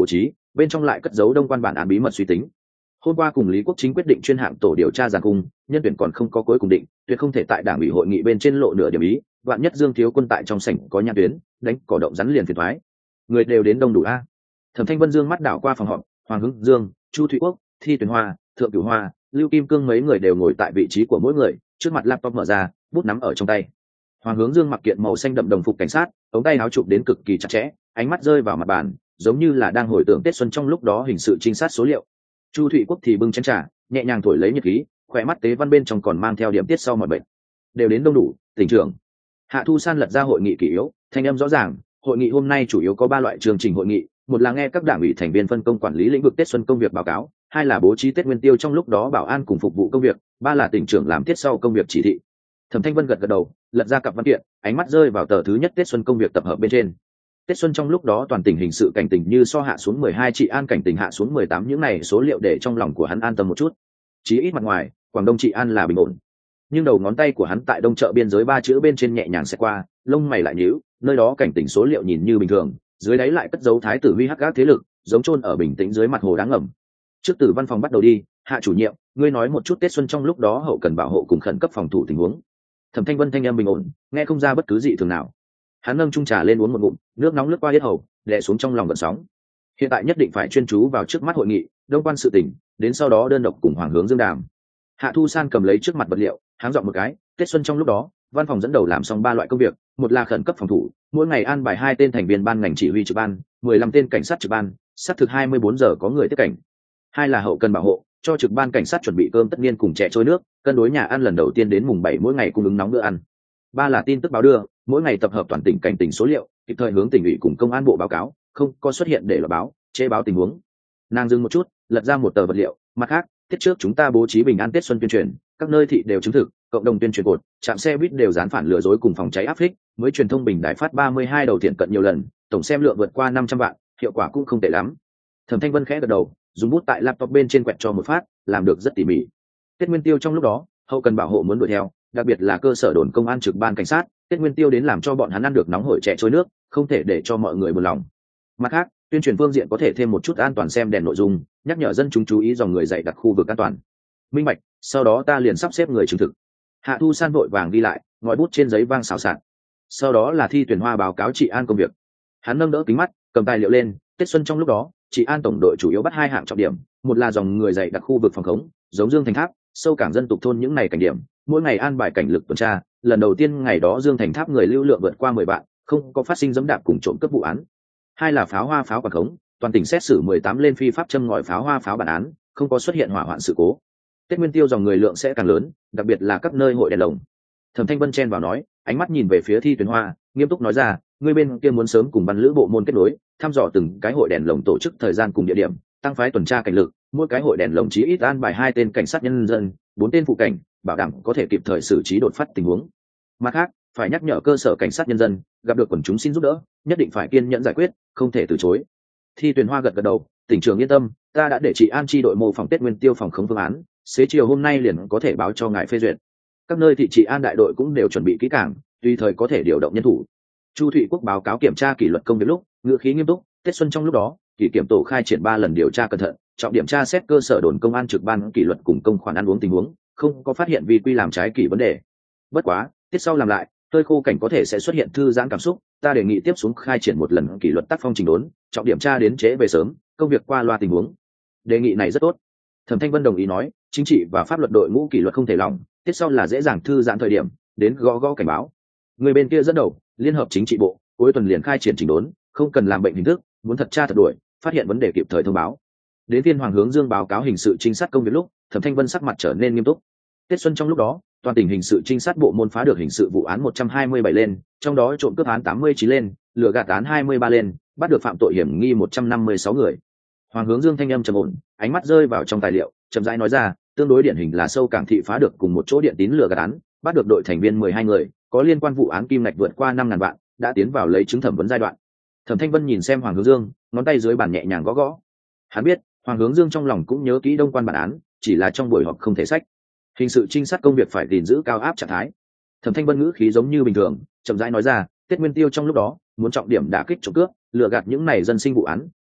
bên trong lại cất giấu đông quan bản án bí mật suy tính. Hôm qua cùng Lý Quốc Chính quyết định chuyên hạng tổ điều tra giàn cung, nhân tuyển còn không có cuối cùng định, tuyệt không thể tại đảng ủy hội nghị bên trên lộ nửa điểm ý, vạn nhất Dương Thiếu Quân tại trong sảnh có nhãn tuyến, đánh cỏ động rắn liền phiền toái. Người đều đến đông đủ a. Thẩm Thanh Vân dương mắt đảo qua phòng họp, Hoàng Hưng Dương, Chu Thụy Quốc, Thi Tuyền Hoa, Thượng Cửu Hoa, Lưu Kim Cương mấy người đều ngồi tại vị trí của mỗi người, trước mặt laptop mở ra, bút nắm ở trong tay. Hoàng Hướng Dương mặc kiện màu xanh đậm đồng phục cảnh sát, ống tay áo chụp đến cực kỳ chặt chẽ, ánh mắt rơi vào mặt bàn, giống như là đang hồi tưởng Tết xuân trong lúc đó hình sự trinh sát số liệu. Chu Thụy Quốc thì bưng chén trà, nhẹ nhàng thổi lấy nhiệt khí, khỏe mắt tế văn bên trong còn mang theo điểm tiết sau mọi bệnh. Đều đến đông đủ, tỉnh trưởng. Hạ Thu San lật ra hội nghị kỷ yếu, thanh âm rõ ràng, hội nghị hôm nay chủ yếu có 3 loại chương trình hội nghị, một là nghe các đảng ủy thành viên phân công quản lý lĩnh vực Tết xuân công việc báo cáo, hai là bố trí Tết Nguyên Tiêu trong lúc đó bảo an cùng phục vụ công việc, ba là tỉnh trưởng làm tiết sau công việc chỉ thị. Thẩm Thanh Vân gật gật đầu, lật ra cặp văn kiện, ánh mắt rơi vào tờ thứ nhất Tết xuân công việc tập hợp bên trên. Tết xuân trong lúc đó toàn tỉnh hình sự cảnh tỉnh như so hạ xuống 12, trị an cảnh tỉnh hạ xuống 18, những này số liệu để trong lòng của hắn an tâm một chút. Chí ít mặt ngoài, Quảng Đông trị an là bình ổn. Nhưng đầu ngón tay của hắn tại đông chợ biên giới 3 chữ bên trên nhẹ nhàng xẹt qua, lông mày lại nhíu, nơi đó cảnh tỉnh số liệu nhìn như bình thường, dưới đáy lại cất dấu thái tử huy hắc gác thế lực, giống chôn ở bình tĩnh dưới mặt hồ đáng ngầm. Trước từ văn phòng bắt đầu đi, Hạ chủ nhiệm, ngươi nói một chút Tết xuân trong lúc đó hậu cần bảo hộ cùng khẩn cấp phòng thủ tình huống. Thẩm Thanh Vân thanh âm bình ổn, nghe không ra bất cứ gì thường nào. Hắn nâng chung trà lên uống một ngụm, nước nóng lướt qua yết hầu, đè xuống trong lòng gợn sóng. Hiện tại nhất định phải chuyên chú vào trước mắt hội nghị, đông quan sự tình, đến sau đó đơn độc cùng Hoàng Hướng Dương đàm. Hạ Thu San cầm lấy trước mặt vật liệu, háng giọng một cái, Tết xuân trong lúc đó, văn phòng dẫn đầu làm xong 3 loại công việc, một là khẩn cấp phòng thủ, mỗi ngày an bài 2 tên thành viên ban ngành chỉ huy trực ban, 15 tên cảnh sát trực ban, sát thực 24 giờ có người tiếp cảnh. Hai là hậu cần bảo hộ, cho trực ban cảnh sát chuẩn bị cơm tất niên cùng chè trôi nước, cân đối nhà ăn lần đầu tiên đến mùng 7 mỗi ngày cung ứng nóng bữa ăn. Ba là tin tức báo đưa, mỗi ngày tập hợp toàn tỉnh cảnh tỉnh số liệu, kịp thời hướng tỉnh ủy cùng công an bộ báo cáo, không có xuất hiện để lọt báo, chế báo tình huống. Nàng dừng một chút, lật ra một tờ vật liệu, mặt khác, tiết trước chúng ta bố trí bình an Tết xuân tuyên truyền, các nơi thị đều chứng thực, cộng đồng tuyên truyền cột, trạm xe buýt đều dán phản lừa dối cùng phòng cháy áp phích, mới truyền thông bình đài phát 32 đầu thiện cận nhiều lần, tổng xem lượng vượt qua 500 vạn, hiệu quả cũng không tệ lắm. Thẩm Thanh Vân khẽ gật đầu, dùng bút tại laptop bên trên quẹt cho một phát, làm được rất tỉ mỉ. Tết Nguyên Tiêu trong lúc đó, hậu cần bảo hộ muốn đuổi theo, đặc biệt là cơ sở đồn công an trực ban cảnh sát, Tết Nguyên Tiêu đến làm cho bọn hắn ăn được nóng hổi chè trôi nước, không thể để cho mọi người buồn lòng. Mặt khác, tuyên truyền phương diện có thể thêm một chút an toàn xem đèn nội dung, nhắc nhở dân chúng chú ý dòng người dạy đặt khu vực an toàn. Minh bạch, sau đó ta liền sắp xếp người chứng thực. Hạ Thu San vội vàng đi lại, ngòi bút trên giấy vang xào xạc. Sau đó là Thi Tuyển Hoa báo cáo trị an công việc. Hắn nâng đỡ kính mắt, cầm tài liệu lên, Tết xuân trong lúc đó, trị an tổng đội chủ yếu bắt 2 hạng trọng điểm, một là dòng người dạy đặt khu vực phòng khống, giống Dương Thành Tháp, sâu cảng dân tục thôn những này cảnh điểm, mỗi ngày an bài cảnh lực tuần tra, lần đầu tiên ngày đó Dương Thành Tháp người lưu lượng vượt qua 10 vạn, không có phát sinh dẫm đạp cùng trộm cướp vụ án. Hai là pháo hoa pháo quản khống, toàn tỉnh xét xử 18 lên phi pháp châm ngòi pháo hoa pháo bản án, không có xuất hiện hỏa hoạn sự cố. Tết Nguyên Tiêu dòng người lượng sẽ càng lớn, đặc biệt là các nơi hội đèn lồng. Thẩm Thanh Vân chen vào nói, ánh mắt nhìn về phía Thi Tuyển Hoa, nghiêm túc nói ra, người bên kia muốn sớm cùng ban lữ bộ môn kết nối, thăm dò từng cái hội đèn lồng tổ chức thời gian cùng địa điểm, tăng phái tuần tra cảnh lực, mỗi cái hội đèn lồng chí ít an bài 2 tên cảnh sát nhân dân, 4 tên phụ cảnh, bảo đảm có thể kịp thời xử trí đột phát tình huống. Mặt khác, phải nhắc nhở cơ sở cảnh sát nhân dân, gặp được quần chúng xin giúp đỡ, nhất định phải kiên nhẫn giải quyết, không thể từ chối. Thi Tuyền Hoa gật gật đầu, tỉnh trưởng yên tâm, ta đã để chị An chi đội mô phòng Tết Nguyên Tiêu phòng khống phương án, xế chiều hôm nay liền có thể báo cho ngài phê duyệt. Các nơi thị trị an đại đội cũng đều chuẩn bị kỹ càng, tùy thời có thể điều động nhân thủ. Chu Thụy Quốc báo cáo kiểm tra kỷ luật công việc lúc, ngữ khí nghiêm túc, Tết xuân trong lúc đó, kỷ kiểm tổ khai triển 3 lần điều tra cẩn thận, trọng điểm tra xét cơ sở đồn công an trực ban kỷ luật cùng công khoản ăn uống tình huống, không có phát hiện vi quy làm trái kỷ vấn đề. Bất quá, tiết sau làm lại, hơi khô cảnh có thể sẽ xuất hiện thư giãn cảm xúc, ta đề nghị tiếp xuống khai triển một lần kỷ luật tác phong chỉnh đốn, trọng điểm tra đến trễ về sớm, công việc qua loa tình huống. Đề nghị này rất tốt. Thẩm Thanh Vân đồng ý nói, chính trị và pháp luật đội ngũ kỷ luật không thể lỏng, tiết sau là dễ dàng thư giãn thời điểm, đến gõ gõ cảnh báo. Người bên kia dẫn đầu, liên hợp chính trị bộ, cuối tuần liền khai triển chỉnh đốn, không cần làm bệnh hình thức, muốn thật tra thật đuổi, phát hiện vấn đề kịp thời thông báo. Đến phiên Hoàng Hướng Dương báo cáo hình sự trinh sát công việc lúc, Thẩm Thanh Vân sắc mặt trở nên nghiêm túc. Tết xuân trong lúc đó, toàn tỉnh hình sự trinh sát bộ môn phá được hình sự vụ án 127 lên, trong đó trộm cướp án 89 lên, lừa gạt án 23 lên, bắt được phạm tội hiểm nghi 156 người. Hoàng Hướng Dương thanh âm trầm ổn, ánh mắt rơi vào trong tài liệu, chậm rãi nói ra, tương đối điển hình là sâu cảng thị phá được cùng một chỗ điện tín lừa gạt án, bắt được đội thành viên 12 người, có liên quan vụ án kim ngạch vượt qua 5.000 vạn, đã tiến vào lấy chứng thẩm vấn giai đoạn. Thẩm Thanh Vân nhìn xem Hoàng Hướng Dương, ngón tay dưới bàn nhẹ nhàng gõ gõ. Hắn biết, Hoàng Hướng Dương trong lòng cũng nhớ kỹ đông quan bản án, chỉ là trong buổi họp không thể sách. Hình sự trinh sát công việc phải gìn giữ cao áp trạng thái. Thẩm Thanh Vân ngữ khí giống như bình thường, chậm rãi nói ra, Tết Nguyên Tiêu trong lúc đó, muốn trọng điểm đả kích trộm cướp, lừa gạt những này dân sinh vụ án,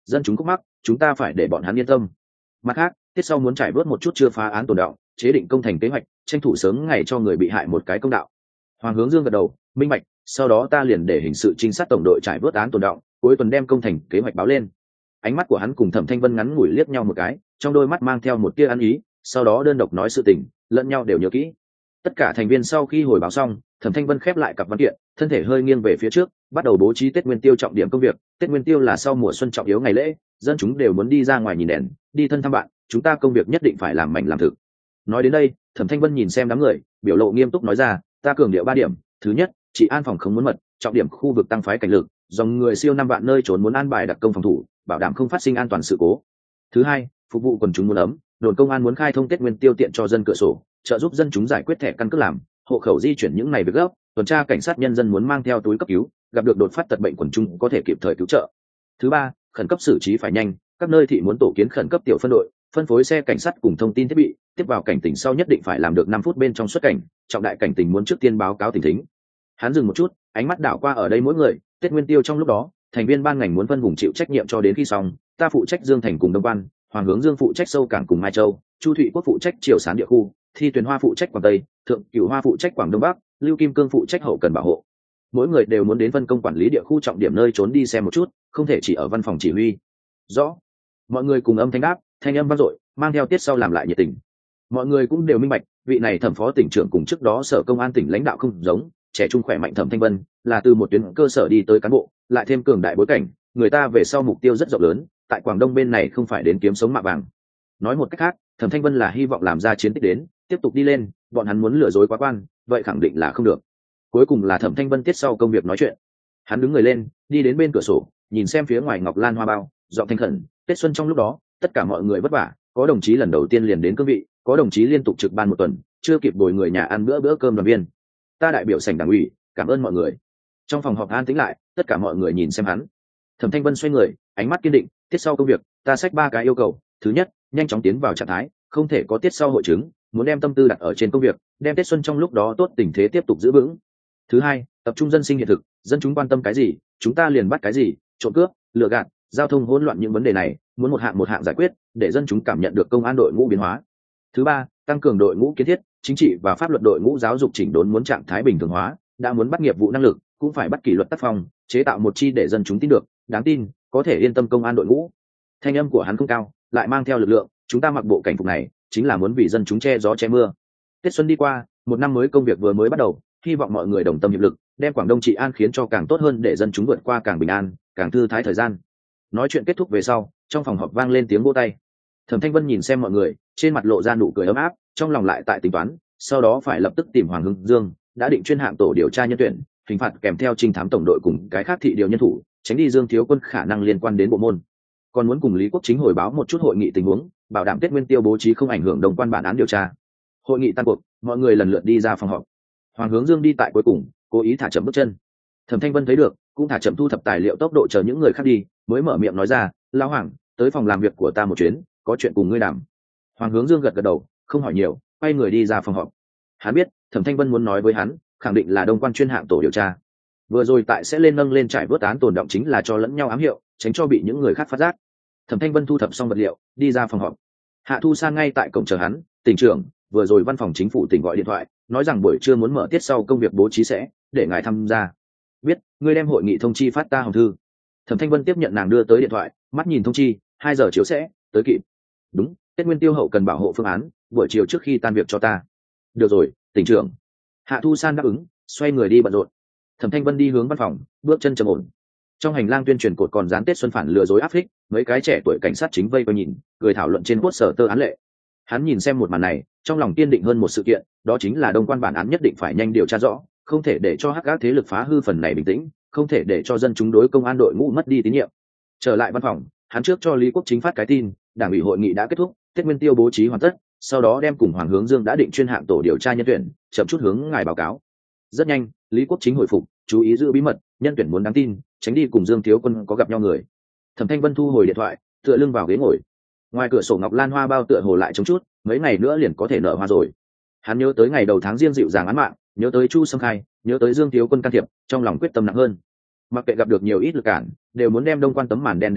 dân chúng khúc mắc chúng ta phải để bọn hắn yên tâm. Mặt khác, tiết sau muốn trải bớt một chút chưa phá án tồn đọng, chế định công thành kế hoạch, tranh thủ sớm ngày cho người bị hại một cái công đạo. Hoàng Hướng Dương gật đầu, minh bạch, sau đó ta liền để hình sự trinh sát tổng đội trải bớt án tồn đọng, cuối tuần đem công thành kế hoạch báo lên. Ánh mắt của hắn cùng Thẩm Thanh Vân ngắn ngủi liếc nhau một cái, trong đôi mắt mang theo một tia ăn ý, sau đó đơn độc nói sự tình, lẫn nhau đều nhớ kỹ. Tất cả thành viên sau khi hồi báo xong, Thẩm Thanh Vân khép lại cặp văn kiện, thân thể hơi nghiêng về phía trước, bắt đầu bố trí Tết Nguyên Tiêu trọng điểm công việc. Tết Nguyên Tiêu là sau mùa xuân trọng yếu ngày lễ, dân chúng đều muốn đi ra ngoài nhìn đèn, đi thân thăm bạn, chúng ta công việc nhất định phải làm mạnh làm thực. Nói đến đây, Thẩm Thanh Vân nhìn xem đám người, biểu lộ nghiêm túc nói ra, ta cường điệu 3 điểm. Thứ nhất, trị an phòng không muốn mật, trọng điểm khu vực tăng phái cảnh lực, dòng người siêu 5 vạn nơi trốn muốn an bài đặc công phòng thủ, bảo đảm không phát sinh an toàn sự cố. Thứ hai, phục vụ quần chúng muốn ấm, đồn công an muốn khai thông Tết Nguyên Tiêu tiện cho dân cửa sổ, trợ giúp dân chúng giải quyết thẻ căn cước làm, hộ khẩu di chuyển những này việc gấp, tuần tra cảnh sát nhân dân muốn mang theo túi cấp cứu, gặp được đột phát tật bệnh quần chúng có thể kịp thời cứu trợ. Thứ ba, khẩn cấp xử trí phải nhanh, các nơi thị muốn tổ kiến khẩn cấp tiểu phân đội, phân phối xe cảnh sát cùng thông tin thiết bị, tiếp vào cảnh tỉnh sau nhất định phải làm được 5 phút bên trong xuất cảnh, trọng đại cảnh tình muốn trước tiên báo cáo tình thính. Hắn dừng một chút, ánh mắt đảo qua ở đây mỗi người, Tết Nguyên Tiêu trong lúc đó, thành viên ban ngành muốn phân vùng chịu trách nhiệm cho đến khi xong, ta phụ trách Dương Thành cùng Đông Quan, Hoàng Hướng Dương phụ trách sâu cảng cùng Mai Châu, Chu Thụy Quốc phụ trách Triều Sán địa khu, Thi Tuyền Hoa phụ trách Quảng Tây, Thượng Cửu Hoa phụ trách Quảng Đông Bắc, Lưu Kim Cương phụ trách hậu cần bảo hộ. Mỗi người đều muốn đến phân công quản lý địa khu trọng điểm nơi trốn đi xem một chút, không thể chỉ ở văn phòng chỉ huy. Rõ. Mọi người cùng âm thanh đáp, thanh âm vang dội, mang theo tiết sau làm lại nhiệt tình. Mọi người cũng đều minh bạch, vị này Thẩm phó tỉnh trưởng cùng trước đó sở công an tỉnh lãnh đạo không giống, trẻ trung khỏe mạnh Thẩm Thanh Vân là từ một tuyến cơ sở đi tới cán bộ, lại thêm cường đại bối cảnh, người ta về sau mục tiêu rất rộng lớn, tại Quảng Đông bên này không phải đến kiếm sống mạ vàng. Nói một cách khác, Thẩm Thanh Vân là hy vọng làm ra chiến tích đến, tiếp tục đi lên, bọn hắn muốn lừa dối quá quan, vậy khẳng định là không được. Cuối cùng là Thẩm Thanh Vân tiết sau công việc nói chuyện. Hắn đứng người lên, đi đến bên cửa sổ, nhìn xem phía ngoài ngọc lan hoa bao, giọng thanh khẩn, Tết xuân trong lúc đó, tất cả mọi người vất vả, có đồng chí lần đầu tiên liền đến cương vị, có đồng chí liên tục trực ban 1 tuần, chưa kịp bồi người nhà ăn bữa cơm đoàn viên. Ta đại biểu sảnh đảng ủy, cảm ơn mọi người. Trong phòng họp an tĩnh lại, tất cả mọi người nhìn xem hắn. Thẩm Thanh Vân xoay người, ánh mắt kiên định, tiết sau công việc, ta xách 3 cái yêu cầu. Thứ nhất, nhanh chóng tiến vào trạng thái, không thể có tiết sau hội chứng, muốn đem tâm tư đặt ở trên công việc, đem Tết xuân trong lúc đó tốt tình thế tiếp tục giữ vững. Thứ hai, tập trung dân sinh hiện thực, dân chúng quan tâm cái gì, chúng ta liền bắt cái gì, trộm cướp, lừa gạt, giao thông hỗn loạn những vấn đề này, muốn một hạng giải quyết, để dân chúng cảm nhận được công an đội ngũ biến hóa. Thứ ba, tăng cường đội ngũ kiến thiết, chính trị và pháp luật đội ngũ giáo dục chỉnh đốn muốn trạng thái bình thường hóa, đã muốn bắt nghiệp vụ năng lực, cũng phải bắt kỷ luật tác phong, chế tạo một chi để dân chúng tin được, đáng tin, có thể yên tâm công an đội ngũ. Thanh âm của hắn không cao, lại mang theo lực lượng, chúng ta mặc bộ cảnh phục này, chính là muốn vì dân chúng che gió che mưa. Tết xuân đi qua, một năm mới công việc vừa mới bắt đầu, hy vọng mọi người đồng tâm hiệp lực, đem Quảng Đông trị an khiến cho càng tốt hơn để dân chúng vượt qua càng bình an, càng thư thái thời gian. Nói chuyện kết thúc về sau, trong phòng họp vang lên tiếng vỗ tay. Thẩm Thanh Vân nhìn xem mọi người, trên mặt lộ ra nụ cười ấm áp, trong lòng lại tại tính toán, sau đó phải lập tức tìm Hoàng Hướng Dương, đã định chuyên hạng tổ điều tra nhân tuyển, hình phạt kèm theo trinh thám tổng đội cùng cái khác thị điều nhân thủ, tránh đi Dương thiếu quân khả năng liên quan đến bộ môn. Còn muốn cùng Lý Quốc Chính hồi báo một chút hội nghị tình huống, bảo đảm Tết Nguyên Tiêu bố trí không ảnh hưởng đồng quan bản án điều tra. Hội nghị tan cuộc, mọi người lần lượt đi ra phòng họp. Hoàng Hướng Dương đi tại cuối cùng, cố ý thả chậm bước chân. Thẩm Thanh Vân thấy được, cũng thả chậm thu thập tài liệu tốc độ chờ những người khác đi, mới mở miệng nói ra, lão Hoàng, tới phòng làm việc của ta một chuyến, có chuyện cùng ngươi đàm. Hoàng Hướng Dương gật gật đầu, không hỏi nhiều, quay người đi ra phòng họp. Hắn biết, Thẩm Thanh Vân muốn nói với hắn, khẳng định là Đông Quan chuyên hạng tổ điều tra. Vừa rồi tại sẽ lên nâng lên trải vớt án tồn động chính là cho lẫn nhau ám hiệu, tránh cho bị những người khác phát giác. Thẩm Thanh Vân thu thập xong vật liệu, đi ra phòng họp. Hạ Thu San ngay tại cổng chờ hắn, tỉnh trưởng, vừa rồi văn phòng chính phủ tỉnh gọi điện thoại, nói rằng buổi trưa muốn mở tiết sau công việc bố trí sẽ, để ngài tham gia. Biết, ngươi đem hội nghị thông chi phát ta hồng thư. Thẩm Thanh Vân tiếp nhận nàng đưa tới điện thoại, mắt nhìn thông chi, 2 giờ chiều sẽ tới kịp. Đúng, Tết Nguyên Tiêu hậu cần bảo hộ phương án, buổi chiều trước khi tan việc cho ta. Được rồi, tỉnh trưởng. Hạ Thu San đáp ứng, xoay người đi bận rộn. Thẩm Thanh Vân đi hướng văn phòng, bước chân trầm ổn. Trong hành lang tuyên truyền cột còn dán Tết xuân phản lừa dối áp phích, mấy cái trẻ tuổi cảnh sát chính vây quanh nhìn, cười thảo luận trên quốc sở tơ án lệ. Hắn nhìn xem một màn này, trong lòng kiên định hơn một sự kiện, đó chính là Đông Quan bản án nhất định phải nhanh điều tra rõ, không thể để cho hắc ác thế lực phá hư phần này bình tĩnh, không thể để cho dân chúng đối công an đội ngũ mất đi tín nhiệm. Trở lại văn phòng, hắn trước cho Lý Quốc Chính phát cái tin, đảng ủy hội nghị đã kết thúc, Tết Nguyên Tiêu bố trí hoàn tất, sau đó đem cùng Hoàng Hướng Dương đã định chuyên hạng tổ điều tra nhân tuyển, chậm chút hướng ngài báo cáo. Rất nhanh, Lý Quốc Chính hồi phục, chú ý giữ bí mật, nhân tuyển muốn đáng tin, tránh đi cùng Dương thiếu quân có gặp nhau người. Thẩm Thanh Vân thu hồi điện thoại, tựa lưng vào ghế ngồi. Ngoài cửa sổ ngọc lan hoa bao tựa hồ lại trống chút, mấy ngày nữa liền có thể nở hoa rồi. Hắn nhớ tới ngày đầu tháng riêng dịu dàng án mạng, nhớ tới Chu Sâm Khai, nhớ tới Dương thiếu quân can thiệp, trong lòng quyết tâm nặng hơn. Mặc kệ gặp được nhiều ít lực cản, đều muốn đem Đông Quan tấm màn đen để lộ,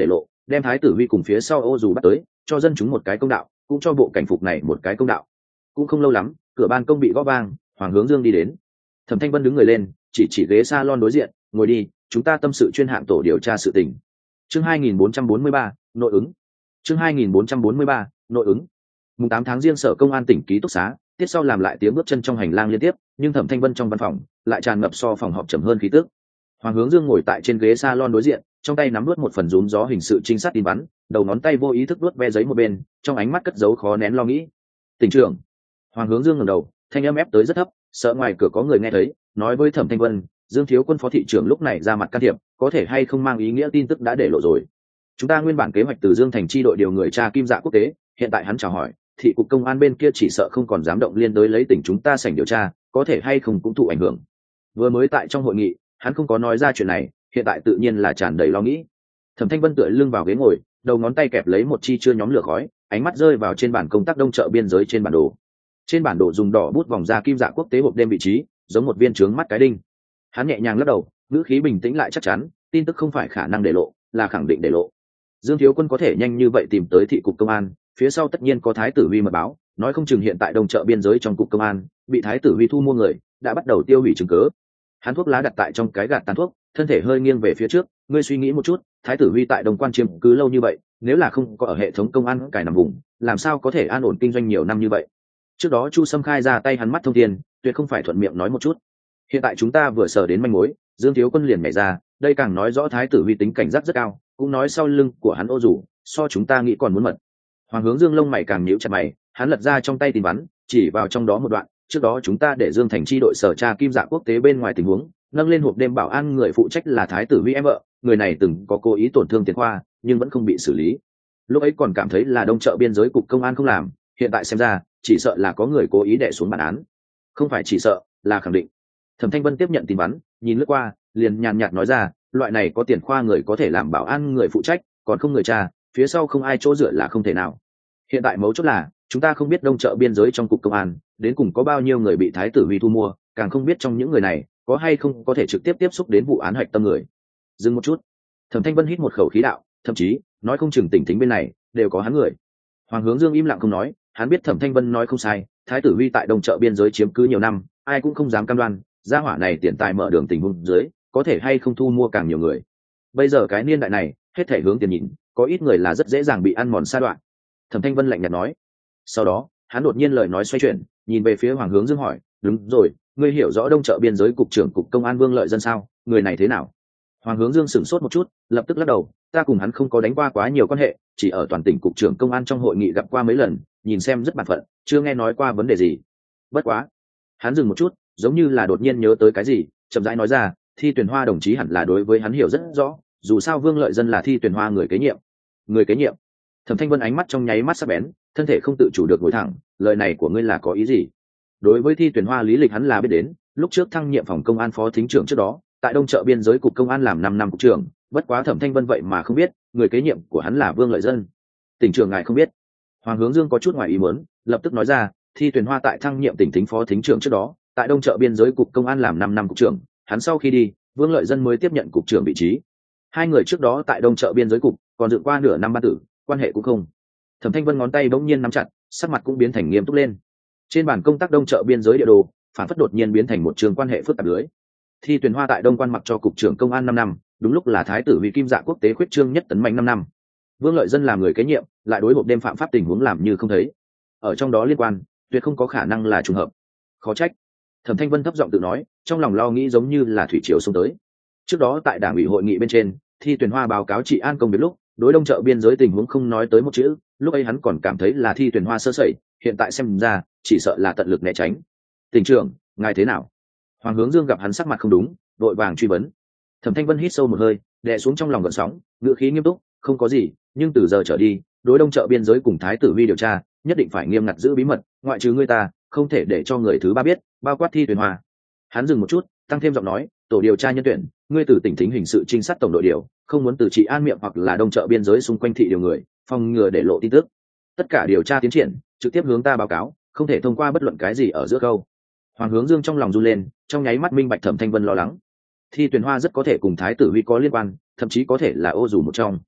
đem thái tử huy cùng phía sau ô dù bắt tới, cho dân chúng một cái công đạo, cũng cho bộ cảnh phục này một cái công đạo. Cũng không lâu lắm, cửa ban công bị gõ vang, Hoàng Hướng Dương đi đến. Thẩm Thanh Vân đứng người lên, chỉ ghế salon đối diện, ngồi đi, chúng ta tâm sự chuyên hạng tổ điều tra sự tình. Chương 2443, nội ứng. Chương 2443, nội ứng. Mùng 8 tháng Giêng, Sở Công an tỉnh ký túc xá, tiết sau làm lại tiếng bước chân trong hành lang liên tiếp, nhưng Thẩm Thanh Vân trong văn phòng lại tràn ngập so phòng họp trầm hơn khí tức. Hoàng Hướng Dương ngồi tại trên ghế salon đối diện, trong tay nắm nuốt một phần rúm gió hình sự trinh sát tin vắn, đầu ngón tay vô ý thức nuốt ve giấy một bên, trong ánh mắt cất giấu khó nén lo nghĩ. Tỉnh trưởng. Hoàng Hướng Dương ngẩng đầu, thanh âm ép tới rất thấp, sợ ngoài cửa có người nghe thấy, nói với Thẩm Thanh Vân, Dương thiếu quân phó thị trưởng lúc này ra mặt can thiệp, có thể hay không mang ý nghĩa tin tức đã để lộ rồi. Chúng ta nguyên bản kế hoạch từ Dương thành chi đội điều người tra kim dạ quốc tế, hiện tại hắn chào hỏi, thị cục công an bên kia chỉ sợ không còn dám động liên tới lấy tỉnh chúng ta sảnh điều tra, có thể hay không cũng thụ ảnh hưởng. Vừa mới tại trong hội nghị, hắn không có nói ra chuyện này, hiện tại tự nhiên là tràn đầy lo nghĩ. Thẩm Thanh Vân tựa lưng vào ghế ngồi, đầu ngón tay kẹp lấy một chi chưa nhóm lửa khói, ánh mắt rơi vào trên bản công tác đông chợ biên giới trên bản đồ. Trên bản đồ dùng đỏ bút vòng ra kim dạ quốc tế hộp đêm vị trí, giống một viên trướng mắt cái đinh. Hắn nhẹ nhàng lắc đầu, ngữ khí bình tĩnh lại chắc chắn, tin tức không phải khả năng để lộ, là khẳng định để lộ. Dương thiếu quân có thể nhanh như vậy tìm tới thị cục công an, phía sau tất nhiên có thái tử huy mật báo, nói không chừng hiện tại đông chợ biên giới trong cục công an bị thái tử huy thu mua người đã bắt đầu tiêu hủy chứng cứ. Hắn thuốc lá đặt tại trong cái gạt tàn thuốc, thân thể hơi nghiêng về phía trước, ngươi suy nghĩ một chút, thái tử huy tại đông quan chiếm cứ lâu như vậy, nếu là không có ở hệ thống công an cải nằm vùng, làm sao có thể an ổn kinh doanh nhiều năm như vậy. Trước đó Chu Sâm khai ra tay hắn mắt thông thiên, tuyệt không phải thuận miệng nói một chút. Hiện tại chúng ta vừa sờ đến manh mối, Dương thiếu quân liền nhảy ra, đây càng nói rõ thái tử huy tính cảnh giác rất cao, cũng nói sau lưng của hắn ô rủ so chúng ta nghĩ còn muốn mật. Hoàng Hướng Dương lông mày càng nhíu chặt mày, hắn lật ra trong tay tin vắn, chỉ vào trong đó một đoạn, trước đó chúng ta để Dương thành chi đội sở tra kim dạ quốc tế bên ngoài tình huống, nâng lên hộp đêm bảo an người phụ trách là thái tử huy em vợ, người này từng có cố ý tổn thương Tiền Khoa nhưng vẫn không bị xử lý. Lúc ấy còn cảm thấy là đông chợ biên giới cục công an không làm, hiện tại xem ra chỉ sợ là có người cố ý đè xuống bản án. Không phải chỉ sợ, là khẳng định. Thẩm Thanh Vân tiếp nhận tin vắn, nhìn lướt qua, liền nhàn nhạt nói ra, loại này có Tiền Khoa người có thể làm bảo an người phụ trách, còn không người cha, phía sau không ai chỗ dựa là không thể nào. Hiện tại mấu chốt là chúng ta không biết đông chợ biên giới trong cục công an đến cùng có bao nhiêu người bị thái tử huy thu mua, càng không biết trong những người này có hay không có thể trực tiếp tiếp xúc đến vụ án hạch tâm người. Dừng một chút, Thẩm Thanh Vân hít một khẩu khí đạo, thậm chí nói không chừng tỉnh thính bên này đều có hắn người. Hoàng Hướng Dương im lặng không nói, hắn biết Thẩm Thanh Vân nói không sai, thái tử huy tại đông chợ biên giới chiếm cứ nhiều năm, ai cũng không dám cam đoan gia hỏa này tiền tài mở đường tình huống dưới có thể hay không thu mua càng nhiều người. Bây giờ cái niên đại này hết thể hướng tiền nhìn, có ít người là rất dễ dàng bị ăn mòn sa đoạn. Thẩm Thanh Vân lạnh nhạt nói. Sau đó hắn đột nhiên lời nói xoay chuyển, nhìn về phía Hoàng Hướng Dương hỏi, đúng rồi, ngươi hiểu rõ đông chợ biên giới cục trưởng cục công an Vương Lợi Dân sao, người này thế nào? Hoàng Hướng Dương sửng sốt một chút, lập tức lắc đầu, ta cùng hắn không có đánh qua quá nhiều quan hệ, chỉ ở toàn tỉnh cục trưởng công an trong hội nghị gặp qua mấy lần, nhìn xem rất bản phận, chưa nghe nói qua vấn đề gì. Bất quá, hắn dừng một chút, giống như là đột nhiên nhớ tới cái gì, chậm rãi nói ra, Thi Tuyền Hoa đồng chí hẳn là đối với hắn hiểu rất rõ, dù sao Vương Lợi Dân là Thi Tuyền Hoa người kế nhiệm. Người kế nhiệm? Thẩm Thanh Vân ánh mắt trong nháy mắt sắc bén, thân thể không tự chủ được ngồi thẳng, lời này của ngươi là có ý gì? Đối với Thi Tuyền Hoa lý lịch hắn là biết đến, lúc trước thăng nhiệm phòng công an phó thính trưởng trước đó, tại đông chợ biên giới cục công an làm 5 năm cục trưởng, bất quá Thẩm Thanh Vân vậy mà không biết, người kế nhiệm của hắn là Vương Lợi Dân. Tỉnh trưởng ngài không biết? Hoàng Hướng Dương có chút ngoài ý muốn, lập tức nói ra, Thi Tuyền Hoa tại thăng nhiệm tỉnh thính phó thính trưởng trước đó, tại đông chợ biên giới cục công an làm 5 năm cục trưởng, hắn sau khi đi, Vương Lợi Dân mới tiếp nhận cục trưởng vị trí. Hai người trước đó tại đông chợ biên giới cục còn dựng qua nửa năm ban tử, quan hệ cũng không. Thẩm Thanh Vân ngón tay bỗng nhiên nắm chặt, sắc mặt cũng biến thành nghiêm túc lên. Trên bàn công tác đông chợ biên giới địa đồ, phản phất đột nhiên biến thành một trường quan hệ phức tạp lưới. Thi Tuyền Hoa tại đông quan mặc cho cục trưởng công an 5 năm, đúng lúc là thái tử huy kim dạ quốc tế khuyết trương nhất tấn mạnh 5 năm. Vương Lợi Dân làm người kế nhiệm, lại đối hộp đêm phạm pháp tình huống làm như không thấy. Ở trong đó liên quan, tuyệt không có khả năng là trùng hợp. Khó trách. Thẩm Thanh Vân thấp giọng tự nói, trong lòng lo nghĩ giống như là thủy triều xông tới. Trước đó tại đảng ủy hội nghị bên trên, Thi Tuyền Hoa báo cáo trị an công việc lúc, đối đông chợ biên giới tình huống không nói tới một chữ, lúc ấy hắn còn cảm thấy là Thi Tuyền Hoa sơ sẩy, hiện tại xem ra chỉ sợ là tận lực né tránh. Tỉnh trưởng, ngài thế nào? Hoàng Hướng Dương gặp hắn sắc mặt không đúng, vội vàng truy vấn. Thẩm Thanh Vân hít sâu một hơi, đè xuống trong lòng gợn sóng, ngữ khí nghiêm túc, không có gì, nhưng từ giờ trở đi, đối đông chợ biên giới cùng thái tử huy điều tra, nhất định phải nghiêm ngặt giữ bí mật, ngoại trừ ngươi ta, không thể để cho người thứ ba biết, bao quát Thi Tuyền Hoa. Hắn dừng một chút, tăng thêm giọng nói, tổ điều tra nhân tuyển, ngươi từ tỉnh thính hình sự trinh sát tổng đội điều, không muốn từ trị an miệng hoặc là đông chợ biên giới xung quanh thị điều người, phòng ngừa để lộ tin tức. Tất cả điều tra tiến triển, trực tiếp hướng ta báo cáo, không thể thông qua bất luận cái gì ở giữa câu. Hoàng Hướng Dương trong lòng run lên, trong nháy mắt minh bạch Thẩm Thanh Vân lo lắng. Thi Tuyền Hoa rất có thể cùng thái tử huy có liên quan, thậm chí có thể là ô dù một trong.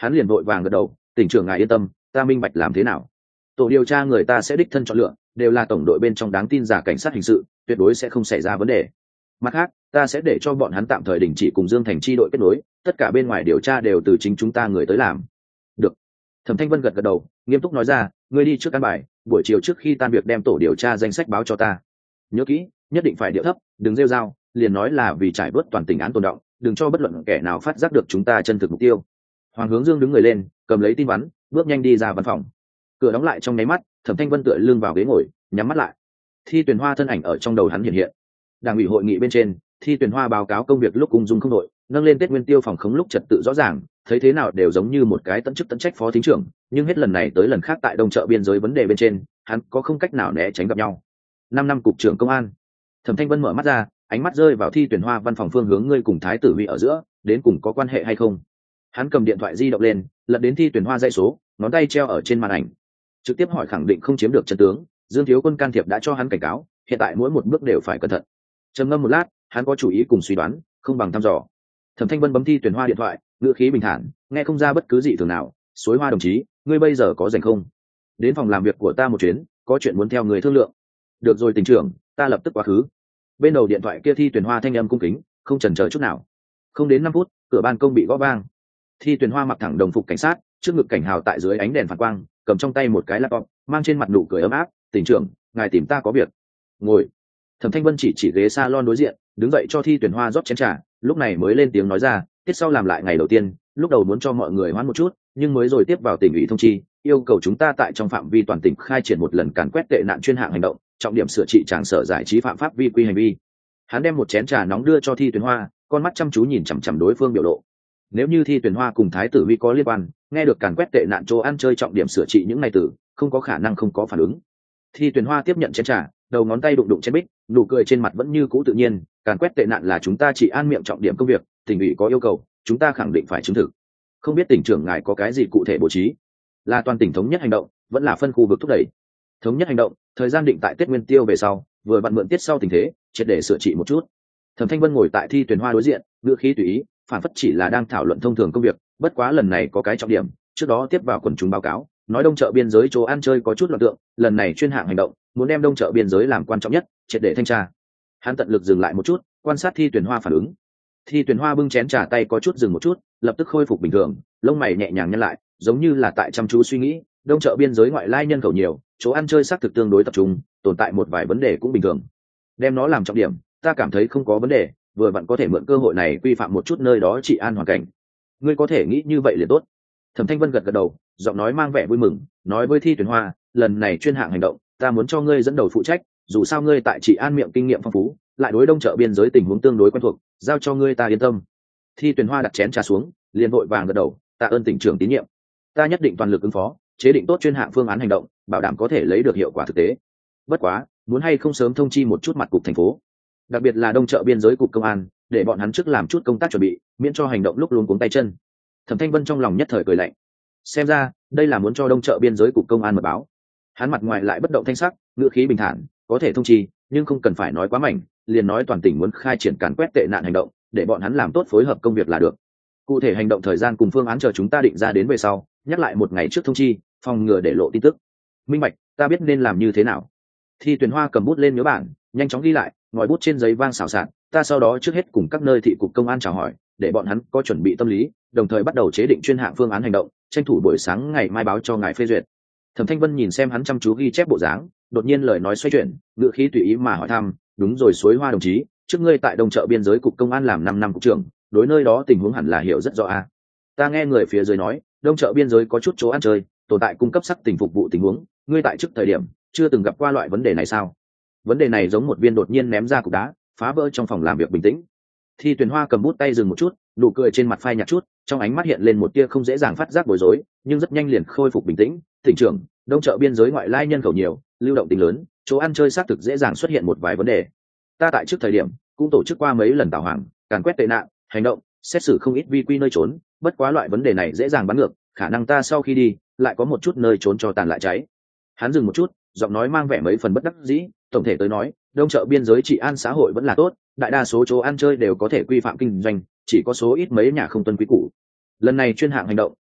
Hắn liền vội vàng gật đầu, tỉnh trưởng ngài yên tâm, ta minh bạch làm thế nào. Tổ điều tra người ta sẽ đích thân chọn lựa, đều là tổng đội bên trong đáng tin giả cảnh sát hình sự, tuyệt đối sẽ không xảy ra vấn đề. Mặt khác, ta sẽ để cho bọn hắn tạm thời đình chỉ cùng Dương Thành chi đội kết nối, tất cả bên ngoài điều tra đều từ chính chúng ta người tới làm. Được. Thẩm Thanh Vân gật gật đầu, nghiêm túc nói ra, ngươi đi trước căn bài, buổi chiều trước khi tan việc đem tổ điều tra danh sách báo cho ta. Nhớ kỹ, nhất định phải điệu thấp, đừng rêu rao, liền nói là vì trải bớt toàn tình án tồn động, đừng cho bất luận kẻ nào phát giác được chúng ta chân thực mục tiêu. Hoàng Hướng Dương đứng người lên, cầm lấy tin vắn, bước nhanh đi ra văn phòng. Cửa đóng lại trong nháy mắt, Thẩm Thanh Vân tựa lưng vào ghế ngồi, nhắm mắt lại. Thi Tuyền Hoa thân ảnh ở trong đầu hắn hiện hiện. Đảng ủy hội nghị bên trên, Thi Tuyền Hoa báo cáo công việc lúc ung dung không đội, nâng lên Tết Nguyên Tiêu phòng khống lúc trật tự rõ ràng, thấy thế nào đều giống như một cái tận chức tận trách phó thính trưởng, nhưng hết lần này tới lần khác tại Đông chợ biên giới vấn đề bên trên, hắn có không cách nào né tránh gặp nhau. 5 năm cục trưởng công an. Thẩm Thanh Vân mở mắt ra, ánh mắt rơi vào Thi Tuyền Hoa văn phòng phương hướng ngươi cùng Thái tử Huy ở giữa, đến cùng có quan hệ hay không? Hắn cầm điện thoại di động lên, lật đến Thi Tuyền Hoa dãy số, ngón tay treo ở trên màn ảnh, trực tiếp hỏi khẳng định không chiếm được chân tướng. Dương thiếu quân can thiệp đã cho hắn cảnh cáo, hiện tại mỗi một bước đều phải cẩn thận. Trầm ngâm một lát, hắn có chủ ý cùng suy đoán, không bằng thăm dò. Thẩm Thanh Vân bấm Thi Tuyền Hoa điện thoại, ngữ khí bình thản, nghe không ra bất cứ gì thường nào. Suối Hoa đồng chí, ngươi bây giờ có rảnh không? Đến phòng làm việc của ta một chuyến, có chuyện muốn theo người thương lượng. Được rồi tỉnh trưởng, ta lập tức quá khứ. Bên đầu điện thoại kia Thi Tuyền Hoa thanh âm cung kính, không chần chờ chút nào. Không đến 5 phút, cửa ban công bị gõ vang. Thi Tuyền Hoa mặc thẳng đồng phục cảnh sát, trước ngực cảnh hào tại dưới ánh đèn phản quang, cầm trong tay một cái laptop, mang trên mặt nụ cười ấm áp. Tỉnh trưởng, ngài tìm ta có việc. Ngồi. Thẩm Thanh Vân chỉ ghế salon đối diện, đứng dậy cho Thi Tuyền Hoa rót chén trà, lúc này mới lên tiếng nói ra, tiết sau làm lại ngày đầu tiên, lúc đầu muốn cho mọi người hoãn một chút, nhưng mới rồi tiếp vào tỉnh ủy thông chi, yêu cầu chúng ta tại trong phạm vi toàn tỉnh khai triển một lần càn quét tệ nạn chuyên hạng hành động, trọng điểm sửa trị tràng sở giải trí phạm pháp vi quy hành vi. Hắn đem một chén trà nóng đưa cho Thi Tuyền Hoa, con mắt chăm chú nhìn chằm chằm đối phương biểu lộ. Nếu như Thi Tuyền Hoa cùng Thái tử Huy có liên quan, nghe được càn quét tệ nạn chỗ ăn chơi trọng điểm sửa trị những ngày từ, không có khả năng không có phản ứng. Thi Tuyền Hoa tiếp nhận chén trà, đầu ngón tay đụng đụng chén bích, nụ cười trên mặt vẫn như cũ tự nhiên. Càn quét tệ nạn là chúng ta chỉ an miệng trọng điểm công việc, tỉnh ủy có yêu cầu, chúng ta khẳng định phải chứng thực. Không biết tỉnh trưởng ngài có cái gì cụ thể bố trí? Là toàn tỉnh thống nhất hành động, vẫn là phân khu vực thúc đẩy? Thống nhất hành động, thời gian định tại Tết Nguyên Tiêu về sau, vừa vặn mượn tiết sau tình thế, triệt để sửa trị một chút. Thẩm Thanh Vân ngồi tại Thi Tuyền Hoa đối diện, ngữ khí tùy ý, phản phất chỉ là đang thảo luận thông thường công việc, bất quá lần này có cái trọng điểm, trước đó tiếp vào quần chúng báo cáo, nói Đông chợ biên giới chỗ ăn chơi có chút loạn tượng, lần này chuyên hạng hành động, muốn đem Đông chợ biên giới làm quan trọng nhất, triệt để thanh tra. Hắn tận lực dừng lại một chút, quan sát Thi Tuyền Hoa phản ứng. Thi Tuyền Hoa bưng chén trà tay có chút dừng một chút, lập tức khôi phục bình thường, lông mày nhẹ nhàng nhăn lại, giống như là tại chăm chú suy nghĩ. Đông chợ biên giới ngoại lai nhân khẩu nhiều, chỗ ăn chơi xác thực tương đối tập trung, tồn tại một vài vấn đề cũng bình thường. Đem nó làm trọng điểm, ta cảm thấy không có vấn đề, vừa vặn có thể mượn cơ hội này quy phạm một chút nơi đó trị an hoàn cảnh. Ngươi có thể nghĩ như vậy liền tốt. Thẩm Thanh Vân gật gật đầu, giọng nói mang vẻ vui mừng, nói với Thi Tuyền Hoa, lần này chuyên hạng hành động, ta muốn cho ngươi dẫn đầu phụ trách, dù sao ngươi tại trị an miệng kinh nghiệm phong phú, lại đối Đông chợ biên giới tình huống tương đối quen thuộc, giao cho ngươi ta yên tâm. Thi Tuyền Hoa đặt chén trà xuống, liền vội vàng gật đầu, tạ ơn tỉnh trưởng tín nhiệm, ta nhất định toàn lực ứng phó, chế định tốt chuyên hạng phương án hành động, bảo đảm có thể lấy được hiệu quả thực tế. Bất quá, muốn hay không sớm thông chi một chút mặt cục thành phố, đặc biệt là Đông chợ biên giới cục công an, để bọn hắn trước làm chút công tác chuẩn bị, miễn cho hành động lúc luống cuống tay chân. Thẩm Thanh Vân trong lòng nhất thời cười lạnh, xem ra đây là muốn cho Đông chợ biên giới cục công an mật báo. Hắn mặt ngoài lại bất động thanh sắc, ngữ khí bình thản, có thể thông chi, nhưng không cần phải nói quá mảnh, liền nói toàn tỉnh muốn khai triển càn quét tệ nạn hành động, để bọn hắn làm tốt phối hợp công việc là được. Cụ thể hành động thời gian cùng phương án chờ chúng ta định ra đến về sau, nhắc lại một ngày trước thông chi, phòng ngừa để lộ tin tức. Minh bạch, ta biết nên làm như thế nào. Thi Tuyền Hoa cầm bút lên nhớ bản, nhanh chóng ghi lại, ngòi bút trên giấy vang xào xạc, ta sau đó trước hết cùng các nơi thị cục công an chào hỏi, để bọn hắn có chuẩn bị tâm lý, đồng thời bắt đầu chế định chuyên hạng phương án hành động, tranh thủ buổi sáng ngày mai báo cho ngài phê duyệt. Thẩm Thanh Vân nhìn xem hắn chăm chú ghi chép bộ dáng, đột nhiên lời nói xoay chuyển, ngữ khí tùy ý mà hỏi thăm, đúng rồi Suối Hoa đồng chí, trước ngươi tại Đông chợ biên giới cục công an làm 5 năm cục trưởng, đối nơi đó tình huống hẳn là hiểu rất rõ a. Ta nghe người phía dưới nói, Đông chợ biên giới có chút chỗ ăn chơi, tồn tại cung cấp sắc tình phục vụ tình huống, ngươi tại trước thời điểm chưa từng gặp qua loại vấn đề này sao? Vấn đề này giống một viên đột nhiên ném ra cục đá, phá vỡ trong phòng làm việc bình tĩnh. Thi Tuyền Hoa cầm bút tay dừng một chút, nụ cười trên mặt phai nhạt chút, trong ánh mắt hiện lên một tia không dễ dàng phát giác bối rối, nhưng rất nhanh liền khôi phục bình tĩnh. Tỉnh trưởng, Đông chợ biên giới ngoại lai nhân khẩu nhiều, lưu động tính lớn, chỗ ăn chơi xác thực dễ dàng xuất hiện một vài vấn đề. Ta tại trước thời điểm cũng tổ chức qua mấy lần tảo hoàng, càn quét tệ nạn, hành động, xét xử không ít vi quy nơi trốn, bất quá loại vấn đề này dễ dàng bắn ngược, khả năng ta sau khi đi, lại có một chút nơi trốn cho tàn lại cháy. Hắn dừng một chút, giọng nói mang vẻ mấy phần bất đắc dĩ, tổng thể tới nói, Đông chợ biên giới trị an xã hội vẫn là tốt, đại đa số chỗ ăn chơi đều có thể quy phạm kinh doanh, chỉ có số ít mấy nhà không tuân quy củ. Lần này chuyên hạng hành động,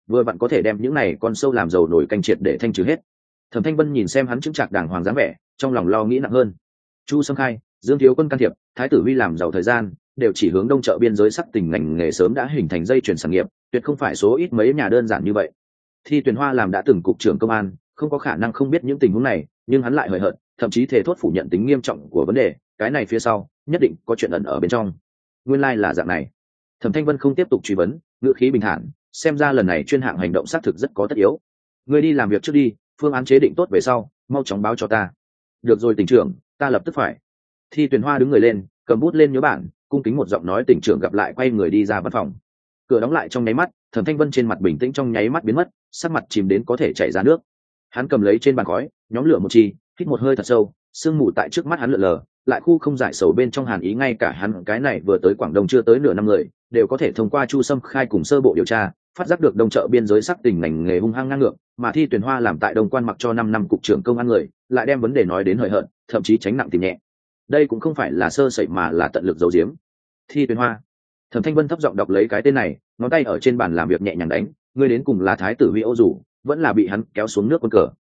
vừa vặn có thể đem những này con sâu làm dầu nổi canh triệt để thanh trừ hết. Thẩm Thanh Vân nhìn xem hắn chứng trạc đàng hoàng dáng vẻ, trong lòng lo nghĩ nặng hơn. Chu Sâm Khai, Dương Thiếu Quân can thiệp, Thái tử Huy làm giàu thời gian, đều chỉ hướng đông chợ biên giới sắc tình ngành nghề sớm đã hình thành dây chuyển sản nghiệp, tuyệt không phải số ít mấy nhà đơn giản như vậy. Thi Tuyền Hoa làm đã từng cục trưởng công an, không có khả năng không biết những tình huống này, nhưng hắn lại hời hợt, thậm chí thề thốt phủ nhận tính nghiêm trọng của vấn đề, cái này phía sau nhất định có chuyện ẩn ở bên trong. Nguyên lai là dạng này. Thẩm Thanh Vân không tiếp tục truy vấn, ngữ khí bình thản, xem ra lần này chuyên hạng hành động xác thực rất có tất yếu. Ngươi đi làm việc trước đi, phương án chế định tốt về sau, mau chóng báo cho ta. Được rồi tỉnh trưởng, ta lập tức phải. Thi Tuyền Hoa đứng người lên, cầm bút lên nhớ bản, cung kính một giọng nói tỉnh trưởng gặp lại, quay người đi ra văn phòng. Cửa đóng lại trong nháy mắt, Thẩm Thanh Vân trên mặt bình tĩnh trong nháy mắt biến mất, sắc mặt chìm đến có thể chảy ra nước. Hắn cầm lấy trên bàn khói, nhóm lửa một chi, hít một hơi thật sâu, sương mù tại trước mắt hắn lượn lờ, lại khu không giải sầu bên trong hàn ý, ngay cả hắn cái này vừa tới Quảng Đông chưa tới nửa năm người, đều có thể thông qua Chu Sâm Khai cùng sơ bộ điều tra, phát giác được đông chợ biên giới sắc tình ngành nghề hung hăng ngang ngược, mà Thi Tuyền Hoa làm tại Đông Quan mặc cho 5 năm cục trưởng công an người, lại đem vấn đề nói đến hời hợt, thậm chí tránh nặng tìm nhẹ. Đây cũng không phải là sơ sẩy mà là tận lực giấu giếm. Thi Tuyền Hoa. Thẩm Thanh Vân thấp giọng đọc lấy cái tên này, ngón tay ở trên bàn làm việc nhẹ nhàng đánh, ngươi đến cùng là Thái tử Huy Ô Dù, vẫn là bị hắn kéo xuống nước quân cờ.